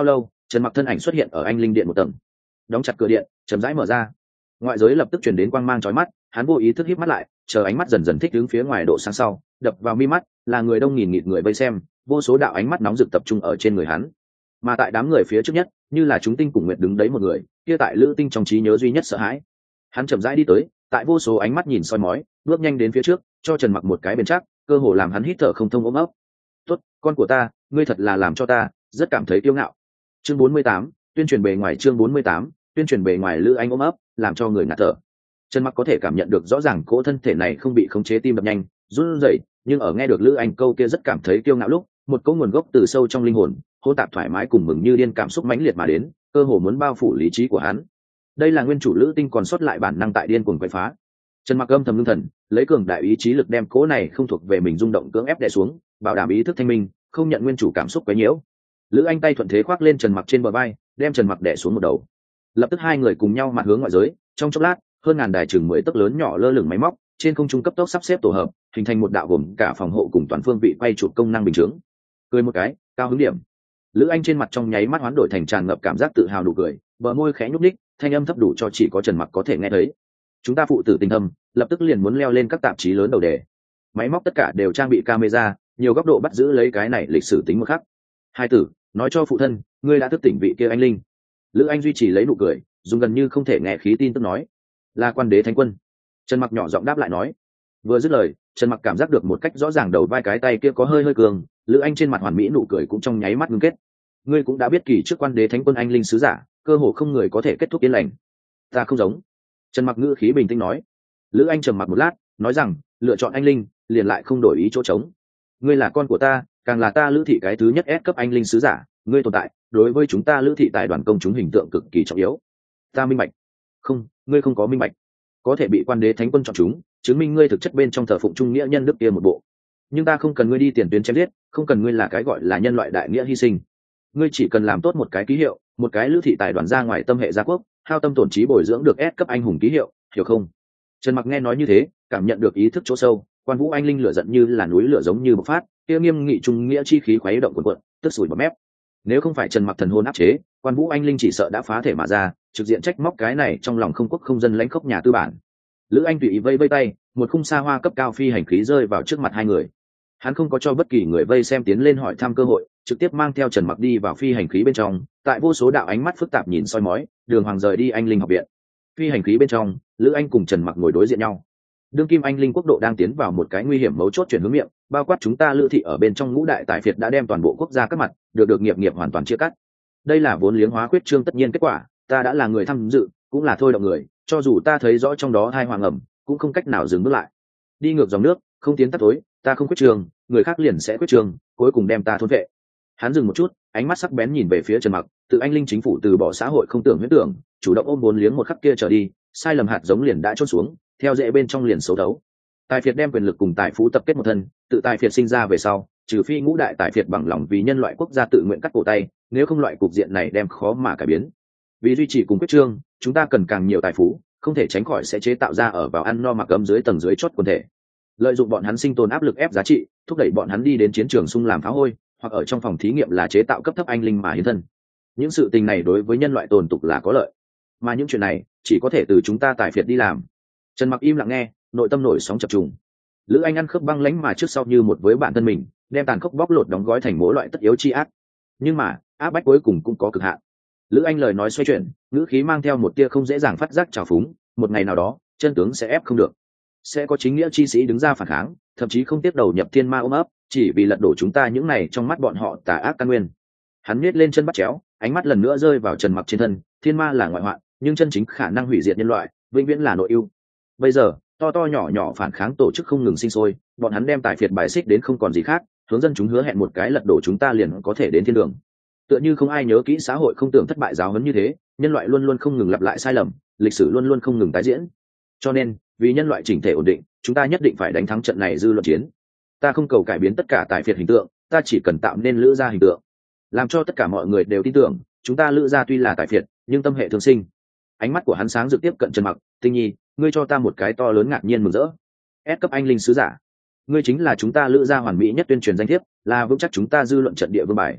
Trần Mặc thân ảnh xuất hiện ở anh linh điện một tầng, đóng chặt cửa điện, chậm rãi mở ra. Ngoại giới lập tức truyền đến quang mang chói mắt, hắn vô ý thức híp mắt lại, chờ ánh mắt dần dần thích ứng phía ngoài độ sáng sau, đập vào mi mắt là người đông nghìn nghịt người vây xem, vô số đạo ánh mắt nóng rực tập trung ở trên người hắn. Mà tại đám người phía trước nhất, như là chúng tinh cùng nguyệt đứng đấy một người, kia tại Lữ Tinh trong trí nhớ duy nhất sợ hãi. Hắn chậm rãi đi tới, tại vô số ánh mắt nhìn soi mói, bước nhanh đến phía trước, cho Trần Mặc một cái bền chắc, cơ hồ làm hắn hít thở không thông ôm ấp. "Tốt, con của ta, ngươi thật là làm cho ta rất cảm thấy kiêu ngạo." Chương bốn mươi tám, tuyên truyền bề ngoài chương bốn mươi tám, tuyên truyền bề ngoài Lữ Anh ôm ấp, làm cho người ngạt thở. Trần Mặc có thể cảm nhận được rõ ràng cỗ thân thể này không bị khống chế tim đập nhanh, run rẩy, nhưng ở nghe được Lữ Anh câu kia rất cảm thấy kiêu ngạo lúc, một cỗ nguồn gốc từ sâu trong linh hồn, hỗn tạp thoải mái cùng mừng như điên cảm xúc mãnh liệt mà đến, cơ hồ muốn bao phủ lý trí của hắn. Đây là nguyên chủ Lữ Tinh còn sót lại bản năng tại điên cuồng quậy phá. Trần Mặc âm thầm ngưng thần, lấy cường đại ý chí lực đem cỗ này không thuộc về mình rung động cưỡng ép đè xuống, bảo đảm ý thức thanh minh, không nhận nguyên chủ cảm xúc quấy nhiễu. Lữ Anh tay thuận thế khoác lên Trần Mặc trên bờ vai, đem Trần Mặc đè xuống một đầu. Lập tức hai người cùng nhau mặt hướng ngoại giới, trong chốc lát, hơn ngàn đài chừng mười tấc lớn nhỏ lơ lửng máy móc, trên không trung cấp tốc sắp xếp tổ hợp, hình thành một đạo gồm cả phòng hộ cùng toàn phương vị quay chụp công năng bình chứng. Cười một cái, cao hứng điểm. Lữ Anh trên mặt trong nháy mắt hoán đổi thành tràn ngập cảm giác tự hào nụ cười, bờ môi khẽ nhúc nhích, thanh âm thấp đủ cho chỉ có Trần Mặc có thể nghe thấy. Chúng ta phụ tử tình thâm, lập tức liền muốn leo lên các tạp chí lớn đầu đề. Máy móc tất cả đều trang bị camera, nhiều góc độ bắt giữ lấy cái này lịch sử tính một khắc. Hai tử, nói cho phụ thân, ngươi đã thức tỉnh vị kia anh linh. Lữ Anh duy trì lấy nụ cười, dùng gần như không thể nghe khí tin tức nói, là Quan Đế Thánh Quân. Trần Mặc nhỏ giọng đáp lại nói. Vừa dứt lời, Trần Mặc cảm giác được một cách rõ ràng đầu vai cái tay kia có hơi hơi cường, Lữ Anh trên mặt hoàn mỹ nụ cười cũng trong nháy mắt ngưng kết. Ngươi cũng đã biết kỳ trước Quan Đế Thánh Quân anh linh sứ giả, cơ hồ không người có thể kết thúc yên lành. Ta không giống. Trần Mặc ngữ khí bình tĩnh nói. Lữ Anh trầm mặc một lát, nói rằng, lựa chọn anh linh, liền lại không đổi ý chỗ trống. Ngươi là con của ta, càng là ta Lữ thị cái thứ nhất S cấp anh linh sứ giả, ngươi tồn tại, đối với chúng ta Lữ thị tài đoàn công chúng hình tượng cực kỳ trọng yếu. Ta minh bạch. Không, ngươi không có minh bạch. Có thể bị Quan Đế Thánh Quân chọn chúng, chứng minh ngươi thực chất bên trong thờ phụng trung nghĩa nhân đức kia một bộ. Nhưng ta không cần ngươi đi tiền tuyến chém giết, không cần ngươi là cái gọi là nhân loại đại nghĩa hy sinh. Ngươi chỉ cần làm tốt một cái ký hiệu, một cái Lữ thị tài đoàn ra ngoài tâm hệ gia quốc, hao tâm tổn trí bồi dưỡng được S cấp anh hùng ký hiệu, hiểu không? Trần Mặc nghe nói như thế, cảm nhận được ý thức chỗ sâu, Quan Vũ anh linh lửa giận như là núi lửa giống như bộc phát, kia nghiêm nghị trung nghĩa chi khí khuấy động cuồn cuộn, tức sủi bọt mép. Nếu không phải Trần Mặc thần hồn áp chế, Quan Vũ anh linh chỉ sợ đã phá thể mà ra, trực diện trách móc cái này trong lòng không quốc không dân lãnh khốc nhà tư bản. Lữ Anh tùy ý vây vây tay, một khung xa hoa cấp cao phi hành khí rơi vào trước mặt hai người. Hắn không có cho bất kỳ người vây xem tiến lên hỏi thăm cơ hội, trực tiếp mang theo Trần Mặc đi vào phi hành khí bên trong, tại vô số đạo ánh mắt phức tạp nhìn soi mói, đường hoàng rời đi anh linh học viện. Phi hành khí bên trong, Lữ Anh cùng Trần Mặc ngồi đối diện nhau. Đương kim anh linh quốc độ đang tiến vào một cái nguy hiểm mấu chốt chuyển hướng miệng, bao quát chúng ta Lữ thị ở bên trong ngũ đại tài phiệt đã đem toàn bộ quốc gia các mặt, được được nghiệp nghiệp hoàn toàn chia cắt. Đây là vốn liếng hóa quyết trương tất nhiên kết quả, ta đã là người tham dự, cũng là thôi động người, cho dù ta thấy rõ trong đó hai hoàng ẩm, cũng không cách nào dừng bước lại. Đi ngược dòng nước, không tiến tắt tối, ta không quyết trường, người khác liền sẽ quyết trường, cuối cùng đem ta thôn vệ. Hắn dừng một chút, ánh mắt sắc bén nhìn về phía Trần Mặc, tự anh linh chính phủ từ bỏ xã hội không tưởng huyễn tưởng, chủ động ôm vốn liếng một khắc kia trở đi, sai lầm hạt giống liền đã chôn xuống, theo dễ bên trong liền xấu đấu. Tài phiệt đem quyền lực cùng tài phú tập kết một thân, tự tài phiệt sinh ra về sau, trừ phi ngũ đại tài phiệt bằng lòng vì nhân loại quốc gia tự nguyện cắt cổ tay, nếu không loại cục diện này đem khó mà cải biến. Vì duy trì cùng quyết trương, chúng ta cần càng nhiều tài phú, không thể tránh khỏi sẽ chế tạo ra ở vào ăn no mặc ấm dưới tầng dưới chót quần thể. Lợi dụng bọn hắn sinh tồn áp lực ép giá trị, thúc đẩy bọn hắn đi đến chiến trường xung làm phá hôi, hoặc ở trong phòng thí nghiệm là chế tạo cấp thấp anh linh mà hiến thân. Những sự tình này đối với nhân loại tồn tục là có lợi, mà những chuyện này chỉ có thể từ chúng ta tài phiệt đi làm. Trần Mặc im lặng nghe, nội tâm nổi sóng chập trùng. Lữ Anh ăn khớp băng lãnh mà trước sau như một với bản thân mình, đem tàn khốc bóc lột đóng gói thành mỗi loại tất yếu chi ác. Nhưng mà áp bách cuối cùng cũng có cực hạn. Lữ Anh lời nói xoay chuyển, ngữ khí mang theo một tia không dễ dàng phát giác trào phúng. Một ngày nào đó, chân tướng sẽ ép không được, sẽ có chính nghĩa chi sĩ đứng ra phản kháng, thậm chí không tiếp đầu nhập thiên ma ôm ấp, chỉ vì lật đổ chúng ta những này trong mắt bọn họ tà ác căn nguyên. Hắn nhếch lên chân bắt chéo, ánh mắt lần nữa rơi vào Trần Mặc trên thân. Thiên ma là ngoại hoạn, nhưng chân chính khả năng hủy diệt nhân loại, vĩnh viễn là nội ưu. Bây giờ, to to nhỏ nhỏ phản kháng tổ chức không ngừng sinh sôi, bọn hắn đem tài phiệt bài xích đến không còn gì khác, hướng dân chúng hứa hẹn một cái lật đổ chúng ta liền có thể đến thiên đường. Tựa như không ai nhớ kỹ xã hội không tưởng thất bại giáo huấn như thế, nhân loại luôn luôn không ngừng lặp lại sai lầm, lịch sử luôn luôn không ngừng tái diễn. Cho nên, vì nhân loại chỉnh thể ổn định, chúng ta nhất định phải đánh thắng trận này dư luận chiến. Ta không cầu cải biến tất cả tài phiệt hình tượng, ta chỉ cần tạo nên Lữ gia hình tượng, làm cho tất cả mọi người đều tin tưởng, chúng ta Lữ gia tuy là tài phiệt, nhưng tâm hệ thương sinh. Ánh mắt của hắn sáng rực tiếp cận Trần Mặc, Tinh Nhi, ngươi cho ta một cái to lớn ngạc nhiên mừng rỡ. S cấp anh linh sứ giả, ngươi chính là chúng ta Lữ gia hoàn mỹ nhất tuyên truyền danh thiếp, là vững chắc chúng ta dư luận trận địa vương bài.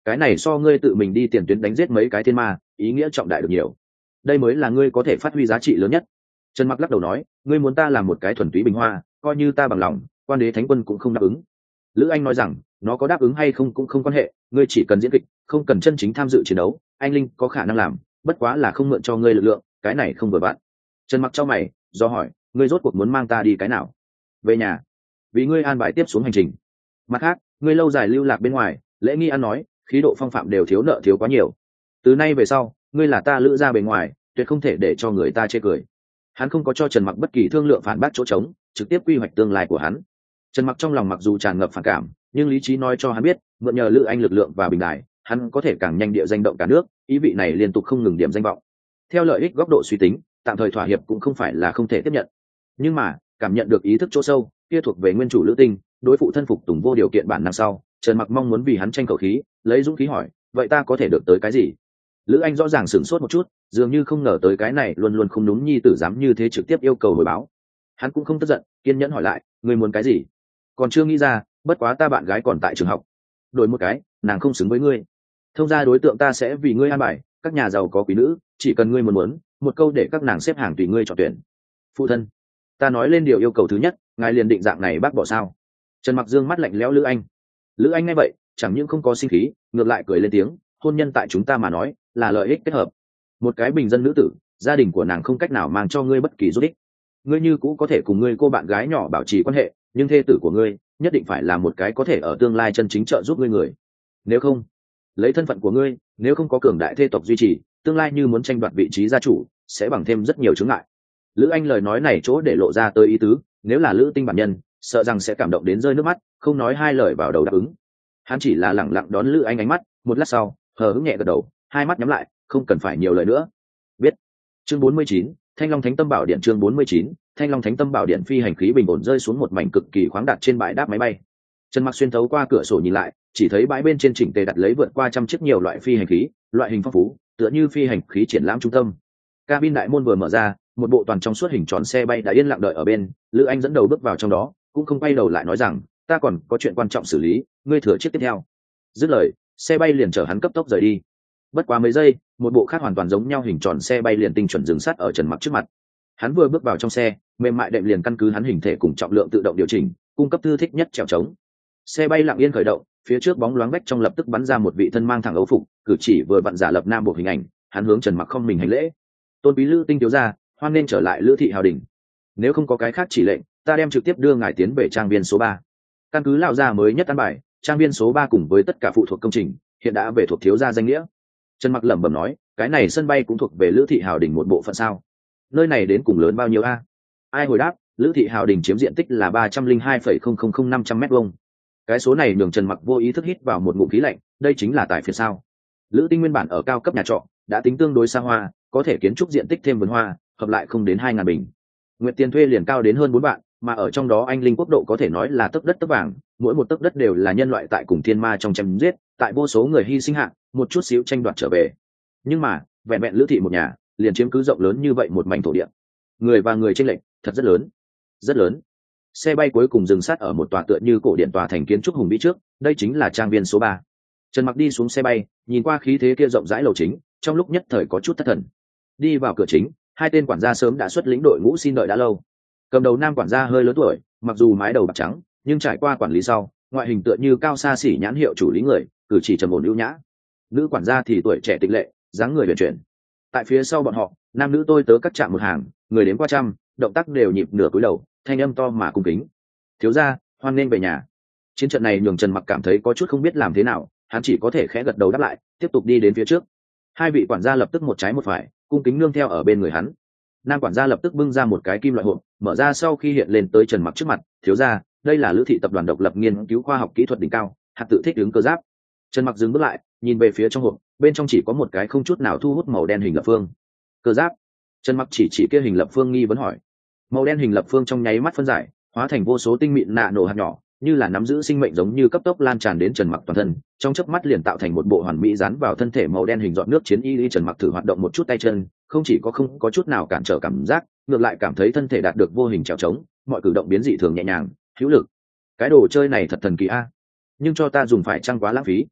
cái này so ngươi tự mình đi tiền tuyến đánh giết mấy cái thiên ma ý nghĩa trọng đại được nhiều. Đây mới là ngươi có thể phát huy giá trị lớn nhất. Trần Mặc lắc đầu nói, ngươi muốn ta làm một cái thuần túy bình hoa, coi như ta bằng lòng, quan đế thánh quân cũng không đáp ứng. Lữ Anh nói rằng, nó có đáp ứng hay không cũng không quan hệ, ngươi chỉ cần diễn kịch, không cần chân chính tham dự chiến đấu, anh linh có khả năng làm, bất quá là không mượn cho ngươi lực lượng, cái này không vừa bạn. Trần Mặc chau mày, do hỏi, ngươi rốt cuộc muốn mang ta đi cái nào? Về nhà, vì ngươi an bài tiếp xuống hành trình. Mặt khác, ngươi lâu dài lưu lạc bên ngoài, lễ nghi ăn nói, khí độ phong phạm đều thiếu nợ thiếu quá nhiều. Từ nay về sau, ngươi là ta Lữ gia bề ngoài, tuyệt không thể để cho người ta chê cười. Hắn không có cho Trần Mặc bất kỳ thương lượng phản bác chỗ trống, trực tiếp quy hoạch tương lai của hắn. Trần Mặc trong lòng mặc dù tràn ngập phản cảm, nhưng lý trí nói cho hắn biết, mượn nhờ Lữ Anh lực lượng và bình đài, hắn có thể càng nhanh địa danh động cả nước, ý vị này liên tục không ngừng điểm danh vọng. Theo lợi ích góc độ suy tính, tạm thời thỏa hiệp cũng không phải là không thể tiếp nhận. Nhưng mà, cảm nhận được ý thức chỗ sâu, kia thuộc về nguyên chủ Lữ Tinh, đối phụ thân phục tùng vô điều kiện bản năng sau, Trần Mặc mong muốn vì hắn tranh khẩu khí, lấy dũng khí hỏi, vậy ta có thể được tới cái gì? Lữ Anh rõ ràng sửng sốt một chút, dường như không ngờ tới cái này luôn luôn không đúng nhi tử dám như thế trực tiếp yêu cầu hồi báo. Hắn cũng không tức giận, kiên nhẫn hỏi lại, ngươi muốn cái gì? Còn chưa nghĩ ra, bất quá ta bạn gái còn tại trường học. Đổi một cái, nàng không xứng với ngươi. Thông gia đối tượng ta sẽ vì ngươi an bài, các nhà giàu có quý nữ, chỉ cần ngươi muốn muốn, một câu để các nàng xếp hàng tùy ngươi chọn tuyển. Phụ thân, ta nói lên điều yêu cầu thứ nhất, ngài liền định dạng này bác bỏ sao? Trần Mặc dương mắt lạnh lẽo Lữ Anh. Lữ Anh nghe vậy, chẳng những không có sinh khí, ngược lại cười lên tiếng, hôn nhân tại chúng ta mà nói, là lợi ích kết hợp. Một cái bình dân nữ tử, gia đình của nàng không cách nào mang cho ngươi bất kỳ giúp ích. Ngươi như cũ có thể cùng ngươi cô bạn gái nhỏ bảo trì quan hệ, nhưng thê tử của ngươi nhất định phải là một cái có thể ở tương lai chân chính trợ giúp ngươi người. Nếu không, lấy thân phận của ngươi, nếu không có cường đại thê tộc duy trì, tương lai như muốn tranh đoạt vị trí gia chủ, sẽ bằng thêm rất nhiều chướng ngại. Lữ Anh lời nói này chỗ để lộ ra tới ý tứ, nếu là Lữ Tinh bản nhân, sợ rằng sẽ cảm động đến rơi nước mắt, không nói hai lời vào đầu đáp ứng. Hắn chỉ là lẳng lặng đón Lữ Anh ánh mắt, một lát sau, hờ hững nhẹ gật đầu, hai mắt nhắm lại, không cần phải nhiều lời nữa. Biết. Chương bốn mươi chín, Thanh Long Thánh Tâm Bảo Điện. Chương bốn mươi chín, Thanh Long Thánh Tâm Bảo Điện. Phi hành khí bình ổn rơi xuống một mảnh cực kỳ khoáng đạt trên bãi đáp máy bay. Trần Mặc xuyên thấu qua cửa sổ nhìn lại, chỉ thấy bãi bên trên chỉnh tề đặt lấy vượt qua trăm chiếc nhiều loại phi hành khí, loại hình phong phú, tựa như phi hành khí triển lãm trung tâm. Cabin đại môn vừa mở ra, một bộ toàn trong suốt hình tròn xe bay đã yên lặng đợi ở bên. Lữ Anh dẫn đầu bước vào trong đó, cũng không quay đầu lại nói rằng, ta còn có chuyện quan trọng xử lý, ngươi thừa chiếc tiếp theo. Dứt lời, xe bay liền chở hắn cấp tốc rời đi. Bất quá mấy giây, một bộ khác hoàn toàn giống nhau hình tròn xe bay liền tinh chuẩn dừng sát ở Trần Mặc trước mặt. Hắn vừa bước vào trong xe, mềm mại đệm liền căn cứ hắn hình thể cùng trọng lượng tự động điều chỉnh, cung cấp thư thích nhất trèo trống. Xe bay lặng yên khởi động, phía trước bóng loáng vách trong lập tức bắn ra một vị thân mang thẳng ấu phục, cử chỉ vừa vặn giả lập nam bộ hình ảnh, hắn hướng Trần Mặc không mình hành lễ. Tôn quý Lữ Tinh thiếu gia, hoan nên trở lại Lữ thị hào đình. Nếu không có cái khác chỉ lệnh, ta đem trực tiếp đưa ngài tiến về trang viên số ba. Căn cứ lão gia mới nhất an bài, trang viên số ba cùng với tất cả phụ thuộc công trình, hiện đã về thuộc thiếu gia danh nghĩa. Trần Mặc lẩm bẩm nói, cái này sân bay cũng thuộc về Lữ thị hào đình một bộ phận sao? Nơi này đến cùng lớn bao nhiêu a? Ai hồi đáp, Lữ thị hào đình chiếm diện tích là ba trăm linh hai phẩy không không không năm trăm mét vuông. Cái số này nhường Trần Mặc vô ý thức hít vào một ngụm khí lạnh, đây chính là tại phía sao? Lữ Tinh nguyên bản ở cao cấp nhà trọ, đã tính tương đối xa hoa, có thể kiến trúc diện tích thêm vườn hoa, hợp lại không đến hai ngàn bình. Nguyệt tiền thuê liền cao đến hơn bốn vạn, mà ở trong đó anh linh quốc độ có thể nói là tấc đất tấc vàng, mỗi một tấc đất đều là nhân loại tại cùng thiên ma trong chém giết, tại vô số người hy sinh hạ, một chút xíu tranh đoạt trở về. Nhưng mà, vẹn vẹn Lữ thị một nhà, liền chiếm cứ rộng lớn như vậy một mảnh thổ địa. Người và người chênh lệch, thật rất lớn. Rất lớn. Xe bay cuối cùng dừng sát ở một tòa tựa như cổ điện tòa thành kiến trúc hùng vĩ trước, đây chính là trang viên số ba. Trần Mặc đi xuống xe bay, nhìn qua khí thế kia rộng rãi lầu chính, trong lúc nhất thời có chút thất thần. Đi vào cửa chính, hai tên quản gia sớm đã xuất lĩnh đội ngũ xin đợi đã lâu. Cầm đầu nam quản gia hơi lớn tuổi, mặc dù mái đầu bạc trắng, nhưng trải qua quản lý sau, ngoại hình tựa như cao xa xỉ nhãn hiệu chủ lý người, cử chỉ trầm ổn ưu nhã. Nữ quản gia thì tuổi trẻ tịch lệ, dáng người huyền chuyển. Tại phía sau bọn họ, nam nữ tôi tớ cắt chạm một hàng, người đến qua trăm, động tác đều nhịp nửa cúi đầu, thanh âm to mà cung kính. Thiếu gia, hoan nghênh về nhà. Chiến trận này nhường Trần Mặc cảm thấy có chút không biết làm thế nào, hắn chỉ có thể khẽ gật đầu đáp lại, tiếp tục đi đến phía trước. Hai vị quản gia lập tức một trái một phải, cung kính nương theo ở bên người hắn. Nam quản gia lập tức bưng ra một cái kim loại hộp, mở ra sau khi hiện lên tới Trần Mặc trước mặt, thiếu gia, đây là Lữ thị tập đoàn độc lập nghiên cứu khoa học kỹ thuật đỉnh cao, hạt tự thích ứng cơ giáp. Trần Mặc dừng bước lại, nhìn về phía trong hộp, bên trong chỉ có một cái không chút nào thu hút màu đen hình lập phương. Cơ giáp? Trần Mặc chỉ chỉ kia hình lập phương nghi vấn hỏi. Màu đen hình lập phương trong nháy mắt phân giải, hóa thành vô số tinh mịn nạ nổ hạt nhỏ, như là nắm giữ sinh mệnh giống như cấp tốc lan tràn đến Trần Mặc toàn thân, trong chớp mắt liền tạo thành một bộ hoàn mỹ dán vào thân thể màu đen hình giọt nước chiến y. Y Trần Mặc thử hoạt động một chút tay chân, không chỉ có không có chút nào cản trở cảm giác, ngược lại cảm thấy thân thể đạt được vô hình trèo trống, mọi cử động biến dị thường nhẹ nhàng, hữu lực. Cái đồ chơi này thật thần kỳ a, nhưng cho ta dùng phải chăng quá lãng phí.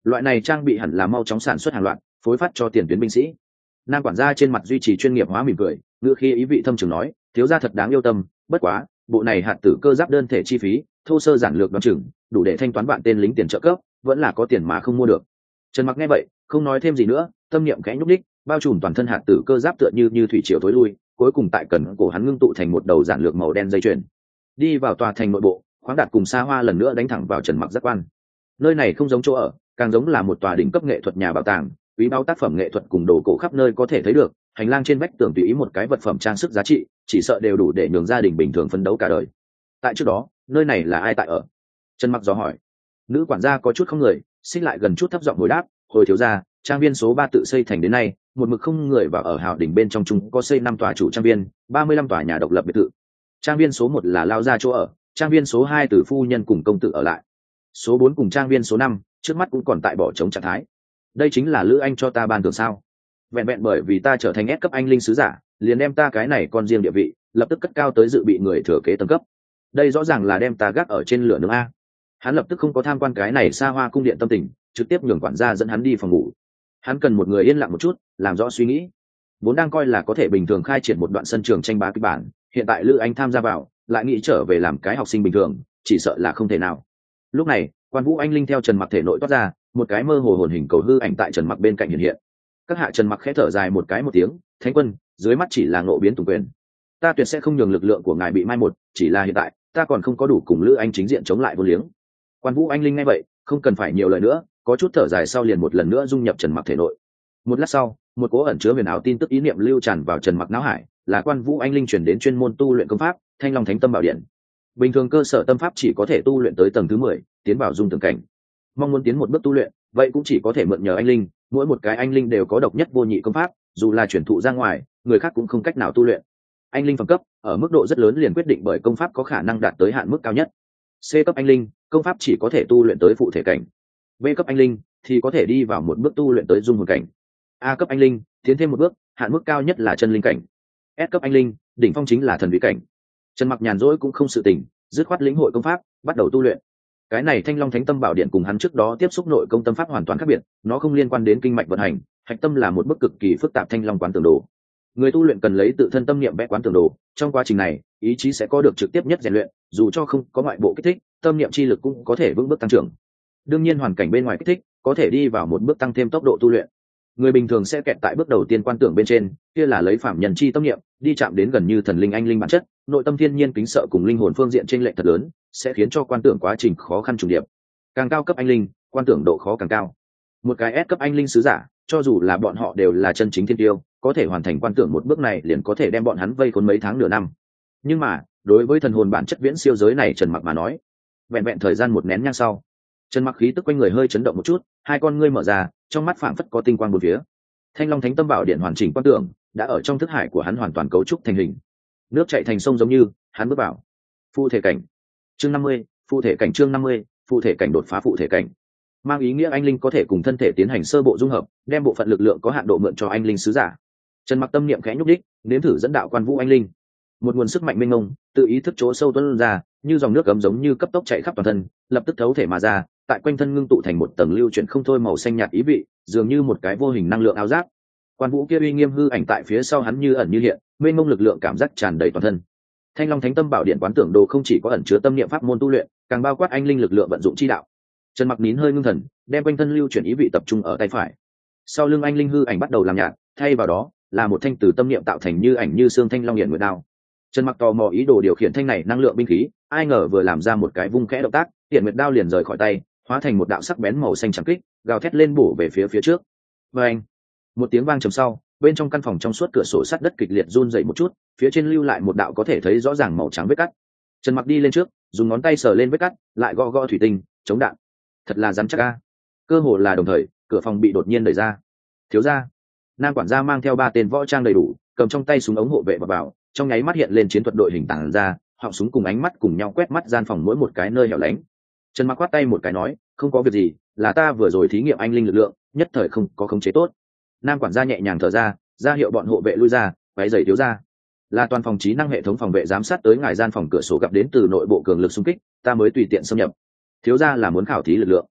loại này trang bị hẳn là mau chóng sản xuất hàng loạt phối phát cho tiền tuyến binh sĩ. Nam quản gia trên mặt duy trì chuyên nghiệp hóa mỉm cười, ngựa khi ý vị thâm trường nói, thiếu gia thật đáng yêu tâm, bất quá bộ này hạt tử cơ giáp đơn thể chi phí thô sơ giản lược đoán chừng đủ để thanh toán bạn tên lính tiền trợ cấp, vẫn là có tiền mà không mua được. Trần Mặc nghe vậy không nói thêm gì nữa, tâm niệm khẽ nhúc đích, bao trùm toàn thân hạt tử cơ giáp tựa như như thủy triều tối lui, cuối cùng tại cần cổ hắn ngưng tụ thành một đầu giản lược màu đen dây chuyền. Đi vào tòa thành nội bộ, khoáng đạt cùng xa hoa lần nữa đánh thẳng vào Trần Mặc giác quan. Nơi này không giống chỗ ở, càng giống là một tòa đỉnh cấp nghệ thuật nhà bảo tàng, quý báu tác phẩm nghệ thuật cùng đồ cổ khắp nơi có thể thấy được, hành lang trên vách tường tùy ý một cái vật phẩm trang sức giá trị, chỉ sợ đều đủ để nhường gia đình bình thường phấn đấu cả đời. Tại trước đó, nơi này là ai tại ở? Trần Mặc dò hỏi. Nữ quản gia có chút không người, xích lại gần chút thấp giọng hồi đáp, hồi thiếu gia, trang viên số ba tự xây thành đến nay, một mực không người vào ở hào đỉnh bên trong chúng có xây năm tòa chủ trang viên, ba mươi lăm tòa nhà độc lập biệt thự. Trang viên số một là lao ra chỗ ở, trang viên số hai từ phu nhân cùng công tử ở lại. Số bốn cùng trang viên số năm, trước mắt cũng còn tại bỏ trống trạng thái. Đây chính là Lữ Anh cho ta ban thưởng sao? Vẹn vẹn bởi vì ta trở thành S cấp anh linh sứ giả, liền đem ta cái này con riêng địa vị, lập tức cất cao tới dự bị người thừa kế tầng cấp. Đây rõ ràng là đem ta gác ở trên lửa nướng a. Hắn lập tức không có tham quan cái này xa hoa cung điện tâm tình, trực tiếp nhường quản gia dẫn hắn đi phòng ngủ. Hắn cần một người yên lặng một chút, làm rõ suy nghĩ. Vốn đang coi là có thể bình thường khai triển một đoạn sân trường tranh bá kịch bản, hiện tại Lữ Anh tham gia vào, lại nghĩ trở về làm cái học sinh bình thường, chỉ sợ là không thể nào. Lúc này, Quan Vũ anh linh theo Trần Mặc thể nội toát ra, một cái mơ hồ hồn hình cầu hư ảnh tại Trần Mặc bên cạnh hiện hiện. Các hạ Trần Mặc khẽ thở dài một cái một tiếng, thánh quân, dưới mắt chỉ là ngộ biến tùng quyền. Ta tuyệt sẽ không nhường lực lượng của ngài bị mai một, chỉ là hiện tại, ta còn không có đủ cùng Lữ Anh chính diện chống lại vô liếng. Quan Vũ anh linh nghe vậy, không cần phải nhiều lời nữa, có chút thở dài sau liền một lần nữa dung nhập Trần Mặc thể nội. Một lát sau, một cố ẩn chứa huyền ảo tin tức ý niệm lưu tràn vào Trần Mặc não hải, là Quan Vũ anh linh truyền đến chuyên môn tu luyện công pháp, Thanh Long Thánh Tâm Bảo Điện. Bình thường cơ sở tâm pháp chỉ có thể tu luyện tới tầng thứ mười, tiến vào dung tường cảnh. Mong muốn tiến một bước tu luyện, vậy cũng chỉ có thể mượn nhờ anh linh, mỗi một cái anh linh đều có độc nhất vô nhị công pháp, dù là truyền thụ ra ngoài, người khác cũng không cách nào tu luyện. Anh linh phẩm cấp ở mức độ rất lớn liền quyết định bởi công pháp có khả năng đạt tới hạn mức cao nhất. C cấp anh linh, công pháp chỉ có thể tu luyện tới phụ thể cảnh. B cấp anh linh thì có thể đi vào một bước tu luyện tới dung hồn cảnh. A cấp anh linh tiến thêm một bước, hạn mức cao nhất là chân linh cảnh. S cấp anh linh, đỉnh phong chính là thần bí cảnh. Trần Mặc nhàn rỗi cũng không sự tình, dứt khoát lĩnh hội công pháp, bắt đầu tu luyện. Cái này Thanh Long Thánh Tâm Bảo Điện cùng hắn trước đó tiếp xúc nội công tâm pháp hoàn toàn khác biệt, nó không liên quan đến kinh mạch vận hành, hạch tâm là một bức cực kỳ phức tạp thanh long quán tường đồ. Người tu luyện cần lấy tự thân tâm niệm vẽ quán tường đồ, trong quá trình này, ý chí sẽ có được trực tiếp nhất rèn luyện, dù cho không có ngoại bộ kích thích, tâm niệm chi lực cũng có thể vững bước tăng trưởng. Đương nhiên hoàn cảnh bên ngoài kích thích, có thể đi vào một bước tăng thêm tốc độ tu luyện. Người bình thường sẽ kẹt tại bước đầu tiên quan tưởng bên trên, kia là lấy phạm nhân chi tâm niệm, đi chạm đến gần như thần linh anh linh bản chất, nội tâm thiên nhiên kính sợ cùng linh hồn phương diện chênh lệch thật lớn, sẽ khiến cho quan tưởng quá trình khó khăn trùng điệp. Càng cao cấp anh linh, quan tưởng độ khó càng cao. Một cái S cấp anh linh sứ giả, cho dù là bọn họ đều là chân chính thiên tiêu, có thể hoàn thành quan tưởng một bước này liền có thể đem bọn hắn vây khốn mấy tháng nửa năm. Nhưng mà, đối với thần hồn bản chất viễn siêu giới này Trần Mặc mà nói, vẹn vẹn thời gian một nén nhang sau, Trần Mặc khí tức quanh người hơi chấn động một chút, hai con ngươi mở ra, trong mắt phảng phất có tinh quang bốn phía. Thanh Long Thánh Tâm Bảo Điện hoàn chỉnh quan tưởng đã ở trong thức hải của hắn hoàn toàn cấu trúc thành hình. Nước chảy thành sông giống như, hắn bước vào phụ thể cảnh. Chương năm mươi, phụ thể cảnh chương năm mươi, phụ thể cảnh đột phá phụ thể cảnh. Mang ý nghĩa anh linh có thể cùng thân thể tiến hành sơ bộ dung hợp, đem bộ phận lực lượng có hạn độ mượn cho anh linh sứ giả. Trần Mặc tâm niệm khẽ nhúc đích, nếm thử dẫn đạo Quan Vũ anh linh. Một nguồn sức mạnh mênh mông, tự ý thức chỗ sâu tuôn ra, như dòng nước gấm giống như cấp tốc chạy khắp toàn thân, lập tức thấu thể mà ra, tại quanh thân ngưng tụ thành một tầng lưu chuyển không thôi màu xanh nhạt ý vị, dường như một cái vô hình năng lượng áo giáp. Quan Vũ kia uy nghiêm hư ảnh tại phía sau hắn như ẩn như hiện, mênh mông lực lượng cảm giác tràn đầy toàn thân. Thanh Long Thánh Tâm Bảo Điện quán tưởng đồ không chỉ có ẩn chứa tâm niệm pháp môn tu luyện, càng bao quát anh linh lực lượng vận dụng chi đạo. Trần Mặc nín hơi ngưng thần, đem quanh thân lưu chuyển ý vị tập trung ở tay phải. Sau lưng anh linh hư ảnh bắt đầu làm nhạt, thay vào đó là một thanh từ tâm niệm tạo thành như ảnh như xương thanh long hiển nguyệt đao. Trần Mặc tò mò ý đồ điều khiển thanh này năng lượng binh khí, ai ngờ vừa làm ra một cái vung khẽ động tác, hiển nguyệt đao liền rời khỏi tay, hóa thành một đạo sắc bén màu xanh trắng kích, gào thét lên bổ về phía phía trước. Và anh, một tiếng vang trầm sau, bên trong căn phòng trong suốt cửa sổ sắt đất kịch liệt run dậy một chút, phía trên lưu lại một đạo có thể thấy rõ ràng màu trắng vết cắt. Trần Mặc đi lên trước, dùng ngón tay sờ lên vết cắt, lại gõ gõ thủy tinh, chống đạn. Thật là rắn chắc a. Cơ hồ là đồng thời, cửa phòng bị đột nhiên đẩy ra. Thiếu gia, Nam quản gia mang theo ba tên võ trang đầy đủ, cầm trong tay súng ống hộ vệ vào vào, trong nháy mắt hiện lên chiến thuật đội hình tàng ra, họng súng cùng ánh mắt cùng nhau quét mắt gian phòng mỗi một cái nơi hẻo lánh. Trần Mặc quát tay một cái nói, không có việc gì, là ta vừa rồi thí nghiệm anh linh lực lượng, nhất thời không có khống chế tốt. Nam quản gia nhẹ nhàng thở ra, ra hiệu bọn hộ vệ lui ra, váy giày thiếu gia. Là toàn phòng trí năng hệ thống phòng vệ giám sát tới ngài gian phòng cửa sổ gặp đến từ nội bộ cường lực xung kích, ta mới tùy tiện xâm nhập. Thiếu gia là muốn khảo thí lực lượng.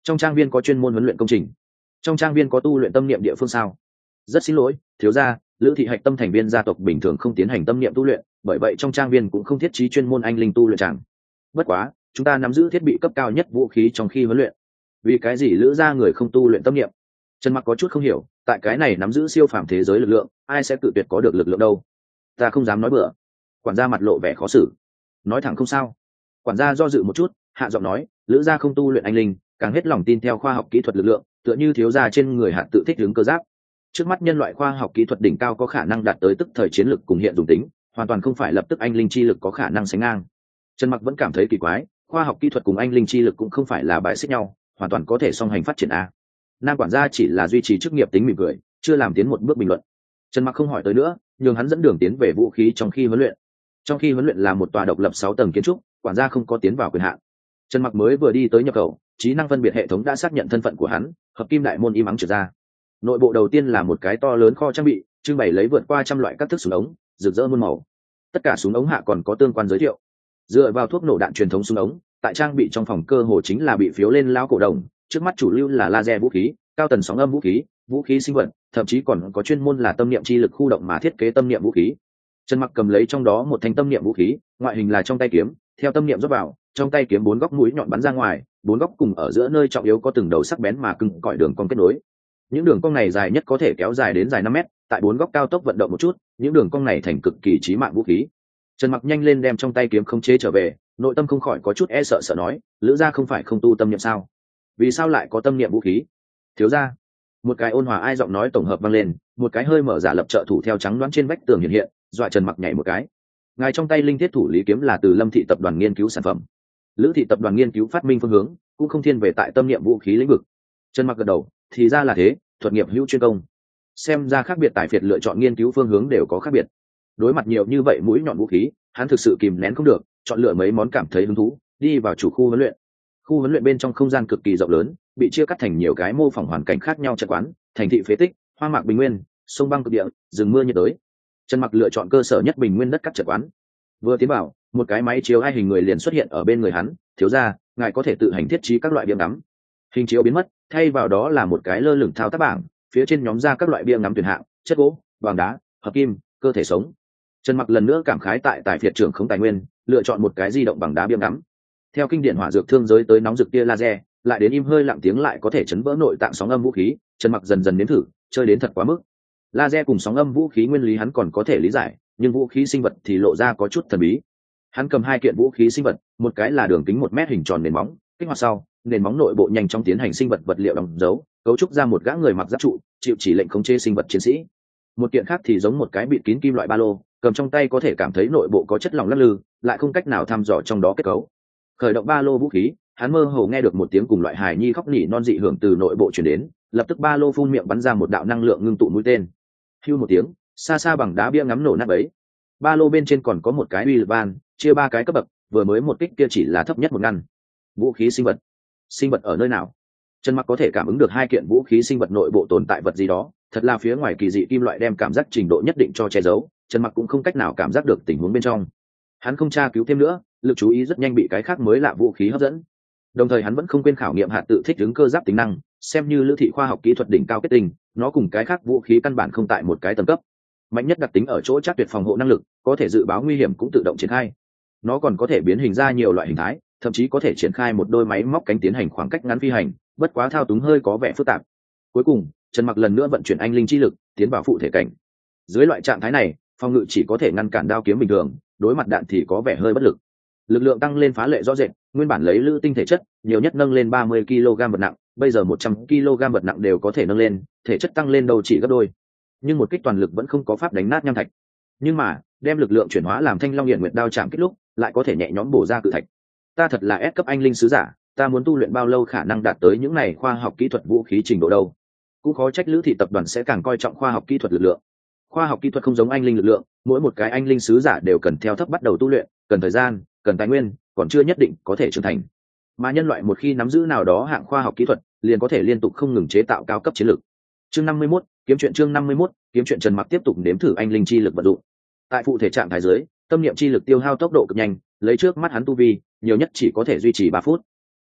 Trong trang viên có chuyên môn huấn luyện công trình? Trong trang viên có tu luyện tâm niệm địa phương sao? Rất xin lỗi, thiếu gia, Lữ thị hạch tâm thành viên gia tộc bình thường không tiến hành tâm niệm tu luyện, bởi vậy trong trang viên cũng không thiết trí chuyên môn anh linh tu luyện chẳng. Bất quá, chúng ta nắm giữ thiết bị cấp cao nhất vũ khí trong khi huấn luyện. Vì cái gì Lữ gia người không tu luyện tâm niệm? Trần Mặc có chút không hiểu, tại cái này nắm giữ siêu phàm thế giới lực lượng, ai sẽ tự tuyệt có được lực lượng đâu? Ta không dám nói bừa. Quản gia mặt lộ vẻ khó xử. Nói thẳng không sao. Quản gia do dự một chút, hạ giọng nói, Lữ gia không tu luyện anh linh, càng hết lòng tin theo khoa học kỹ thuật lực lượng, tựa như thiếu gia trên người hạt tự thích ứng cơ giáp. Trước mắt nhân loại khoa học kỹ thuật đỉnh cao có khả năng đạt tới tức thời chiến lực cùng hiện dùng tính, hoàn toàn không phải lập tức anh linh chi lực có khả năng sánh ngang. Trần Mặc vẫn cảm thấy kỳ quái, khoa học kỹ thuật cùng anh linh chi lực cũng không phải là bài xích nhau, hoàn toàn có thể song hành phát triển a. Nam quản gia chỉ là duy trì chức nghiệp tính mỉm cười, chưa làm tiến một bước bình luận. Trần Mặc không hỏi tới nữa, nhường hắn dẫn đường tiến về vũ khí trong khi huấn luyện. Trong khi huấn luyện là một tòa độc lập sáu tầng kiến trúc, quản gia không có tiến vào quyền hạn. Trần Mặc mới vừa đi tới nhập khẩu, trí năng phân biệt hệ thống đã xác nhận thân phận của hắn, hợp kim đại môn im ắng trượt ra. Nội bộ đầu tiên là một cái to lớn kho trang bị, trưng bày lấy vượt qua trăm loại các thức súng ống, rực rỡ muôn màu. Tất cả súng ống hạ còn có tương quan giới thiệu. Dựa vào thuốc nổ đạn truyền thống súng ống, tại trang bị trong phòng cơ hồ chính là bị phiếu lên lao cổ đồng, trước mắt chủ lưu là laser vũ khí, cao tần sóng âm vũ khí, vũ khí sinh vật, thậm chí còn có chuyên môn là tâm niệm chi lực khu động mà thiết kế tâm niệm vũ khí. Trần Mặc cầm lấy trong đó một thanh tâm niệm vũ khí, ngoại hình là trong tay kiếm, theo tâm niệm rót vào, trong tay kiếm bốn góc mũi nhọn bắn ra ngoài, bốn góc cùng ở giữa nơi trọng yếu có từng đầu sắc bén mà cứng cỏi đường cong kết nối. Những đường cong này dài nhất có thể kéo dài đến dài năm mét, tại bốn góc cao tốc vận động một chút, những đường cong này thành cực kỳ chí mạng vũ khí. Trần Mặc nhanh lên đem trong tay kiếm không chế trở về, nội tâm không khỏi có chút e sợ sợ nói, Lữ gia không phải không tu tâm niệm sao? Vì sao lại có tâm niệm vũ khí? Thiếu gia. Một cái ôn hòa ai giọng nói tổng hợp vang lên, một cái hơi mở giả lập trợ thủ theo trắng đoán trên vách tường hiện hiện, dọa Trần Mặc nhảy một cái. Ngài trong tay linh thiết thủ lý kiếm là từ Lâm thị tập đoàn nghiên cứu sản phẩm. Lữ thị tập đoàn nghiên cứu phát minh phương hướng, cũng không thiên về tại tâm niệm vũ khí lĩnh vực. Trần Mặc gật đầu, thì ra là thế, thuật nghiệp hữu chuyên công. Xem ra khác biệt tài phiệt lựa chọn nghiên cứu phương hướng đều có khác biệt. Đối mặt nhiều như vậy mũi nhọn vũ khí, hắn thực sự kìm nén không được, chọn lựa mấy món cảm thấy hứng thú, đi vào chủ khu huấn luyện. Khu huấn luyện bên trong không gian cực kỳ rộng lớn, bị chia cắt thành nhiều cái mô phỏng hoàn cảnh khác nhau trận quán, thành thị phế tích, hoang mạc bình nguyên, sông băng cực địa, rừng mưa nhiệt đới. Trần Mặc lựa chọn cơ sở nhất bình nguyên đất cắt trận quán. Vừa tiến vào, một cái máy chiếu hai hình người liền xuất hiện ở bên người hắn, thiếu gia, ngài có thể tự hành thiết trí các loại bia ngắm. Hình chiếu biến mất, thay vào đó là một cái lơ lửng thao tác bảng, phía trên nhóm ra các loại bia ngắm tuyển hạng, chất gỗ, vàng đá, hợp kim, cơ thể sống. Trần Mặc lần nữa cảm khái tại tài phiệt trưởng không tài nguyên, lựa chọn một cái di động bằng đá bia ngắm. Theo kinh điển hỏa dược thương giới tới nóng rực tia laser, lại đến im hơi lặng tiếng lại có thể chấn vỡ nội tạng sóng âm vũ khí, Trần Mặc dần dần nếm thử, chơi đến thật quá mức. Laser cùng sóng âm vũ khí nguyên lý hắn còn có thể lý giải, nhưng vũ khí sinh vật thì lộ ra có chút thần bí. Hắn cầm hai kiện vũ khí sinh vật, một cái là đường kính một mét hình tròn nền móng, kích hoạt sau, nền móng nội bộ nhanh chóng tiến hành sinh vật vật liệu đóng dấu, cấu trúc ra một gã người mặc giáp trụ, chịu chỉ lệnh khống chế sinh vật chiến sĩ. Một kiện khác thì giống một cái bịt kín kim loại ba lô, cầm trong tay có thể cảm thấy nội bộ có chất lỏng lắc lư, lại không cách nào thăm dò trong đó kết cấu. Khởi động ba lô vũ khí, hắn mơ hồ nghe được một tiếng cùng loại hài nhi khóc nỉ non dị hưởng từ nội bộ truyền đến, lập tức ba lô phun miệng bắn ra một đạo năng lượng ngưng tụ mũi tên. Hưu một tiếng, xa xa bằng đá bia ngắm nổ nát bấy. Ba lô bên trên còn có một cái uy lực van, chia ba cái cấp bậc, vừa mới một kích kia chỉ là thấp nhất một ngăn. Vũ khí sinh vật, sinh vật ở nơi nào? Trần Mặc có thể cảm ứng được hai kiện vũ khí sinh vật nội bộ tồn tại vật gì đó, thật là phía ngoài kỳ dị kim loại đem cảm giác trình độ nhất định cho che giấu, Trần Mặc cũng không cách nào cảm giác được tình huống bên trong. Hắn không tra cứu thêm nữa, lực chú ý rất nhanh bị cái khác mới lạ vũ khí hấp dẫn. Đồng thời hắn vẫn không quên khảo nghiệm hạt tự thích ứng cơ giáp tính năng, xem như Lữ thị khoa học kỹ thuật đỉnh cao kết tinh, nó cùng cái khác vũ khí căn bản không tại một cái tầng cấp. Mạnh nhất đặc tính ở chỗ chắc tuyệt phòng hộ năng lực, có thể dự báo nguy hiểm cũng tự động triển khai. Nó còn có thể biến hình ra nhiều loại hình thái, thậm chí có thể triển khai một đôi máy móc cánh tiến hành khoảng cách ngắn phi hành, bất quá thao túng hơi có vẻ phức tạp. Cuối cùng, Trần Mặc lần nữa vận chuyển anh linh chi lực, tiến vào phụ thể cảnh. Dưới loại trạng thái này, phòng ngự chỉ có thể ngăn cản đao kiếm bình thường, đối mặt đạn thì có vẻ hơi bất lực. Lực lượng tăng lên phá lệ rõ rệt, nguyên bản lấy lữ tinh thể chất, nhiều nhất nâng lên ba mươi ki lô gam vật nặng, bây giờ một trăm ki lô gam vật nặng đều có thể nâng lên, thể chất tăng lên đầu chỉ gấp đôi. Nhưng một kích toàn lực vẫn không có pháp đánh nát nham thạch. Nhưng mà, đem lực lượng chuyển hóa làm Thanh Long Hiển Nguyệt đao chạm kích lúc, lại có thể nhẹ nhõm bổ ra cự thạch. Ta thật là S cấp anh linh sứ giả, ta muốn tu luyện bao lâu khả năng đạt tới những này khoa học kỹ thuật vũ khí trình độ đâu? Cũng khó trách Lữ thị tập đoàn sẽ càng coi trọng khoa học kỹ thuật lực lượng. Khoa học kỹ thuật không giống anh linh lực lượng, mỗi một cái anh linh sứ giả đều cần theo thấp bắt đầu tu luyện, cần thời gian, cần tài nguyên, còn chưa nhất định có thể trưởng thành. Mà nhân loại một khi nắm giữ nào đó hạng khoa học kỹ thuật, liền có thể liên tục không ngừng chế tạo cao cấp chiến lược. Chương năm mươi mốt, kiếm chuyện chương năm mươi mốt, kiếm chuyện Trần Mặc tiếp tục nếm thử anh linh chi lực vận dụng. Tại phụ thể trạng thái dưới, tâm niệm chi lực tiêu hao tốc độ cực nhanh, lấy trước mắt hắn tu vi, nhiều nhất chỉ có thể duy trì ba phút.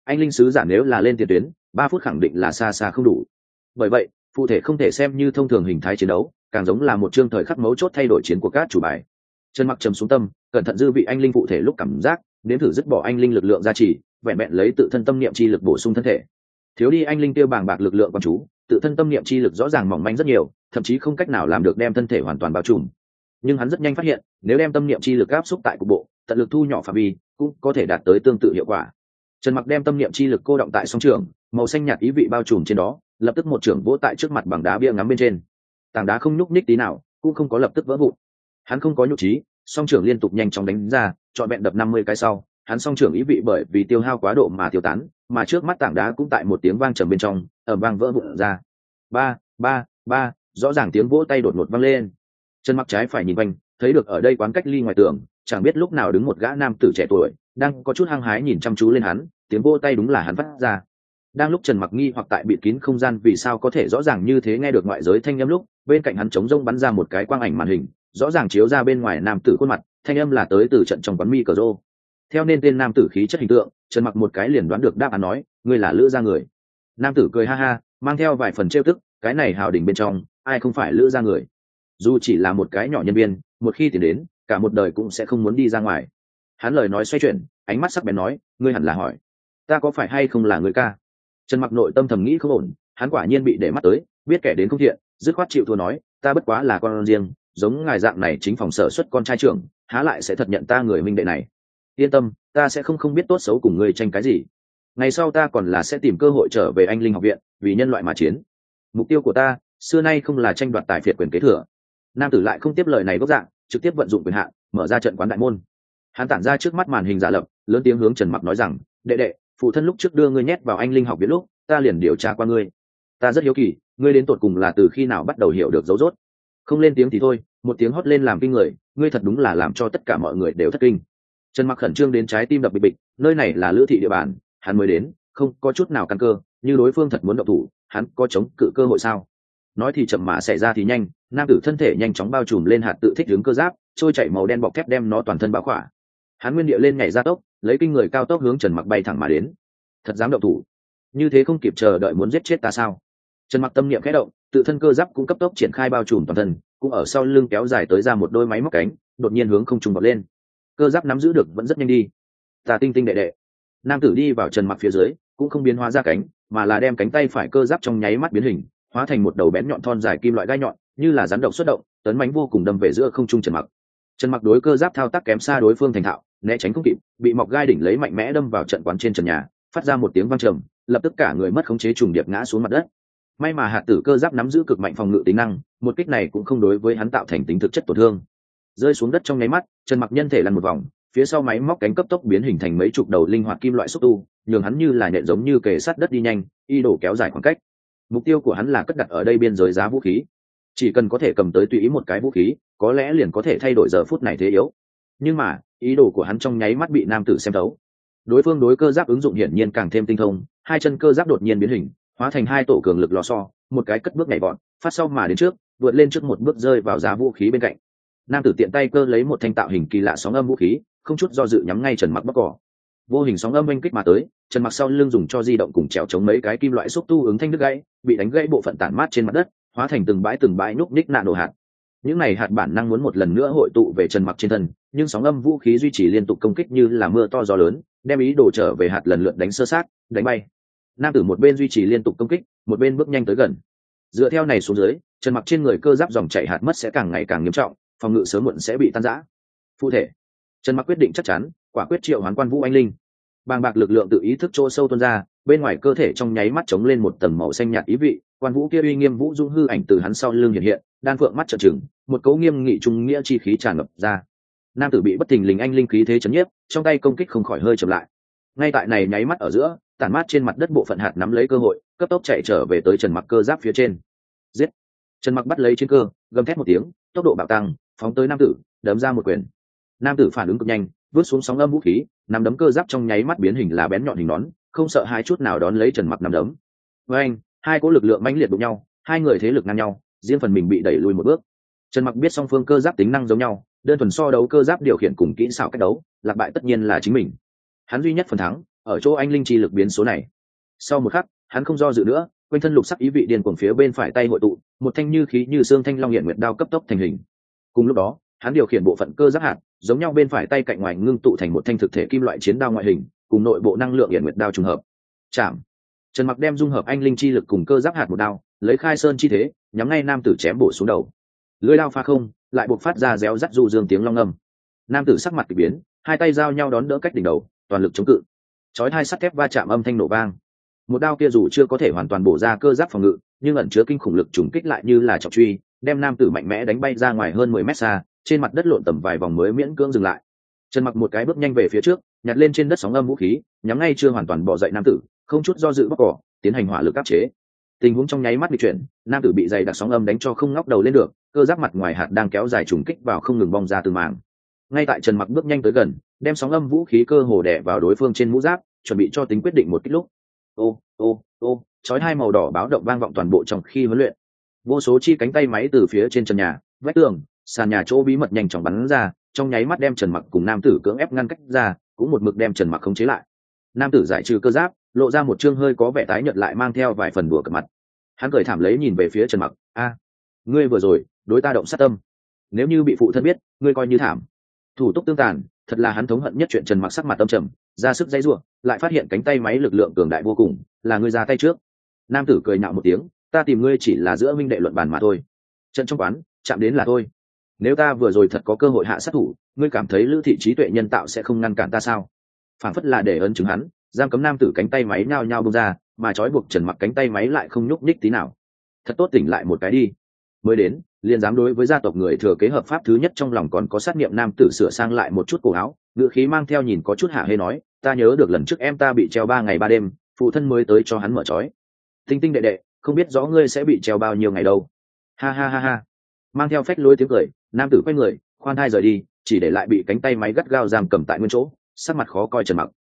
anh linh sứ giả nếu là lên tiền tuyến ba phút khẳng định là xa xa không đủ. Bởi vậy phụ thể không thể xem như thông thường hình thái chiến đấu, càng giống là một chương thời khắc mấu chốt thay đổi chiến của các chủ bài. Trần Mặc trầm xuống tâm, cẩn thận dư vị anh linh phụ thể lúc cảm giác, nếm thử dứt bỏ anh linh lực lượng gia trì, vẹn vẹn lấy tự thân tâm niệm chi lực bổ sung thân thể. Thiếu đi anh linh tiêu bàng bạc lực lượng quan chú, tự thân tâm niệm chi lực rõ ràng mỏng manh rất nhiều, thậm chí không cách nào làm được đem thân thể hoàn toàn bao trùm. Nhưng hắn rất nhanh phát hiện, nếu đem tâm niệm chi lực áp xúc tại cục bộ, tận lực thu nhỏ phạm vi, cũng có thể đạt tới tương tự hiệu quả. Trần Mặc đem tâm niệm chi lực cô động tại song trường, màu xanh nhạt ý vị bao trùm trên đó, lập tức một trưởng vỗ tại trước mặt bằng đá bia ngắm bên trên. Tảng đá không nhúc nhích tí nào, cũng không có lập tức vỡ vụn. Hắn không có nhục trí, song trưởng liên tục nhanh chóng đánh ra, chọn vẹn đập năm mươi cái sau, hắn song trưởng ý vị bởi vì tiêu hao quá độ mà tiêu tán, mà trước mắt tảng đá cũng tại một tiếng vang trầm bên trong, ở vang vỡ vụn ra. Ba, ba, ba, rõ ràng tiếng vỗ tay đột ngột vang lên. Trần Mặc trái phải nhìn quanh, thấy được ở đây quán cách ly ngoài tường, chẳng biết lúc nào đứng một gã nam tử trẻ tuổi, đang có chút hăng hái nhìn chăm chú lên hắn, tiếng vỗ tay đúng là hắn phát ra. Đang lúc Trần Mặc nghi hoặc tại bịt kín không gian vì sao có thể rõ ràng như thế nghe được ngoại giới thanh âm lúc, bên cạnh hắn trống rông bắn ra một cái quang ảnh màn hình, rõ ràng chiếu ra bên ngoài nam tử khuôn mặt, thanh âm là tới từ trận trong quán mi cờ rô. Theo nên tên nam tử khí chất hình tượng, Trần Mặc một cái liền đoán được đáp án, nói: "Ngươi là Lữ gia người." Nam tử cười ha ha, mang theo vài phần trêu tức, cái này hào đỉnh bên trong, ai không phải Lữ gia người? Dù chỉ là một cái nhỏ nhân viên, một khi tiền đến, cả một đời cũng sẽ không muốn đi ra ngoài. Hắn lời nói xoay chuyển, ánh mắt sắc bén nói: "Ngươi hẳn là hỏi, ta có phải hay không là người ca?" Trần Mặc nội tâm thầm nghĩ không ổn, hắn quả nhiên bị để mắt tới, biết kẻ đến không thiện, dứt khoát chịu thua nói: "Ta bất quá là con riêng, giống ngài dạng này chính phòng sở xuất con trai trưởng, há lại sẽ thật nhận ta người minh đệ này. Yên tâm, ta sẽ không không biết tốt xấu cùng ngươi tranh cái gì. Ngày sau ta còn là sẽ tìm cơ hội trở về Anh Linh học viện, vì nhân loại mà chiến. Mục tiêu của ta xưa nay không là tranh đoạt tài phiệt quyền kế thừa." Nam tử lại không tiếp lời này gốc dạng, trực tiếp vận dụng quyền hạn, mở ra trận quán đại môn. Hắn tản ra trước mắt màn hình giả lập, lớn tiếng hướng Trần Mặc nói rằng: "Đệ đệ, phụ thân lúc trước đưa ngươi nhét vào Anh Linh học viện lúc, ta liền điều tra qua ngươi. Ta rất hiếu kỳ, ngươi đến tột cùng là từ khi nào bắt đầu hiểu được dấu rốt. Không lên tiếng thì thôi, một tiếng hót lên làm kinh người, ngươi thật đúng là làm cho tất cả mọi người đều thất kinh." Trần Mặc khẩn trương đến trái tim đập bịch bịch, nơi này là Lữ thị địa bàn, hắn mới đến, không có chút nào căn cơ, như đối phương thật muốn động thủ, hắn có chống cự cơ hội sao? Nói thì chậm mà xảy ra thì nhanh, nam tử thân thể nhanh chóng bao trùm lên hạt tự thích ứng cơ giáp, trôi chảy màu đen bọc thép đem nó toàn thân bao khỏa. Hắn nguyên địa lên nhảy ra tốc, lấy kinh người cao tốc hướng Trần Mặc bay thẳng mà đến. Thật dám động thủ? Như thế không kịp chờ đợi muốn giết chết ta sao? Trần Mặc tâm niệm khẽ động, tự thân cơ giáp cũng cấp tốc triển khai bao trùm toàn thân, cũng ở sau lưng kéo dài tới ra một đôi máy móc cánh, đột nhiên hướng không trung bật lên. Cơ giáp nắm giữ được vẫn rất nhanh đi. Ta tinh tinh đệ đệ. Nam tử đi vào Trần Mặc phía dưới, cũng không biến hóa ra cánh, mà là đem cánh tay phải cơ giáp trong nháy mắt biến hình, hóa thành một đầu bén nhọn thon dài kim loại gai nhọn, như là rắn độc xuất động, tấn mãnh vô cùng đâm về giữa không trung Trần Mặc. Trần Mặc đối cơ giáp thao tác kém xa đối phương thành thạo, né tránh không kịp, bị mọc gai đỉnh lấy mạnh mẽ đâm vào trận quán trên trần nhà, phát ra một tiếng vang trầm, lập tức cả người mất khống chế trùng điệp ngã xuống mặt đất. May mà hạt tử cơ giáp nắm giữ cực mạnh phòng ngự tính năng, một kích này cũng không đối với hắn tạo thành tính thực chất tổn thương. Rơi xuống đất trong nháy mắt, Trần Mặc nhân thể lăn một vòng, phía sau máy móc cánh cấp tốc biến hình thành mấy chục đầu linh hoạt kim loại xúc tu, nhường hắn như là nhện giống như kề sát đất đi nhanh, y đổ kéo dài khoảng cách. Mục tiêu của hắn là cất đặt ở đây biên giới giá vũ khí, chỉ cần có thể cầm tới tùy ý một cái vũ khí, có lẽ liền có thể thay đổi giờ phút này thế yếu. Nhưng mà ý đồ của hắn trong nháy mắt bị nam tử xem thấu. Đối phương đối cơ giáp ứng dụng hiển nhiên càng thêm tinh thông, hai chân cơ giáp đột nhiên biến hình, hóa thành hai tổ cường lực lò xo, một cái cất bước nhảy vọt, phát sau mà đến trước, vượt lên trước một bước rơi vào giá vũ khí bên cạnh. Nam tử tiện tay cơ lấy một thanh tạo hình kỳ lạ sóng âm vũ khí, không chút do dự nhắm ngay Trần Mặc bóc cỏ. Vô hình sóng âm oanh kích mà tới, Trần Mặc sau lưng dùng cho di động cùng trèo chống mấy cái kim loại xúc tu ứng thanh đứt gãy, bị đánh gãy bộ phận tản mát trên mặt đất, hóa thành từng bãi từng bãi núc ních nạn nổ hạt. Những này hạt bản năng muốn một lần nữa hội tụ về Trần Mặc trên thân, nhưng sóng âm vũ khí duy trì liên tục công kích như là mưa to gió lớn, đem ý đồ trở về hạt lần lượt đánh sơ sát, đánh bay. Nam tử một bên duy trì liên tục công kích, một bên bước nhanh tới gần. Dựa theo này xuống dưới, Trần Mặc trên người cơ giáp dòng chảy hạt mất sẽ càng ngày càng nghiêm trọng, phòng ngự sớm muộn sẽ bị tan rã. Phụ thể, Trần Mặc quyết định chắc chắn, quả quyết triệu hoán Quan Vũ Anh Linh. Bàng bạc lực lượng tự ý thức chỗ sâu tuôn ra, bên ngoài cơ thể trong nháy mắt chống lên một tầng màu xanh nhạt ý vị, Quan Vũ kia uy nghiêm vũ dung hư ảnh từ hắn sau lưng hiện hiện, đan phượng mắt trợn trừng, một cấu nghiêm nghị trung nghĩa chi khí tràn ngập ra. Nam tử bị bất thình lình anh linh khí thế chấn nhiếp, trong tay công kích không khỏi hơi chậm lại. Ngay tại này nháy mắt ở giữa, tản mát trên mặt đất bộ phận hạt nắm lấy cơ hội, cấp tốc chạy trở về tới Trần Mặc cơ giáp phía trên. Giết! Trần Mặc bắt lấy chiến cơ, gầm thét một tiếng, tốc độ bạo tăng, phóng tới nam tử, đấm ra một quyền. Nam tử phản ứng cực nhanh, vứt xuống sóng âm vũ khí, nắm đấm cơ giáp trong nháy mắt biến hình là bén nhọn hình nón, không sợ hai chút nào đón lấy Trần Mặc nắm đấm. Với anh, hai cỗ lực lượng mãnh liệt đụng nhau, hai người thế lực ngang nhau, riêng phần mình bị đẩy lùi một bước. Trần Mặc biết song phương cơ giáp tính năng giống nhau, đơn thuần so đấu cơ giáp điều khiển cùng kỹ xảo cách đấu, lạc bại tất nhiên là chính mình. Hắn duy nhất phần thắng ở chỗ anh linh chi lực biến số này. Sau một khắc, hắn không do dự nữa, quanh thân lục sắc ý vị điên cuồng phía bên phải tay hội tụ, một thanh như khí như xương thanh long hiện nguyệt đao cấp tốc thành hình. Cùng lúc đó, hắn điều khiển bộ phận cơ giáp hạt, giống nhau bên phải tay cạnh ngoài ngưng tụ thành một thanh thực thể kim loại chiến đao ngoại hình, cùng nội bộ năng lượng hiện nguyệt đao trùng hợp. Chạm. Trần Mặc đem dung hợp anh linh chi lực cùng cơ giáp hạt một đao, lấy khai sơn chi thế, nhắm ngay nam tử chém bổ xuống đầu. Lưỡi đao pha không, lại buộc phát ra réo rắt du dương tiếng long ngâm. Nam tử sắc mặt kỳ biến, hai tay giao nhau đón đỡ cách đỉnh đầu, toàn lực chống cự. Chói hai sắt thép va chạm âm thanh nổ vang. Một đao kia dù chưa có thể hoàn toàn bổ ra cơ giáp phòng ngự, nhưng ẩn chứa kinh khủng lực trùng kích lại như là trọng truy, đem nam tử mạnh mẽ đánh bay ra ngoài hơn mười mét xa, trên mặt đất lộn tầm vài vòng mới miễn cưỡng dừng lại. Trần Mặc một cái bước nhanh về phía trước, nhặt lên trên đất sóng âm vũ khí, nhắm ngay chưa hoàn toàn bò dậy nam tử, không chút do dự bóc cỏ, tiến hành hỏa lực áp chế. Tình huống trong nháy mắt bị chuyển, nam tử bị dày đặc sóng âm đánh cho không ngóc đầu lên được, cơ giáp mặt ngoài hạt đang kéo dài trùng kích vào không ngừng bong ra từ màng. Ngay tại Trần Mặc bước nhanh tới gần, đem sóng âm vũ khí cơ hồ đè vào đối phương trên mũ giáp, chuẩn bị cho tính quyết định một kích lúc. Ô, ô, ô, chói hai màu đỏ báo động vang vọng toàn bộ trong khi huấn luyện. Vô số chi cánh tay máy từ phía trên trần nhà, vách tường, sàn nhà chỗ bí mật nhanh chóng bắn ra, trong nháy mắt đem Trần Mặc cùng nam tử cưỡng ép ngăn cách ra, cũng một mực đem Trần Mặc khống chế lại. Nam tử giải trừ cơ giáp, lộ ra một trương hơi có vẻ tái nhợt lại mang theo vài phần đùa cợt mặt. Hắn cười thảm lấy nhìn về phía Trần Mặc, a, ngươi vừa rồi đối ta động sát tâm, nếu như bị phụ thân biết, ngươi coi như thảm. Thủ túc tương tàn, thật là hắn thống hận nhất chuyện. Trần Mặc sắc mặt âm trầm, ra sức dây rủa, lại phát hiện cánh tay máy lực lượng cường đại vô cùng, là ngươi ra tay trước. Nam tử cười nhạo một tiếng, ta tìm ngươi chỉ là giữa minh đệ luận bàn mà thôi. Trận trong quán, chạm đến là thôi. Nếu ta vừa rồi thật có cơ hội hạ sát thủ, ngươi cảm thấy Lữ thị trí tuệ nhân tạo sẽ không ngăn cản ta sao? Phản phất là để ấn chứng hắn, giam cấm nam tử cánh tay máy nhao nhao bung ra, mà trói buộc Trần Mặc cánh tay máy lại không nhúc nhích tí nào. Thật tốt tỉnh lại một cái đi. Mới đến, liền dám đối với gia tộc người thừa kế hợp pháp thứ nhất trong lòng còn có sát niệm. Nam tử sửa sang lại một chút cổ áo, ngữ khí mang theo nhìn có chút hạ hê nói, ta nhớ được lần trước em ta bị treo ba ngày ba đêm, phụ thân mới tới cho hắn mở trói. Tinh tinh đệ đệ, không biết rõ ngươi sẽ bị treo bao nhiêu ngày đâu. Ha ha ha ha. Mang theo phách lối tiếng cười, nam tử quay người, khoan thai rời đi, chỉ để lại bị cánh tay máy gắt gao giam cầm tại nguyên chỗ, sắc mặt khó coi Trần Mặc.